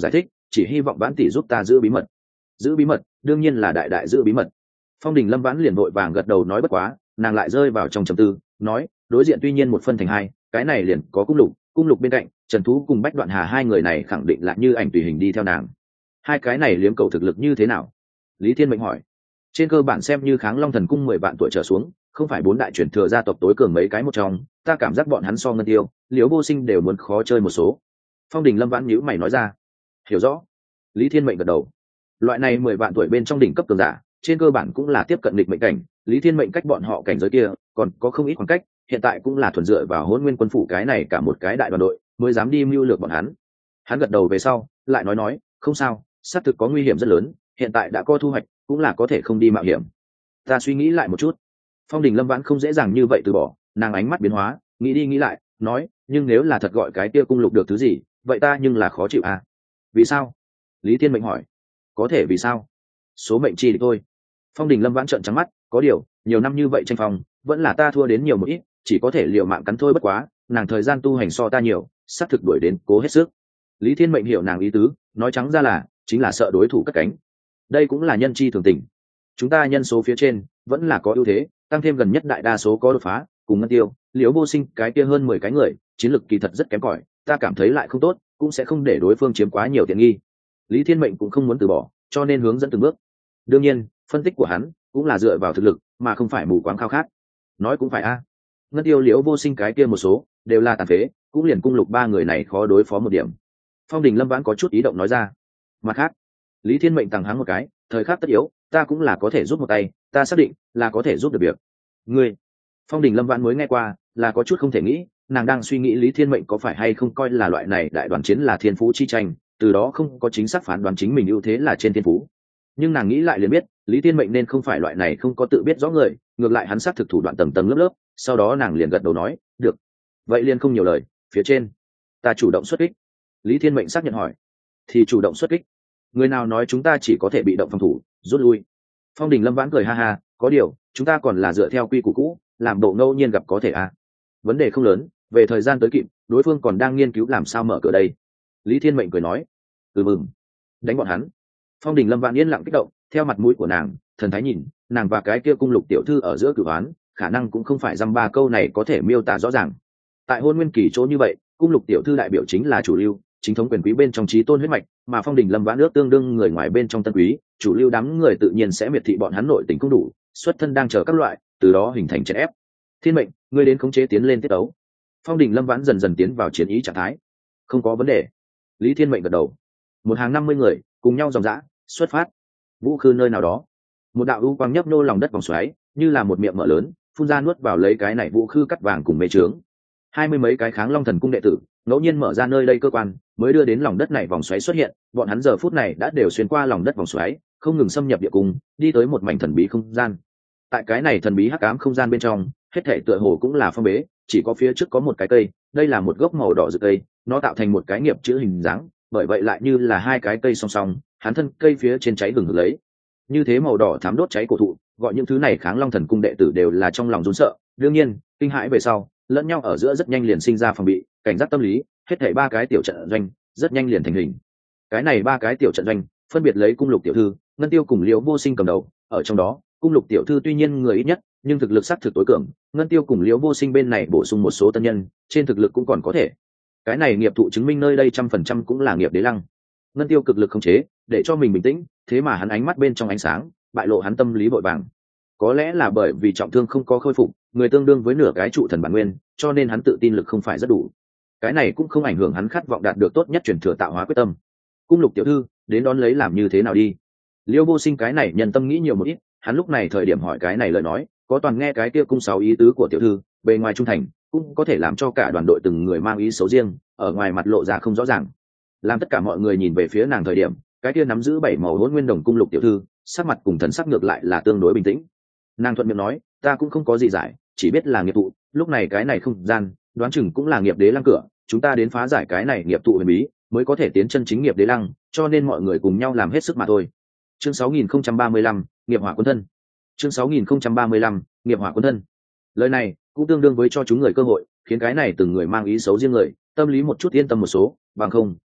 chỉ hy vọng Vãn tỷ giúp ta giữ bí mật. Giữ bí mật? Đương nhiên là đại đại giữ bí mật. Phong Đình Lâm Vãn liền vội vàng gật đầu nói bất quá, nàng lại rơi vào trong trầm tư, nói, đối diện tuy nhiên một phân thành hai, cái này liền có cung lục bên cạnh, Trần Thú cùng Bách Đoạn Hà hai người này khẳng định là như ảnh tùy hình đi theo nàng. Hai cái này liếm cầu thực lực như thế nào? Lý Thiên Mệnh hỏi. Trên cơ bản xem như Kháng Long Thần Cung 10 vạn tuổi trở xuống, không phải 4 đại truyền thừa gia tộc tối cường mấy cái một trong, ta cảm giác bọn hắn so Ngân Tiêu, Liễu Vô Sinh đều muốn khó chơi một số. Phong Đình Lâm Vãn nhíu mày nói ra. Hiểu rõ. Lý Thiên Mệnh gật đầu. Loại này 10 vạn tuổi bên trong đỉnh cấp cường giả, trên cơ bản cũng là tiếp cận địch mệnh cảnh, Lý Thiên Mệnh cách bọn họ cảnh giới kia, còn có không ít khoảng cách, hiện tại cũng là thuần dựa vào Hỗn Nguyên Quân phủ cái này cả một cái đại đoàn đội, mới dám đi mưu lược bọn hắn. Hắn gật đầu về sau, lại nói, không sao, xác thực có nguy hiểm rất lớn, hiện tại đã có thu hoạch, cũng là có thể không đi mạo hiểm. Ta suy nghĩ lại một chút. Phong Đình Lâm Vãn không dễ dàng như vậy từ bỏ, nàng ánh mắt biến hóa, nghĩ đi nghĩ lại, nói, nhưng nếu là thật gọi cái kia cung lục được thứ gì, vậy ta nhưng là khó chịu à? Vì sao? Lý Thiên Mệnh hỏi. Có thể vì sao? Số mệnh chi địch thôi. Phong Đình Lâm Vãn trợn trắng mắt, có điều, nhiều năm như vậy tranh phong, vẫn là ta thua đến nhiều một ít, chỉ có thể liều mạng cắn thôi bất quá, nàng thời gian tu hành so ta nhiều, sắp thực đuổi đến cố hết sức. Lý Thiên Mệnh hiểu nàng ý tứ, nói trắng ra là, chính là sợ đối thủ cất cánh. Đây cũng là nhân chi thường tình. Chúng ta nhân số phía trên vẫn là có ưu thế, tăng thêm gần nhất đại đa số có đột phá, cùng Ngân Tiêu, Liễu Vô Sinh cái kia hơn 10 cái người, chiến lực kỳ thật rất kém cỏi, ta cảm thấy lại không tốt, cũng sẽ không để đối phương chiếm quá nhiều tiện nghi. Lý Thiên Mệnh cũng không muốn từ bỏ, cho nên hướng dẫn từng bước. Đương nhiên, phân tích của hắn cũng là dựa vào thực lực, mà không phải mù quáng khao khát. Nói cũng phải a. Ngân Tiêu, Liễu Vô Sinh cái kia một số đều là tàn phế, cũng liền cung lục ba người này khó đối phó một điểm. Phong Đình Lâm Vãn có chút ý động nói ra. Mặt khác, Lý Thiên Mệnh tằng hắng một cái, thời khắc tất yếu, ta cũng là có thể giúp một tay, ta xác định là có thể giúp được việc. Ngươi? Phong Đình Lâm Vãn mới nghe qua, là có chút không thể nghĩ, nàng đang suy nghĩ Lý Thiên Mệnh có phải hay không coi là loại này đại đoàn chiến là thiên phú chi tranh, từ đó không có chính xác phán đoán chính mình ưu thế là trên thiên phú. Nhưng nàng nghĩ lại liền biết, Lý Thiên Mệnh nên không phải loại này không có tự biết rõ người, ngược lại hắn xác thực thủ đoạn tầng tầng lớp lớp, sau đó nàng liền gật đầu nói, được. Vậy liền không nhiều lời, phía trên, ta chủ động xuất kích. Lý Thiên Mệnh xác nhận hỏi. Thì chủ động xuất kích. Người nào nói chúng ta chỉ có thể bị động phòng thủ, rút lui? Phong Đình Lâm Vãn cười ha ha, có điều, chúng ta còn là dựa theo quy củ cũ, làm bộ ngẫu nhiên gặp có thể à. Vấn đề không lớn, về thời gian tới kịp, đối phương còn đang nghiên cứu làm sao mở cửa đây. Lý Thiên Mệnh cười nói. Mừng. Đánh bọn hắn. Phong Đình Lâm Vãn yên lặng kích động, theo mặt mũi của nàng, thần thái nhìn, nàng và cái kia cung lục tiểu thư ở giữa cửu án, khả năng cũng không phải dăm ba câu này có thể miêu tả rõ ràng. Tại Hôn Nguyên kỳ chỗ như vậy, cung lục tiểu thư đại biểu chính là chủ lưu, chính thống quyền quý bên trong chí tôn huyết mạch, mà Phong Đình Lâm Vãn ước tương đương người ngoài bên trong tân quý, chủ lưu đám người tự nhiên sẽ miệt thị bọn hắn nội tình không đủ, xuất thân đang chờ các loại, từ đó hình thành chèn ép. Thiên Mệnh, ngươi đến khống chế tiến lên tiết ấu. Phong Đình Lâm Vãn dần dần tiến vào chiến ý trạng thái. Không có vấn đề. Lý Thiên Mệnh gật đầu. Một hàng 50 người cùng nhau dòng dã xuất phát. Vũ khư nơi nào đó, một đạo u quang nhấp nô lòng đất vòng xoáy, như là một miệng mở lớn, phun ra nuốt vào lấy cái này vũ khư cắt vàng cùng mê trướng. 20 mấy cái Kháng Long Thần Cung đệ tử ngẫu nhiên mở ra nơi đây cơ quan, mới đưa đến lòng đất này vòng xoáy xuất hiện. Bọn hắn giờ phút này đã đều xuyên qua lòng đất vòng xoáy, không ngừng xâm nhập địa cung, đi tới một mảnh thần bí không gian. Tại cái này thần bí hắc ám không gian bên trong, hết thảy tựa hồ cũng là phong bế, chỉ có phía trước có một cái cây, đây là một gốc màu đỏ rực cây, nó tạo thành một cái nghiệp chữ hình dáng, bởi vậy lại như là hai cái cây song song, hắn thân cây phía trên cháy hừng hực lấy. Như thế màu đỏ thắm đốt cháy cổ thụ, gọi những thứ này Kháng Long Thần Cung đệ tử đều là trong lòng run sợ, đương nhiên, kinh hãi về sau, lẫn nhau ở giữa rất nhanh liền sinh ra phòng bị, cảnh giác tâm lý, hết thảy ba cái tiểu trận doanh, rất nhanh liền thành hình. Cái này ba cái tiểu trận doanh, phân biệt lấy Cung Lục tiểu thư, Ngân Tiêu cùng Liễu Vô Sinh cầm đầu, ở trong đó, Cung Lục tiểu thư tuy nhiên người ít nhất, nhưng thực lực sát thực tối cường, Ngân Tiêu cùng Liễu Vô Sinh bên này bổ sung một số tân nhân, trên thực lực cũng còn có thể. Cái này nghiệp thụ chứng minh nơi đây 100% cũng là nghiệp đế lăng. Ngân Tiêu cực lực khống chế, để cho mình bình tĩnh, thế mà hắn ánh mắt bên trong ánh sáng, bại lộ hắn tâm lý vội vàng. Có lẽ là bởi vì trọng thương không có khôi phục, người tương đương với nửa cái trụ thần bản nguyên, cho nên hắn tự tin lực không phải rất đủ. Cái này cũng không ảnh hưởng hắn khát vọng đạt được tốt nhất truyền thừa tạo hóa quyết tâm. Cung Lục tiểu thư, đến đón lấy làm như thế nào đi? Liễu Vô Sinh cái này nhân tâm nghĩ nhiều một ít, hắn lúc này thời điểm hỏi cái này lời nói, có toàn nghe cái kia cung sáu ý tứ của tiểu thư, bề ngoài trung thành, cũng có thể làm cho cả đoàn đội từng người mang ý xấu riêng, ở ngoài mặt lộ ra không rõ ràng. Làm tất cả mọi người nhìn về phía nàng thời điểm, cái kia nắm giữ 7 màu Hỗn Nguyên Đồng Cung Lục tiểu thư, sắc mặt cùng thần sắc ngược lại là tương đối bình tĩnh. Nàng thuận miệng nói, ta cũng không có gì giải, chỉ biết là nghiệp tụ, lúc này cái này không gian, đoán chừng cũng là nghiệp đế lăng cửa, chúng ta đến phá giải cái này nghiệp tụ huyền bí, mới có thể tiến chân chính nghiệp đế lăng, cho nên mọi người cùng nhau làm hết sức mà thôi. Chương 6035, nghiệp hỏa quân thân. Chương 6035, nghiệp hỏa quân thân. Lời này cũng tương đương với cho chúng người cơ hội, khiến cái này từng người mang ý xấu riêng người, tâm lý một chút yên tâm một số, bằng không,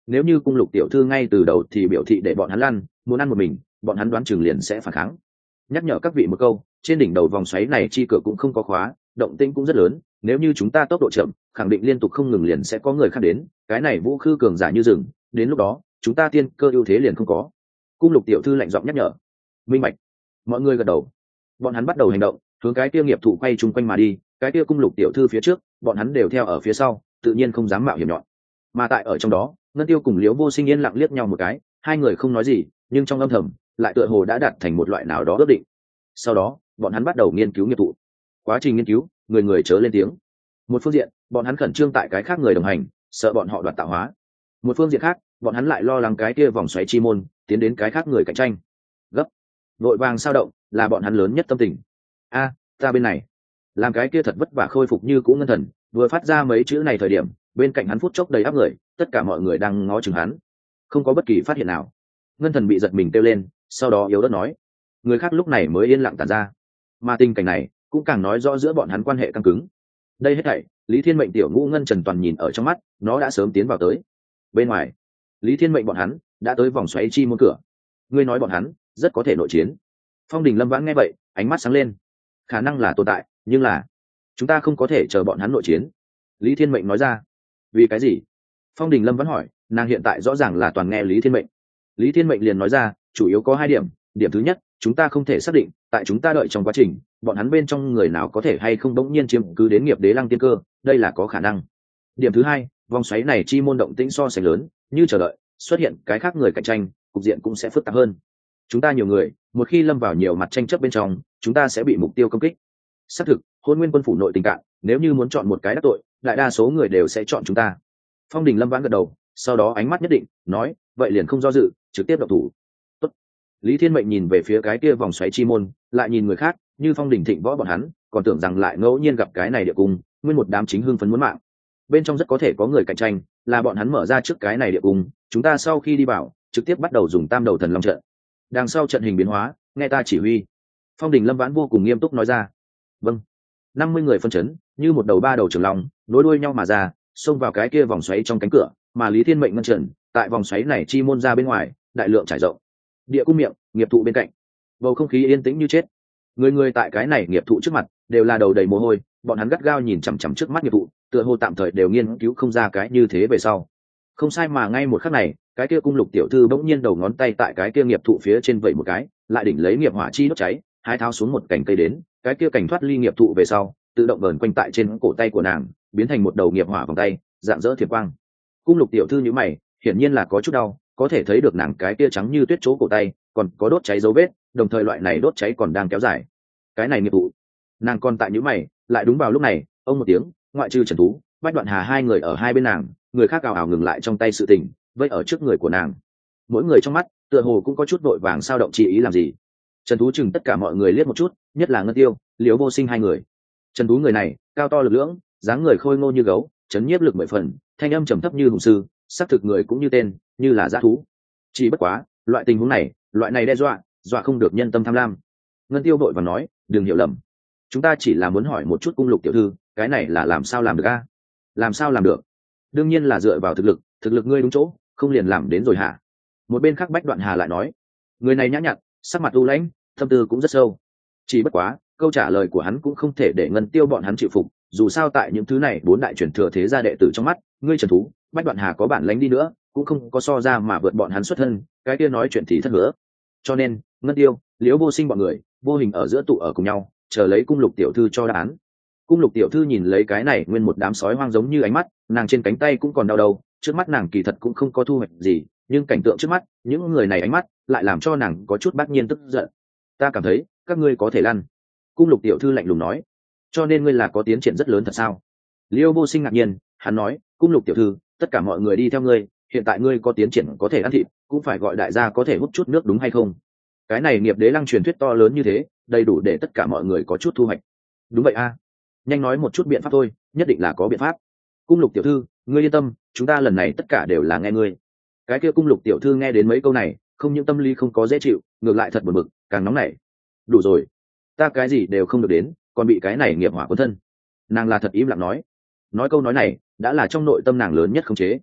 nếu như cung lục tiểu thư ngay từ đầu thì biểu thị để bọn hắn lăn, muốn ăn một mình, bọn hắn đoán chừng liền sẽ phản kháng. Nhắc nhở các vị một câu, trên đỉnh đầu vòng xoáy này chi cửa cũng không có khóa, động tĩnh cũng rất lớn, nếu như chúng ta tốc độ chậm, khẳng định liên tục không ngừng liền sẽ có người khác đến, cái này vũ khư cường giả như rừng, đến lúc đó chúng ta tiên cơ ưu thế liền không có. Cung lục tiểu thư lạnh giọng nhắc nhở. Minh bạch. Mọi người gật đầu. Bọn hắn bắt đầu hành động, hướng cái kia nghiệp thụ quay chung quanh mà đi, cái kia cung lục tiểu thư phía trước, bọn hắn đều theo ở phía sau, tự nhiên không dám mạo hiểm nhọn. Mà tại ở trong đó, Ngân Tiêu cùng Liễu Vô Sinh yên lặng liếc nhau một cái, hai người không nói gì, nhưng trong âm thầm lại tựa hồ đã đạt thành một loại nào đó ước định. Sau đó, bọn hắn bắt đầu nghiên cứu nghiệp thụ. Quá trình nghiên cứu, người người chớ lên tiếng. Một phương diện, bọn hắn khẩn trương tại cái khác người đồng hành, sợ bọn họ đoạt tạo hóa. Một phương diện khác, bọn hắn lại lo lắng cái kia vòng xoáy chi môn tiến đến cái khác người cạnh tranh. Gấp, vội vàng sao động, là bọn hắn lớn nhất tâm tình. A, ta bên này, làm cái kia thật vất vả khôi phục như cũ ngân thần, vừa phát ra mấy chữ này thời điểm, bên cạnh hắn phút chốc đầy áp người, tất cả mọi người đang ngó chừng hắn, không có bất kỳ phát hiện nào. Ngân thần bị giật mình kêu lên, sau đó yếu ớt nói. Người khác lúc này mới yên lặng tản ra, mà tình cảnh này cũng càng nói rõ giữa bọn hắn quan hệ căng cứng. Đây hết thảy, Lý Thiên Mệnh tiểu ngũ ngân trần toàn nhìn ở trong mắt, nó đã sớm tiến vào tới. Bên ngoài, Lý Thiên Mệnh bọn hắn đã tới vòng xoáy chi môn cửa. Ngươi nói bọn hắn rất có thể nội chiến. Phong Đình Lâm Vãn nghe vậy, ánh mắt sáng lên. Khả năng là tồn tại, nhưng là chúng ta không có thể chờ bọn hắn nội chiến. Lý Thiên Mệnh nói ra. Vì cái gì? Phong Đình Lâm Vãn hỏi, nàng hiện tại rõ ràng là toàn nghe Lý Thiên Mệnh. Lý Thiên Mệnh liền nói ra, chủ yếu có hai điểm. Điểm thứ nhất, chúng ta không thể xác định, tại chúng ta đợi trong quá trình, bọn hắn bên trong người nào có thể hay không đống nhiên chiếm cứ đến nghiệp đế lăng tiên cơ, đây là có khả năng. Điểm thứ hai, vòng xoáy này chi môn động tĩnh so sánh lớn, như chờ đợi xuất hiện cái khác người cạnh tranh, cục diện cũng sẽ phức tạp hơn. Chúng ta nhiều người, một khi lâm vào nhiều mặt tranh chấp bên trong, chúng ta sẽ bị mục tiêu công kích. Xác thực, Hôn Nguyên quân phủ nội tình cạn, nếu như muốn chọn một cái đắc tội, đại đa số người đều sẽ chọn chúng ta. Phong Đình Lâm Vãn gật đầu, sau đó ánh mắt nhất định, nói, vậy liền không do dự, trực tiếp động thủ. Tốt. Lý Thiên Mệnh nhìn về phía cái kia vòng xoáy chi môn, lại nhìn người khác, như Phong Đình Thịnh võ bọn hắn, còn tưởng rằng lại ngẫu nhiên gặp cái này địa cung, nguyên một đám chính hưng phấn muốn mạng. Bên trong rất có thể có người cạnh tranh, là bọn hắn mở ra trước cái này địa cung, chúng ta sau khi đi vào, trực tiếp bắt đầu dùng Tam Đầu Thần Long trận. Đằng sau trận hình biến hóa, nghe ta chỉ huy. Phong Đình Lâm Vãn vô cùng nghiêm túc nói ra. Vâng. 50 người phân chấn, như một đầu ba đầu trường long, nối đuôi nhau mà ra, xông vào cái kia vòng xoáy trong cánh cửa, mà Lý Thiên Mệnh ngăn trận, tại vòng xoáy này chi môn ra bên ngoài, đại lượng trải rộng. Địa cung miệng, nghiệp thụ bên cạnh. Bầu không khí yên tĩnh như chết. Người tại cái này nghiệp thụ trước mặt, đều là đầu đầy mồ hôi, bọn hắn gắt gao nhìn chằm chằm trước mắt nghiệp thụ, tựa hồ tạm thời đều nghiên cứu không ra cái như thế về sau. Không sai, mà ngay một khắc này, cái kia cung lục tiểu thư bỗng nhiên đầu ngón tay tại cái kia nghiệp thụ phía trên vẩy một cái, lại đỉnh lấy nghiệp hỏa chi đốt cháy, hai tháo xuống một cành cây đến, cái kia cành thoát ly nghiệp thụ về sau, tự động vờn quanh tại trên cổ tay của nàng, biến thành một đầu nghiệp hỏa vòng tay, dạng dỡ thiệp quang. Cung lục tiểu thư nhíu mày, hiển nhiên là có chút đau, có thể thấy được nàng cái kia trắng như tuyết chỗ cổ tay, còn có đốt cháy dấu vết, đồng thời loại này đốt cháy còn đang kéo dài. Cái này nghiệp thụ, nàng còn tại nhíu mày, lại đúng vào lúc này, ông một tiếng, ngoại trừ Trần Tú, Bách Đoạn Hà hai người ở hai bên nàng, người khác ào ào ngừng lại trong tay sự tình, vây ở trước người của nàng. Mỗi người trong mắt, tựa hồ cũng có chút vội vàng sao động chỉ ý làm gì. Trần Tú chừng tất cả mọi người liếc một chút, nhất là Ngân Tiêu, Liễu Vô Sinh hai người. Trần Tú người này, cao to lực lưỡng, dáng người khôi ngô như gấu, chấn nhiếp lực mười phần, thanh âm trầm thấp như hùng sư, xác thực người cũng như tên, như là dã thú. Chỉ bất quá, loại tình huống này, loại này đe dọa, dọa không được nhân tâm tham lam. Ngân Tiêu vội vàng nói, đừng hiểu lầm, chúng ta chỉ là muốn hỏi một chút cung lục tiểu thư, cái này là làm sao làm được a? Làm sao làm được? Đương nhiên là dựa vào thực lực ngươi đúng chỗ, không liền làm đến rồi hả? Một bên khác Bách Đoạn Hà lại nói, người này nhã nhặn, sắc mặt u lãnh, tâm tư cũng rất sâu. Chỉ bất quá, câu trả lời của hắn cũng không thể để Ngân Tiêu bọn hắn chịu phục, dù sao tại những thứ này bốn đại truyền thừa thế gia đệ tử trong mắt, ngươi Trần Tú, Bách Đoạn Hà có bản lãnh đi nữa, cũng không có so ra mà vượt bọn hắn xuất thân, cái kia nói chuyện thì thất hứa. Cho nên, Ngân Tiêu, Liễu Vô Sinh bọn người, vô hình ở giữa tụ ở cùng nhau, chờ lấy cung lục tiểu thư cho đáp án. Cung lục tiểu thư nhìn lấy cái này nguyên một đám sói hoang giống như ánh mắt, nàng trên cánh tay cũng còn đau đầu, trước mắt nàng kỳ thật cũng không có thu hoạch gì, nhưng cảnh tượng trước mắt, những người này ánh mắt lại làm cho nàng có chút bác nhiên tức giận. Ta cảm thấy các ngươi có thể lăn. Cung lục tiểu thư lạnh lùng nói. Cho nên ngươi là có tiến triển rất lớn thật sao? Liêu Vô Sinh ngạc nhiên, hắn nói, cung lục tiểu thư, tất cả mọi người đi theo ngươi, hiện tại ngươi có tiến triển có thể ăn thịt, cũng phải gọi đại gia có thể hút chút nước đúng hay không? Cái này nghiệp đế lăng truyền thuyết to lớn như thế, đầy đủ để tất cả mọi người có chút thu hoạch. Đúng vậy a. Nhanh nói một chút biện pháp thôi, nhất định là có biện pháp. Cung lục tiểu thư, ngươi yên tâm, chúng ta lần này tất cả đều là nghe ngươi. Cái kia cung lục tiểu thư nghe đến mấy câu này, không những tâm lý không có dễ chịu, ngược lại thật buồn bực, càng nóng nảy. Đủ rồi, ta cái gì đều không được đến, còn bị cái này nghiệp hỏa cuốn thân. Nàng là thật im lặng nói câu nói này đã là trong nội tâm nàng lớn nhất khống chế.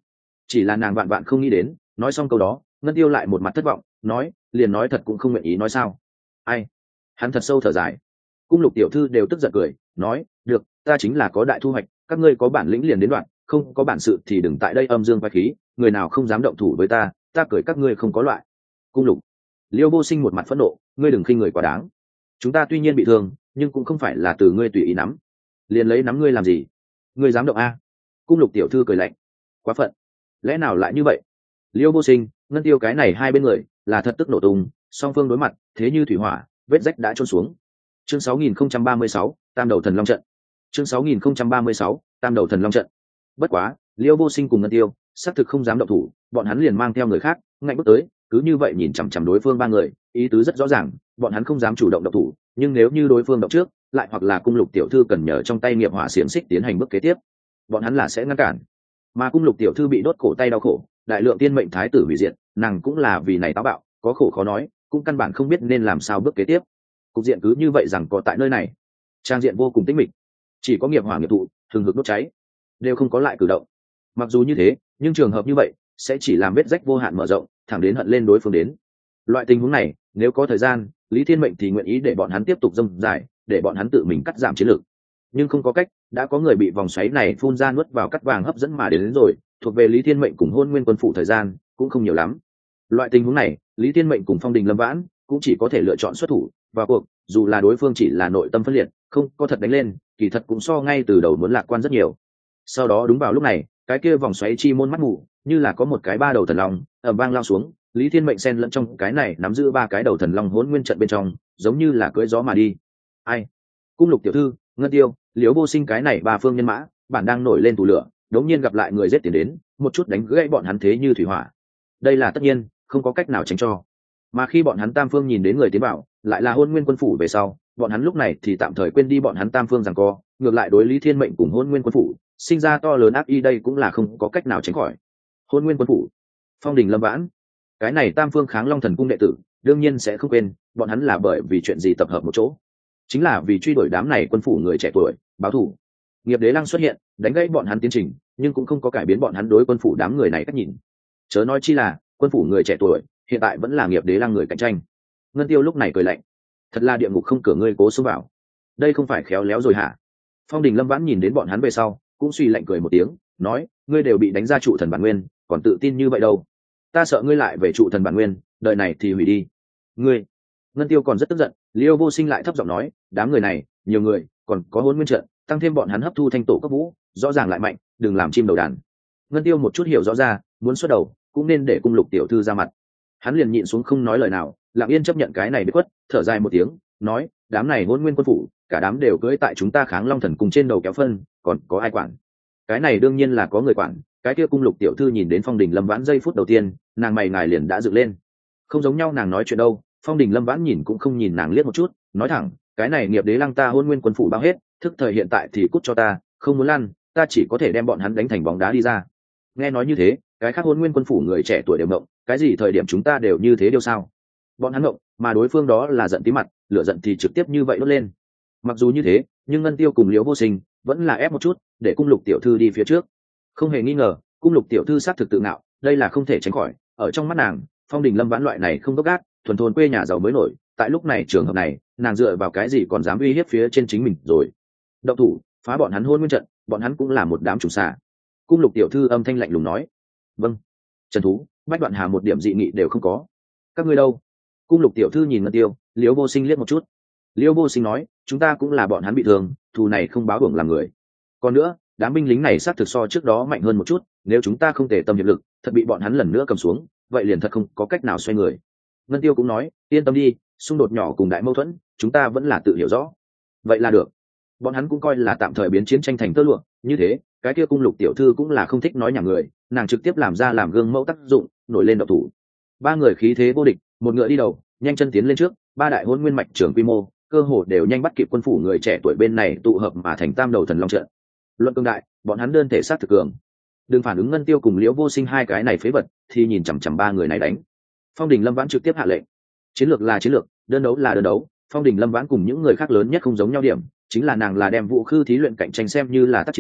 Chỉ là nàng vạn vạn không nghĩ đến, nói xong câu đó Ngân Tiêu lại một mặt thất vọng, nói liền nói thật cũng không nguyện ý nói sao. Ai? Hắn thật sâu thở dài. Cung Lục tiểu thư đều tức giận cười, nói được, ta chính là có đại thu hoạch, các ngươi có bản lĩnh liền đến đoạn, không có bản sự thì đừng tại đây âm dương quái khí, người nào không dám động thủ với ta cười các ngươi không có loại. Cung Lục. Liêu Vô Sinh một mặt phẫn nộ, ngươi đừng khinh người quá đáng, chúng ta tuy nhiên bị thương nhưng cũng không phải là từ ngươi tùy ý nắm, liền lấy nắm ngươi làm gì, ngươi dám động a? Cung Lục tiểu thư cười lạnh, quá phận, lẽ nào lại như vậy? Liêu Vô Sinh, Ngân Tiêu cái này hai bên người là thật tức nổ tung, song phương đối mặt thế như thủy hỏa, vết rách đã trôn xuống. Chương 6036, Tam đầu thần long trận. Chương 6036, Tam đầu thần long trận. Bất quá, Liêu Vô Sinh cùng Ngân Tiêu xác thực không dám động thủ, bọn hắn liền mang theo người khác ngạnh bước tới, cứ như vậy nhìn chằm chằm đối phương ba người, ý tứ rất rõ ràng, bọn hắn không dám chủ động động thủ, nhưng nếu như đối phương động trước, lại hoặc là Cung Lục tiểu thư cần nhờ trong tay nghiệp hỏa xiềng xích tiến hành bước kế tiếp, bọn hắn là sẽ ngăn cản. Mà Cung Lục tiểu thư bị đốt cổ tay đau khổ, đại lượng tiên mệnh thái tử hủy diệt, nàng cũng là vì này táo bạo, có khổ khó nói, cũng căn bản không biết nên làm sao bước kế tiếp. Cục diện cứ như vậy rằng có tại nơi này, trang diện vô cùng tĩnh mịch, chỉ có nghiệp hỏa nghiệp thụ thường hực đốt cháy, đều không có lại cử động. Mặc dù như thế, nhưng trường hợp như vậy sẽ chỉ làm vết rách vô hạn mở rộng, thẳng đến hận lên đối phương đến. Loại tình huống này, nếu có thời gian, Lý Thiên Mệnh thì nguyện ý để bọn hắn tiếp tục dông dài, để bọn hắn tự mình cắt giảm chiến lược. Nhưng không có cách, đã có người bị vòng xoáy này phun ra nuốt vào cắt vàng hấp dẫn mà đến rồi, thuộc về Lý Thiên Mệnh cùng Hôn Nguyên quân phủ thời gian cũng không nhiều lắm. Loại tình huống này, Lý Thiên Mệnh cùng Phong Đình Lâm Vãn cũng chỉ có thể lựa chọn xuất thủ vào cuộc, dù là đối phương chỉ là nội tâm phân liệt, không có thật đánh lên, kỳ thật cũng so ngay từ đầu muốn lạc quan rất nhiều. Sau đó đúng vào lúc này, cái kia vòng xoáy chi môn mắt mù, như là có một cái ba đầu thần long ầm vang lao xuống, Lý Thiên Mệnh xen lẫn trong cái này nắm giữ ba cái đầu thần long Hỗn Nguyên trận bên trong, giống như là cưỡi gió mà đi. Ai? Cung Lục tiểu thư, Ngân Tiêu, Liễu Vô Sinh cái này ba phương nhân mã, bản đang nổi lên tù lửa, đống nhiên gặp lại người giết tiền đến, một chút đánh gãy bọn hắn thế như thủy hỏa. Đây là tất nhiên, không có cách nào tránh cho. Mà khi bọn hắn tam phương nhìn đến người tiến vào, lại là Hôn Nguyên quân phủ về sau, bọn hắn lúc này thì tạm thời quên đi bọn hắn tam phương giằng co, ngược lại đối Lý Thiên Mệnh cùng Hôn Nguyên quân phủ sinh ra to lớn ác ý, đây cũng là không có cách nào tránh khỏi. Hôn Nguyên quân phủ, Phong Đình Lâm Vãn, cái này tam phương kháng Long Thần cung đệ tử, đương nhiên sẽ không quên, bọn hắn là bởi vì chuyện gì tập hợp một chỗ, chính là vì truy đuổi đám này quân phủ người trẻ tuổi, báo thù. Nghiệp Đế Lăng xuất hiện, đánh gãy bọn hắn tiến trình, nhưng cũng không có cải biến bọn hắn đối quân phủ đám người này cách nhìn. Chớ nói chi là, quân phủ người trẻ tuổi hiện tại vẫn là Nghiệp Đế Lăng người cạnh tranh. Ngân Tiêu lúc này cười lạnh, thật là địa ngục không cửa ngươi cố xông vào, đây không phải khéo léo rồi hả? Phong Đình Lâm Vãn nhìn đến bọn hắn về sau, cũng suy lạnh cười một tiếng, nói, ngươi đều bị đánh ra trụ thần bản nguyên, còn tự tin như vậy đâu? Ta sợ ngươi lại về trụ thần bản nguyên, đời này thì hủy đi. Ngươi. Ngân Tiêu còn rất tức giận, Liêu Vô Sinh lại thấp giọng nói, đám người này, nhiều người, còn có Hỗn Nguyên trận, tăng thêm bọn hắn hấp thu thanh tổ cấp vũ, rõ ràng lại mạnh, đừng làm chim đầu đàn. Ngân Tiêu một chút hiểu rõ ra, muốn xuất đầu, cũng nên để Cung Lục tiểu thư ra mặt. Hắn liền nhịn xuống không nói lời nào, lặng yên chấp nhận cái này bị quất, thở dài một tiếng, nói, đám này Hỗn Nguyên quân phủ, cả đám đều cưỡi tại chúng ta kháng Long Thần cùng trên đầu kéo phân, còn có ai quản? Cái này đương nhiên là có người quản. Cái kia Cung Lục tiểu thư nhìn đến Phong Đình Lâm Vãn giây phút đầu tiên, nàng mày ngài liền đã dựng lên. Không giống nhau nàng nói chuyện đâu, Phong Đình Lâm Vãn nhìn cũng không nhìn nàng liếc một chút, nói thẳng, cái này Nghiệp Đế Lăng ta Hôn Nguyên quân phủ bao hết, thức thời hiện tại thì cút cho ta, không muốn lăn, ta chỉ có thể đem bọn hắn đánh thành bóng đá đi ra. Nghe nói như thế, cái khác Hôn Nguyên quân phủ người trẻ tuổi đều ngộng, cái gì thời điểm chúng ta đều như thế điều sao? Bọn hắn ngộng, mà đối phương đó là giận tí mặt, lửa giận thì trực tiếp như vậy đốt lên. Mặc dù như thế, nhưng Ngân Tiêu cùng Liễu Vô Sinh vẫn là ép một chút, để Cung Lục tiểu thư đi phía trước. Không hề nghi ngờ, Cung Lục tiểu thư xác thực tự ngạo, đây là không thể tránh khỏi. Ở trong mắt nàng, Phong Đình Lâm Vãn loại này không gấp gáp, thuần thôn quê nhà giàu mới nổi. Tại lúc này trường hợp này, nàng dựa vào cái gì còn dám uy hiếp phía trên chính mình rồi? Động thủ, phá bọn hắn Hôn Nguyên trận, bọn hắn cũng là một đám trùng xà. Cung Lục tiểu thư âm thanh lạnh lùng nói. Vâng. Trần Thú, Bách Đoạn Hà một điểm dị nghị đều không có. Các ngươi đâu? Cung Lục tiểu thư nhìn Ngân Tiêu, Liễu Vô Sinh liếc một chút. Liễu Vô Sinh nói, chúng ta cũng là bọn hắn bị thương, thù này không báo hưởng làm người. Còn nữa, đám binh lính này xác thực so trước đó mạnh hơn một chút, nếu chúng ta không thể tâm hiệp lực, thật bị bọn hắn lần nữa cầm xuống, vậy liền thật không có cách nào xoay người. Ngân Tiêu cũng nói, yên tâm đi, xung đột nhỏ cùng đại mâu thuẫn, chúng ta vẫn là tự hiểu rõ. Vậy là được. Bọn hắn cũng coi là tạm thời biến chiến tranh thành tơ lụa, như thế, cái kia Cung Lục tiểu thư cũng là không thích nói nhảm người, nàng trực tiếp làm ra làm gương mẫu tác dụng, nổi lên động thủ. Ba người khí thế vô địch, một ngựa đi đầu, nhanh chân tiến lên trước, ba đại Hôn Nguyên mạch trưởng quy mô, cơ hồ đều nhanh bắt kịp quân phủ người trẻ tuổi bên này tụ hợp mà thành Tam đầu thần long trận. Luận cương đại, bọn hắn đơn thể sát thực cường. Đừng phản ứng Ngân Tiêu cùng Liễu Vô Sinh hai cái này phế vật, thì nhìn chằm chằm ba người này đánh. Phong Đình Lâm Vãn trực tiếp hạ lệnh. Chiến lược là chiến lược, đơn đấu là đơn đấu, Phong Đình Lâm Vãn cùng những người khác lớn nhất không giống nhau điểm, chính là nàng là đem Vũ Khư thí luyện cạnh tranh xem như là tác chiến,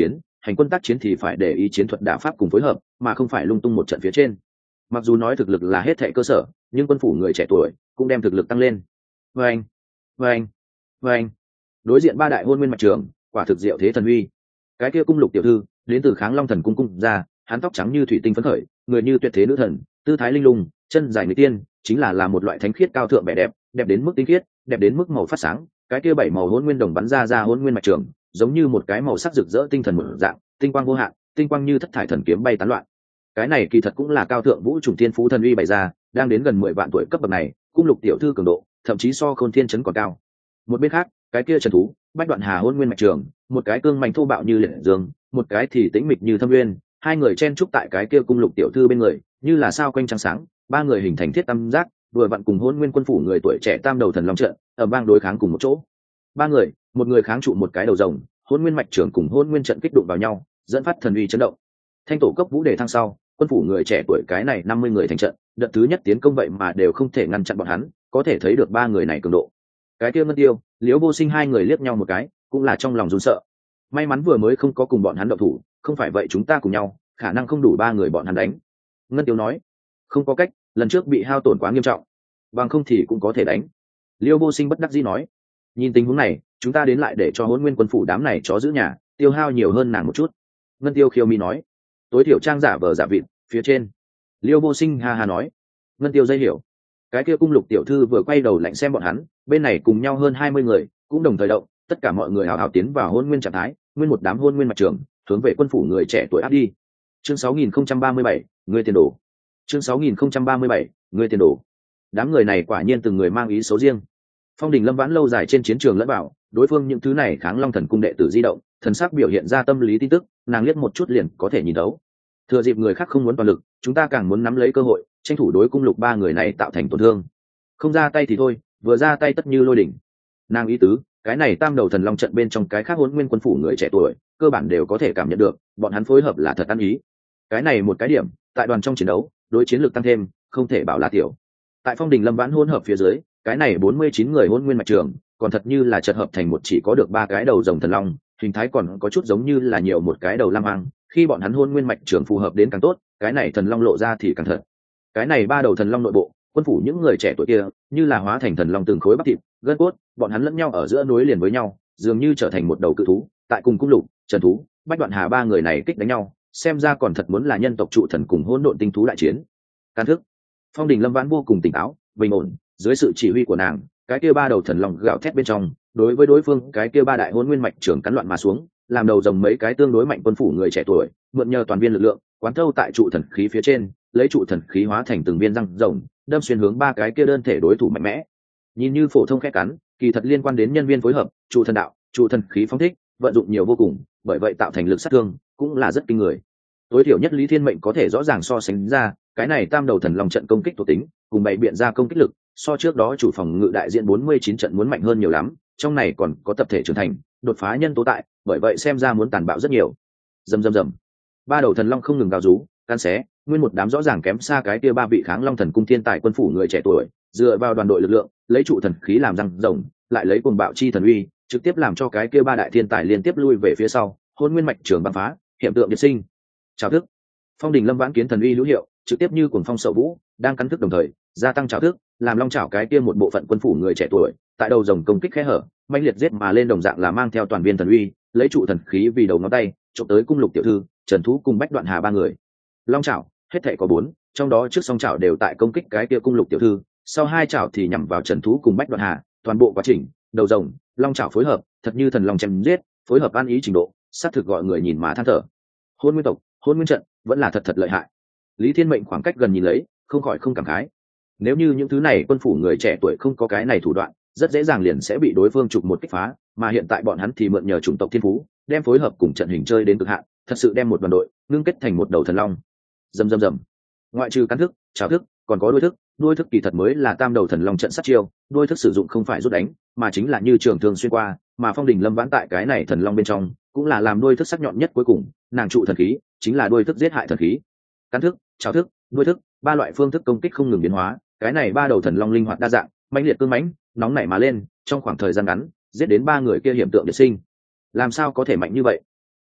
hành quân tác chiến thì phải để ý chiến thuật đả pháp cùng phối hợp, mà không phải lung tung một trận phía trên. Mặc dù nói thực lực là hết thệ cơ sở, nhưng quân phủ người trẻ tuổi cũng đem thực lực tăng lên. Vâng, vâng, vâng. Đối diện ba đại hôn nguyên mạch trường, quả thực diệu thế thần uy. Cái kia cung lục tiểu thư đến từ Kháng Long thần cung cung ra, hắn tóc trắng như thủy tinh phấn khởi, người như tuyệt thế nữ thần, tư thái linh lung, chân dài người tiên, chính là một loại thánh khiết cao thượng vẻ đẹp, đẹp đến mức tinh khiết, đẹp đến mức màu phát sáng. Cái kia bảy màu hôn nguyên đồng bắn ra hôn nguyên mạch trường, giống như một cái màu sắc rực rỡ tinh thần một dạng, tinh quang vô hạn, tinh quang như thất thải thần kiếm bay tán loạn. Cái này kỳ thật cũng là cao thượng vũ trùng thiên phú thần uy bày ra, đang đến gần 10 vạn tuổi cấp bậc này, cung lục tiểu thư cường độ, thậm chí so Khôn Thiên Chấn còn cao. Một bên khác, cái kia trần thú, bách đoạn hà hôn nguyên mạch trường, một cái cương mạnh thô bạo như liệt dương, một cái thì tĩnh mịch như thâm nguyên, hai người chen chúc tại cái kia cung lục tiểu thư bên người, như là sao quanh trăng sáng, ba người hình thành thiết tam giác, vừa vặn cùng hôn nguyên quân phủ người tuổi trẻ tam đầu thần long trận, ở bang đối kháng cùng một chỗ. Ba người, một người kháng trụ một cái đầu rồng, hôn nguyên mạch trường cùng hôn nguyên trận kích đụng vào nhau, dẫn phát thần uy chấn động. Thanh tổ cấp vũ đề thăng sau, quân phủ người trẻ tuổi cái này 50 người thành trận, đợt thứ nhất tiến công vậy mà đều không thể ngăn chặn bọn hắn, có thể thấy được ba người này cường độ. Cái kia Ngân Tiêu, Liễu Vô Sinh hai người liếc nhau một cái, cũng là trong lòng run sợ. May mắn vừa mới không có cùng bọn hắn động thủ, không phải vậy chúng ta cùng nhau, khả năng không đủ ba người bọn hắn đánh. Ngân Tiêu nói, không có cách, lần trước bị hao tổn quá nghiêm trọng, bằng không thì cũng có thể đánh. Liễu Vô Sinh bất đắc dĩ nói, nhìn tình huống này, chúng ta đến lại để cho Hỗn Nguyên quân phủ đám này chó giữ nhà, tiêu hao nhiều hơn nàng một chút. Ngân Tiêu khiêu mi nói, tối thiểu trang giả vờ giả vịt phía trên. Liễu Vô Sinh ha ha nói, Ngân Tiêu dây hiểu. Cái kia cung lục tiểu thư vừa quay đầu lạnh xem bọn hắn, bên này cùng nhau hơn 20 người cũng đồng thời động, tất cả mọi người hào hào tiến vào hôn nguyên trạng thái, nguyên một đám hôn nguyên mặt trường hướng về quân phủ người trẻ tuổi áp đi. Chương 6037, người tiền đồ. Chương 6037, người tiền đồ. Đám người này quả nhiên từng người mang ý xấu riêng. Phong Đình Lâm Vãn lâu dài trên chiến trường lẫn bảo, đối phương những thứ này Kháng Long thần cung đệ tử di động, thần sắc biểu hiện ra tâm lý tin tức, nàng liếc một chút liền có thể nhìn đấu. Thừa dịp người khác không muốn toàn lực, chúng ta càng muốn nắm lấy cơ hội, tranh thủ đối cung lục ba người này tạo thành tổn thương. Không ra tay thì thôi, vừa ra tay tất như lôi đỉnh. Nàng ý tứ, cái này tam đầu thần long trận bên trong cái khác Hỗn Nguyên quân phủ người trẻ tuổi, cơ bản đều có thể cảm nhận được, bọn hắn phối hợp là thật ăn ý. Cái này một cái điểm, tại đoàn trong chiến đấu, đối chiến lược tăng thêm, không thể bảo là tiểu. Tại Phong Đình Lâm Vãn hỗn hợp phía dưới, cái này 49 người Hỗn Nguyên mạch trường, còn thật như là chợt hợp thành một chỉ có được ba cái đầu rồng thần long, hình thái còn có chút giống như là nhiều một cái đầu lam hoang. Khi bọn hắn Hỗn Nguyên mạch trường phù hợp đến càng tốt, cái này thần long lộ ra thì càng thật. Cái này ba đầu thần long nội bộ, quân phủ những người trẻ tuổi kia như là hóa thành thần long từng khối bắp thịt gân cốt, bọn hắn lẫn nhau ở giữa nối liền với nhau, dường như trở thành một đầu cự thú. Tại cùng cung lục, trần thú, bách đoạn hà ba người này kích đánh nhau, xem ra còn thật muốn là nhân tộc trụ thần cùng hỗn độn tinh thú đại chiến. Can thức, Phong Đình Lâm Vãn vô cùng tỉnh táo, bình ổn, dưới sự chỉ huy của nàng, cái kia ba đầu thần long gạo thét bên trong, đối với đối phương cái kia ba đại hỗn nguyên mạch trưởng cắn loạn mà xuống, làm đầu rồng mấy cái tương đối mạnh quân phủ người trẻ tuổi, mượn nhờ toàn viên lực lượng, quán thâu tại trụ thần khí phía trên, lấy trụ thần khí hóa thành từng viên răng rồng, đâm xuyên hướng ba cái kia đơn thể đối thủ mạnh mẽ. Nhìn như phổ thông khẽ cắn, kỳ thật liên quan đến nhân viên phối hợp, trụ thần đạo, trụ thần khí phóng thích, vận dụng nhiều vô cùng, bởi vậy tạo thành lực sát thương cũng là rất kinh người. Tối thiểu nhất Lý Thiên Mệnh có thể rõ ràng so sánh ra, cái này tam đầu thần long trận công kích thuộc tính, cùng bày biện ra công kích lực, so trước đó chủ phòng ngự đại diện 49 trận muốn mạnh hơn nhiều lắm, trong này còn có tập thể trưởng thành, đột phá nhân tố tại, bởi vậy xem ra muốn tàn bạo rất nhiều. Rầm rầm rầm. Ba đầu thần long không ngừng gào rú, can xé, nguyên một đám rõ ràng kém xa cái kia ba vị Kháng Long thần cung thiên tài quân phủ người trẻ tuổi, dựa vào đoàn đội lực lượng, lấy trụ thần khí làm răng rồng, lại lấy cuồng bạo chi thần uy, trực tiếp làm cho cái kia ba đại thiên tài liên tiếp lui về phía sau, hôn nguyên mạch trường băng phá, hiện tượng diệt sinh. Trào thức. Phong Đình Lâm Vãn kiến thần uy hữu hiệu, trực tiếp như cuồng phong sậu vũ, đang cắn thức đồng thời, gia tăng trào thức, làm long trảo cái kia một bộ phận quân phủ người trẻ tuổi, tại đầu rồng công kích khẽ hở, mãnh liệt giết mà lên đồng dạng là mang theo toàn viên thần uy, lấy trụ thần khí vì đầu ngón tay, chụp tới cung lục tiểu thư, Trần Thú cùng Bách Đoạn Hà ba người. Long trảo, hết thảy có 4, trong đó trước song trảo đều tại công kích cái kia cung lục tiểu thư, sau hai trảo thì nhắm vào Trần Thú cùng Bách Đoạn Hà, toàn bộ quá trình, đầu rồng, long trảo phối hợp, thật như thần long chém giết, phối hợp ăn ý trình độ, sát thực gọi người nhìn mà than thở. Hôn Nguyên tộc, Hôn Nguyên trận, vẫn là thật lợi hại. Lý Thiên Mệnh khoảng cách gần nhìn lấy, không khỏi không cảm khái. Nếu như những thứ này quân phủ người trẻ tuổi không có cái này thủ đoạn, rất dễ dàng liền sẽ bị đối phương chụp một kích phá, mà hiện tại bọn hắn thì mượn nhờ chủng tộc thiên phú, đem phối hợp cùng trận hình chơi đến cực hạn, thật sự đem một đoàn đội ngưng kết thành một đầu thần long. Rầm rầm rầm. Ngoại trừ cắn thức, trảo thức, còn có đuôi thức kỳ thật mới là tam đầu thần long trận sát chiêu, đuôi thức sử dụng không phải rút đánh, mà chính là như trường thương xuyên qua, mà Phong Đình Lâm Vãn tại cái này thần long bên trong, cũng là làm đuôi thức sắc nhọn nhất cuối cùng, nàng trụ thần khí, chính là đuôi thức giết hại thần khí. Cắn thức, trảo thức, đuôi thức, ba loại phương thức công kích không ngừng biến hóa, cái này ba đầu thần long linh hoạt đa dạng, mãnh liệt cương mãnh, nóng nảy mà lên, trong khoảng thời gian ngắn, giết đến ba người kia hiểm tượng diệt sinh. Làm sao có thể mạnh như vậy?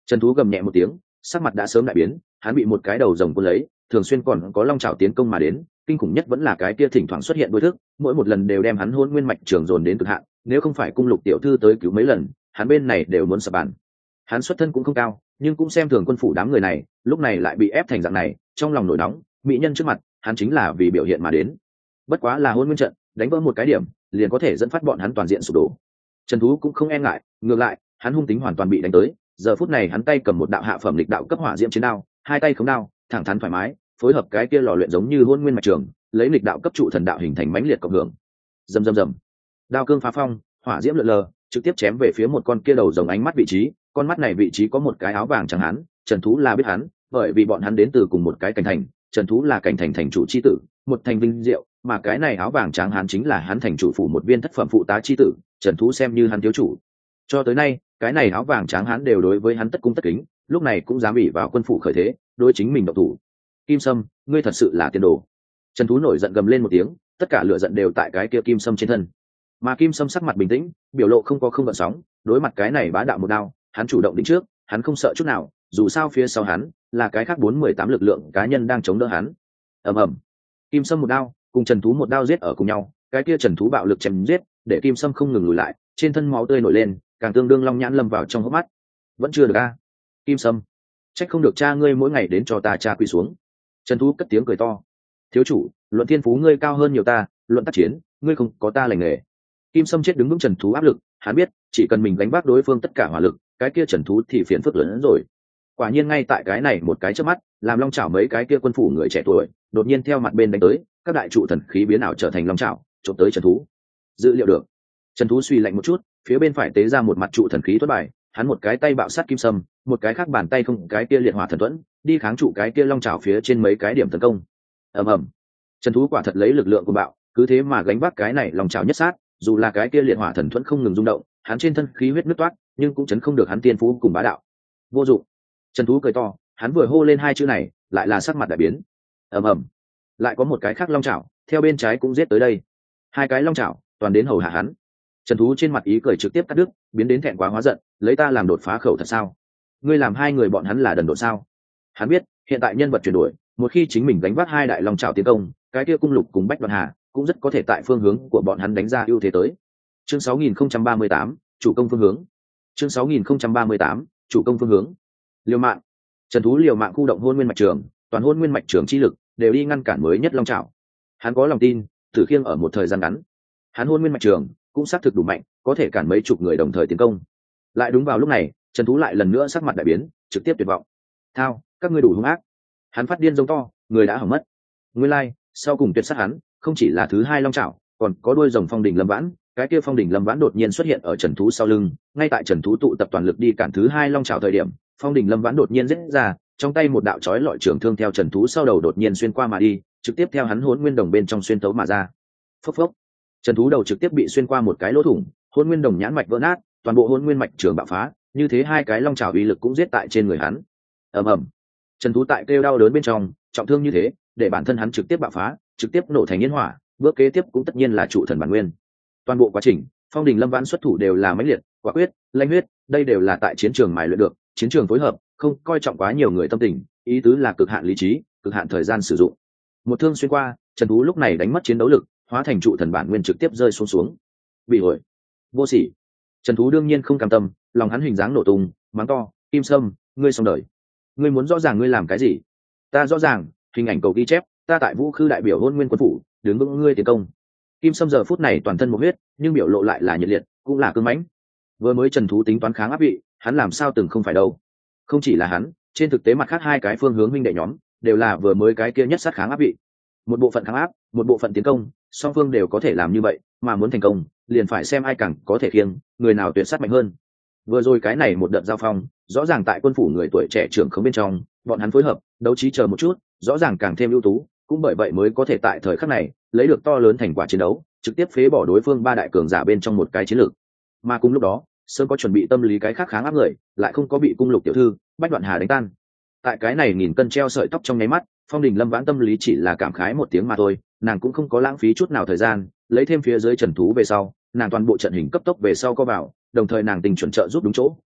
Trần Thú gầm nhẹ một tiếng, sắc mặt đã sớm đại biến, hắn bị một cái đầu rồng cuốn lấy, thường xuyên còn có long chảo tiến công mà đến, kinh khủng nhất vẫn là cái kia thỉnh thoảng xuất hiện đôi thức, mỗi một lần đều đem hắn hôn nguyên mạch trường dồn đến cực hạn, nếu không phải cung lục tiểu thư tới cứu mấy lần, hắn bên này đều muốn sập bàn. Hắn xuất thân cũng không cao, nhưng cũng xem thường quân phủ đám người này, lúc này lại bị ép thành dạng này, trong lòng nổi nóng, mỹ nhân trước mặt, hắn chính là vì biểu hiện mà đến. Bất quá là hôn nguyên trận, đánh vỡ một cái điểm, liền có thể dẫn phát bọn hắn toàn diện sụp đổ. Trần Thú cũng không e ngại, ngược lại, hắn hung tính hoàn toàn bị đánh tới, giờ phút này hắn tay cầm một đạo hạ phẩm lịch đạo cấp hỏa diễm chiến đao, hai tay khống đao, thẳng thắn thoải mái, phối hợp cái kia lò luyện giống như hôn nguyên mạch trường, lấy lịch đạo cấp trụ thần đạo hình thành mãnh liệt cộng hưởng. Rầm rầm rầm. Đao cương phá phong, hỏa diễm lượn lờ, trực tiếp chém về phía một con kia đầu rồng ánh mắt vị trí, con mắt này vị trí có một cái áo vàng trắng hắn, Trần Thú là biết hắn, bởi vì bọn hắn đến từ cùng một cái cảnh thành, Trần Thú là cảnh thành thành chủ chi tử, một thành vinh diệu, mà cái này áo vàng trắng hắn chính là hắn thành chủ phủ một viên thất phẩm phụ tá chi tử, Trần Thú xem như hắn thiếu chủ. Cho tới nay, cái này áo vàng trắng hắn đều đối với hắn tất cung tất kính, lúc này cũng dám ủy vào quân phủ khởi thế, đối chính mình động thủ. Kim Sâm, ngươi thật sự là tiền đồ. Trần Thú nổi giận gầm lên một tiếng, tất cả lửa giận đều tại cái kia Kim Sâm trên thân. Mà Kim Sâm sắc mặt bình tĩnh, biểu lộ không gợn sóng, đối mặt cái này bá đạo một đao, hắn chủ động định trước, hắn không sợ chút nào, dù sao phía sau hắn là cái khác 418 lực lượng cá nhân đang chống đỡ hắn. Ầm ầm. Kim Sâm một đao, cùng Trần Thú một đao giết ở cùng nhau, cái kia Trần Thú bạo lực chém giết, để Kim Sâm không ngừng lùi lại, trên thân máu tươi nổi lên, càng tương đương long nhãn lâm vào trong hốc mắt. Vẫn chưa được a. Kim Sâm, trách không được cha ngươi mỗi ngày đến cho ta cha quỳ xuống. Trần Thú cất tiếng cười to. Thiếu chủ, luận thiên phú ngươi cao hơn nhiều ta, luận tác chiến, ngươi không có ta lành nghề. Kim Sâm chết đứng vững Trần Thú áp lực, hắn biết, chỉ cần mình gánh vác đối phương tất cả hỏa lực, cái kia Trần Thú thì phiền phức lớn hơn rồi. Quả nhiên ngay tại cái này một cái chớp mắt, làm long chảo mấy cái kia quân phủ người trẻ tuổi, đột nhiên theo mặt bên đánh tới, các đại trụ thần khí biến ảo trở thành long chảo, chộp tới Trần Thú. Dự liệu được. Trần Thú suy lạnh một chút, phía bên phải tế ra một mặt trụ thần khí thoát bài, hắn một cái tay bạo sát Kim Sâm, một cái khác bàn tay không cái kia liệt hỏa thần thuẫn, đi kháng trụ cái kia long chảo phía trên mấy cái điểm tấn công. Ầm ầm. Trần Thú quả thật lấy lực lượng của bạo, cứ thế mà gánh vác cái này long chảo nhất sát, dù là cái kia liệt hỏa thần thuẫn không ngừng rung động, hắn trên thân khí huyết nứt toát, nhưng cũng chấn không được hắn tiên phú cùng bá đạo. Vô dụng. Trần Thú cười to, hắn vừa hô lên hai chữ này, lại là sắc mặt đại biến. Ầm ầm. Lại có một cái khác long chảo, theo bên trái cũng giết tới đây. Hai cái long chảo, toàn đến hầu hạ hắn. Trần Thú trên mặt ý cười trực tiếp cắt đứt, biến đến thẹn quá hóa giận, lấy ta làm đột phá khẩu thật sao? Ngươi làm hai người bọn hắn là đần độn sao? Hắn biết, hiện tại nhân vật chuyển đổi, một khi chính mình đánh vác hai đại long trảo tiến công, cái kia cung lục cùng Bách Đoạn Hà cũng rất có thể tại phương hướng của bọn hắn đánh ra ưu thế tới. Chương 6038, chủ công phương hướng. Chương 6038, chủ công phương hướng. Liều mạng. Trần Thú liều mạng khu động hôn nguyên mạch trường, toàn hôn nguyên mạch trường chi lực đều đi ngăn cản mới nhất long trảo. Hắn có lòng tin, Tử Khiêng ở một thời gian ngắn, hắn hôn nguyên mạch trường cũng xác thực đủ mạnh, có thể cản mấy chục người đồng thời tiến công. Lại đúng vào lúc này, Trần Thú lại lần nữa sắc mặt đại biến, trực tiếp tuyệt vọng. Thao, các ngươi đủ hung ác. Hắn phát điên giống to, người đã hỏng mất. Nguyên lai, sau cùng tuyệt sát hắn, không chỉ là thứ hai long trảo, còn có đuôi rồng phong đỉnh lâm vãn. Cái kia phong đỉnh lâm vãn đột nhiên xuất hiện ở Trần Thú sau lưng, ngay tại Trần Thú tụ tập toàn lực đi cản thứ hai long trảo thời điểm, phong đỉnh lâm vãn đột nhiên giết ra, trong tay một đạo chói lọi trường thương theo Trần Thú sau đầu đột nhiên xuyên qua mà đi, trực tiếp theo hắn hỗn nguyên đồng bên trong xuyên tấu mà ra. Phốc phốc. Trần Thú đầu trực tiếp bị xuyên qua một cái lỗ thủng, hỗn nguyên đồng nhãn mạch vỡ nát, toàn bộ hỗn nguyên mạch trường bạo phá, như thế hai cái long trảo uy lực cũng giết tại trên người hắn. Ầm ầm. Trần Thú tại kêu đau đớn bên trong, trọng thương như thế, để bản thân hắn trực tiếp bạo phá, trực tiếp nổ thành nhiên hỏa, bước kế tiếp cũng tất nhiên là trụ thần bản nguyên. Toàn bộ quá trình, Phong Đình Lâm Vãn xuất thủ đều là mãnh liệt, quả quyết, lanh huyết, đây đều là tại chiến trường mài luyện được, chiến trường phối hợp, không coi trọng quá nhiều người tâm tình, ý tứ là cực hạn lý trí, cực hạn thời gian sử dụng. Một thương xuyên qua, Trần Thú lúc này đánh mất chiến đấu lực, hóa thành trụ thần bản nguyên trực tiếp rơi xuống. Bị hồi, vô sỉ. Trần Thú đương nhiên không cam tâm, lòng hắn hình dáng nổ tung, mắng to, Kim Sâm, ngươi xong đời. Ngươi muốn rõ ràng ngươi làm cái gì? Ta rõ ràng, hình ảnh cầu ghi chép, ta tại Vũ Khư đại biểu Hôn Nguyên quân phủ, đứng vững ngươi tiến công. Kim Sâm giờ phút này toàn thân một huyết, nhưng biểu lộ lại là nhiệt liệt, cũng là cứng mãnh. Vừa mới Trần Thú tính toán kháng áp vị, hắn làm sao từng không phải đâu. Không chỉ là hắn, trên thực tế mặt khác hai cái phương hướng huynh đệ nhóm đều là vừa mới cái kia nhất sát kháng áp vị. Một bộ phận kháng áp, một bộ phận tiến công, song phương đều có thể làm như vậy, mà muốn thành công, liền phải xem ai càng có thể khiêng, người nào tuyệt sát mạnh hơn. Vừa rồi cái này một đợt giao phong, rõ ràng tại quân phủ người tuổi trẻ trưởng không bên trong, bọn hắn phối hợp, đấu trí chờ một chút, rõ ràng càng thêm ưu tú, cũng bởi vậy mới có thể tại thời khắc này lấy được to lớn thành quả chiến đấu, trực tiếp phế bỏ đối phương ba đại cường giả bên trong một cái chiến lược. Mà cùng lúc đó, sớm có chuẩn bị tâm lý cái khác kháng áp người, lại không có bị cung lục tiểu thư, Bách Đoạn Hà đánh tan. Tại cái này nghìn cân treo sợi tóc trong nháy mắt, Phong Đình Lâm Vãn tâm lý chỉ là cảm khái một tiếng mà thôi, nàng cũng không có lãng phí chút nào thời gian, lấy thêm phía dưới Trần Thú về sau, nàng toàn bộ trận hình cấp tốc về sau có vào, đồng thời nàng tình chuẩn trợ giúp đúng chỗ,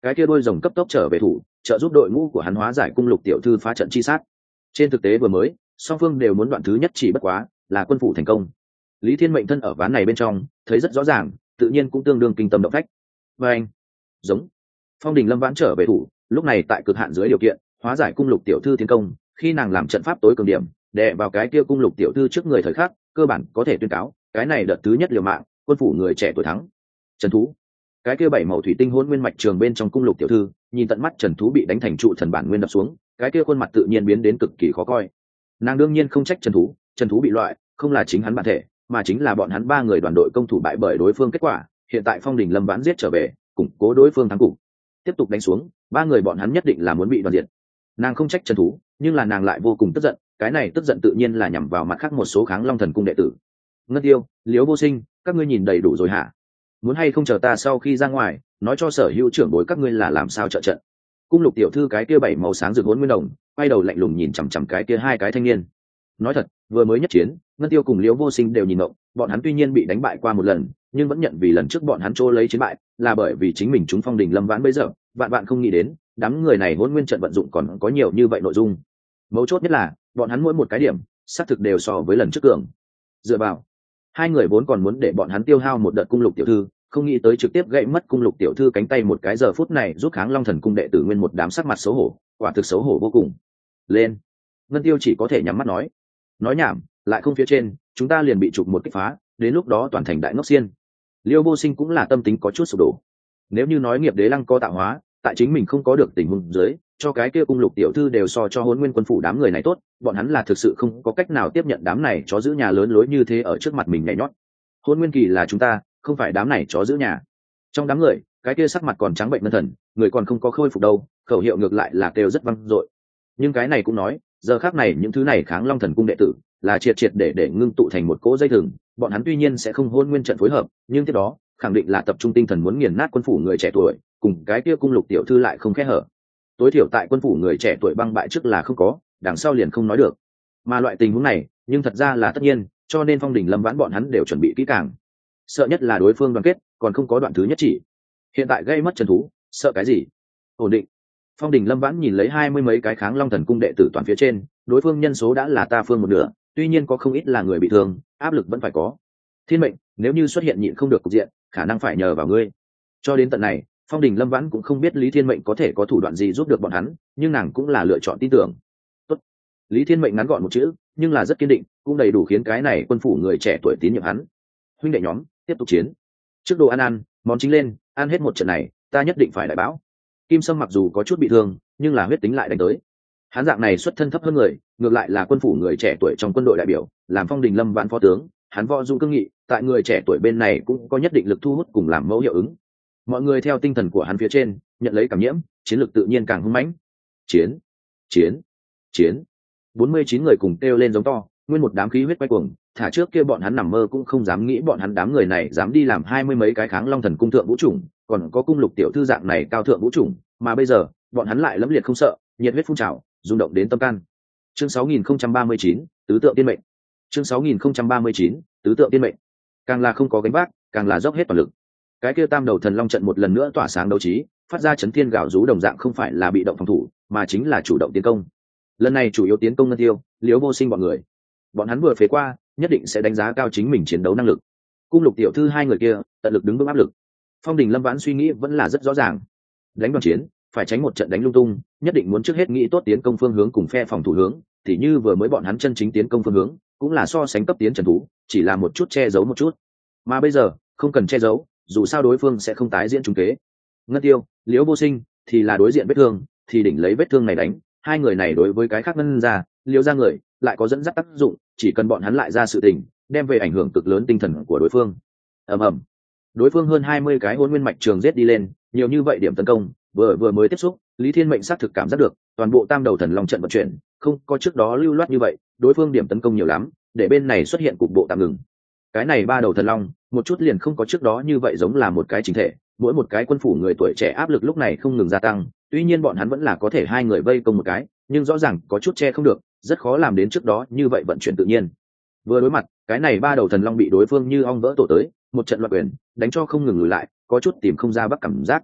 cái kia đôi rồng cấp tốc trở về thủ, trợ giúp đội ngũ của hắn hóa giải cung lục tiểu thư phá trận chi sát. Trên thực tế vừa mới song phương đều muốn đoạn thứ nhất, chỉ bất quá là quân phủ thành công. Lý Thiên Mệnh thân ở ván này bên trong thấy rất rõ ràng, tự nhiên cũng tương đương kinh tâm động phách. Và anh giống Phong Đình Lâm vãn trở về thủ, lúc này tại cực hạn dưới điều kiện hóa giải cung lục tiểu thư tiến công, khi nàng làm trận pháp tối cường điểm đè vào cái kia cung lục tiểu thư trước người thời khắc, cơ bản có thể tuyên cáo cái này đợt thứ nhất liều mạng, quân phủ người trẻ tuổi thắng. Trần Thú, cái kia bảy màu thủy tinh hôn nguyên mạch trường bên trong cung lục tiểu thư nhìn tận mắt Trần Thú bị đánh thành trụ thần bản nguyên đập xuống, cái kia khuôn mặt tự nhiên biến đến cực kỳ khó coi. Nàng đương nhiên không trách Trần Thú bị loại không là chính hắn bản thể, mà chính là bọn hắn ba người đoàn đội công thủ bại bởi đối phương kết quả. Hiện tại Phong Đình Lâm vãn giết trở về, củng cố đối phương thắng cục, tiếp tục đánh xuống, ba người bọn hắn nhất định là muốn bị đoàn diệt. Nàng không trách Trần Thú, nhưng là nàng lại vô cùng tức giận, cái này tức giận tự nhiên là nhằm vào mặt khác một số Kháng Long Thần cung đệ tử. Ngân Tiêu, Liễu Vô Sinh, các ngươi nhìn đầy đủ rồi hả? Muốn hay không chờ ta sau khi ra ngoài nói cho sở hữu trưởng bối các ngươi là làm sao trợ trận? Cung lục tiểu thư cái kia bảy màu sáng rực hỗn nguyên đồng quay đầu lạnh lùng nhìn chằm chằm cái kia hai cái thanh niên. Nói thật, vừa mới nhất chiến, Ngân Tiêu cùng Liễu Vô Sinh đều nhìn ngộng, bọn hắn tuy nhiên bị đánh bại qua một lần, nhưng vẫn nhận vì lần trước bọn hắn trô lấy chiến bại là bởi vì chính mình chúng Phong Đình Lâm vãn bây giờ, bạn không nghĩ đến đám người này hỗn nguyên trận vận dụng còn có nhiều như vậy nội dung. Mấu chốt nhất là bọn hắn mỗi một cái điểm xác thực đều so với lần trước cường. Dựa vào, hai người vốn còn muốn để bọn hắn tiêu hao một đợt cung lục tiểu thư, không nghĩ tới trực tiếp gãy mất cung lục tiểu thư cánh tay một cái, giờ phút này giúp Kháng Long Thần cung đệ tử nguyên một đám sắc mặt xấu hổ, quả thực xấu hổ vô cùng. Lên. Ngân Tiêu chỉ có thể nhắm mắt nói nhảm, lại không phía trên chúng ta liền bị chụp một kích phá, đến lúc đó toàn thành đại ngốc xiên. Liêu Vô Sinh cũng là tâm tính có chút sụp đổ. Nếu như nói nghiệp đế lăng có tạo hóa, tại chính mình không có được tình huống dưới cho cái kia cung lục tiểu thư đều so cho Hỗn Nguyên quân phủ đám người này tốt, bọn hắn là thực sự không có cách nào tiếp nhận đám này chó giữ nhà lớn lối như thế ở trước mặt mình nhảy nhót. Hỗn Nguyên kỳ là chúng ta, không phải đám này chó giữ nhà. Trong đám người, cái kia sắc mặt còn trắng bệnh ngân thần, người còn không có khôi phục đâu, khẩu hiệu ngược lại là kêu rất vang dội. Nhưng cái này cũng nói, giờ khác này những thứ này Kháng Long Thần cung đệ tử là triệt để ngưng tụ thành một cỗ dây thừng, bọn hắn tuy nhiên sẽ không Hỗn Nguyên trận phối hợp, nhưng tiếp đó khẳng định là tập trung tinh thần muốn nghiền nát quân phủ người trẻ tuổi, cùng cái kia cung lục tiểu thư lại không khe hở. Tối thiểu tại quân phủ người trẻ tuổi băng bại trước là không có, đằng sau liền không nói được. Mà loại tình huống này, nhưng thật ra là tất nhiên, cho nên Phong Đình Lâm vãn bọn hắn đều chuẩn bị kỹ càng. Sợ nhất là đối phương đoàn kết, còn không có đoạn thứ nhất chỉ. Hiện tại gây mất Trần Thú, sợ cái gì? Ổn định. Phong Đình Lâm vãn nhìn lấy 20 mấy cái Kháng Long Thần cung đệ tử toàn phía trên, đối phương nhân số đã là ta phương một nửa, tuy nhiên có không ít là người bị thương, áp lực vẫn phải có. Thiên mệnh, nếu như xuất hiện nhịn không được cục diện, khả năng phải nhờ vào ngươi. Cho đến tận này, Phong Đình Lâm vãn cũng không biết Lý Thiên Mệnh có thể có thủ đoạn gì giúp được bọn hắn, nhưng nàng cũng là lựa chọn tin tưởng. Tốt. Lý Thiên Mệnh ngắn gọn một chữ, nhưng là rất kiên định, cũng đầy đủ khiến cái này quân phủ người trẻ tuổi tín nhiệm hắn. Huynh đệ nhóm, tiếp tục chiến. Trước đồ ăn, món chính lên, ăn hết một trận này, ta nhất định phải đại bão. Kim Sâm mặc dù có chút bị thương, nhưng là huyết tính lại đánh tới. Hắn dạng này xuất thân thấp hơn người, ngược lại là quân phủ người trẻ tuổi trong quân đội đại biểu, làm Phong Đình Lâm vãn phó tướng, hắn võ dung cương nghị, tại người trẻ tuổi bên này cũng có nhất định lực thu hút cùng làm mẫu hiệu ứng. Mọi người theo tinh thần của hắn phía trên nhận lấy cảm nhiễm, chiến lược tự nhiên càng hung mãnh. Chiến, chiến, chiến. 49 người cùng kêu lên giống to, nguyên một đám khí huyết quay cuồng, thả trước kia bọn hắn nằm mơ cũng không dám nghĩ bọn hắn đám người này dám đi làm 20 mấy cái Kháng Long Thần cung thượng vũ chủng, còn có cung lục tiểu thư dạng này cao thượng vũ chủng, mà bây giờ bọn hắn lại lẫm liệt không sợ, nhiệt huyết phun trào, rung động đến tâm can. Chương 6039, tứ tượng tiên mệnh. Chương 6039, tứ tượng tiên mệnh. Càng là không có gánh vác, càng là dốc hết toàn lực. Cái kia tam đầu thần long trận một lần nữa tỏa sáng đấu trí, phát ra chấn thiên gào rú đồng dạng không phải là bị động phòng thủ, mà chính là chủ động tiến công. Lần này chủ yếu tiến công Ngân Tiêu, Liễu Vô Sinh bọn người. Bọn hắn vừa phế qua, nhất định sẽ đánh giá cao chính mình chiến đấu năng lực. Cung lục tiểu thư hai người kia tận lực đứng vững áp lực. Phong Đình Lâm vãn suy nghĩ vẫn là rất rõ ràng. Đánh đoàn chiến, phải tránh một trận đánh lung tung, nhất định muốn trước hết nghĩ tốt tiến công phương hướng cùng phe phòng thủ hướng, thì như vừa mới bọn hắn chân chính tiến công phương hướng, cũng là so sánh cấp tiến Trần Thú, chỉ là một chút che giấu một chút. Mà bây giờ, không cần che giấu, dù sao đối phương sẽ không tái diễn trùng kế. Ngân Tiêu, Liễu Vô Sinh thì là đối diện vết thương, thì đỉnh lấy vết thương này đánh, hai người này đối với cái khác Ngân ra, Liễu ra người, lại có dẫn dắt tác dụng, chỉ cần bọn hắn lại ra sự tình, đem về ảnh hưởng cực lớn tinh thần của đối phương. Ầm ầm. Đối phương hơn 20 cái Hỗn Nguyên mạch trường giết đi lên, nhiều như vậy điểm tấn công, vừa mới tiếp xúc, Lý Thiên Mệnh xác thực cảm giác được, toàn bộ tam đầu thần long trận vận chuyển, không có trước đó lưu loát như vậy, đối phương điểm tấn công nhiều lắm, để bên này xuất hiện cục bộ tạm ngừng. Cái này ba đầu thần long, một chút liền không có trước đó như vậy giống là một cái chính thể, mỗi một cái quân phủ người tuổi trẻ áp lực lúc này không ngừng gia tăng, tuy nhiên bọn hắn vẫn là có thể hai người vây công một cái, nhưng rõ ràng có chút che không được, rất khó làm đến trước đó như vậy vận chuyển tự nhiên. Vừa đối mặt, cái này ba đầu thần long bị đối phương như ong vỡ tổ tới, một trận loạn quyền, đánh cho không ngừng lùi lại, có chút tìm không ra bắc cảm giác.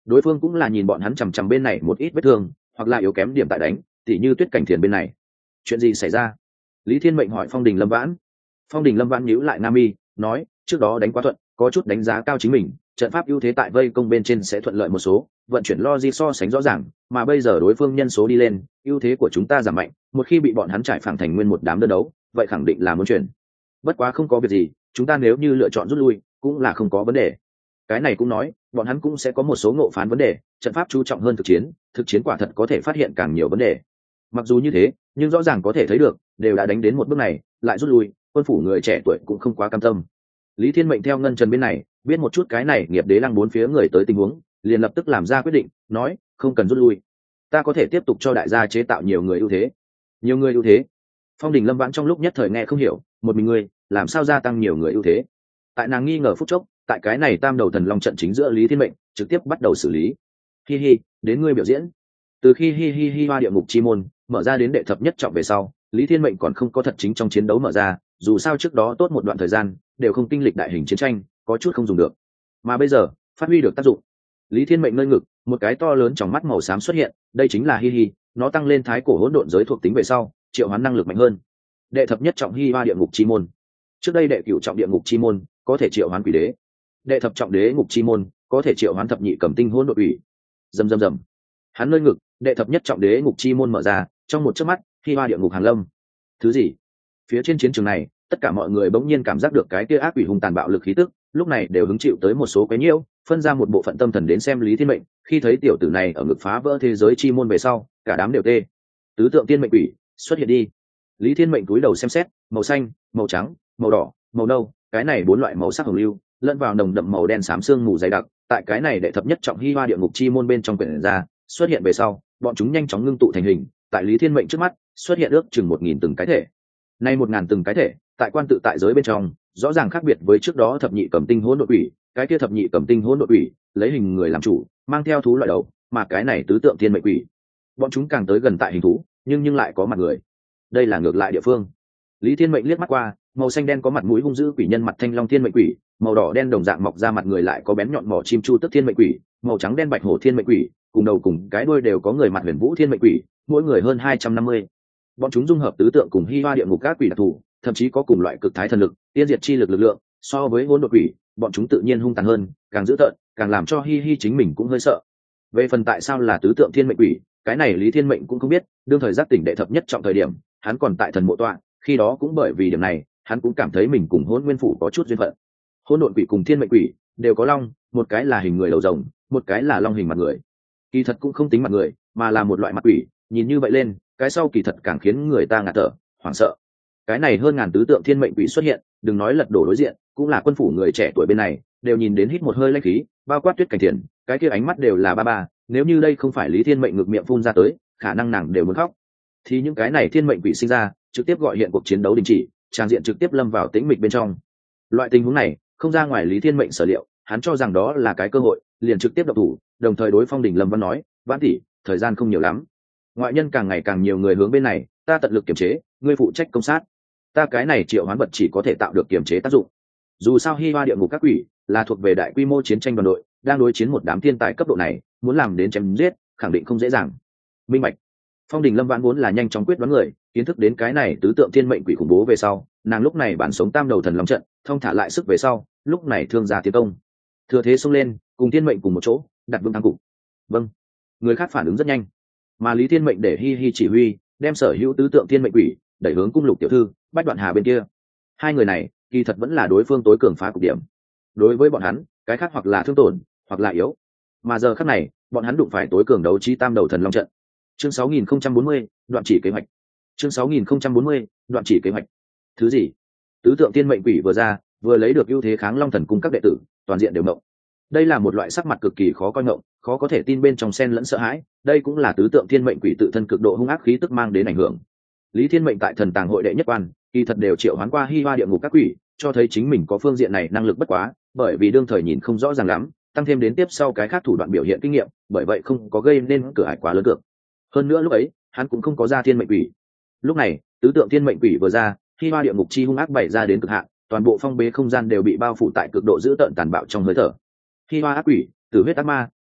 đối phương cũng là nhìn bọn hắn chằm chằm bên này một ít vết thương, hoặc là yếu kém điểm tại đánh, tỉ như Tuyết Cảnh Thiền bên này. Chuyện gì xảy ra? Lý Thiên Mệnh hỏi Phong Đình Lâm Vãn. Phong Đình Lâm Vãn nhíu lại nam mi, nói, trước đó đánh quá thuận, có chút đánh giá cao chính mình, trận pháp ưu thế tại vây công bên trên sẽ thuận lợi một số, vận chuyển logic so sánh rõ ràng, mà bây giờ đối phương nhân số đi lên, ưu thế của chúng ta giảm mạnh, một khi bị bọn hắn trải phẳng thành nguyên một đám đơn đấu, vậy khẳng định là muốn chuyển. Bất quá không có việc gì, chúng ta nếu như lựa chọn rút lui, cũng là không có vấn đề. Cái này cũng nói, bọn hắn cũng sẽ có một số ngộ phán vấn đề, trận pháp chú trọng hơn thực chiến quả thật có thể phát hiện càng nhiều vấn đề. Mặc dù như thế, nhưng rõ ràng có thể thấy được, đều đã đánh đến một bước này, lại rút lui, quân phủ người trẻ tuổi cũng không quá cam tâm. Lý Thiên Mệnh theo Ngân Trần bên này biết một chút cái này nghiệp đế lăng bốn phía người tới tình huống, liền lập tức làm ra quyết định, nói không cần rút lui, ta có thể tiếp tục cho đại gia chế tạo nhiều người ưu thế. Nhiều người ưu thế? Phong Đình Lâm Vãn trong lúc nhất thời nghe không hiểu, một mình ngươi làm sao gia tăng nhiều người ưu thế? Tại nàng nghi ngờ phút chốc, tại cái này tam đầu thần long trận chính giữa Lý Thiên Mệnh trực tiếp bắt đầu xử lý. Hi hi, đến ngươi biểu diễn. Từ khi hi hoa địa ngục chi môn mở ra đến đệ thập nhất trọng về sau, Lý Thiên Mệnh còn không có thật chính trong chiến đấu mở ra, dù sao trước đó tốt một đoạn thời gian đều không kinh lịch đại hình chiến tranh, có chút không dùng được, mà bây giờ phát huy được tác dụng. Lý Thiên Mệnh nơi ngực một cái to lớn trong mắt màu xám xuất hiện, đây chính là hi, nó tăng lên thái cổ hỗn độn giới thuộc tính về sau triệu hoán năng lực mạnh hơn. Đệ thập nhất trọng hi hoa địa ngục chi môn, trước đây đệ cửu trọng địa ngục chi môn có thể triệu hoán quỷ đế, đệ thập trọng đế ngục chi môn có thể triệu hoán thập nhị cẩm tinh hỗn độn ủy. Rầm rầm rầm, hắn nơi ngực đệ thập nhất trọng đế ngục chi môn mở ra, trong một chớp mắt hi hoa địa ngục hàn lâm. Thứ gì? Phía trên chiến trường này tất cả mọi người bỗng nhiên cảm giác được cái kia ác quỷ hung tàn bạo lực khí tức, lúc này đều hứng chịu tới một số quấy nhiễu, phân ra một bộ phận tâm thần đến xem Lý Thiên Mệnh. Khi thấy tiểu tử này ở ngực phá vỡ thế giới chi môn về sau, cả đám đều tê. Tứ tượng tiên mệnh quỷ xuất hiện đi. Lý Thiên Mệnh cúi đầu xem xét, màu xanh, màu trắng, màu đỏ, màu nâu, cái này bốn loại màu sắc hồng lưu lẫn vào nồng đậm màu đen xám xương mù dày đặc, tại cái này đệ thập nhất trọng hi hoa địa ngục chi môn bên trong quyển ra xuất hiện về sau, bọn chúng nhanh chóng ngưng tụ thành hình, tại Lý Thiên Mệnh trước mắt xuất hiện ước chừng 1000 từng cái thể. Nay 1000 từng cái thể, tại quan tự tại giới bên trong, rõ ràng khác biệt với trước đó thập nhị cẩm tinh hỗn độn quỷ, cái kia thập nhị cẩm tinh hỗn độn quỷ, lấy hình người làm chủ, mang theo thú loại đầu, mà cái này tứ tượng thiên mệnh quỷ, bọn chúng càng tới gần tại hình thú, nhưng lại có mặt người. Đây là ngược lại địa phương. Lý Thiên Mệnh liếc mắt qua, màu xanh đen có mặt mũi hung dữ quỷ nhân mặt thanh long thiên mệnh quỷ, màu đỏ đen đồng dạng mọc ra mặt người lại có bén nhọn mỏ chim chu tức thiên mệnh quỷ, màu trắng đen bạch hổ thiên mệnh quỷ, cùng đầu cùng cái đuôi đều có người mặt huyền vũ thiên mệnh quỷ, mỗi người hơn 250. Bọn chúng dung hợp tứ tượng cùng hi hoa địa ngục các quỷ đặc thù, thậm chí có cùng loại cực thái thần lực, tiên diệt chi lực lực lượng, so với hỗn độn quỷ, bọn chúng tự nhiên hung tàn hơn, càng dữ tợn, càng làm cho hi chính mình cũng hơi sợ. Về phần tại sao là tứ tượng thiên mệnh quỷ, cái này Lý Thiên Mệnh cũng không biết, đương thời giác tỉnh đệ thập nhất trọng thời điểm, hắn còn tại thần mộ tọa, khi đó cũng bởi vì điểm này, hắn cũng cảm thấy mình cùng Hỗn Nguyên phủ có chút duyên phận. Hỗn độn quỷ cùng thiên mệnh quỷ đều có long, một cái là hình người đầu rồng, một cái là long hình mặt người. Kỳ thật cũng không tính mặt người, mà là một loại mặt quỷ, nhìn như vậy lên, cái sau kỳ thật càng khiến người ta ngạt thở, hoảng sợ. Cái này hơn ngàn tứ tượng thiên mệnh quỷ xuất hiện, đừng nói lật đổ đối diện, cũng là quân phủ người trẻ tuổi bên này, đều nhìn đến hít một hơi lãnh khí, bao quát Tuyết Cảnh Thiền, cái kia ánh mắt đều là ba, nếu như đây không phải Lý Thiên Mệnh ngực miệng phun ra tới, khả năng nàng đều muốn khóc. Thì những cái này thiên mệnh quỷ sinh ra, trực tiếp gọi hiện cuộc chiến đấu đình chỉ, trang diện trực tiếp lâm vào tĩnh mịch bên trong. Loại tình huống này, không ra ngoài Lý Thiên Mệnh sở liệu, hắn cho rằng đó là cái cơ hội, liền trực tiếp động thủ, đồng thời đối Phong Đình Lâm Văn nói, "Vãn tỷ, thời gian không nhiều lắm. Ngoại nhân càng ngày càng nhiều người hướng bên này, ta tận lực kiềm chế, ngươi phụ trách công sát. Ta cái này triệu hoán vật chỉ có thể tạo được kiềm chế tác dụng. Dù sao Hi Hoa địa ngục các quỷ là thuộc về đại quy mô chiến tranh đoàn đội, đang đối chiến một đám thiên tài cấp độ này, muốn làm đến chém giết, khẳng định không dễ dàng." Minh bạch. Phong Đình Lâm Vãn vốn là nhanh chóng quyết đoán người, kiến thức đến cái này tứ tượng thiên mệnh quỷ khủng bố về sau, nàng lúc này bản sống tam đầu thần long trận, thông thả lại sức về sau, lúc này thương gia tiến công, thừa thế xông lên, cùng thiên mệnh cùng một chỗ, đặt vững thắng cục. Vâng. Người khác phản ứng rất nhanh, mà Lý Thiên Mệnh để Hi chỉ huy, đem sở hữu tứ tượng thiên mệnh quỷ đẩy hướng cung lục tiểu thư, Bách Đoạn Hà bên kia. Hai người này, kỳ thật vẫn là đối phương tối cường phá cục điểm. Đối với bọn hắn, cái khác hoặc là thương tổn, hoặc là yếu. Mà giờ khắc này, bọn hắn đụng phải tối cường đấu trí tam đầu thần long trận. Chương 6040, đoạn chỉ kế hoạch. Chương 6040, đoạn chỉ kế hoạch. Thứ gì? Tứ tượng tiên mệnh quỷ vừa ra, vừa lấy được ưu thế kháng long thần cung các đệ tử, toàn diện đều ngộng. Đây là một loại sắc mặt cực kỳ khó coi ngộng, khó có thể tin bên trong xen lẫn sợ hãi, đây cũng là tứ tượng tiên mệnh quỷ tự thân cực độ hung ác khí tức mang đến ảnh hưởng. Lý Thiên Mệnh tại thần tàng hội đệ nhất quan, kỳ thật đều triệu hoán qua Hi Hoa địa ngục các quỷ, cho thấy chính mình có phương diện này năng lực bất quá, bởi vì đương thời nhìn không rõ ràng lắm, tăng thêm đến tiếp sau cái khác thủ đoạn biểu hiện kinh nghiệm, bởi vậy không có gây nên cửa ải quá lớn cược. Hơn nữa lúc ấy, hắn cũng không có ra thiên mệnh quỷ. Lúc này, tứ tượng thiên mệnh quỷ vừa ra, Hi Hoa địa ngục chi hung ác bày ra đến cực hạn, toàn bộ phong bế không gian đều bị bao phủ tại cực độ dữ tợn tàn bạo trong hơi thở. Hi Hoa ác quỷ, tử huyết ác ma,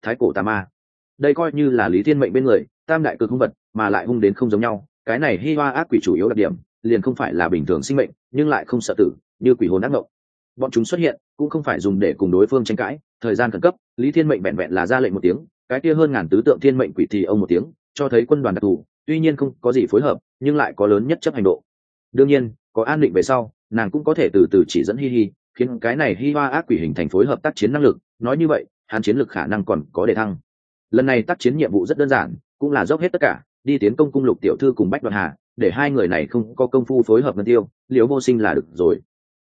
thái cổ tà ma. Đây coi như là Lý Thiên Mệnh bên người tam đại cực hung vật, mà lại hung đến không giống nhau. Cái này Hi Hoa ác quỷ chủ yếu đặc điểm liền không phải là bình thường sinh mệnh, nhưng lại không sợ tử, như quỷ hồn ác ngộng. Bọn chúng xuất hiện cũng không phải dùng để cùng đối phương tranh cãi, thời gian khẩn cấp, Lý Thiên Mệnh vẹn vẹn là ra lệnh một tiếng, cái kia hơn ngàn tứ tượng thiên mệnh quỷ thì ông một tiếng, cho thấy quân đoàn đặc thù, tuy nhiên không có gì phối hợp, nhưng lại có lớn nhất chấp hành độ. Đương nhiên, có an định về sau, nàng cũng có thể từ từ chỉ dẫn Hi Hi, khiến cái này Hi Hoa ác quỷ hình thành phối hợp tác chiến năng lực, nói như vậy, hắn chiến lực khả năng còn có đề thăng. Lần này tác chiến nhiệm vụ rất đơn giản, cũng là dốc hết tất cả, đi tiến công cung Lục tiểu thư cùng Bách Đoạn Hà, để hai người này không có công phu phối hợp Ngân Tiêu, Liễu Vô Sinh là được rồi.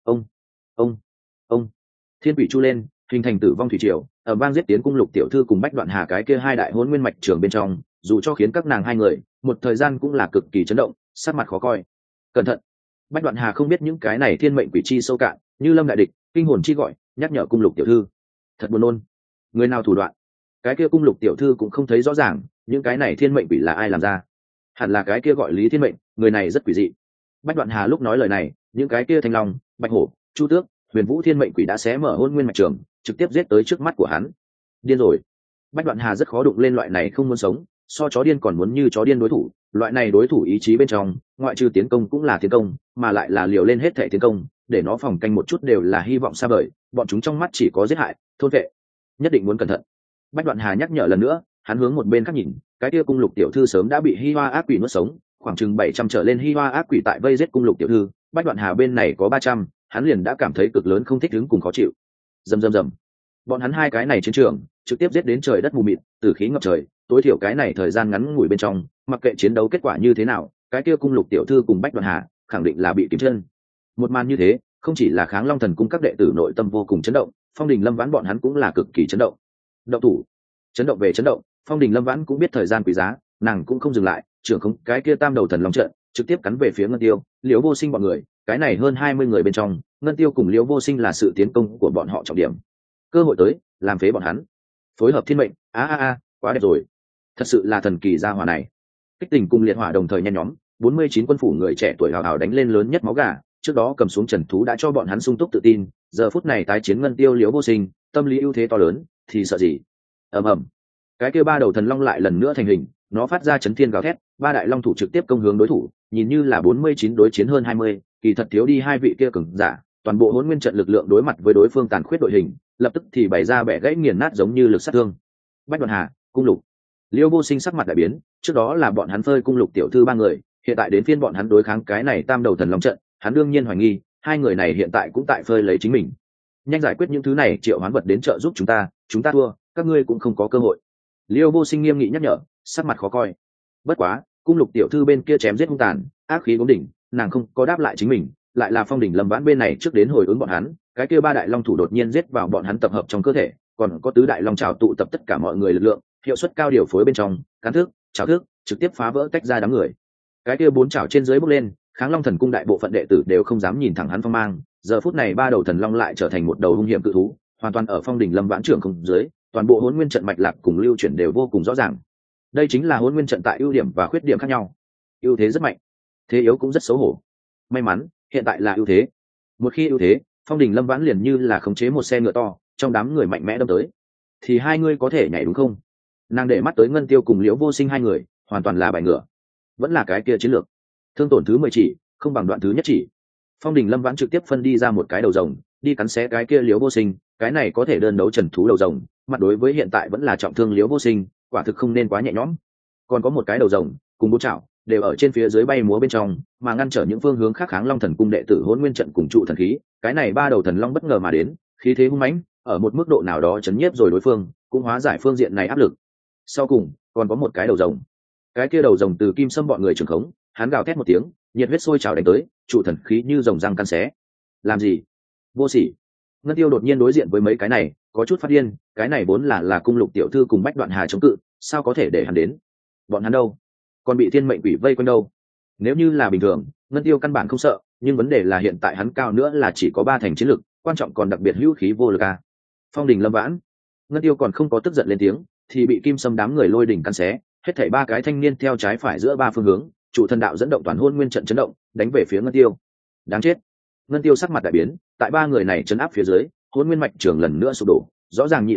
Ông thiên quỷ chu lên, hình thành tử vong thủy triều, ở vang giết tiến cung Lục tiểu thư cùng Bách Đoạn Hà cái kia hai đại hỗn nguyên mạch trường bên trong, dù cho khiến các nàng hai người một thời gian cũng là cực kỳ chấn động, sắc mặt khó coi. Cẩn thận! Bách Đoạn Hà không biết những cái này thiên mệnh quỷ chi sâu cạn, như lâm đại địch, kinh hồn chi gọi, nhắc nhở cung Lục tiểu thư. Thật buồn nôn, người nào thủ đoạn? Cái kia cung Lục tiểu thư cũng không thấy rõ ràng, những cái này thiên mệnh quỷ là ai làm ra. Hẳn là cái kia gọi Lý Thiên Mệnh, người này rất quỷ dị. Bách Đoạn Hà lúc nói lời này, những cái kia thanh long, bạch hổ, chu tước, huyền vũ thiên mệnh quỷ đã xé mở hôn nguyên mạch trường, trực tiếp giết tới trước mắt của hắn. Điên rồi! Bách Đoạn Hà rất khó đụng lên loại này không muốn sống, so chó điên còn muốn như chó điên đối thủ. Loại này đối thủ ý chí bên trong, ngoại trừ tiến công cũng là tiến công, mà lại là liều lên hết thể tiến công, để nó phòng canh một chút đều là hy vọng xa vời. Bọn chúng trong mắt chỉ có giết hại, thôn vệ, nhất định muốn cẩn thận. Bách Đoạn Hà nhắc nhở lần nữa, hắn hướng một bên khác nhìn, cái kia cung Lục tiểu thư sớm đã bị Hi Hoa ác quỷ nuốt sống, khoảng chừng 700 trở lên Hi Hoa ác quỷ tại vây giết cung Lục tiểu thư, Bách Đoạn Hà bên này có 300, hắn liền đã cảm thấy cực lớn không thích ứng cùng khó chịu. Rầm. Bọn hắn hai cái này chiến trường, trực tiếp giết đến trời đất mù mịt, tử khí ngập trời, tối thiểu cái này thời gian ngắn ngủi bên trong, mặc kệ chiến đấu kết quả như thế nào, cái kia cung Lục tiểu thư cùng Bách Đoạn Hà khẳng định là bị kiếm chân. Một màn như thế, không chỉ là Kháng Long Thần cung các đệ tử nội tâm vô cùng chấn động, Phong Đình Lâm Vãn bọn hắn cũng là cực kỳ chấn động. Động thủ! Chấn động về chấn động, Phong Đình Lâm Vãn cũng biết thời gian quý giá, nàng cũng không dừng lại, trưởng không cái kia tam đầu thần long trận, trực tiếp cắn về phía Ngân Tiêu, Liễu Vô Sinh bọn người, cái này hơn 20 người bên trong, Ngân Tiêu cùng Liễu Vô Sinh là sự tiến công của bọn họ trọng điểm. Cơ hội tới, làm phế bọn hắn. Phối hợp thiên mệnh, quá đẹp rồi. Thật sự là thần kỳ gia hỏa này. Kích tình cùng liệt hỏa đồng thời nhen nhóm, 49 quân phủ người trẻ tuổi hào hào đánh lên lớn nhất máu gà, trước đó cầm xuống trần thú đã cho bọn hắn sung túc tự tin, giờ phút này tái chiến Ngân Tiêu Liễu Vô Sinh, tâm lý ưu thế to lớn, thì sợ gì? Ầm. Cái kia ba đầu thần long lại lần nữa thành hình, nó phát ra chấn thiên gào thét, ba đại long thủ trực tiếp công hướng đối thủ, nhìn như là 49 đối chiến hơn 20, kỳ thật thiếu đi hai vị kia cường giả, toàn bộ hỗn nguyên trận lực lượng đối mặt với đối phương tàn khuyết đội hình, lập tức thì bày ra bẻ gãy nghiền nát giống như lực sát thương. Bách Đoạn Hà, cung Lục, Liêu Vô Sinh sắc mặt đại biến, trước đó là bọn hắn phơi cung Lục tiểu thư ba người, hiện tại đến phiên bọn hắn đối kháng cái này tam đầu thần long trận, hắn đương nhiên hoài nghi, hai người này hiện tại cũng tại phơi lấy chính mình. Nhanh giải quyết những thứ này, triệu hoán vật đến trợ giúp chúng ta thua, các ngươi cũng không có cơ hội. Liêu Vô Sinh nghiêm nghị nhắc nhở, sắc mặt khó coi. Bất quá, cung Lục tiểu thư bên kia chém giết hung tàn, ác khí gốm đỉnh, nàng không có đáp lại chính mình, lại là Phong Đỉnh Lâm Vãn bên này trước đến hồi ứng bọn hắn, cái kia ba đại long thủ đột nhiên giết vào bọn hắn tập hợp trong cơ thể, còn có tứ đại long trảo tụ tập tất cả mọi người lực lượng, hiệu suất cao điều phối bên trong, cán thước, chảo thước, trực tiếp phá vỡ tách ra đám người. Cái kia bốn chảo trên dưới bốc lên, Kháng Long Thần cung đại bộ phận đệ tử đều không dám nhìn thẳng hắn phong mang, giờ phút này ba đầu thần long lại trở thành một đầu hung hiểm cự thú, hoàn toàn ở Phong Đỉnh Lâm Vãn trưởng không dưới, toàn bộ hỗn nguyên trận mạch lạc cùng lưu chuyển đều vô cùng rõ ràng. Đây chính là hỗn nguyên trận tại ưu điểm và khuyết điểm khác nhau. Ưu thế rất mạnh, thế yếu cũng rất xấu hổ. May mắn, hiện tại là ưu thế. Một khi ưu thế, Phong Đỉnh Lâm Vãn liền như là khống chế một xe ngựa to, trong đám người mạnh mẽ đâm tới. Thì hai ngươi có thể nhảy đúng không? Nàng để mắt tới Ngân Tiêu cùng Liễu Vô Sinh hai người, hoàn toàn là bài ngựa. Vẫn là cái kia chiến lược. Thương tổn thứ 10 chỉ, không bằng đoạn thứ nhất chỉ. Phong Đỉnh Lâm Vãn trực tiếp phân đi ra một cái đầu rồng, đi cắn xé cái kia Liễu Vô Sinh, cái này có thể đơn đấu trần thú đầu rồng, mặt đối với hiện tại vẫn là trọng thương Liễu Vô Sinh, quả thực không nên quá nhẹ nhõm. Còn có một cái đầu rồng, cùng bốn chảo, đều ở trên phía dưới bay múa bên trong, mà ngăn trở những phương hướng khác Kháng Long Thần cung đệ tử hỗn nguyên trận cùng trụ thần khí, cái này ba đầu thần long bất ngờ mà đến, khí thế hung mãnh, ở một mức độ nào đó chấn nhiếp rồi đối phương, cũng hóa giải phương diện này áp lực. Sau cùng, còn có một cái đầu rồng. Cái kia đầu rồng từ Kim Sâm bọn người trưởng khống, hắn gào thét một tiếng, nhiệt huyết sôi trào đánh tới, trụ thần khí như rồng răng căn xé. Làm gì? Vô sỉ. Ngân Tiêu đột nhiên đối diện với mấy cái này, có chút phát điên, cái này vốn là cung Lục tiểu thư cùng Bách Đoạn Hà chống cự, sao có thể để hắn đến? Bọn hắn đâu? Còn bị thiên mệnh quỷ vây quanh đâu? Nếu như là bình thường, Ngân Tiêu căn bản không sợ, nhưng vấn đề là hiện tại hắn cao nữa là chỉ có 3 thành chiến lực, quan trọng còn đặc biệt hữu khí vô lực à. Phong Đỉnh Lâm Vãn, Ngân Tiêu còn không có tức giận lên tiếng, thì bị Kim Sâm đám người lôi đỉnh căn xé, hết thảy 3 cái thanh niên theo trái phải giữa 3 phương hướng, trụ thần đạo dẫn động toàn hôn nguyên trận chấn động, đánh về phía Ngân Tiêu. Đáng chết. Ngân Tiêu sắc mặt đại biến, tại 3 người này chấn áp phía dưới, hôn nguyên mạch trường lần nữa sụp đổ, rõ ràng nhịn không được,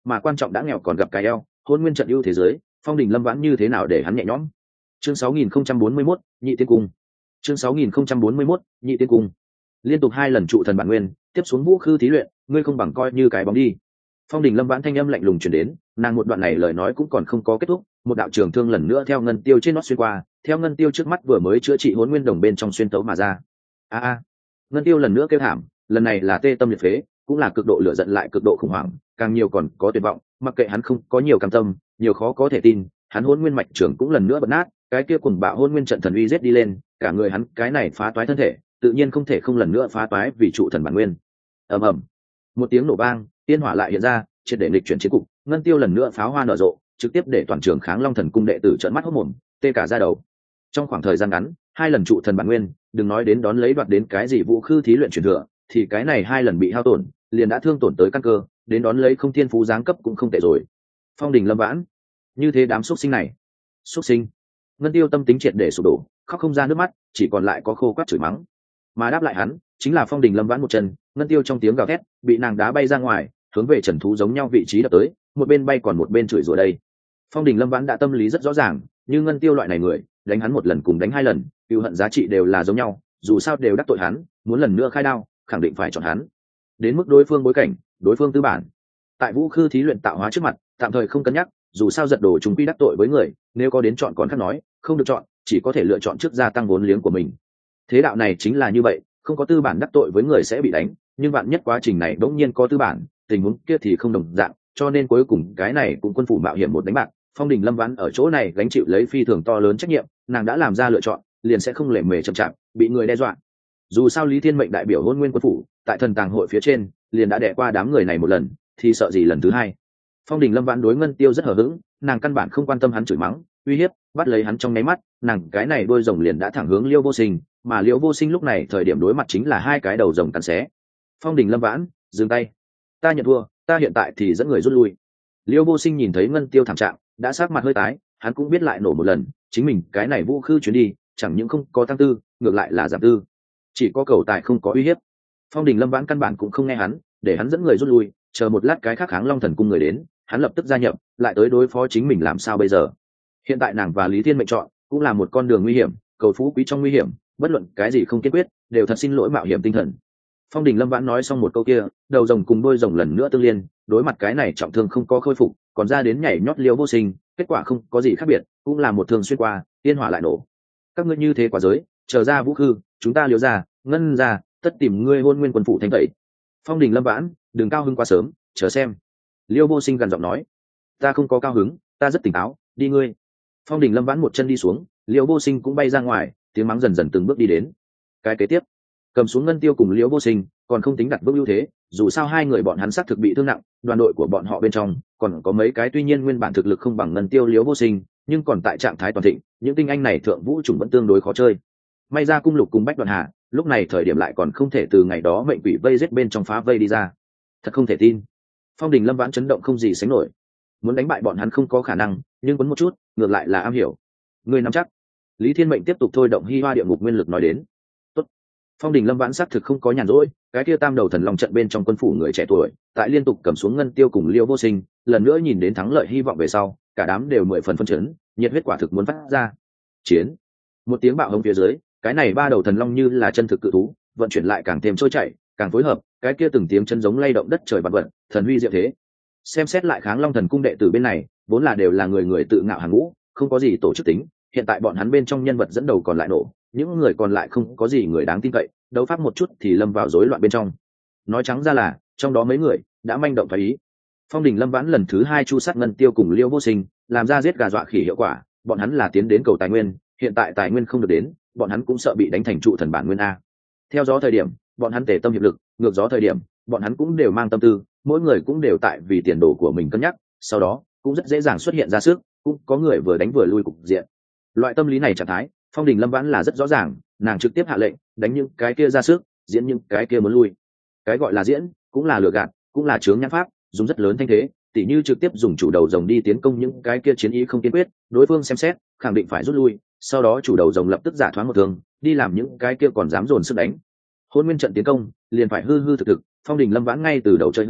mà quan trọng đã nghèo còn gặp cái eo, hôn nguyên trận ưu thế giới, Phong Đình Lâm Vãn như thế nào để hắn nhẹ nhõm. Chương 6041, nhị tiên cung. Chương 6041, nhị tiên cung. Liên tục 2 lần trụ thần bản nguyên, tiếp xuống vũ khư thí luyện, ngươi không bằng coi như cái bóng đi. Phong Đình Lâm Vãn thanh âm lạnh lùng truyền đến, nàng một đoạn này lời nói cũng còn không có kết thúc, một đạo trường thương lần nữa theo ngân tiêu trên nót xuyên qua, theo ngân tiêu trước mắt vừa mới chữa trị hỗn nguyên đồng bên trong xuyên tấu mà ra. Ngân tiêu lần nữa kêu thảm, lần này là tê tâm liệt phế, cũng là cực độ lửa giận lại cực độ khủng hoảng, càng nhiều còn có tuyệt vọng, mặc kệ hắn không có nhiều cam tâm, nhiều khó có thể tin, hắn hỗn nguyên mạch trưởng cũng lần nữa bật nát, cái kia cuồng bạo hỗn nguyên trận thần uy giết đi lên, cả người hắn cái này phá toái thân thể, tự nhiên không thể không lần nữa phá toái vì trụ thần bản nguyên. Ầm ầm, một tiếng nổ vang, tiên hỏa lại hiện ra, triệt để nghịch chuyển chiến cục, ngân tiêu lần nữa pháo hoa nở rộ, trực tiếp để toàn trường Kháng Long Thần cung đệ tử trợn mắt hốt mồm, tê cả da đầu. Trong khoảng thời gian ngắn, 2 lần trụ thần bản nguyên, đừng nói đến đón lấy đoạt đến cái gì vũ khư thí luyện truyền thừa, thì cái này 2 lần bị hao tổn, liền đã thương tổn tới căn cơ, đến đón lấy không thiên phú giáng cấp cũng không tệ rồi. Phong Đình Lâm Vãn, như thế đám xuất sinh này, xuất sinh. Ngân tiêu tâm tính triệt để sụp đổ, khóc không ra nước mắt, chỉ còn lại có khô quắt chửi mắng. Mà đáp lại hắn, chính là Phong Đình Lâm Vãn một chân, ngân tiêu trong tiếng gào thét, bị nàng đá bay ra ngoài, hướng về trần thú giống nhau vị trí đập tới, một bên bay còn một bên chửi rủa đây. Phong Đình Lâm Vãn đã tâm lý rất rõ ràng, như ngân tiêu loại này người, đánh hắn một lần cùng đánh 2 lần, cừu hận giá trị đều là giống nhau, dù sao đều đắc tội hắn, muốn lần nữa khai đao, khẳng định phải chọn hắn. Đến mức đối phương bối cảnh, đối phương tư bản, tại vũ khư thí luyện tạo hóa trước mặt, tạm thời không cân nhắc, dù sao giật đồ chúng quy đắc tội với người, nếu có đến chọn còn khác nói, không được chọn, chỉ có thể lựa chọn trước gia tăng vốn liếng của mình. Thế đạo này chính là như vậy, không có tư bản đắc tội với người sẽ bị đánh, nhưng bạn nhất quá trình này bỗng nhiên có tư bản, tình huống kia thì không đồng dạng, cho nên cuối cùng cái này cũng quân phủ mạo hiểm một đánh bạc. Phong Đình Lâm Vãn ở chỗ này gánh chịu lấy phi thường to lớn trách nhiệm, nàng đã làm ra lựa chọn, liền sẽ không lề mề chậm chạp, bị người đe dọa. Dù sao Lý Thiên Mệnh đại biểu Hôn Nguyên quân phủ, tại thần tàng hội phía trên, liền đã đè qua đám người này một lần, thì sợ gì lần thứ 2. Phong Đình Lâm Vãn đối ngân tiêu rất hờ hững, nàng căn bản không quan tâm hắn chửi mắng, uy hiếp, bắt lấy hắn trong nháy mắt, nàng cái này đôi rồng liền đã thẳng hướng Liêu Vô Sinh, mà Liêu Vô Sinh lúc này thời điểm đối mặt chính là 2 cái đầu rồng cắn xé. Phong Đình Lâm Vãn, dừng tay, ta nhận thua, ta hiện tại thì dẫn người rút lui. Liêu Vô Sinh nhìn thấy ngân tiêu thảm trạng, đã sắc mặt hơi tái, hắn cũng biết lại nổ một lần, chính mình cái này vũ khư chuyến đi, chẳng những không có tăng tư, ngược lại là giảm tư, chỉ có cầu tài không có uy hiếp. Phong Đình Lâm Vãn căn bản cũng không nghe hắn, để hắn dẫn người rút lui, chờ một lát cái khác Kháng Long Thần cung người đến, hắn lập tức gia nhập, lại tới đối phó chính mình làm sao bây giờ. Hiện tại nàng và Lý Thiên Mệnh chọn, cũng là một con đường nguy hiểm, cầu phú quý trong nguy hiểm, bất luận cái gì không kiên quyết, đều thật xin lỗi mạo hiểm tinh thần. Phong Đình Lâm Vãn nói xong một câu kia, đầu rồng cùng đôi rồng lần nữa tương liên, đối mặt cái này trọng thương không có khôi phục, còn ra đến nhảy nhót Liêu Vô Sinh, kết quả không có gì khác biệt, cũng là một thương xuyên qua, tiên hỏa lại nổ. Các ngươi như thế quá giới, chờ ra vũ khư, chúng ta liều ra, ngân ra, tất tìm ngươi Hôn Nguyên quân phủ thanh tẩy. Phong Đình Lâm Vãn, đừng cao hứng quá sớm, chờ xem. Liêu Vô Sinh gần giọng nói, ta không có cao hứng, ta rất tỉnh táo, đi ngươi. Phong Đình Lâm Vãn một chân đi xuống, Liêu Vô Sinh cũng bay ra ngoài, tiếng mắng dần dần từng bước đi đến. Cái kế tiếp, cầm xuống ngân tiêu cùng Liêu Vô Sinh, còn không tính đặt bước ưu thế, dù sao 2 người bọn hắn xác thực bị thương nặng, đoàn đội của bọn họ bên trong còn có mấy cái tuy nhiên nguyên bản thực lực không bằng ngân tiêu Liêu Vô Sinh, nhưng còn tại trạng thái toàn thịnh, những tinh anh này thượng vũ chủng vẫn tương đối khó chơi. May ra cung lục cùng Bách Đoạn Hà, lúc này thời điểm lại còn không thể từ ngày đó mệnh quỷ vây giết bên trong phá vây đi ra. Thật không thể tin. Phong Đình Lâm Vãn chấn động không gì sánh nổi. Muốn đánh bại bọn hắn không có khả năng, nhưng quấn một chút, ngược lại là am hiểu. Người nắm chắc. Lý Thiên Mệnh tiếp tục thôi động Hi Hoa địa ngục nguyên lực nói đến. Tốt. Phong Đình Lâm Vãn xác thực không có nhàn rỗi, cái kia tam đầu thần long trận bên trong quân phủ người trẻ tuổi, tại liên tục cầm xuống ngân tiêu cùng Liêu Vô Sinh, lần nữa nhìn đến thắng lợi hy vọng về sau, cả đám đều 10 phần phân chấn, nhiệt huyết quả thực muốn phát ra. Chiến. Một tiếng bạo hống phía dưới, cái này 3 đầu thần long như là chân thực cự thú, vận chuyển lại càng thêm trôi chảy, càng phối hợp, cái kia từng tiếng chân giống lay động đất trời vạn vật, thần huy diệu thế. Xem xét lại Kháng Long Thần cung đệ tử bên này, vốn là đều là người người tự ngạo hàng ngũ, không có gì tổ chức tính, hiện tại bọn hắn bên trong nhân vật dẫn đầu còn lại nổ, những người còn lại không có gì người đáng tin cậy, đấu pháp một chút thì lâm vào rối loạn bên trong. Nói trắng ra là, trong đó mấy người đã manh động phái ý. Phong Đình Lâm Vãn lần thứ 2 chu sát ngân tiêu cùng Liêu Vô Sinh, làm ra giết gà dọa khỉ hiệu quả, bọn hắn là tiến đến cầu tài nguyên, hiện tại tài nguyên không được đến, bọn hắn cũng sợ bị đánh thành trụ thần bản nguyên a. Theo gió thời điểm, bọn hắn tề tâm hiệp lực, ngược gió thời điểm, bọn hắn cũng đều mang tâm tư, mỗi người cũng đều tại vì tiền đồ của mình cân nhắc, sau đó cũng rất dễ dàng xuất hiện ra sức, cũng có người vừa đánh vừa lui cục diện. Loại tâm lý này trạng thái, Phong Đình Lâm Vãn là rất rõ ràng, nàng trực tiếp hạ lệnh, đánh những cái kia ra sức, diễn những cái kia muốn lui. Cái gọi là diễn, cũng là lừa gạt, cũng là chướng nhãn pháp, dùng rất lớn thanh thế, tỉ như trực tiếp dùng chủ đầu rồng đi tiến công những cái kia chiến ý không kiên quyết, đối phương xem xét, khẳng định phải rút lui, sau đó chủ đầu rồng lập tức giả thoáng một thường, đi làm những cái kia còn dám dồn sức đánh. Hôn nguyên trận tiến công, liền phải hư hư thực thực, Phong Đình Lâm Vãn ngay từ đầu chơi hư,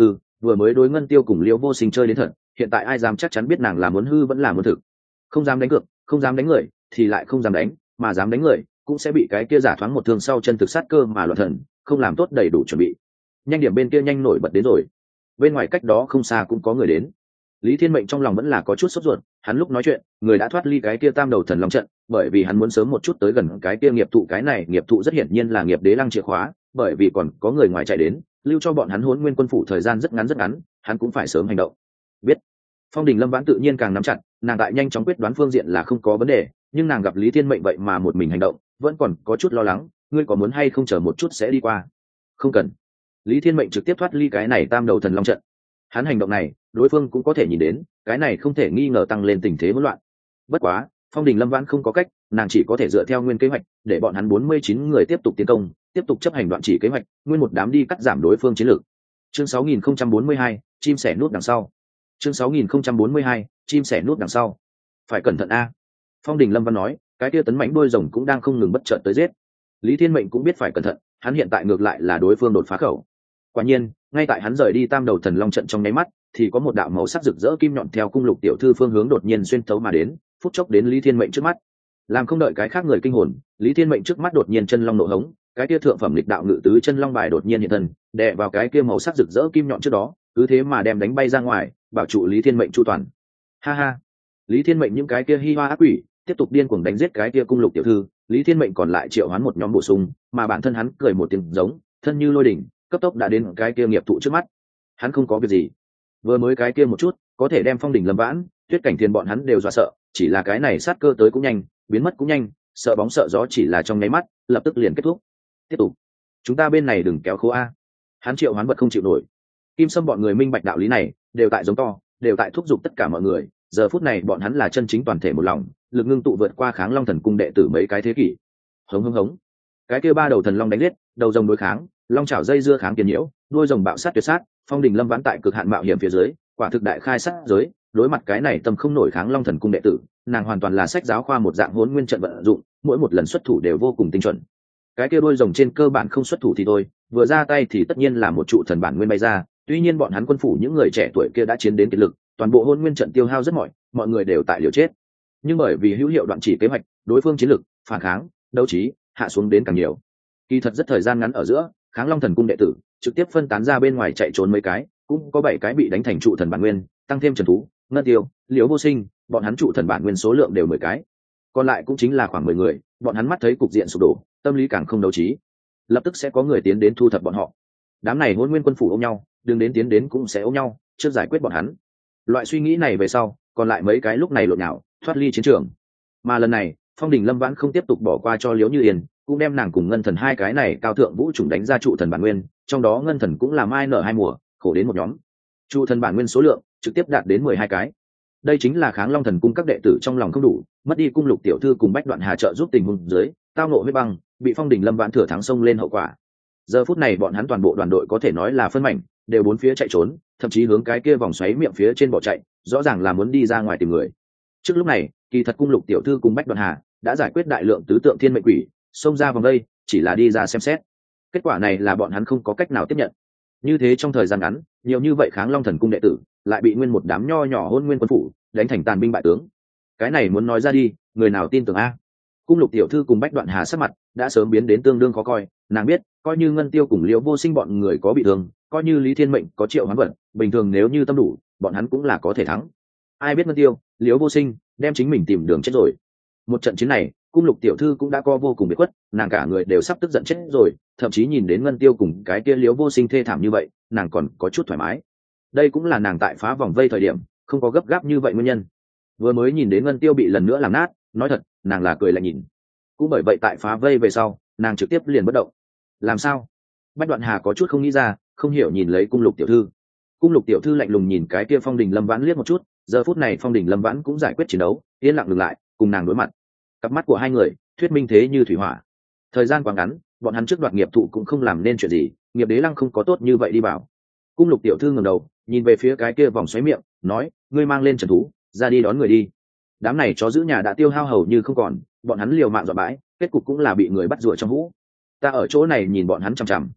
vừa mới đối Ngân Tiêu cùng Liễu Vô Sinh chơi đến thật, hiện tại ai dám chắc chắn biết nàng là muốn hư vẫn là muốn thực. Không dám đánh cược, không dám đánh người thì lại không dám đánh, mà dám đánh người cũng sẽ bị cái kia giả thoáng một thương sau chân thực sát cơ mà loạn thần, không làm tốt đầy đủ chuẩn bị. Nhanh điểm, bên kia nhanh nổi bật đến rồi. Bên ngoài cách đó không xa cũng có người đến. Lý Thiên Mệnh trong lòng vẫn là có chút sốt ruột, hắn lúc nói chuyện, người đã thoát ly cái kia tam đầu thần long trận, bởi vì hắn muốn sớm một chút tới gần cái kia nghiệp thụ, cái này nghiệp thụ rất hiển nhiên là nghiệp đế lăng chìa khóa, bởi vì còn có người ngoài chạy đến, lưu cho bọn hắn Hỗn Nguyên quân phủ thời gian rất ngắn, hắn cũng phải sớm hành động. Biết. Phong Đình Lâm Vãn tự nhiên càng nắm chặt, nàng tại nhanh chóng quyết đoán phương diện là không có vấn đề, nhưng nàng gặp Lý Thiên Mệnh vậy mà một mình hành động, vẫn còn có chút lo lắng, ngươi có muốn hay không chờ một chút sẽ đi qua? Không cần. Lý Thiên Mệnh trực tiếp thoát ly cái này tam đầu thần long trận. Hắn hành động này, đối phương cũng có thể nhìn đến, cái này không thể nghi ngờ tăng lên tình thế hỗn loạn. Bất quá, Phong Đình Lâm Vãn không có cách, nàng chỉ có thể dựa theo nguyên kế hoạch, để bọn hắn 49 người tiếp tục tiến công, tiếp tục chấp hành đoạn chỉ kế hoạch, nguyên một đám đi cắt giảm đối phương chiến lược. Chương 6042, chim sẻ nút đằng sau. Chương 6042, chim sẻ nút đằng sau. Phải cẩn thận a. Phong Đình Lâm Vãn nói, cái kia tấn mãnh đôi rồng cũng đang không ngừng bất chợt tới giết. Lý Thiên Mệnh cũng biết phải cẩn thận, hắn hiện tại ngược lại là đối phương đột phá khẩu. Quả nhiên, ngay tại hắn rời đi tam đầu thần long trận trong nháy mắt, thì có một đạo màu sắc rực rỡ kim nhọn theo cung lục tiểu thư phương hướng đột nhiên xuyên thấu mà đến, phút chốc đến Lý Thiên Mệnh trước mắt. Làm không đợi cái khác người kinh hồn, Lý Thiên Mệnh trước mắt đột nhiên chân long nộ hống, cái kia thượng phẩm lịch đạo ngự tứ chân long bài đột nhiên hiện thân, đè vào cái kia màu sắc rực rỡ kim nhọn trước đó, cứ thế mà đem đánh bay ra ngoài, bảo trụ Lý Thiên Mệnh chu toàn. Ha ha. Lý Thiên Mệnh những cái kia hi hoa ác quỷ, tiếp tục điên cuồng đánh giết cái kia cung lục tiểu thư, Lý Thiên Mệnh còn lại triệu hoán một nhóm bổ sung, mà bản thân hắn cười một tiếng giống, thân như lôi đỉnh, cấp tốc đã đến cái kia nghiệp thụ trước mắt. Hắn không có việc gì, vừa mới cái kia một chút có thể đem Phong Đình Lâm Vãn, Tuyết Cảnh Thiên bọn hắn đều dọa sợ, chỉ là cái này sát cơ tới cũng nhanh, biến mất cũng nhanh, sợ bóng sợ gió chỉ là trong nháy mắt, lập tức liền kết thúc. Tiếp tục, chúng ta bên này đừng kéo khô a. Hắn triệu hoán vật không chịu nổi. Kim Sâm bọn người minh bạch đạo lý này, đều tại giống to, đều tại thúc giục tất cả mọi người. Giờ phút này bọn hắn là chân chính toàn thể một lòng, lực ngưng tụ vượt qua Kháng Long Thần Cung đệ tử mấy cái thế kỷ. Hống hống hống. Cái kia ba đầu thần long đánh liệt, đầu rồng đối kháng, long chảo dây dưa kháng tiền nhiễu, đuôi rồng bạo sát tuyệt sát. Phong Đình Lâm Vãn tại cực hạn mạo hiểm phía dưới, quả thực đại khai sát giới, đối mặt cái này tâm không nổi Kháng Long Thần Cung đệ tử, nàng hoàn toàn là sách giáo khoa một dạng Hỗn Nguyên trận vận dụng, mỗi một lần xuất thủ đều vô cùng tinh chuẩn. Cái kia đuôi rồng trên cơ bản không xuất thủ thì thôi, vừa ra tay thì tất nhiên là một trụ thần bản nguyên bay ra. Tuy nhiên bọn hắn quân phủ những người trẻ tuổi kia đã chiến đến kiệt lực, toàn bộ Hỗn Nguyên trận tiêu hao rất mọi người đều tại liều chết. Nhưng bởi vì hữu hiệu đoạn chỉ kế hoạch, đối phương chiến lực, phản kháng, đấu trí hạ xuống đến càng nhiều. Kỳ thật rất thời gian ngắn ở giữa, Kháng Long Thần Cung đệ tử trực tiếp phân tán ra bên ngoài chạy trốn mấy cái, cũng có 7 cái bị đánh thành trụ thần bản nguyên, tăng thêm Trần Thú, Ngân Tiêu, Liễu Vô Sinh, bọn hắn trụ thần bản nguyên số lượng đều 10 cái. Còn lại cũng chính là khoảng 10 người, bọn hắn mắt thấy cục diện sụp đổ, tâm lý càng không đấu trí. Lập tức sẽ có người tiến đến thu thập bọn họ. Đám này Hỗn Nguyên quân phủ ôm nhau, đừng đến tiến đến cũng sẽ ôm nhau, trước giải quyết bọn hắn. Loại suy nghĩ này về sau, còn lại mấy cái lúc này lộn nhào, thoát ly chiến trường. Mà lần này, Phong Đình Lâm Vãn không tiếp tục bỏ qua cho Liễu Như Yên, cũng đem nàng cùng Ngân Thần hai cái này cao thượng vũ chủng đánh ra trụ thần bản nguyên, trong đó Ngân Thần cũng là mai nở hai mùa, khổ đến một nhóm. Trụ thần bản nguyên số lượng trực tiếp đạt đến 12 cái. Đây chính là Kháng Long Thần Cung các đệ tử trong lòng không đủ, mất đi cung lục tiểu thư cùng Bách Đoạn Hà trợ giúp tình huống dưới, tao ngộ huyết băng, bị Phong Đình Lâm Vãn thừa thắng xông lên hậu quả. Giờ phút này bọn hắn toàn bộ đoàn đội có thể nói là phân mảnh, đều bốn phía chạy trốn, thậm chí hướng cái kia vòng xoáy miệng phía trên bỏ chạy, rõ ràng là muốn đi ra ngoài tìm người. Trước lúc này, kỳ thật cung lục tiểu thư cùng Bách Đoạn Hà đã giải quyết đại lượng tứ tượng thiên mệnh quỷ, xông ra vòng đây, chỉ là đi ra xem xét. Kết quả này là bọn hắn không có cách nào tiếp nhận. Như thế trong thời gian ngắn, nhiều như vậy Kháng Long Thần Cung đệ tử lại bị nguyên một đám nho nhỏ Hỗn Nguyên quân phủ đánh thành tàn binh bại tướng. Cái này muốn nói ra đi, người nào tin tưởng a? Cung lục tiểu thư cùng Bách Đoạn Hà sắc mặt đã sớm biến đến tương đương khó coi, nàng biết, coi như Ngân Tiêu cùng Liễu Vô Sinh bọn người có bị thương, coi như Lý Thiên Mệnh có triệu hoán vật, bình thường nếu như tâm đủ, bọn hắn cũng là có thể thắng. Ai biết Ngân Tiêu, Liễu Vô Sinh đem chính mình tìm đường chết rồi. Một trận chiến này, cung lục tiểu thư cũng đã co vô cùng biệt khuất, nàng cả người đều sắp tức giận chết rồi, thậm chí nhìn đến Ngân Tiêu cùng cái kia Liễu Vô Sinh thê thảm như vậy, nàng còn có chút thoải mái. Đây cũng là nàng tại phá vòng vây thời điểm không có gấp gáp như vậy nguyên nhân. Vừa mới nhìn đến Ngân Tiêu bị lần nữa làm nát, nói thật, nàng là cười lại nhìn. Cũng bởi vậy tại phá vây về sau, nàng trực tiếp liền bất động. Làm sao? Bách Đoạn Hà có chút không nghĩ ra, không hiểu nhìn lấy cung lục tiểu thư. Cung lục tiểu thư lạnh lùng nhìn cái kia Phong Đình Lâm Vãn liếc một chút, giờ phút này Phong Đình Lâm Vãn cũng giải quyết chiến đấu, yên lặng dừng lại, cùng nàng đối mặt. Cặp mắt của hai người thuyết minh thế như thủy hỏa. Thời gian quá ngắn, bọn hắn trước đoạt nghiệp thụ cũng không làm nên chuyện gì, nghiệp đế lăng không có tốt như vậy đi bảo. Cung lục tiểu thư ngẩng đầu, nhìn về phía cái kia vòng xoáy miệng, nói: ngươi mang lên Trần Thú, ra đi đón người đi. Đám này chó giữ nhà đã tiêu hao hầu như không còn, bọn hắn liều mạng dọa bãi, kết cục cũng là bị người bắt rùa trong hũ. Ta ở chỗ này nhìn bọn hắn chằm chằm.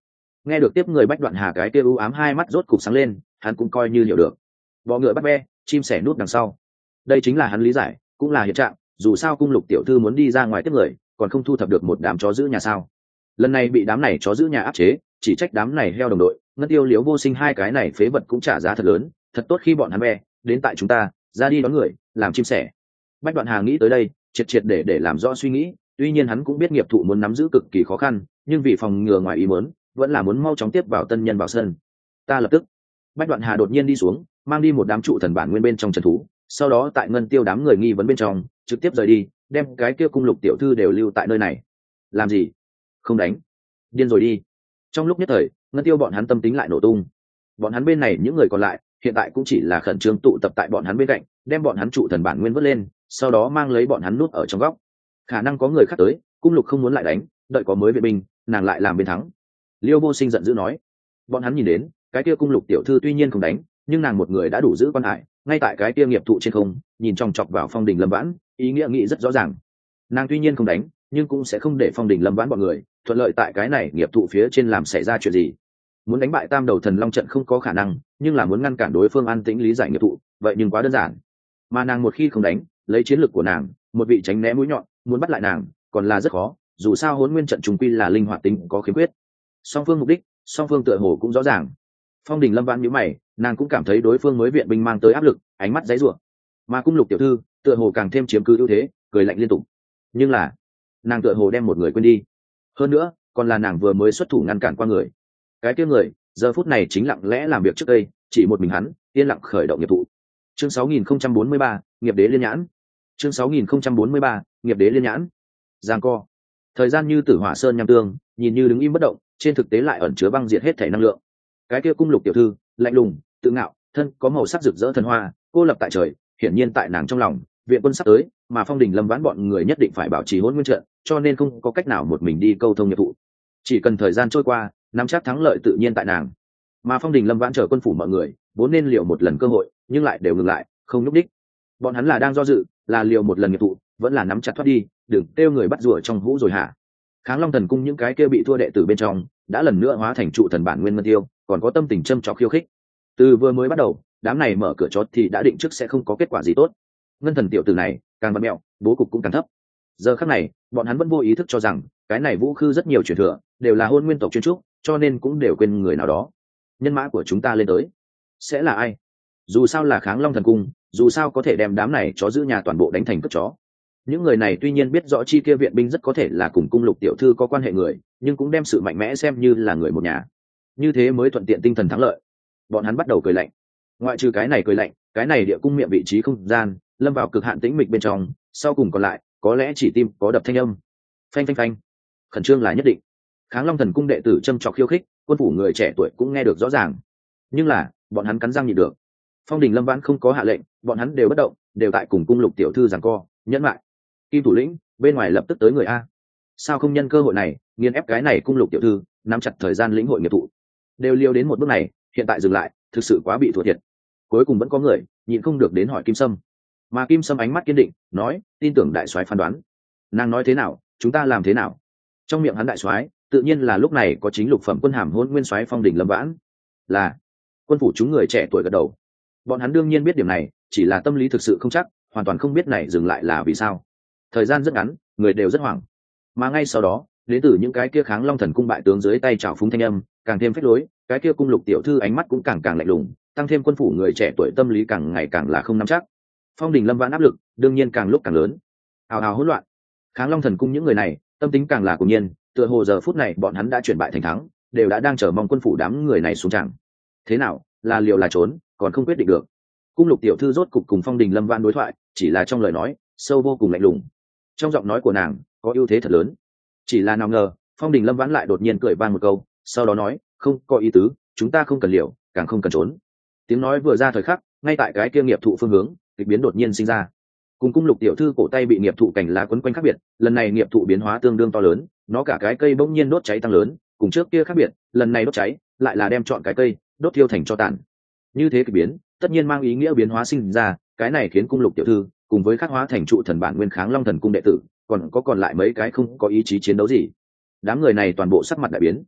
Nghe được tiếp người Bách Đoạn Hà cái kia u ám hai mắt rốt cục sáng lên, hắn cũng coi như hiểu được. Bọ ngựa bắt ve, chim sẻ núp đằng sau. Đây chính là hắn lý giải, cũng là hiện trạng, dù sao cung lục tiểu thư muốn đi ra ngoài tiếp người, còn không thu thập được một đám chó giữ nhà sao. Lần này bị đám này chó giữ nhà áp chế, chỉ trách đám này heo đồng đội, Ngân Tiêu Liễu Vô Sinh hai cái này phế vật cũng trả giá thật lớn, thật tốt khi bọn hắn ve, đến tại chúng ta, ra đi đón người, làm chim sẻ. Bách Đoạn Hà nghĩ tới đây, triệt triệt để làm rõ suy nghĩ, tuy nhiên hắn cũng biết nghiệp thụ muốn nắm giữ cực kỳ khó khăn, nhưng vì phòng ngừa ngoài ý muốn, vẫn là muốn mau chóng tiếp vào tân nhân vào sân. Ta lập tức. Bách Đoạn Hà đột nhiên đi xuống, mang đi một đám trụ thần bản nguyên bên trong trần thú, sau đó tại Ngân Tiêu đám người nghi vấn bên trong, trực tiếp rời đi, đem cái kia cung lục tiểu thư đều lưu tại nơi này. Làm gì? Không đánh. Điên rồi đi. Trong lúc nhất thời, Ngân Tiêu bọn hắn tâm tính lại nổ tung. Bọn hắn bên này những người còn lại, hiện tại cũng chỉ là khẩn trương tụ tập tại bọn hắn bên cạnh, đem bọn hắn trụ thần bản nguyên vớt lên, sau đó mang lấy bọn hắn nút ở trong góc. Khả năng có người khác tới, cung lục không muốn lại đánh, đợi có mới vệ binh, nàng lại làm bên thắng. Liêu Vô Sinh giận dữ nói. Bọn hắn nhìn đến, cái kia cung lục tiểu thư tuy nhiên không đánh, nhưng nàng một người đã đủ giữ quan hại, ngay tại cái kia nghiệp thụ trên không, nhìn chòng chọc vào Phong Đình Lâm Vãn, ý nghĩa nghĩ rất rõ ràng. Nàng tuy nhiên không đánh, nhưng cũng sẽ không để Phong Đình Lâm Vãn bọn người thuận lợi tại cái này nghiệp thụ phía trên làm xảy ra chuyện gì. Muốn đánh bại Tam Đầu Thần Long trận không có khả năng, nhưng là muốn ngăn cản đối phương an tĩnh lý giải nghiệp thụ, vậy nhưng quá đơn giản. Mà nàng một khi không đánh, lấy chiến lược của nàng, một vị tránh né mũi nhọn, muốn bắt lại nàng, còn là rất khó, dù sao Hỗn Nguyên trận trùng quy là linh hoạt tính có khiếm khuyết. Song phương mục đích, song phương tựa hồ cũng rõ ràng. Phong Đình Lâm Vãn nhíu mày, nàng cũng cảm thấy đối phương mới viện binh mang tới áp lực, ánh mắt giãy giụa. Mà cung lục tiểu thư, tựa hồ càng thêm chiếm cứ ưu thế, cười lạnh liên tục. Nhưng là, nàng tựa hồ đem một người quên đi. Hơn nữa, còn là nàng vừa mới xuất thủ ngăn cản qua người. Cái kia người, giờ phút này chính lặng lẽ làm việc trước đây, chỉ một mình hắn, yên lặng khởi động nghiệp vụ. Chương 6043, nghiệp đế liên nhãn. Chương 6043, nghiệp đế liên nhãn. Giang co. Thời gian như tử hỏa sơn nham tương, nhìn như đứng im bất động, trên thực tế lại ẩn chứa băng diệt hết thể năng lượng. Cái kia cung lục tiểu thư, lạnh lùng, tự ngạo, thân có màu sắc rực rỡ thần hoa, cô lập tại trời, hiển nhiên tại nàng trong lòng, viện quân sắp tới, mà Phong Đình Lâm Vãn bọn người nhất định phải bảo trì Hỗn Nguyên trận, cho nên không có cách nào một mình đi câu thông nghiệp vụ. Chỉ cần thời gian trôi qua, nắm chắc thắng lợi tự nhiên tại nàng. Mà Phong Đình Lâm Vãn chờ quân phủ mọi người, vốn nên liều một lần cơ hội, nhưng lại đều ngừng lại, không nhúc đích. Bọn hắn là đang do dự, là liều một lần nghiệp vụ, vẫn là nắm chặt thoát đi, đừng kêu người bắt rùa trong hũ rồi hả? Kháng Long Thần Cung những cái kia bị thua đệ tử bên trong, đã lần nữa hóa thành trụ thần bản nguyên Ngân Tiêu, còn có tâm tình châm chọc khiêu khích. Từ vừa mới bắt đầu, đám này mở cửa chót thì đã định trước sẽ không có kết quả gì tốt. Ngân Thần tiểu tử này, càng bận mẹo, bố cục cũng càng thấp. Giờ khắc này, bọn hắn vẫn vô ý thức cho rằng, cái này Vũ Khư rất nhiều truyền thừa, đều là Hôn Nguyên tộc chuyên trúc, cho nên cũng đều quên người nào đó. Nhân mã của chúng ta lên tới, sẽ là ai? Dù sao là Kháng Long Thần Cung, dù sao có thể đem đám này chó giữ nhà toàn bộ đánh thành cất chó. Những người này tuy nhiên biết rõ chi kia viện binh rất có thể là cùng cung lục tiểu thư có quan hệ người, nhưng cũng đem sự mạnh mẽ xem như là người một nhà, như thế mới thuận tiện tinh thần thắng lợi. Bọn hắn bắt đầu cười lạnh. Ngoại trừ cái này cười lạnh, cái này địa cung miệng vị trí không gian lâm vào cực hạn tĩnh mịch bên trong, sau cùng còn lại có lẽ chỉ tim có đập thanh âm. Phanh phanh phanh. Khẩn trương là nhất định. Kháng Long Thần Cung đệ tử châm trọc khiêu khích, quân phủ người trẻ tuổi cũng nghe được rõ ràng, nhưng là bọn hắn cắn răng nhịn được. Phong Đình Lâm Vãn không có hạ lệnh, bọn hắn đều bất động, đều tại cùng cung lục tiểu thư giằng co, nhẫn lại. Kim thủ lĩnh, bên ngoài lập tức tới người a. Sao không nhân cơ hội này, nghiền ép cái này cung lục tiểu thư, nắm chặt thời gian lĩnh hội nghiệp thụ. Đều liều đến một bước này, hiện tại dừng lại, thực sự quá bị thua thiệt. Cuối cùng vẫn có người nhịn không được đến hỏi Kim Sâm. Mà Kim Sâm ánh mắt kiên định, nói, tin tưởng đại soái phán đoán. Nàng nói thế nào, chúng ta làm thế nào. Trong miệng hắn đại soái, tự nhiên là lúc này có chính lục phẩm quân hàm Hôn Nguyên soái Phong Đình Lâm Vãn. Là quân phủ chúng người trẻ tuổi gật đầu. Bọn hắn đương nhiên biết điểm này, chỉ là tâm lý thực sự không chắc, hoàn toàn không biết này dừng lại là vì sao. Thời gian rất ngắn, người đều rất hoảng. Mà ngay sau đó, đến từ những cái kia Kháng Long Thần Cung bại tướng dưới tay trào phúng thanh âm, càng thêm phách lối, cái kia cung lục tiểu thư ánh mắt cũng càng càng lạnh lùng, tăng thêm quân phủ người trẻ tuổi tâm lý càng ngày càng là không nắm chắc. Phong Đình Lâm Vãn áp lực, đương nhiên càng lúc càng lớn. Hào hào hỗn loạn. Kháng Long Thần Cung những người này, tâm tính càng là cuồng nhiên, tựa hồ giờ phút này bọn hắn đã chuyển bại thành thắng, đều đã đang chờ mong quân phủ đám người này xuống tràng. Thế nào, là liều là trốn, còn không quyết định được. Cung lục tiểu thư rốt cục cùng Phong Đình Lâm Vãn đối thoại, chỉ là trong lời nói sâu vô cùng lạnh lùng. Trong giọng nói của nàng có ưu thế thật lớn. Chỉ là nào ngờ, Phong Đình Lâm Vãn lại đột nhiên cười vang một câu, sau đó nói, không có ý tứ, chúng ta không cần liều, càng không cần trốn. Tiếng nói vừa ra thời khắc, ngay tại cái kia nghiệp thụ phương hướng, kịch biến đột nhiên sinh ra. Cùng cung lục tiểu thư cổ tay bị nghiệp thụ cảnh lá quấn quanh khác biệt, lần này nghiệp thụ biến hóa tương đương to lớn, nó cả cái cây bỗng nhiên đốt cháy tăng lớn, cùng trước kia khác biệt, lần này đốt cháy lại là đem chọn cái cây đốt thiêu thành tro tàn. Như thế kịch biến, tất nhiên mang ý nghĩa biến hóa sinh ra, cái này khiến cung lục tiểu thư cùng với khắc hóa thành trụ thần bản nguyên Kháng Long Thần Cung đệ tử, còn lại mấy cái không có ý chí chiến đấu gì. Đám người này toàn bộ sắc mặt đại biến.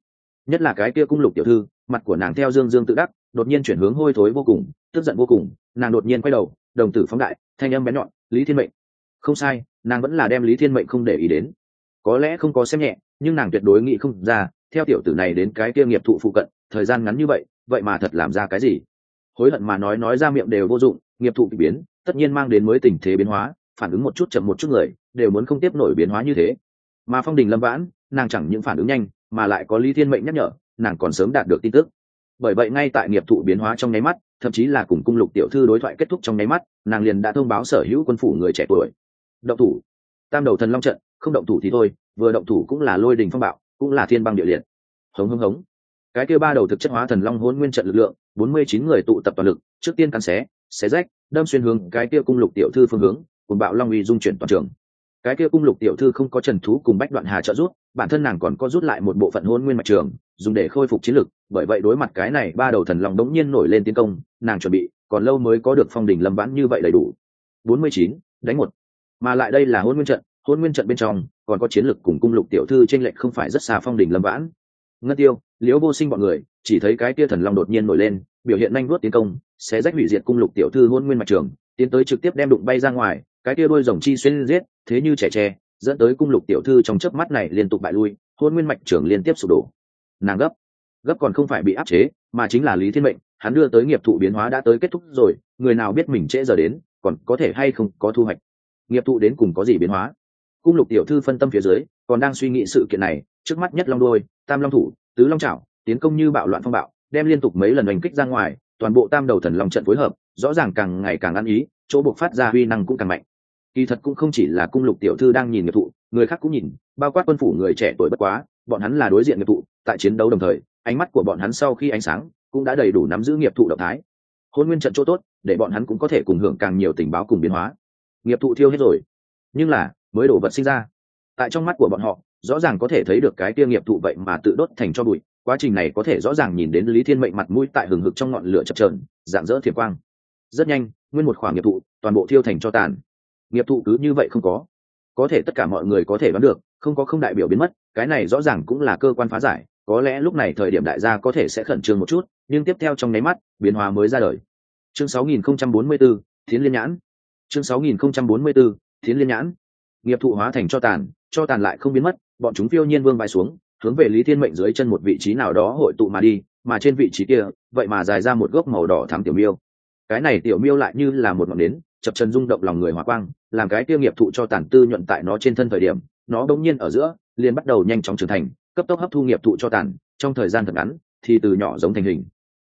nhất là cái kia cung lục tiểu thư, mặt của nàng theo dương dương tự đắc đột nhiên chuyển hướng hôi thối vô cùng, tức giận vô cùng. Nàng đột nhiên quay đầu, đồng tử phóng đại, thanh âm bén nhọn, Lý Thiên Mệnh. Không sai, nàng vẫn là đem Lý Thiên Mệnh không để ý đến. Có lẽ không có xem nhẹ, nhưng nàng tuyệt đối nghĩ không ra, theo tiểu tử này đến cái kia nghiệp thụ phụ cận, thời gian ngắn như vậy, vậy mà thật làm ra cái gì. Hối hận mà nói ra miệng đều vô dụng, nghiệp thụ kỳ biến, tất nhiên mang đến mới tình thế biến hóa, phản ứng một chút chậm một chút người, đều muốn không tiếp nổi biến hóa như thế. Mà Phong Đình Lâm Vãn, nàng chẳng những phản ứng nhanh, mà lại có Lý Thiên Mệnh nhắc nhở, nàng còn sớm đạt được tin tức. Bởi vậy ngay tại nghiệp thụ biến hóa trong nháy mắt, thậm chí là cùng cung lục tiểu thư đối thoại kết thúc trong nháy mắt, nàng liền đã thông báo sở hữu quân phủ người trẻ tuổi. Động thủ. Tam đầu thần long trận, không động thủ thì thôi, vừa động thủ cũng là lôi đình phong bạo, cũng là thiên băng địa liệt. Hống hống hống. Cái kia ba đầu thực chất hóa thần long hỗn nguyên trận lực lượng, 49 người tụ tập toàn lực, trước tiên cắn xé rách, đâm xuyên hướng cái kia cung lục tiểu thư phương hướng, cùng bạo long uy dung chuyển toàn trường. Cái kia cung lục tiểu thư không có Trần Thú cùng Bách Đoạn Hà trợ giúp, bản thân nàng còn có rút lại một bộ phận hỗn nguyên mạch trường, dùng để khôi phục chiến lực, bởi vậy đối mặt cái này ba đầu thần long đống nhiên nổi lên tiến công, nàng chuẩn bị còn lâu mới có được Phong Đỉnh Lâm Vãn như vậy đầy đủ. 49, đánh một. Mà lại đây là hỗn nguyên trận bên trong còn có chiến lực cùng cung lục tiểu thư chênh lệch không phải rất xa Phong Đỉnh Lâm Vãn. Ngân Tiêu, Liễu Vô Sinh bọn người, chỉ thấy cái kia thần long đột nhiên nổi lên, biểu hiện nhanh vuốt tiến công, sẽ rách hủy diệt cung lục tiểu thư hỗn nguyên mạch trường, tiến tới trực tiếp đem đụng bay ra ngoài, cái kia đuôi rồng chi xuyên giết, thế như trẻ tre, dẫn tới cung lục tiểu thư trong chớp mắt này liên tục bại lui, hôn nguyên mạch trưởng liên tiếp sụp đổ. Nàng gấp còn không phải bị áp chế, mà chính là Lý Thiên Mệnh, hắn đưa tới nghiệp thụ biến hóa đã tới kết thúc rồi, người nào biết mình trễ giờ đến, còn có thể hay không có thu hoạch. Nghiệp thụ đến cùng có gì biến hóa? Cung lục tiểu thư phân tâm phía dưới, còn đang suy nghĩ sự kiện này, trước mắt nhất long đôi, tam long thủ, tứ long chảo, tiến công như bạo loạn phong bạo, đem liên tục mấy lần đánh kích ra ngoài, toàn bộ tam đầu thần long trận phối hợp, rõ ràng càng ngày càng ăn ý, chỗ buộc phát ra huy năng cũng càng mạnh. Kỳ thật cũng không chỉ là cung lục tiểu thư đang nhìn nghiệp thụ, người khác cũng nhìn, bao quát quân phủ người trẻ tuổi bất quá, bọn hắn là đối diện nghiệp thụ, tại chiến đấu đồng thời, ánh mắt của bọn hắn sau khi ánh sáng cũng đã đầy đủ nắm giữ nghiệp thụ động thái. Hôn nguyên trận chỗ tốt, để bọn hắn cũng có thể cùng hưởng càng nhiều tình báo cùng biến hóa. Nghiệp thụ thiêu hết rồi, nhưng là mới đổ vật sinh ra. Tại trong mắt của bọn họ, rõ ràng có thể thấy được cái kia nghiệp thụ vậy mà tự đốt thành cho bụi, quá trình này có thể rõ ràng nhìn đến Lý Thiên Mệnh mặt mũi tại hừng hực trong ngọn lửa chập chờn, rạng rỡ thiểm quang. Rất nhanh, nguyên một khoảng nghiệp thụ, toàn bộ thiêu thành cho tàn. Nghiệp thụ cứ như vậy không có thể tất cả mọi người có thể đoán được, không có không đại biểu biến mất, cái này rõ ràng cũng là cơ quan phá giải, có lẽ lúc này thời điểm đại gia có thể sẽ khẩn trương một chút, nhưng tiếp theo trong nháy mắt, biến hóa mới ra đời. Chương 6044, Thiến Liên Nhãn. Chương 6044, Thiến Liên Nhãn. Nghiệp thụ hóa thành cho tàn lại không biến mất, bọn chúng phiêu nhiên vương bay xuống, hướng về Lý Thiên Mệnh dưới chân một vị trí nào đó hội tụ mà đi, mà trên vị trí kia, vậy mà dài ra một gốc màu đỏ thắm tiểu miêu. Cái này tiểu miêu lại như là một ngọn nến, chập chân rung động lòng người hỏa quang, làm cái kia nghiệp thụ cho tàn tư nhuận tại nó trên thân thời điểm, nó đống nhiên ở giữa liền bắt đầu nhanh chóng trưởng thành, cấp tốc hấp thu nghiệp thụ cho tàn, trong thời gian thật ngắn thì từ nhỏ giống thành hình.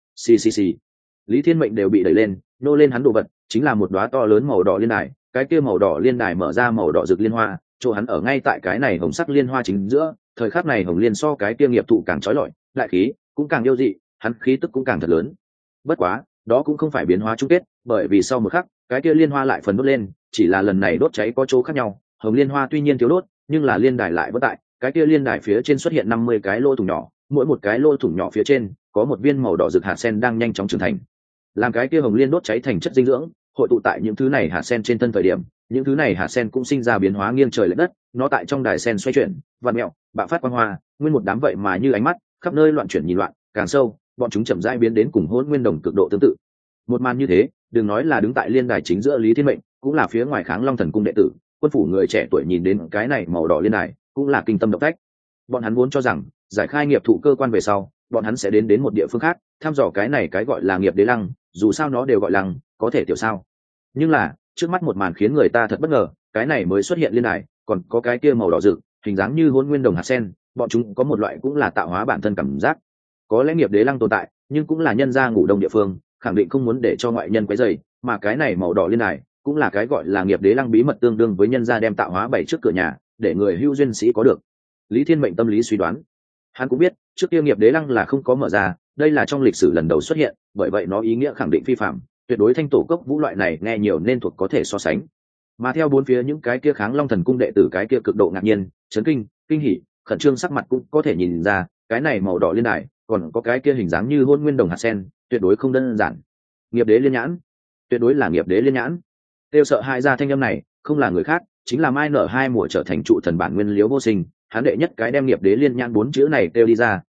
Xì. Lý Thiên Mệnh đều bị đẩy lên, nô lên hắn đồ vật, chính là một đóa to lớn màu đỏ liên đài, cái kia màu đỏ liên đài mở ra màu đỏ rực liên hoa, chỗ hắn ở ngay tại cái này hồng sắc liên hoa chính giữa, thời khắc này hồng liên so cái kia nghiệp thụ càng chói lọi, đại khí cũng càng yêu dị, hắn khí tức cũng càng thật lớn. Bất quá, đó cũng không phải biến hóa chung kết, bởi vì sau một khắc, cái kia liên hoa lại phần đốt lên, chỉ là lần này đốt cháy có chỗ khác nhau, hồng liên hoa tuy nhiên thiếu đốt, nhưng là liên đài lại vẫn tại, cái kia liên đài phía trên xuất hiện 50 cái lỗ thủng nhỏ, mỗi một cái lỗ thủng nhỏ phía trên có một viên màu đỏ rực hạt sen đang nhanh chóng trưởng thành. Làm cái kia hồng liên đốt cháy thành chất dinh dưỡng, hội tụ tại những thứ này hạt sen trên thân thời điểm, những thứ này hạt sen cũng sinh ra biến hóa nghiêng trời lệch đất, nó tại trong đài sen xoay chuyển, vặn mèo, bạo phát quang hoa, nguyên một đám vậy mà như ánh mắt, khắp nơi loạn chuyển nhìn loạn, càng sâu, bọn chúng chậm rãi biến đến cùng hỗn nguyên đồng cực độ tương tự. Một màn như thế, đừng nói là đứng tại liên đài chính giữa Lý Thiên Mệnh, cũng là phía ngoài Kháng Long Thần cung đệ tử, quân phủ người trẻ tuổi nhìn đến cái này màu đỏ liên đài, cũng là kinh tâm động phách. Bọn hắn vốn cho rằng, giải khai nghiệp thụ cơ quan về sau, bọn hắn sẽ đến một địa phương khác, thăm dò cái này cái gọi là nghiệp đế lăng, dù sao nó đều gọi lăng, có thể tiểu sao. Nhưng là, trước mắt một màn khiến người ta thật bất ngờ, cái này mới xuất hiện liên đài, còn có cái kia màu đỏ rực, hình dáng như hỗn nguyên đồng hạt sen, bọn chúng có một loại cũng là tạo hóa bản thân cảm giác. Có lẽ nghiệp đế lăng tồn tại, nhưng cũng là nhân gia ngủ đông địa phương, khẳng định không muốn để cho ngoại nhân quấy rầy, mà cái này màu đỏ liên đài cũng là cái gọi là nghiệp đế lăng bí mật tương đương với nhân gia đem tạo hóa bày trước cửa nhà, để người hữu duyên sĩ có được. Lý Thiên Mệnh tâm lý suy đoán, hắn cũng biết trước kia nghiệp đế lăng là không có mở ra, đây là trong lịch sử lần đầu xuất hiện, bởi vậy nó ý nghĩa khẳng định phi phạm, tuyệt đối thanh tổ cốc vũ loại này nghe nhiều nên thuộc có thể so sánh. Mà theo bốn phía những cái kia Kháng Long Thần cung đệ tử cái kia cực độ ngạc nhiên, chấn kinh, kinh hỉ, khẩn trương sắc mặt cũng có thể nhìn ra, cái này màu đỏ liên đài, còn có cái kia hình dáng như hôn nguyên đồng hạt sen, tuyệt đối không đơn giản. Nghiệp đế liên nhãn, tuyệt đối là nghiệp đế liên nhãn. Tiêu sợ hai ra thanh âm này, không là người khác, chính là Mai Nở hai mùa trở thành trụ thần bản nguyên Liễu Vô Sinh, hắn đệ nhất cái đem nghiệp đế liên nhãn bốn chữ này tiêu đi ra,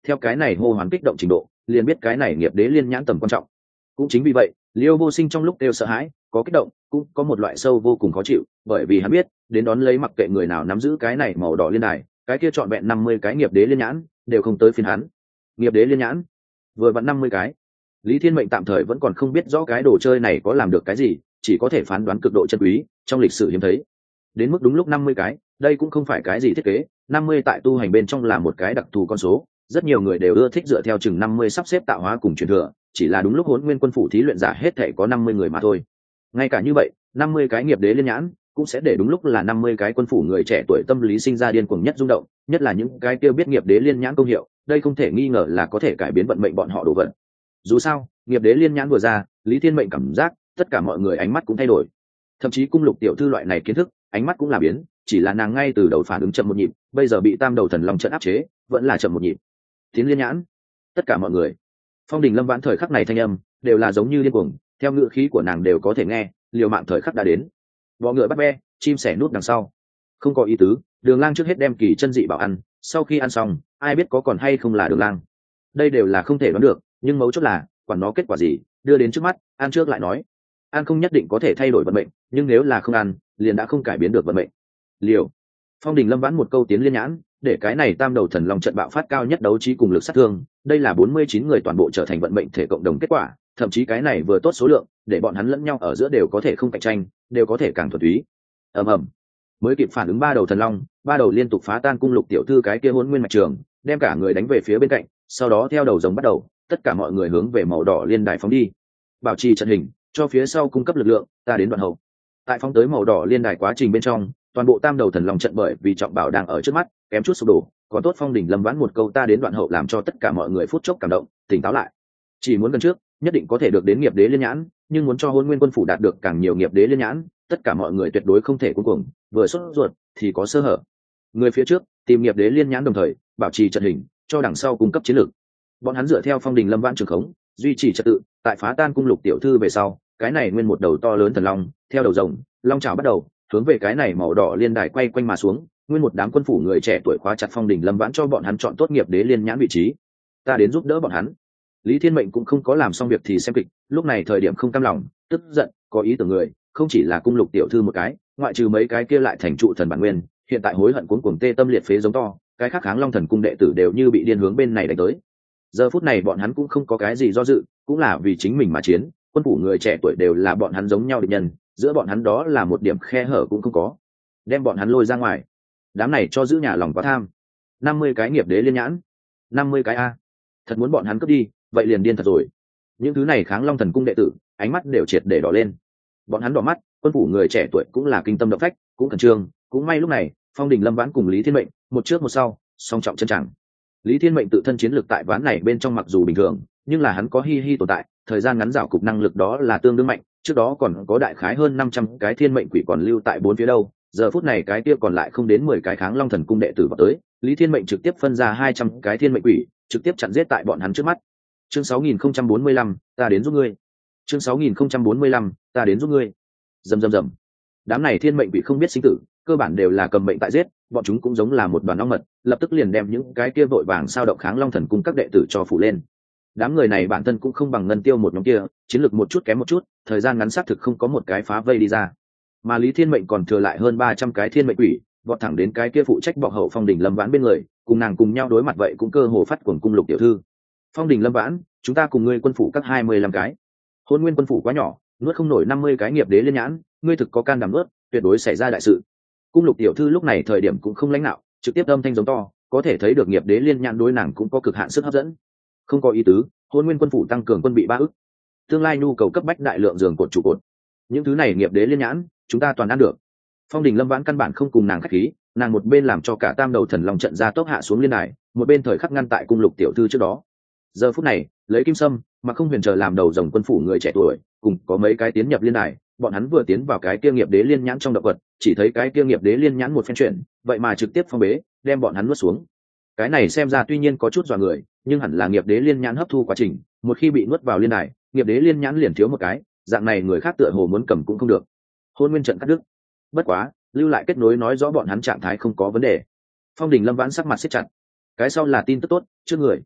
theo cái này hô hoán kích động trình độ liền biết cái này nghiệp đế liên nhãn tầm quan trọng. Cũng chính vì vậy Liêu Vô Sinh trong lúc đều sợ hãi, có kích động, cũng có một loại sâu vô cùng khó chịu, bởi vì hắn biết đến đón lấy mặc kệ người nào nắm giữ cái này màu đỏ liên đài, cái kia trọn vẹn 50 cái nghiệp đế liên nhãn đều không tới phiên hắn. Nghiệp đế liên nhãn vừa vặn 50 cái. Lý Thiên Mệnh tạm thời vẫn còn không biết rõ cái đồ chơi này có làm được cái gì, chỉ có thể phán đoán cực độ chân quý, trong lịch sử hiếm thấy. Đến mức đúng lúc 50 cái, đây cũng không phải cái gì thiết kế, 50 tại tu hành bên trong là một cái đặc thù con số, rất nhiều người đều ưa thích dựa theo chừng 50 sắp xếp tạo hóa cùng truyền thừa, chỉ là đúng lúc Hỗn Nguyên Quân phủ thí luyện giả hết thảy có 50 người mà thôi. Ngay cả như vậy, 50 cái nghiệp đế liên nhãn cũng sẽ để đúng lúc là 50 cái quân phủ người trẻ tuổi tâm lý sinh ra điên cuồng nhất rung động, nhất là những cái kia biết nghiệp đế liên nhãn công hiệu, đây không thể nghi ngờ là có thể cải biến vận mệnh bọn họ đồ vật. Dù sao, nghiệp đế liên nhãn vừa ra, Lý Thiên Mệnh cảm giác tất cả mọi người ánh mắt cũng thay đổi. Thậm chí cung lục tiểu thư loại này kiến thức, ánh mắt cũng là biến, chỉ là nàng ngay từ đầu phản ứng chậm một nhịp, bây giờ bị Tam Đầu Thần Long trận áp chế, vẫn là chậm một nhịp. Tiến liên nhãn, tất cả mọi người. Phong Đình Lâm Vãn thời khắc này thanh âm đều là giống như điên cuồng, theo ngữ khí của nàng đều có thể nghe, liều mạng thời khắc đã đến. Bọ ngựa bắt be, chim sẻ nút đằng sau. Không có ý tứ, Đường Lang trước hết đem kỳ chân dị bảo ăn, sau khi ăn xong, ai biết có còn hay không là Đường Lang. Đây đều là không thể đoán được, nhưng mấu chốt là, quản nó kết quả gì, đưa đến trước mắt, ăn trước lại nói. Ăn không nhất định có thể thay đổi vận mệnh, nhưng nếu là không ăn, liền đã không cải biến được vận mệnh. Liều. Phong Đình Lâm Vãn một câu tiến liên nhãn, để cái này Tam Đầu Thần Long trận bạo phát cao nhất đấu trí cùng lực sát thương, đây là 49 người toàn bộ trở thành vận mệnh thể cộng đồng kết quả, thậm chí cái này vừa tốt số lượng, để bọn hắn lẫn nhau ở giữa đều có thể không cạnh tranh, đều có thể càng thuần túy. Ầm ầm. Mới kịp phản ứng ba đầu thần long, ba đầu liên tục phá tan cung lục tiểu thư cái kia Hỗn Nguyên mạch trường, đem cả người đánh về phía bên cạnh, sau đó theo đầu rồng bắt đầu, tất cả mọi người hướng về màu đỏ liên đài phóng đi. Bảo trì trận hình, cho phía sau cung cấp lực lượng, ta đến đoạn hậu. Tại phóng tới màu đỏ liên đài quá trình bên trong, toàn bộ Tam Đầu Thần Long trận bởi vì trọng bảo đang ở trước mắt, kém chút sụp đổ, còn tốt Phong Đình Lâm Vãn một câu ta đến đoạn hậu làm cho tất cả mọi người phút chốc cảm động, tỉnh táo lại. Chỉ muốn gần trước, nhất định có thể được đến nghiệp đế liên nhãn, nhưng muốn cho Hỗn Nguyên Quân phủ đạt được càng nhiều nghiệp đế liên nhãn, tất cả mọi người tuyệt đối không thể cuống cuồng, vừa sốt ruột thì có sơ hở. Người phía trước tìm nghiệp đế liên nhãn đồng thời bảo trì trận hình, cho đằng sau cung cấp chiến lược. Bọn hắn dựa theo Phong Đình Lâm Vãn trường khống, duy trì trật tự, tại phá tan cung lục tiểu thư về sau, cái này nguyên một đầu to lớn thần long, theo đầu rồng, long chảo bắt đầu hướng về cái này màu đỏ liên đài quay quanh mà xuống, nguyên một đám quân phủ người trẻ tuổi khóa chặt Phong Đình Lâm Vãn cho bọn hắn chọn tốt nghiệp đế liên nhãn vị trí. Ta đến giúp đỡ bọn hắn. Lý Thiên Mệnh cũng không có làm xong việc thì xem kịch, lúc này thời điểm không cam lòng, tức giận, có ý tưởng người, không chỉ là cung lục tiểu thư một cái, ngoại trừ mấy cái kia lại thành trụ thần bản nguyên, hiện tại hối hận cuống cuồng tê tâm liệt phế giống to, cái khác Kháng Long Thần cung đệ tử đều như bị điên hướng bên này đánh tới. Giờ phút này bọn hắn cũng không có cái gì do dự, cũng là vì chính mình mà chiến, quân phủ người trẻ tuổi đều là bọn hắn giống nhau địch nhân, giữa bọn hắn đó là một điểm khe hở cũng không có. Đem bọn hắn lôi ra ngoài. Đám này cho giữ nhà lòng quá tham. 50 cái nghiệp đế liên nhãn, 50 cái a. Thật muốn bọn hắn cướp đi, vậy liền điên thật rồi. Những thứ này Kháng Long Thần cung đệ tử, ánh mắt đều triệt để đỏ lên. Bọn hắn đỏ mắt, quân phủ người trẻ tuổi cũng là kinh tâm động phách, cũng khẩn trương, cũng may lúc này, Phong Đình Lâm Vãn cùng Lý Thiên Mệnh, một trước một sau, song trọng chân chẳng. Lý Thiên Mệnh tự thân chiến lược tại ván này bên trong mặc dù bình thường, nhưng là hắn có hi hi tồn tại, thời gian ngắn rảo cục năng lực đó là tương đương mạnh, trước đó còn có đại khái hơn 500 cái thiên mệnh quỷ còn lưu tại bốn phía đâu, giờ phút này cái kia còn lại không đến 10 cái Kháng Long Thần cung đệ tử vào tới, Lý Thiên Mệnh trực tiếp phân ra 200 cái thiên mệnh quỷ, trực tiếp chặn giết tại bọn hắn trước mắt. Chương 6045, ta đến giúp ngươi. Chương 6045, ta đến giúp ngươi. Rầm rầm rầm. Đám này thiên mệnh quỷ không biết sinh tử, cơ bản đều là cầm mệnh tại giết, bọn chúng cũng giống là một đoàn ong mật, lập tức liền đem những cái kia vội vàng sao động Kháng Long Thần cung các đệ tử cho phủ lên. Đám người này bản thân cũng không bằng Ngân Tiêu một nhóm kia, chiến lược một chút kém một chút, thời gian ngắn xác thực không có một cái phá vây đi ra. Mà Lý Thiên Mệnh còn thừa lại hơn 300 cái thiên mệnh quỷ, vọt thẳng đến cái kia phụ trách bọc hậu Phong Đình Lâm Vãn bên người, cùng nàng cùng nhau đối mặt vậy cũng cơ hồ phát cuồng cung lục tiểu thư. Phong Đình Lâm Vãn, chúng ta cùng ngươi quân phủ các 25 cái. Hôn Nguyên quân phủ quá nhỏ, nuốt không nổi 50 cái nghiệp đế liên nhãn, ngươi thực có can đảm nuốt, tuyệt đối xảy ra đại sự. Cung lục tiểu thư lúc này thời điểm cũng không lãnh nạo, trực tiếp âm thanh giống to, có thể thấy được nghiệp đế liên nhãn đối nàng cũng có cực hạn sức hấp dẫn. Không có ý tứ, Hôn Nguyên quân phủ tăng cường quân bị 3 ức, tương lai nhu cầu cấp bách đại lượng giường cột trụ cột, những thứ này nghiệp đế liên nhãn chúng ta toàn ăn được. Phong Đình Lâm Vãn căn bản không cùng nàng khách khí, nàng một bên làm cho cả Tam Đầu Thần Long trận ra tốc hạ xuống liên đài, một bên thời khắc ngăn tại cung lục tiểu thư trước đó. Giờ phút này, lấy Kim Sâm mà không huyền chờ làm đầu rồng quân phủ người trẻ tuổi, cùng có mấy cái tiến nhập liên đài, bọn hắn vừa tiến vào cái kia nghiệp đế liên nhãn trong động vật, chỉ thấy cái kia nghiệp đế liên nhãn một phen chuyển, vậy mà trực tiếp phong bế, đem bọn hắn nuốt xuống. Cái này xem ra tuy nhiên có chút dọa người, nhưng hẳn là nghiệp đế liên nhãn hấp thu quá trình, một khi bị nuốt vào liên đài, nghiệp đế liên nhãn liền thiếu một cái, dạng này người khác tựa hồ muốn cầm cũng không được. Hôn Nguyên trận cắt đứt. Bất quá, lưu lại kết nối nói rõ bọn hắn trạng thái không có vấn đề. Phong Đình Lâm Vãn sắc mặt siết chặt. Cái sau là tin tức tốt, trước người,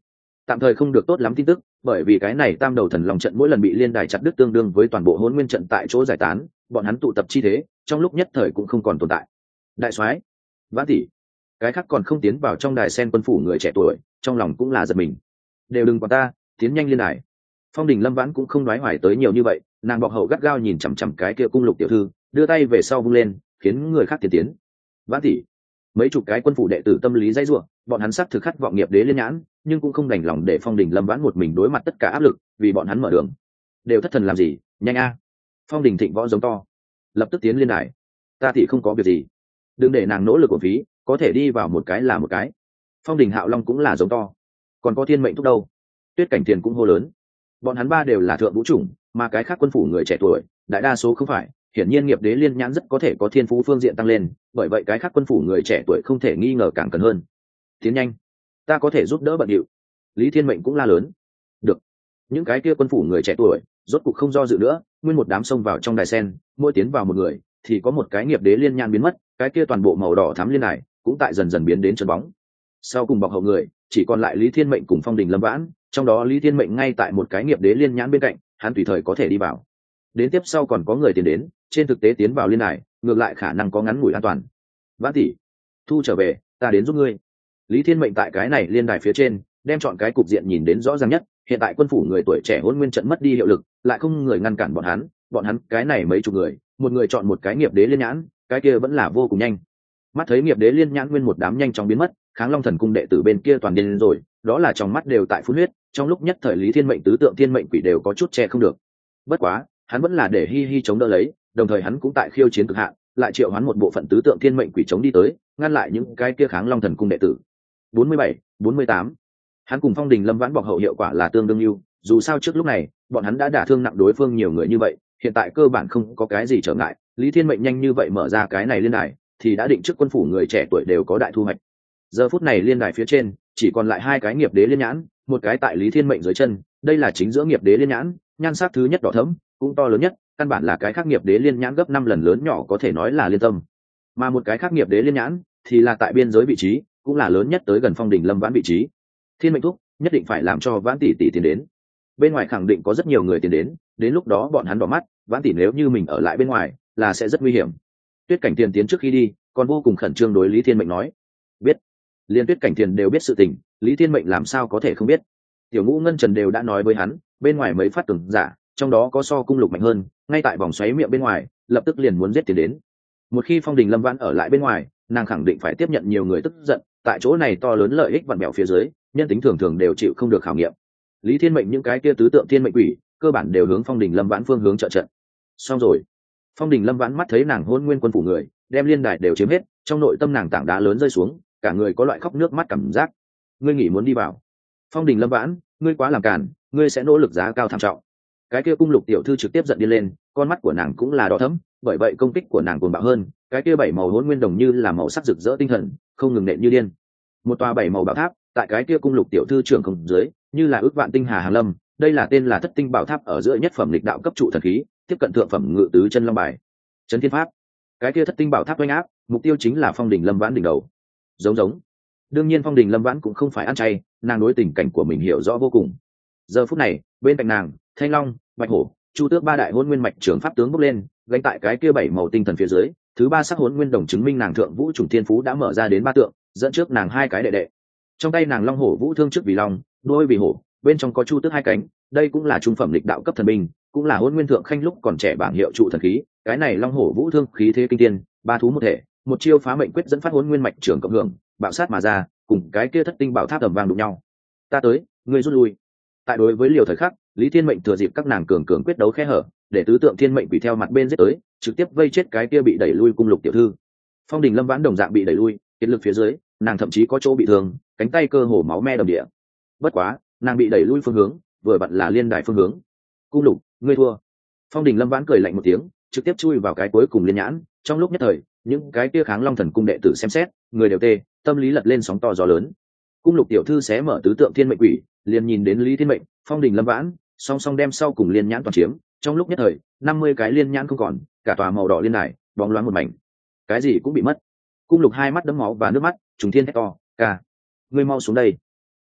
tạm thời không được tốt lắm tin tức, bởi vì cái này tam đầu thần long trận mỗi lần bị liên đài chặt đứt tương đương với toàn bộ hỗn nguyên trận tại chỗ giải tán, bọn hắn tụ tập chi thế trong lúc nhất thời cũng không còn tồn tại. Đại soái, Vãn tỷ, cái khác còn không tiến vào trong đài sen quân phủ người trẻ tuổi trong lòng cũng là giật mình. Đều đừng quản ta, tiến nhanh liên đài. Phong Đình Lâm Vãn cũng không nói hoài tới nhiều như vậy, nàng bọc hậu gắt gao nhìn chằm chằm cái kia cung lục tiểu thư, đưa tay về sau vung lên khiến người khác tiến. Vãn tỷ, mấy chục cái quân phủ đệ tử tâm lý dãy rủa, bọn hắn xác thực khát vọng nghiệp đế liên nhãn, nhưng cũng không đành lòng để Phong Đình Lâm Vãn một mình đối mặt tất cả áp lực, vì bọn hắn mở đường. Đều thất thần làm gì, nhanh a. Phong Đình Thịnh võ giống to, lập tức tiến liên đài. Ta thì không có việc gì, đừng để nàng nỗ lực của phí, có thể đi vào một cái là một cái. Phong Đình Hạo Long cũng là giống to, còn có Thiên Mệnh Thúc đâu. Tuyết Cảnh Tiền cũng hô lớn. Bọn hắn ba đều là thượng vũ chủng, mà cái khác quân phủ người trẻ tuổi đại đa số không phải, hiển nhiên nghiệp đế liên nhãn rất có thể có thiên phú phương diện tăng lên, bởi vậy cái khác quân phủ người trẻ tuổi không thể nghi ngờ càng cần hơn. Tiến nhanh, ta có thể giúp đỡ bận điệu. Lý Thiên Mệnh cũng la lớn. Được. Những cái kia quân phủ người trẻ tuổi rốt cục không do dự nữa, nguyên một đám xông vào trong đài sen, mỗi tiến vào một người thì có một cái nghiệp đế liên nhãn biến mất, cái kia toàn bộ màu đỏ thắm liên đài cũng tại dần dần biến đến chân bóng. Sau cùng bọc hậu người chỉ còn lại Lý Thiên Mệnh cùng Phong Đình Lâm Vãn, trong đó Lý Thiên Mệnh ngay tại một cái nghiệp đế liên nhãn bên cạnh, hắn tùy thời có thể đi vào. Đến tiếp sau còn có người tiến đến, trên thực tế tiến vào liên đài ngược lại khả năng có ngắn ngủi an toàn. Vãn tỷ, thu trở về, ta đến giúp ngươi. Lý Thiên Mệnh tại cái này liên đài phía trên đem chọn cái cục diện nhìn đến rõ ràng nhất. Hiện tại quân phủ người tuổi trẻ hỗn nguyên trận mất đi hiệu lực, lại không người ngăn cản bọn hắn cái này mấy chục người, một người chọn một cái nghiệp đế liên nhãn, cái kia vẫn là vô cùng nhanh. Mắt thấy nghiệp đế liên nhãn nguyên một đám nhanh chóng biến mất, Kháng Long Thần cung đệ tử bên kia toàn điên rồi, đó là trong mắt đều tại phun huyết, trong lúc nhất thời Lý Thiên Mệnh tứ tượng thiên mệnh quỷ đều có chút che không được. Bất quá, hắn vẫn là để hi hi chống đỡ lấy, đồng thời hắn cũng tại khiêu chiến cực hạn, lại triệu hắn một bộ phận tứ tượng thiên mệnh quỷ chống đi tới, ngăn lại những cái kia Kháng Long Thần cung đệ tử. 47, 48. Hắn cùng Phong Đình Lâm Vãn bọc hậu hiệu quả là tương đương lưu, dù sao trước lúc này, bọn hắn đã đả thương nặng đối phương nhiều người như vậy, hiện tại cơ bản không có cái gì trở ngại, Lý Thiên Mệnh nhanh như vậy mở ra cái này liên đài, thì đã định trước quân phủ người trẻ tuổi đều có đại thu hoạch. Giờ phút này liên đài phía trên chỉ còn lại hai cái nghiệp đế liên nhãn, một cái tại Lý Thiên Mệnh dưới chân, đây là chính giữa nghiệp đế liên nhãn, nhan sắc thứ nhất đỏ thẫm, cũng to lớn nhất, căn bản là cái khác nghiệp đế liên nhãn gấp 5 lần lớn nhỏ có thể nói là liên tâm. Mà một cái khác nghiệp đế liên nhãn thì là tại biên giới vị trí, cũng là lớn nhất tới gần Phong Đình Lâm Vãn vị trí. Thiên Mệnh thúc, nhất định phải làm cho Vãn tỷ tỷ tiến đến. Bên ngoài khẳng định có rất nhiều người tiến đến lúc đó bọn hắn đỏ mắt, Vãn tỷ nếu như mình ở lại bên ngoài là sẽ rất nguy hiểm. Tuyết Cảnh Tiền tiến trước khi đi, còn vô cùng khẩn trương đối Lý Thiên Mệnh nói. Biết. Liên Tuyết Cảnh Tiền đều biết sự tình, Lý Thiên Mệnh làm sao có thể không biết. Tiểu Ngũ Ngân Trần đều đã nói với hắn, bên ngoài mấy phát tưởng giả, trong đó có so cung lục mạnh hơn, ngay tại vòng xoáy miệng bên ngoài, lập tức liền muốn giết tiền đến. Một khi Phong Đình Lâm Vãn ở lại bên ngoài, nàng khẳng định phải tiếp nhận nhiều người tức giận, tại chỗ này to lớn lợi ích vặn bẹo phía dưới, nhân tính thường thường đều chịu không được khảo nghiệm. Lý Thiên Mệnh những cái kia tứ tượng thiên mệnh quỷ, cơ bản đều hướng Phong Đình Lâm Vãn phương hướng trợ trận. Xong rồi. Phong Đình Lâm Vãn mắt thấy nàng hôn nguyên quân phủ người, đem liên đài đều chiếm hết, trong nội tâm nàng tảng đá lớn rơi xuống, cả người có loại khóc nước mắt cảm giác. Ngươi nghĩ muốn đi vào? Phong Đình Lâm Vãn, ngươi quá làm càn, ngươi sẽ nỗ lực giá cao tham trọng. Cái kia cung lục tiểu thư trực tiếp giận đi lên, con mắt của nàng cũng là đỏ thẫm, bởi vậy công kích của nàng cuồng bạo hơn, cái kia bảy màu hỗn nguyên đồng như là màu sắc rực rỡ tinh thần, không ngừng nện như điên. Một tòa bảy màu bảo tháp, tại cái kia cung lục tiểu thư trưởng không dưới, như là ước vạn tinh hà hàng lâm, đây là tên là Thất Tinh Bảo Tháp ở giữa nhất phẩm lịch đạo cấp trụ thần khí, tiếp cận thượng phẩm ngự tứ chân long bài. Chấn Thiên Pháp. Cái kia Thất Tinh Bảo Tháp oanh áp, mục tiêu chính là Phong Đình Lâm Vãn đỉnh đầu. Giống. Đương nhiên Phong Đình Lâm Vãn cũng không phải ăn chay, nàng đối tình cảnh của mình hiểu rõ vô cùng. Giờ phút này, bên cạnh nàng, Thanh Long, Bạch Hổ, Chu Tước ba đại hỗn nguyên mạch trưởng pháp tướng bốc lên, gánh tại cái kia bảy màu tinh thần phía dưới, thứ ba sắc hỗn nguyên đồng chứng minh nàng thượng vũ chủng thiên phú đã mở ra đến ba tượng, dẫn trước nàng hai cái đệ đệ. Trong tay nàng Long Hổ Vũ thương trước vì long, đuôi vì hổ, bên trong có Chu Tước hai cánh, đây cũng là trung phẩm lịch đạo cấp thần binh, cũng là hỗn nguyên thượng khanh lúc còn trẻ bảng hiệu trụ thần khí, cái này Long Hổ Vũ thương khí thế kinh thiên, ba thú một thể, một chiêu phá mệnh quyết dẫn phát hỗn nguyên mạch trưởng cộng hưởng, bạo sát mà ra, cùng cái kia Thất Tinh Bảo Tháp ầm vang đụng nhau. Ta tới, ngươi rút lui. Tại đối với liều thời khắc, Lý Thiên Mệnh thừa dịp các nàng cường quyết đấu khe hở, để tứ tượng thiên mệnh quỷ theo mặt bên giết tới, trực tiếp vây chết cái kia bị đẩy lui cung lục tiểu thư. Phong Đình Lâm Vãn đồng dạng bị đẩy lui, kiệt lực phía dưới, nàng thậm chí có chỗ bị thương, cánh tay cơ hồ máu me đầm địa. Bất quá, nàng bị đẩy lui phương hướng, vừa vặn là liên đài phương hướng. Cung lục, ngươi thua. Phong Đình Lâm Vãn cười lạnh một tiếng, trực tiếp chui vào cái cuối cùng liên nhãn. Trong lúc nhất thời, những cái kia Kháng Long Thần cung đệ tử xem xét, người đều tê, tâm lý lật lên sóng to gió lớn. Cung lục tiểu thư xé mở tứ tượng thiên mệnh quỷ, liền nhìn đến Lý Thiên Mệnh, Phong Đình Lâm Vãn, song song đem sau cùng liên nhãn toàn chiếm. Trong lúc nhất thời, 50 cái liên nhãn không còn, cả tòa màu đỏ liên đài bóng loáng một mảnh, cái gì cũng bị mất. Cung lục hai mắt đẫm máu và nước mắt, trùng thiên hét to, ca, ngươi mau xuống đây.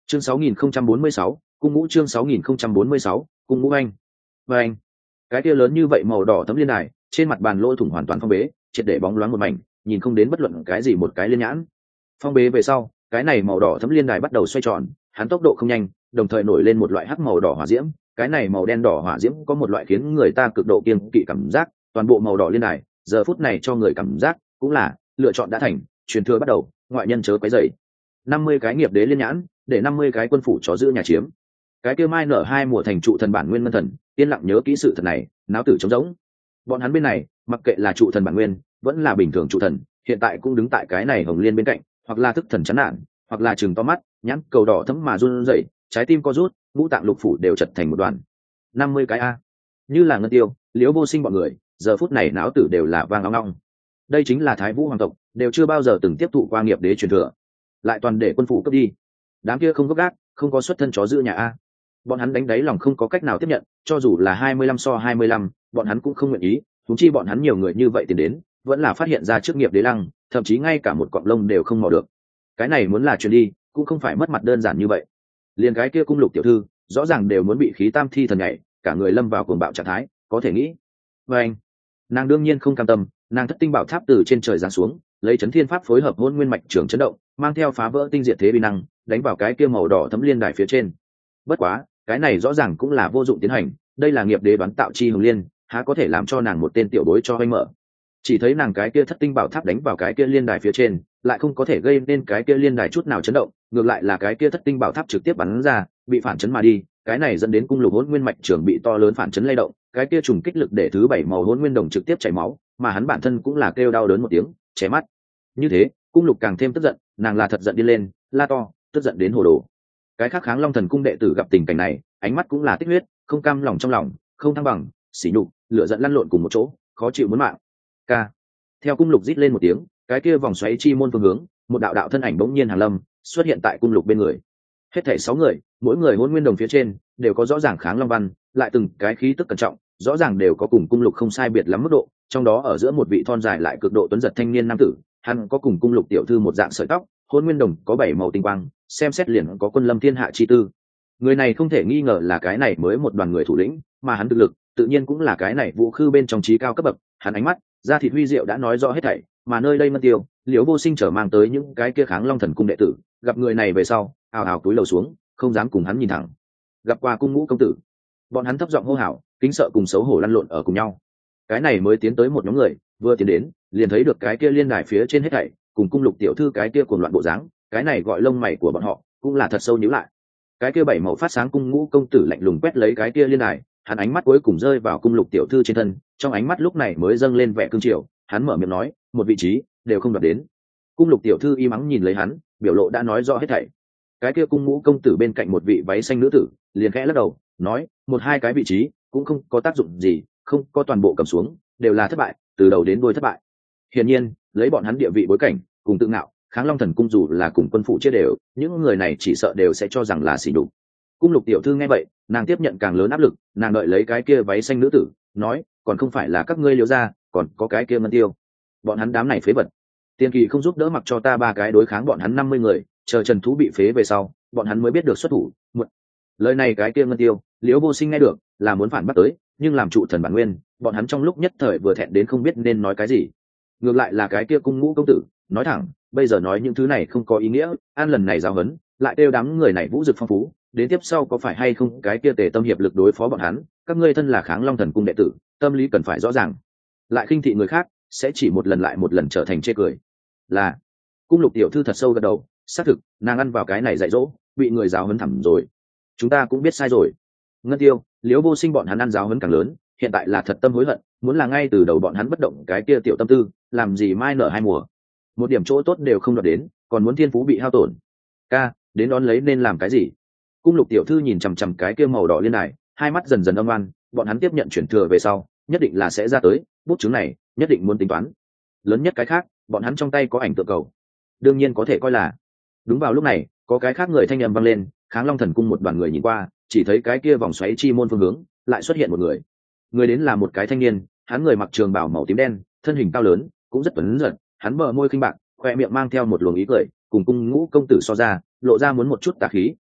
Chương 6046, cung ngũ. Chương 6046, cung ngũ anh. Và anh, cái kia lớn như vậy màu đỏ thấm liên đài, trên mặt bàn lỗ thủng hoàn toàn phong bế, triệt để bóng loáng một mảnh, nhìn không đến bất luận cái gì một cái liên nhãn. Phong bế về sau, cái này màu đỏ thấm liên đài bắt đầu xoay tròn, hắn tốc độ không nhanh, đồng thời nổi lên một loại hắc màu đỏ hỏa diễm. Cái này màu đen đỏ hỏa diễm có một loại khiến người ta cực độ kiêng kỵ cảm giác, toàn bộ màu đỏ liên đài, giờ phút này cho người cảm giác cũng là lựa chọn đã thành, truyền thừa bắt đầu, ngoại nhân chớ quấy rầy. 50 cái nghiệp đế liên nhãn, để 50 cái quân phủ chó giữ nhà chiếm. Cái kia mai nở hai mùa thành trụ thần bản nguyên ngân thần, yên lặng nhớ kỹ sự thật này, náo tử trống rỗng. Bọn hắn bên này, mặc kệ là trụ thần bản nguyên, vẫn là bình thường trụ thần, hiện tại cũng đứng tại cái này hồng liên bên cạnh, hoặc là thức thần chán nản, hoặc là chừng to mắt, nhãn cầu đỏ thẫm mà run rẩy, trái tim co rút, ngũ tạng lục phủ đều chật thành một đoàn. 50 cái a, như là ngân tiêu, liễu vô sinh bọn người, giờ phút này não tử đều là vang ong ong. Đây chính là Thái Vũ hoàng tộc, đều chưa bao giờ từng tiếp thụ qua nghiệp đế truyền thừa, lại toàn để quân phủ cấp đi. Đám kia không gấp gáp, không có xuất thân chó giữ nhà a. Bọn hắn đánh đáy lòng không có cách nào tiếp nhận, cho dù là 25 so 25, bọn hắn cũng không nguyện ý, huống chi bọn hắn nhiều người như vậy tiến đến, vẫn là phát hiện ra trước nghiệp đế lăng, thậm chí ngay cả một cọng lông đều không mò được. Cái này muốn là truyền đi, cũng không phải mất mặt đơn giản như vậy. Liền cái kia cung lục tiểu thư, rõ ràng đều muốn bị khí tam thi thần nhảy, cả người lâm vào cuồng bạo trạng thái, có thể nghĩ. Và anh, nàng đương nhiên không cam tâm, nàng thất tinh bảo tháp từ trên trời giáng xuống, lấy chấn thiên pháp phối hợp hôn nguyên mạch trường chấn động, mang theo phá vỡ tinh diệt thế uy năng, đánh vào cái kia màu đỏ thấm liên đài phía trên. Bất quá, cái này rõ ràng cũng là vô dụng tiến hành, đây là nghiệp đế đoán tạo chi hồng liên, há có thể làm cho nàng một tên tiểu bối cho anh mở. Chỉ thấy nàng cái kia thất tinh bảo tháp đánh vào cái kia liên đài phía trên, lại không có thể gây nên cái kia liên đài chút nào chấn động, ngược lại là cái kia thất tinh bảo tháp trực tiếp bắn ra, bị phản chấn mà đi, cái này dẫn đến cung lục hỗn nguyên mạch trường bị to lớn phản chấn lay động, cái kia trùng kích lực để thứ bảy màu hỗn nguyên đồng trực tiếp chảy máu, mà hắn bản thân cũng là kêu đau đớn một tiếng, chảy mắt. Như thế, cung lục càng thêm tức giận, nàng là thật giận đi lên, la to, tức giận đến hồ đồ. Cái khác Kháng Long thần cung đệ tử gặp tình cảnh này, ánh mắt cũng là tích huyết, không cam lòng trong lòng, không thăng bằng, sỉ nhục, lửa giận lăn lộn cùng một chỗ, khó chịu muốn mạng. Ca. Theo cung lục rít lên một tiếng, cái kia vòng xoáy chi môn phương hướng, một đạo đạo thân ảnh bỗng nhiên hàng lâm, xuất hiện tại cung lục bên người. Hết thảy 6 người, mỗi người hỗn nguyên đồng phía trên đều có rõ ràng Kháng Long văn, lại từng cái khí tức cẩn trọng, rõ ràng đều có cùng cung lục không sai biệt lắm mức độ, trong đó ở giữa một vị thon dài lại cực độ tuấn giật thanh niên nam tử, hắn có cùng cung lục tiểu thư một dạng sợi tóc, hỗn nguyên đồng có 7 màu tinh quang, xem xét liền có quân lâm thiên hạ chi tư. Người này không thể nghi ngờ là cái này mới một đoàn người thủ lĩnh, mà hắn thực lực tự nhiên cũng là cái này vũ khư bên trong trí cao cấp bậc, hắn ánh mắt da thịt huy diệu đã nói rõ hết thảy, mà nơi đây Ngân Tiêu, Liễu Vô Sinh trở mang tới những cái kia Kháng Long thần cung đệ tử, gặp người này về sau, ào ào cúi đầu xuống, không dám cùng hắn nhìn thẳng. Gặp qua cung ngũ công tử, bọn hắn thấp giọng hô hào, kính sợ cùng xấu hổ lăn lộn ở cùng nhau. Cái này mới tiến tới một nhóm người, vừa tiến đến, liền thấy được cái kia liên đài phía trên hết thảy, cùng cung lục tiểu thư cái kia cuồng loạn bộ dáng, cái này gọi lông mày của bọn họ cũng là thật sâu nhíu lại. Cái kia 7 màu phát sáng cung ngũ công tử lạnh lùng quét lấy cái kia liên đài, hắn ánh mắt cuối cùng rơi vào cung lục tiểu thư trên thân, trong ánh mắt lúc này mới dâng lên vẻ cương triều, hắn mở miệng nói, một vị trí đều không đoạt đến. Cung lục tiểu thư y mắng nhìn lấy hắn, biểu lộ đã nói rõ hết thảy. Cái kia cung ngũ công tử bên cạnh một vị váy xanh nữ tử, liền khẽ lắc đầu, nói, một hai cái vị trí cũng không có tác dụng gì, không có toàn bộ cầm xuống, đều là thất bại, từ đầu đến đuôi thất bại. Hiển nhiên, lấy bọn hắn địa vị bối cảnh, cùng tự ngạo, Kháng Long thần cung dù là cùng quân phụ chia đều, những người này chỉ sợ đều sẽ cho rằng là xỉ nhục. Cung lục tiểu thư nghe vậy, nàng tiếp nhận càng lớn áp lực, nàng đợi lấy cái kia váy xanh nữ tử, nói, còn không phải là các ngươi Liễu gia, còn có cái kia Ngân Tiêu, bọn hắn đám này phế vật. Tiên Kỳ không giúp đỡ, mặc cho ta 3 cái đối kháng bọn hắn 50 người, chờ Trần Thú bị phế về sau, bọn hắn mới biết được xuất thủ. Lời này cái kia Ngân Tiêu, Liễu Vô Sinh nghe được, là muốn phản bác tới, nhưng làm trụ thần bản nguyên, bọn hắn trong lúc nhất thời vừa thẹn đến không biết nên nói cái gì. Ngược lại là cái kia cung ngũ công tử, nói thẳng, bây giờ nói những thứ này không có ý nghĩa, an lần này giáo huấn, lại kêu đám người này vũ dực phong phú, đến tiếp sau có phải hay không cái kia tề tâm hiệp lực đối phó bọn hắn, các ngươi thân là Kháng Long thần cung đệ tử, tâm lý cần phải rõ ràng, lại khinh thị người khác sẽ chỉ một lần lại một lần trở thành chê cười. Là cung lục tiểu thư thật sâu gật đầu, xác thực nàng ăn vào cái này dạy dỗ, bị người giáo huấn thẳm rồi, chúng ta cũng biết sai rồi. Ngân Tiêu, Liễu Vô Sinh bọn hắn ăn giáo huấn càng lớn, hiện tại là thật tâm hối hận, muốn là ngay từ đầu bọn hắn bất động cái kia tiểu tâm tư, làm gì mai nở hai mùa, một điểm chỗ tốt đều không đoạt đến, còn muốn thiên phú bị hao tổn. Ca, đến đón lấy nên làm cái gì? Cung lục tiểu thư nhìn chằm chằm cái kia màu đỏ liên đài, hai mắt dần dần âm oan, bọn hắn tiếp nhận chuyển thừa về sau, nhất định là sẽ ra tới, bút chứng này nhất định muốn tính toán. Lớn nhất cái khác, bọn hắn trong tay có ảnh tượng cầu, đương nhiên có thể coi là. Đúng vào lúc này, có cái khác người thanh âm vang lên, Kháng Long thần cung một đoàn người nhìn qua, chỉ thấy cái kia vòng xoáy chi môn phương hướng, lại xuất hiện một người. Người đến là một cái thanh niên, hắn người mặc trường bào màu tím đen, thân hình cao lớn, cũng rất tuấn giật, hắn bờ môi khinh bạc, khoe miệng mang theo một luồng ý cười, cùng cung ngũ công tử so ra, lộ ra muốn một chút tà khí,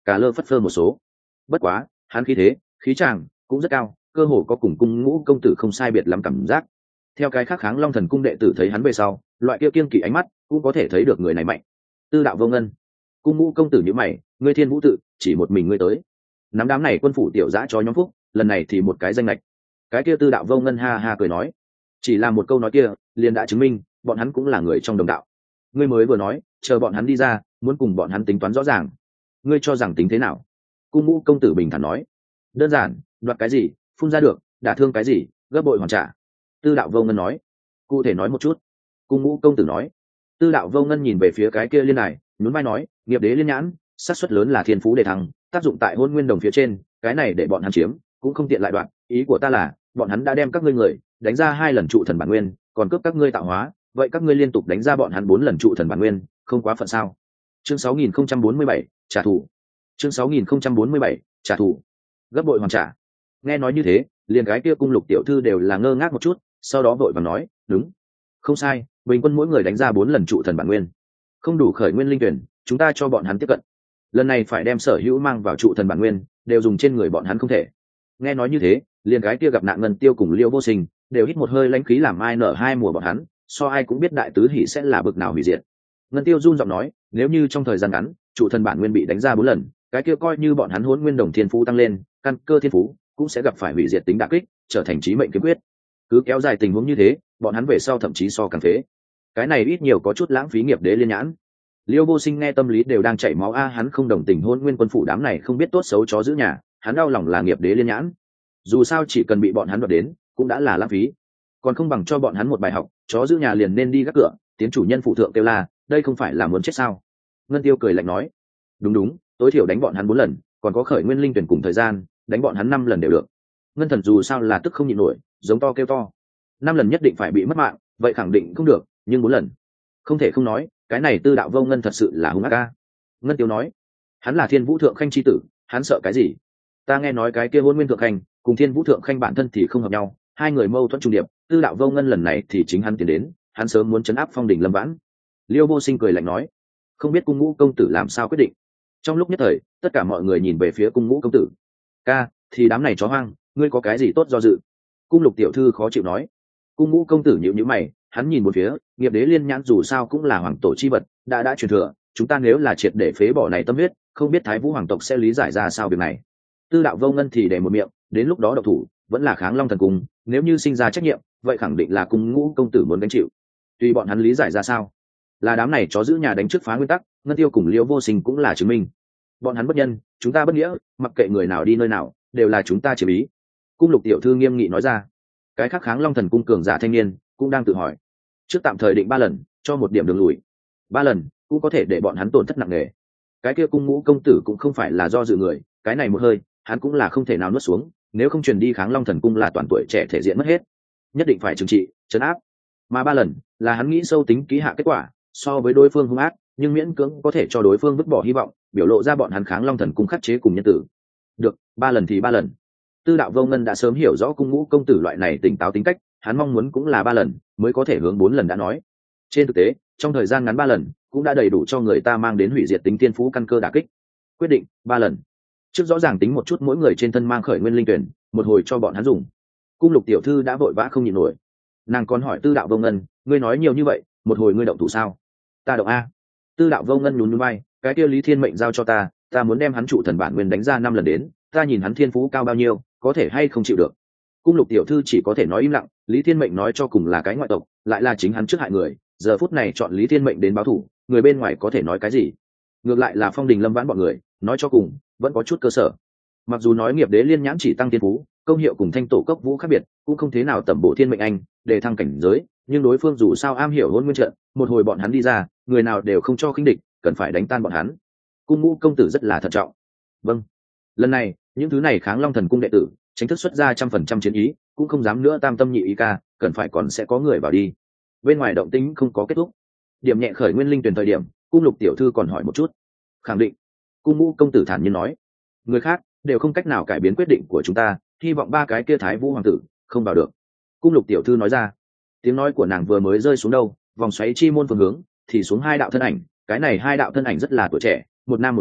cả lơ phất phơ một số. Bất quá hắn khí thế khí tràng cũng rất cao, cơ hồ có cùng cung ngũ công tử không sai biệt lắm cảm giác. Theo cái khác Kháng Long Thần cung đệ tử thấy hắn về sau, loại kia kiên kỵ ánh mắt cũng có thể thấy được người này mạnh. Tư đạo vô ngân, cung ngũ công tử nhíu mày, ngươi Thiên Vũ tự chỉ một mình ngươi tới, nắm đám này quân phủ tiểu dã cho nhóm phúc, lần này thì một cái danh lệch. Cái kia Tư đạo vô ngân ha ha cười nói, chỉ là một câu nói kia liền đã chứng minh bọn hắn cũng là người trong đồng đạo. Ngươi mới vừa nói chờ bọn hắn đi ra muốn cùng bọn hắn tính toán rõ ràng, ngươi cho rằng tính thế nào? Cung ngũ công tử bình thản nói, đơn giản, đoạt cái gì phun ra được, đả thương cái gì gấp bội hoàn trả. Tư đạo vô ngân nói, cụ thể nói một chút. Cung ngũ công tử nói. Tư đạo vô ngân nhìn về phía cái kia liên đài, nhún vai nói, nghiệp đế liên nhãn xác suất lớn là thiên phú đề thăng, tác dụng tại hôn nguyên đồng phía trên, cái này để bọn hắn chiếm cũng không tiện lại đoạn. Ý của ta là bọn hắn đã đem các ngươi người đánh ra 2 lần trụ thần bản nguyên, còn cướp các ngươi tạo hóa, vậy các ngươi liên tục đánh ra bọn hắn 4 lần trụ thần bản nguyên, không quá phận sao? Chương 6047, trả thù. Chương 6047, trả thù. Gấp bội hoàn trả. Nghe nói như thế, liền cái kia cung lục tiểu thư đều là ngơ ngác một chút, sau đó vội vàng nói, đúng, không sai, bình quân mỗi người đánh ra 4 lần trụ thần bản nguyên, không đủ khởi nguyên linh tuyển, chúng ta cho bọn hắn tiếp cận. Lần này phải đem sở hữu mang vào trụ thần bản nguyên đều dùng trên người bọn hắn không thể. Nghe nói như thế, liền cái kia gặp nạn Ngân Tiêu cùng Liêu Vô Sinh đều hít một hơi lãnh khí, làm ai nở hai mùa bọn hắn, so ai cũng biết đại tứ hỷ sẽ là bực nào hủy diệt. Ngân Tiêu run giọng nói, nếu như trong thời gian ngắn trụ thần bản nguyên bị đánh ra 4 lần, cái kia coi như bọn hắn hỗn nguyên đồng thiên phú tăng lên, căn cơ thiên phú cũng sẽ gặp phải hủy diệt tính đả kích, trở thành chí mệnh kiếm quyết. Cứ kéo dài tình huống như thế, bọn hắn về sau thậm chí so càng phế. Cái này ít nhiều có chút lãng phí nghiệp đế liên nhãn. Liêu Vô Sinh nghe tâm lý đều đang chảy máu a, hắn không đồng tình hôn nguyên quân phủ đám này không biết tốt xấu chó giữ nhà, hắn đau lòng là nghiệp đế liên nhãn. Dù sao chỉ cần bị bọn hắn đoạt đến, cũng đã là lãng phí. Còn không bằng cho bọn hắn một bài học, chó giữ nhà liền nên đi gác cửa, tiến chủ nhân phụ thượng kêu la, đây không phải là muốn chết sao? Ngân Tiêu cười lạnh nói, đúng đúng, tối thiểu đánh bọn hắn 4 lần, còn có khởi nguyên linh tuyển cùng thời gian, đánh bọn hắn 5 lần đều được. Ngân Thần dù sao là tức không nhịn nổi, giống to kêu to. 5 lần nhất định phải bị mất mạng, vậy khẳng định không được, nhưng 4 lần không thể không nói, cái này Tư đạo vô ngân thật sự là hung ác ca. Ngân Tiêu nói, hắn là Thiên Vũ thượng khanh chi tử, hắn sợ cái gì? Ta nghe nói cái kia Hôn Nguyên thượng khanh cùng Thiên Vũ thượng khanh bản thân thì không hợp nhau, hai người mâu thuẫn trung điệp, Tư đạo vô ngân lần này thì chính hắn tiến đến, hắn sớm muốn trấn áp phong đỉnh Lâm Vãn. Liêu Vô Sinh cười lạnh nói, không biết cung ngũ công tử làm sao quyết định. Trong lúc nhất thời, tất cả mọi người nhìn về phía cung ngũ công tử. Ca, thì đám này chó hoang, ngươi có cái gì tốt do dự? Cung lục tiểu thư khó chịu nói. Cung ngũ công tử nhíu nhíu mày, hắn nhìn một phía, nghiệp đế liên nhãn dù sao cũng là hoàng tổ chi vật, đã truyền thừa, chúng ta nếu là triệt để phế bỏ này tâm huyết, không biết Thái Vũ hoàng tộc sẽ lý giải ra sao việc này. Tư đạo vô ngân thì để một miệng, đến lúc đó độc thủ vẫn là Kháng Long thần cung, nếu như sinh ra trách nhiệm, vậy khẳng định là cung ngũ công tử muốn gánh chịu. Tùy bọn hắn lý giải ra sao, là đám này chó giữ nhà đánh trước phá nguyên tắc, Ngân Tiêu cùng Liễu Vô Sinh cũng là chứng minh. Bọn hắn bất nhân, chúng ta bất nghĩa, mặc kệ người nào đi nơi nào, đều là chúng ta chiếm ý. Cung lục tiểu thư nghiêm nghị nói ra. Cái khác Kháng Long thần cung cường giả thanh niên cũng đang tự hỏi, trước tạm thời định 3 lần, cho một điểm đường lùi. 3 lần cũng có thể để bọn hắn tổn thất nặng nề. Cái kia cung ngũ công tử cũng không phải là do dự người, cái này một hơi hắn cũng là không thể nào nuốt xuống, nếu không truyền đi Kháng Long thần cung là toàn tuổi trẻ thể diện mất hết, nhất định phải trừng trị trấn áp. Mà 3 lần là hắn nghĩ sâu tính kỹ hạ kết quả, so với đối phương hung ác nhưng miễn cưỡng có thể cho đối phương vứt bỏ hy vọng, biểu lộ ra bọn hắn Kháng Long thần cung khắc chế cùng nhân tử. Được, 3 lần thì 3 lần. Tư đạo vô ngân đã sớm hiểu rõ cung ngũ công tử loại này tỉnh táo tính cách, hắn mong muốn cũng là 3 lần mới có thể hướng 4 lần đã nói. Trên thực tế trong thời gian ngắn 3 lần cũng đã đầy đủ cho người ta mang đến hủy diệt tính tiên phú căn cơ đả kích. Quyết định 3 lần. Trước rõ ràng tính một chút mỗi người trên thân mang khởi nguyên linh tuyển, một hồi cho bọn hắn dùng. Cung lục tiểu thư đã vội vã không nhịn nổi, nàng còn hỏi Tư đạo vô ngân, ngươi nói nhiều như vậy, một hồi ngươi động thủ sao? Ta động a. Tư đạo vô ngân nhún nhún vai, cái kia Lý Thiên mệnh giao cho ta, ta muốn đem hắn trụ thần bản nguyên đánh ra 5 lần đến, ta nhìn hắn thiên phú cao bao nhiêu, có thể hay không chịu được. Cung lục tiểu thư chỉ có thể nói im lặng, Lý Thiên mệnh nói cho cùng là cái ngoại tộc, lại là chính hắn trước hại người, giờ phút này chọn Lý Thiên mệnh đến báo thù, người bên ngoài có thể nói cái gì? Ngược lại là phong đình Lâm Vãn bọn người, nói cho cùng vẫn có chút cơ sở. Mặc dù nói nghiệp đế liên nhãn chỉ tăng thiên phú, công hiệu cùng thanh tổ cốc vũ khác biệt, cũng không thế nào tẩm bổ thiên mệnh anh để thăng cảnh giới, nhưng đối phương dù sao am hiểu hôn nguyên trận, một hồi bọn hắn đi ra, người nào đều không cho khinh địch, cần phải đánh tan bọn hắn. Cung ngũ công tử rất là thận trọng. Vâng, lần này những thứ này Kháng Long thần cung đệ tử chính thức xuất ra 100% chiến ý, cũng không dám nữa tam tâm nhị ý ca, cần phải còn sẽ có người vào đi. Bên ngoài động tĩnh không có kết thúc, điểm nhẹ khởi nguyên linh tuyển thời điểm, cung lục tiểu thư còn hỏi một chút. Khẳng định. Cung ngũ công tử thản nhiên nói, người khác đều không cách nào cải biến quyết định của chúng ta, hy vọng 3 cái kia Thái Vũ hoàng tử không vào được. Cung lục tiểu thư nói ra. Tiếng nói của nàng vừa mới rơi xuống đâu, vòng xoáy chi môn phương hướng thì xuống 2 đạo thân ảnh, cái này 2 đạo thân ảnh rất là tuổi trẻ, một nam một nữ,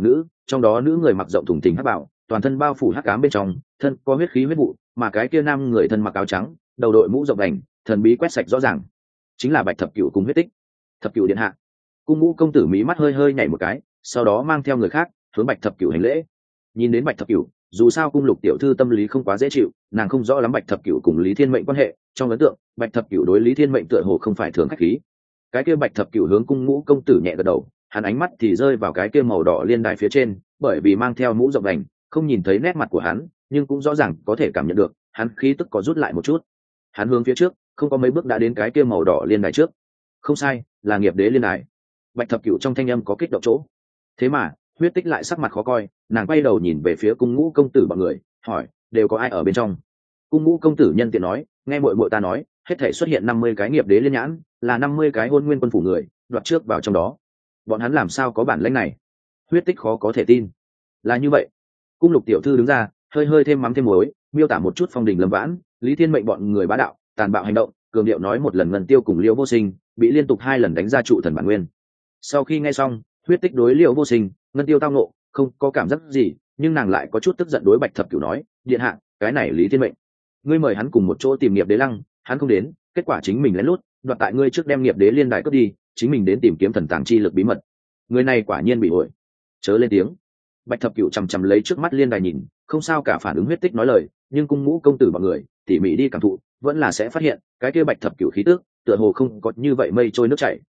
trong đó nữ người mặc rộng thùng thình hắc bảo, toàn thân bao phủ hắc ám bên trong, thân có huyết khí huyết vụ, mà cái kia nam người thân mặc áo trắng, đầu đội mũ rộng đành, thần bí quét sạch rõ ràng, chính là Bạch Thập Cửu cùng huyết tích. Thập Cửu điện hạ. Cung Ngũ công tử mí mắt hơi hơi nhảy một cái, sau đó mang theo người khác hướng Bạch Thập Cửu hành lễ. Nhìn đến Bạch Thập Cửu, dù sao cung lục tiểu thư tâm lý không quá dễ chịu, nàng không rõ lắm Bạch Thập Cửu cùng Lý Thiên Mệnh quan hệ, trong ấn tượng Bạch Thập Cửu đối Lý Thiên Mệnh tựa hồ không phải thường khách khí. Cái kia Bạch Thập Cửu hướng Cung Ngũ công tử nhẹ gật đầu, hắn ánh mắt thì rơi vào cái kia màu đỏ liên đài phía trên, bởi vì mang theo mũ rộng đành, không nhìn thấy nét mặt của hắn, nhưng cũng rõ ràng có thể cảm nhận được hắn khí tức có rút lại một chút. Hắn hướng phía trước, không có mấy bước đã đến cái kia màu đỏ liên đài trước. Không sai, là nghiệp đế liên đài. Bạch Thập Cửu trong thanh âm có kích động chỗ. Thế mà huyết tích lại sắc mặt khó coi, nàng quay đầu nhìn về phía Cung Ngũ công tử bọn người, hỏi đều có ai ở bên trong. Cung Ngũ công tử nhân tiện nói, nghe muội muội ta nói, hết thể xuất hiện 50 cái nghiệp đế liên nhãn, là 50 cái hôn nguyên quân phủ người đoạt trước vào trong đó. Bọn hắn làm sao có bản lĩnh này? Huyết tích khó có thể tin. Là như vậy. Cung lục tiểu thư đứng ra, hơi hơi thêm mắm thêm muối, miêu tả một chút phong đình lâm vãn, Lý Thiên Mệnh bọn người bá đạo tàn bạo hành động, cường điệu nói một lần Ngân Tiêu cùng Liễu Vô Sinh bị liên tục 2 lần đánh ra trụ thần bản nguyên. Sau khi nghe xong, huyết tích đối Liễu Vô Sinh, Ngân Tiêu tao nộ, không có cảm giác gì, nhưng nàng lại có chút tức giận đối Bạch Thập Cửu nói, điện hạ, cái này Lý Thiên Mệnh, ngươi mời hắn cùng một chỗ tìm nghiệp đế lăng, hắn không đến, kết quả chính mình lén lút đoạt tại ngươi trước đem nghiệp đế liên đài cướp đi, chính mình đến tìm kiếm thần tàng chi lực bí mật. Người này quả nhiên bị hội. Chớ lên tiếng. Bạch Thập Cửu chằm chằm lấy trước mắt liên đài nhìn, không sao cả phản ứng huyết tích nói lời, nhưng Cung Ngũ công tử bọn người tỉ mỉ đi cảm thụ, vẫn là sẽ phát hiện cái kia Bạch Thập Cửu khí tức tựa hồ không có như vậy mây trôi nước chảy,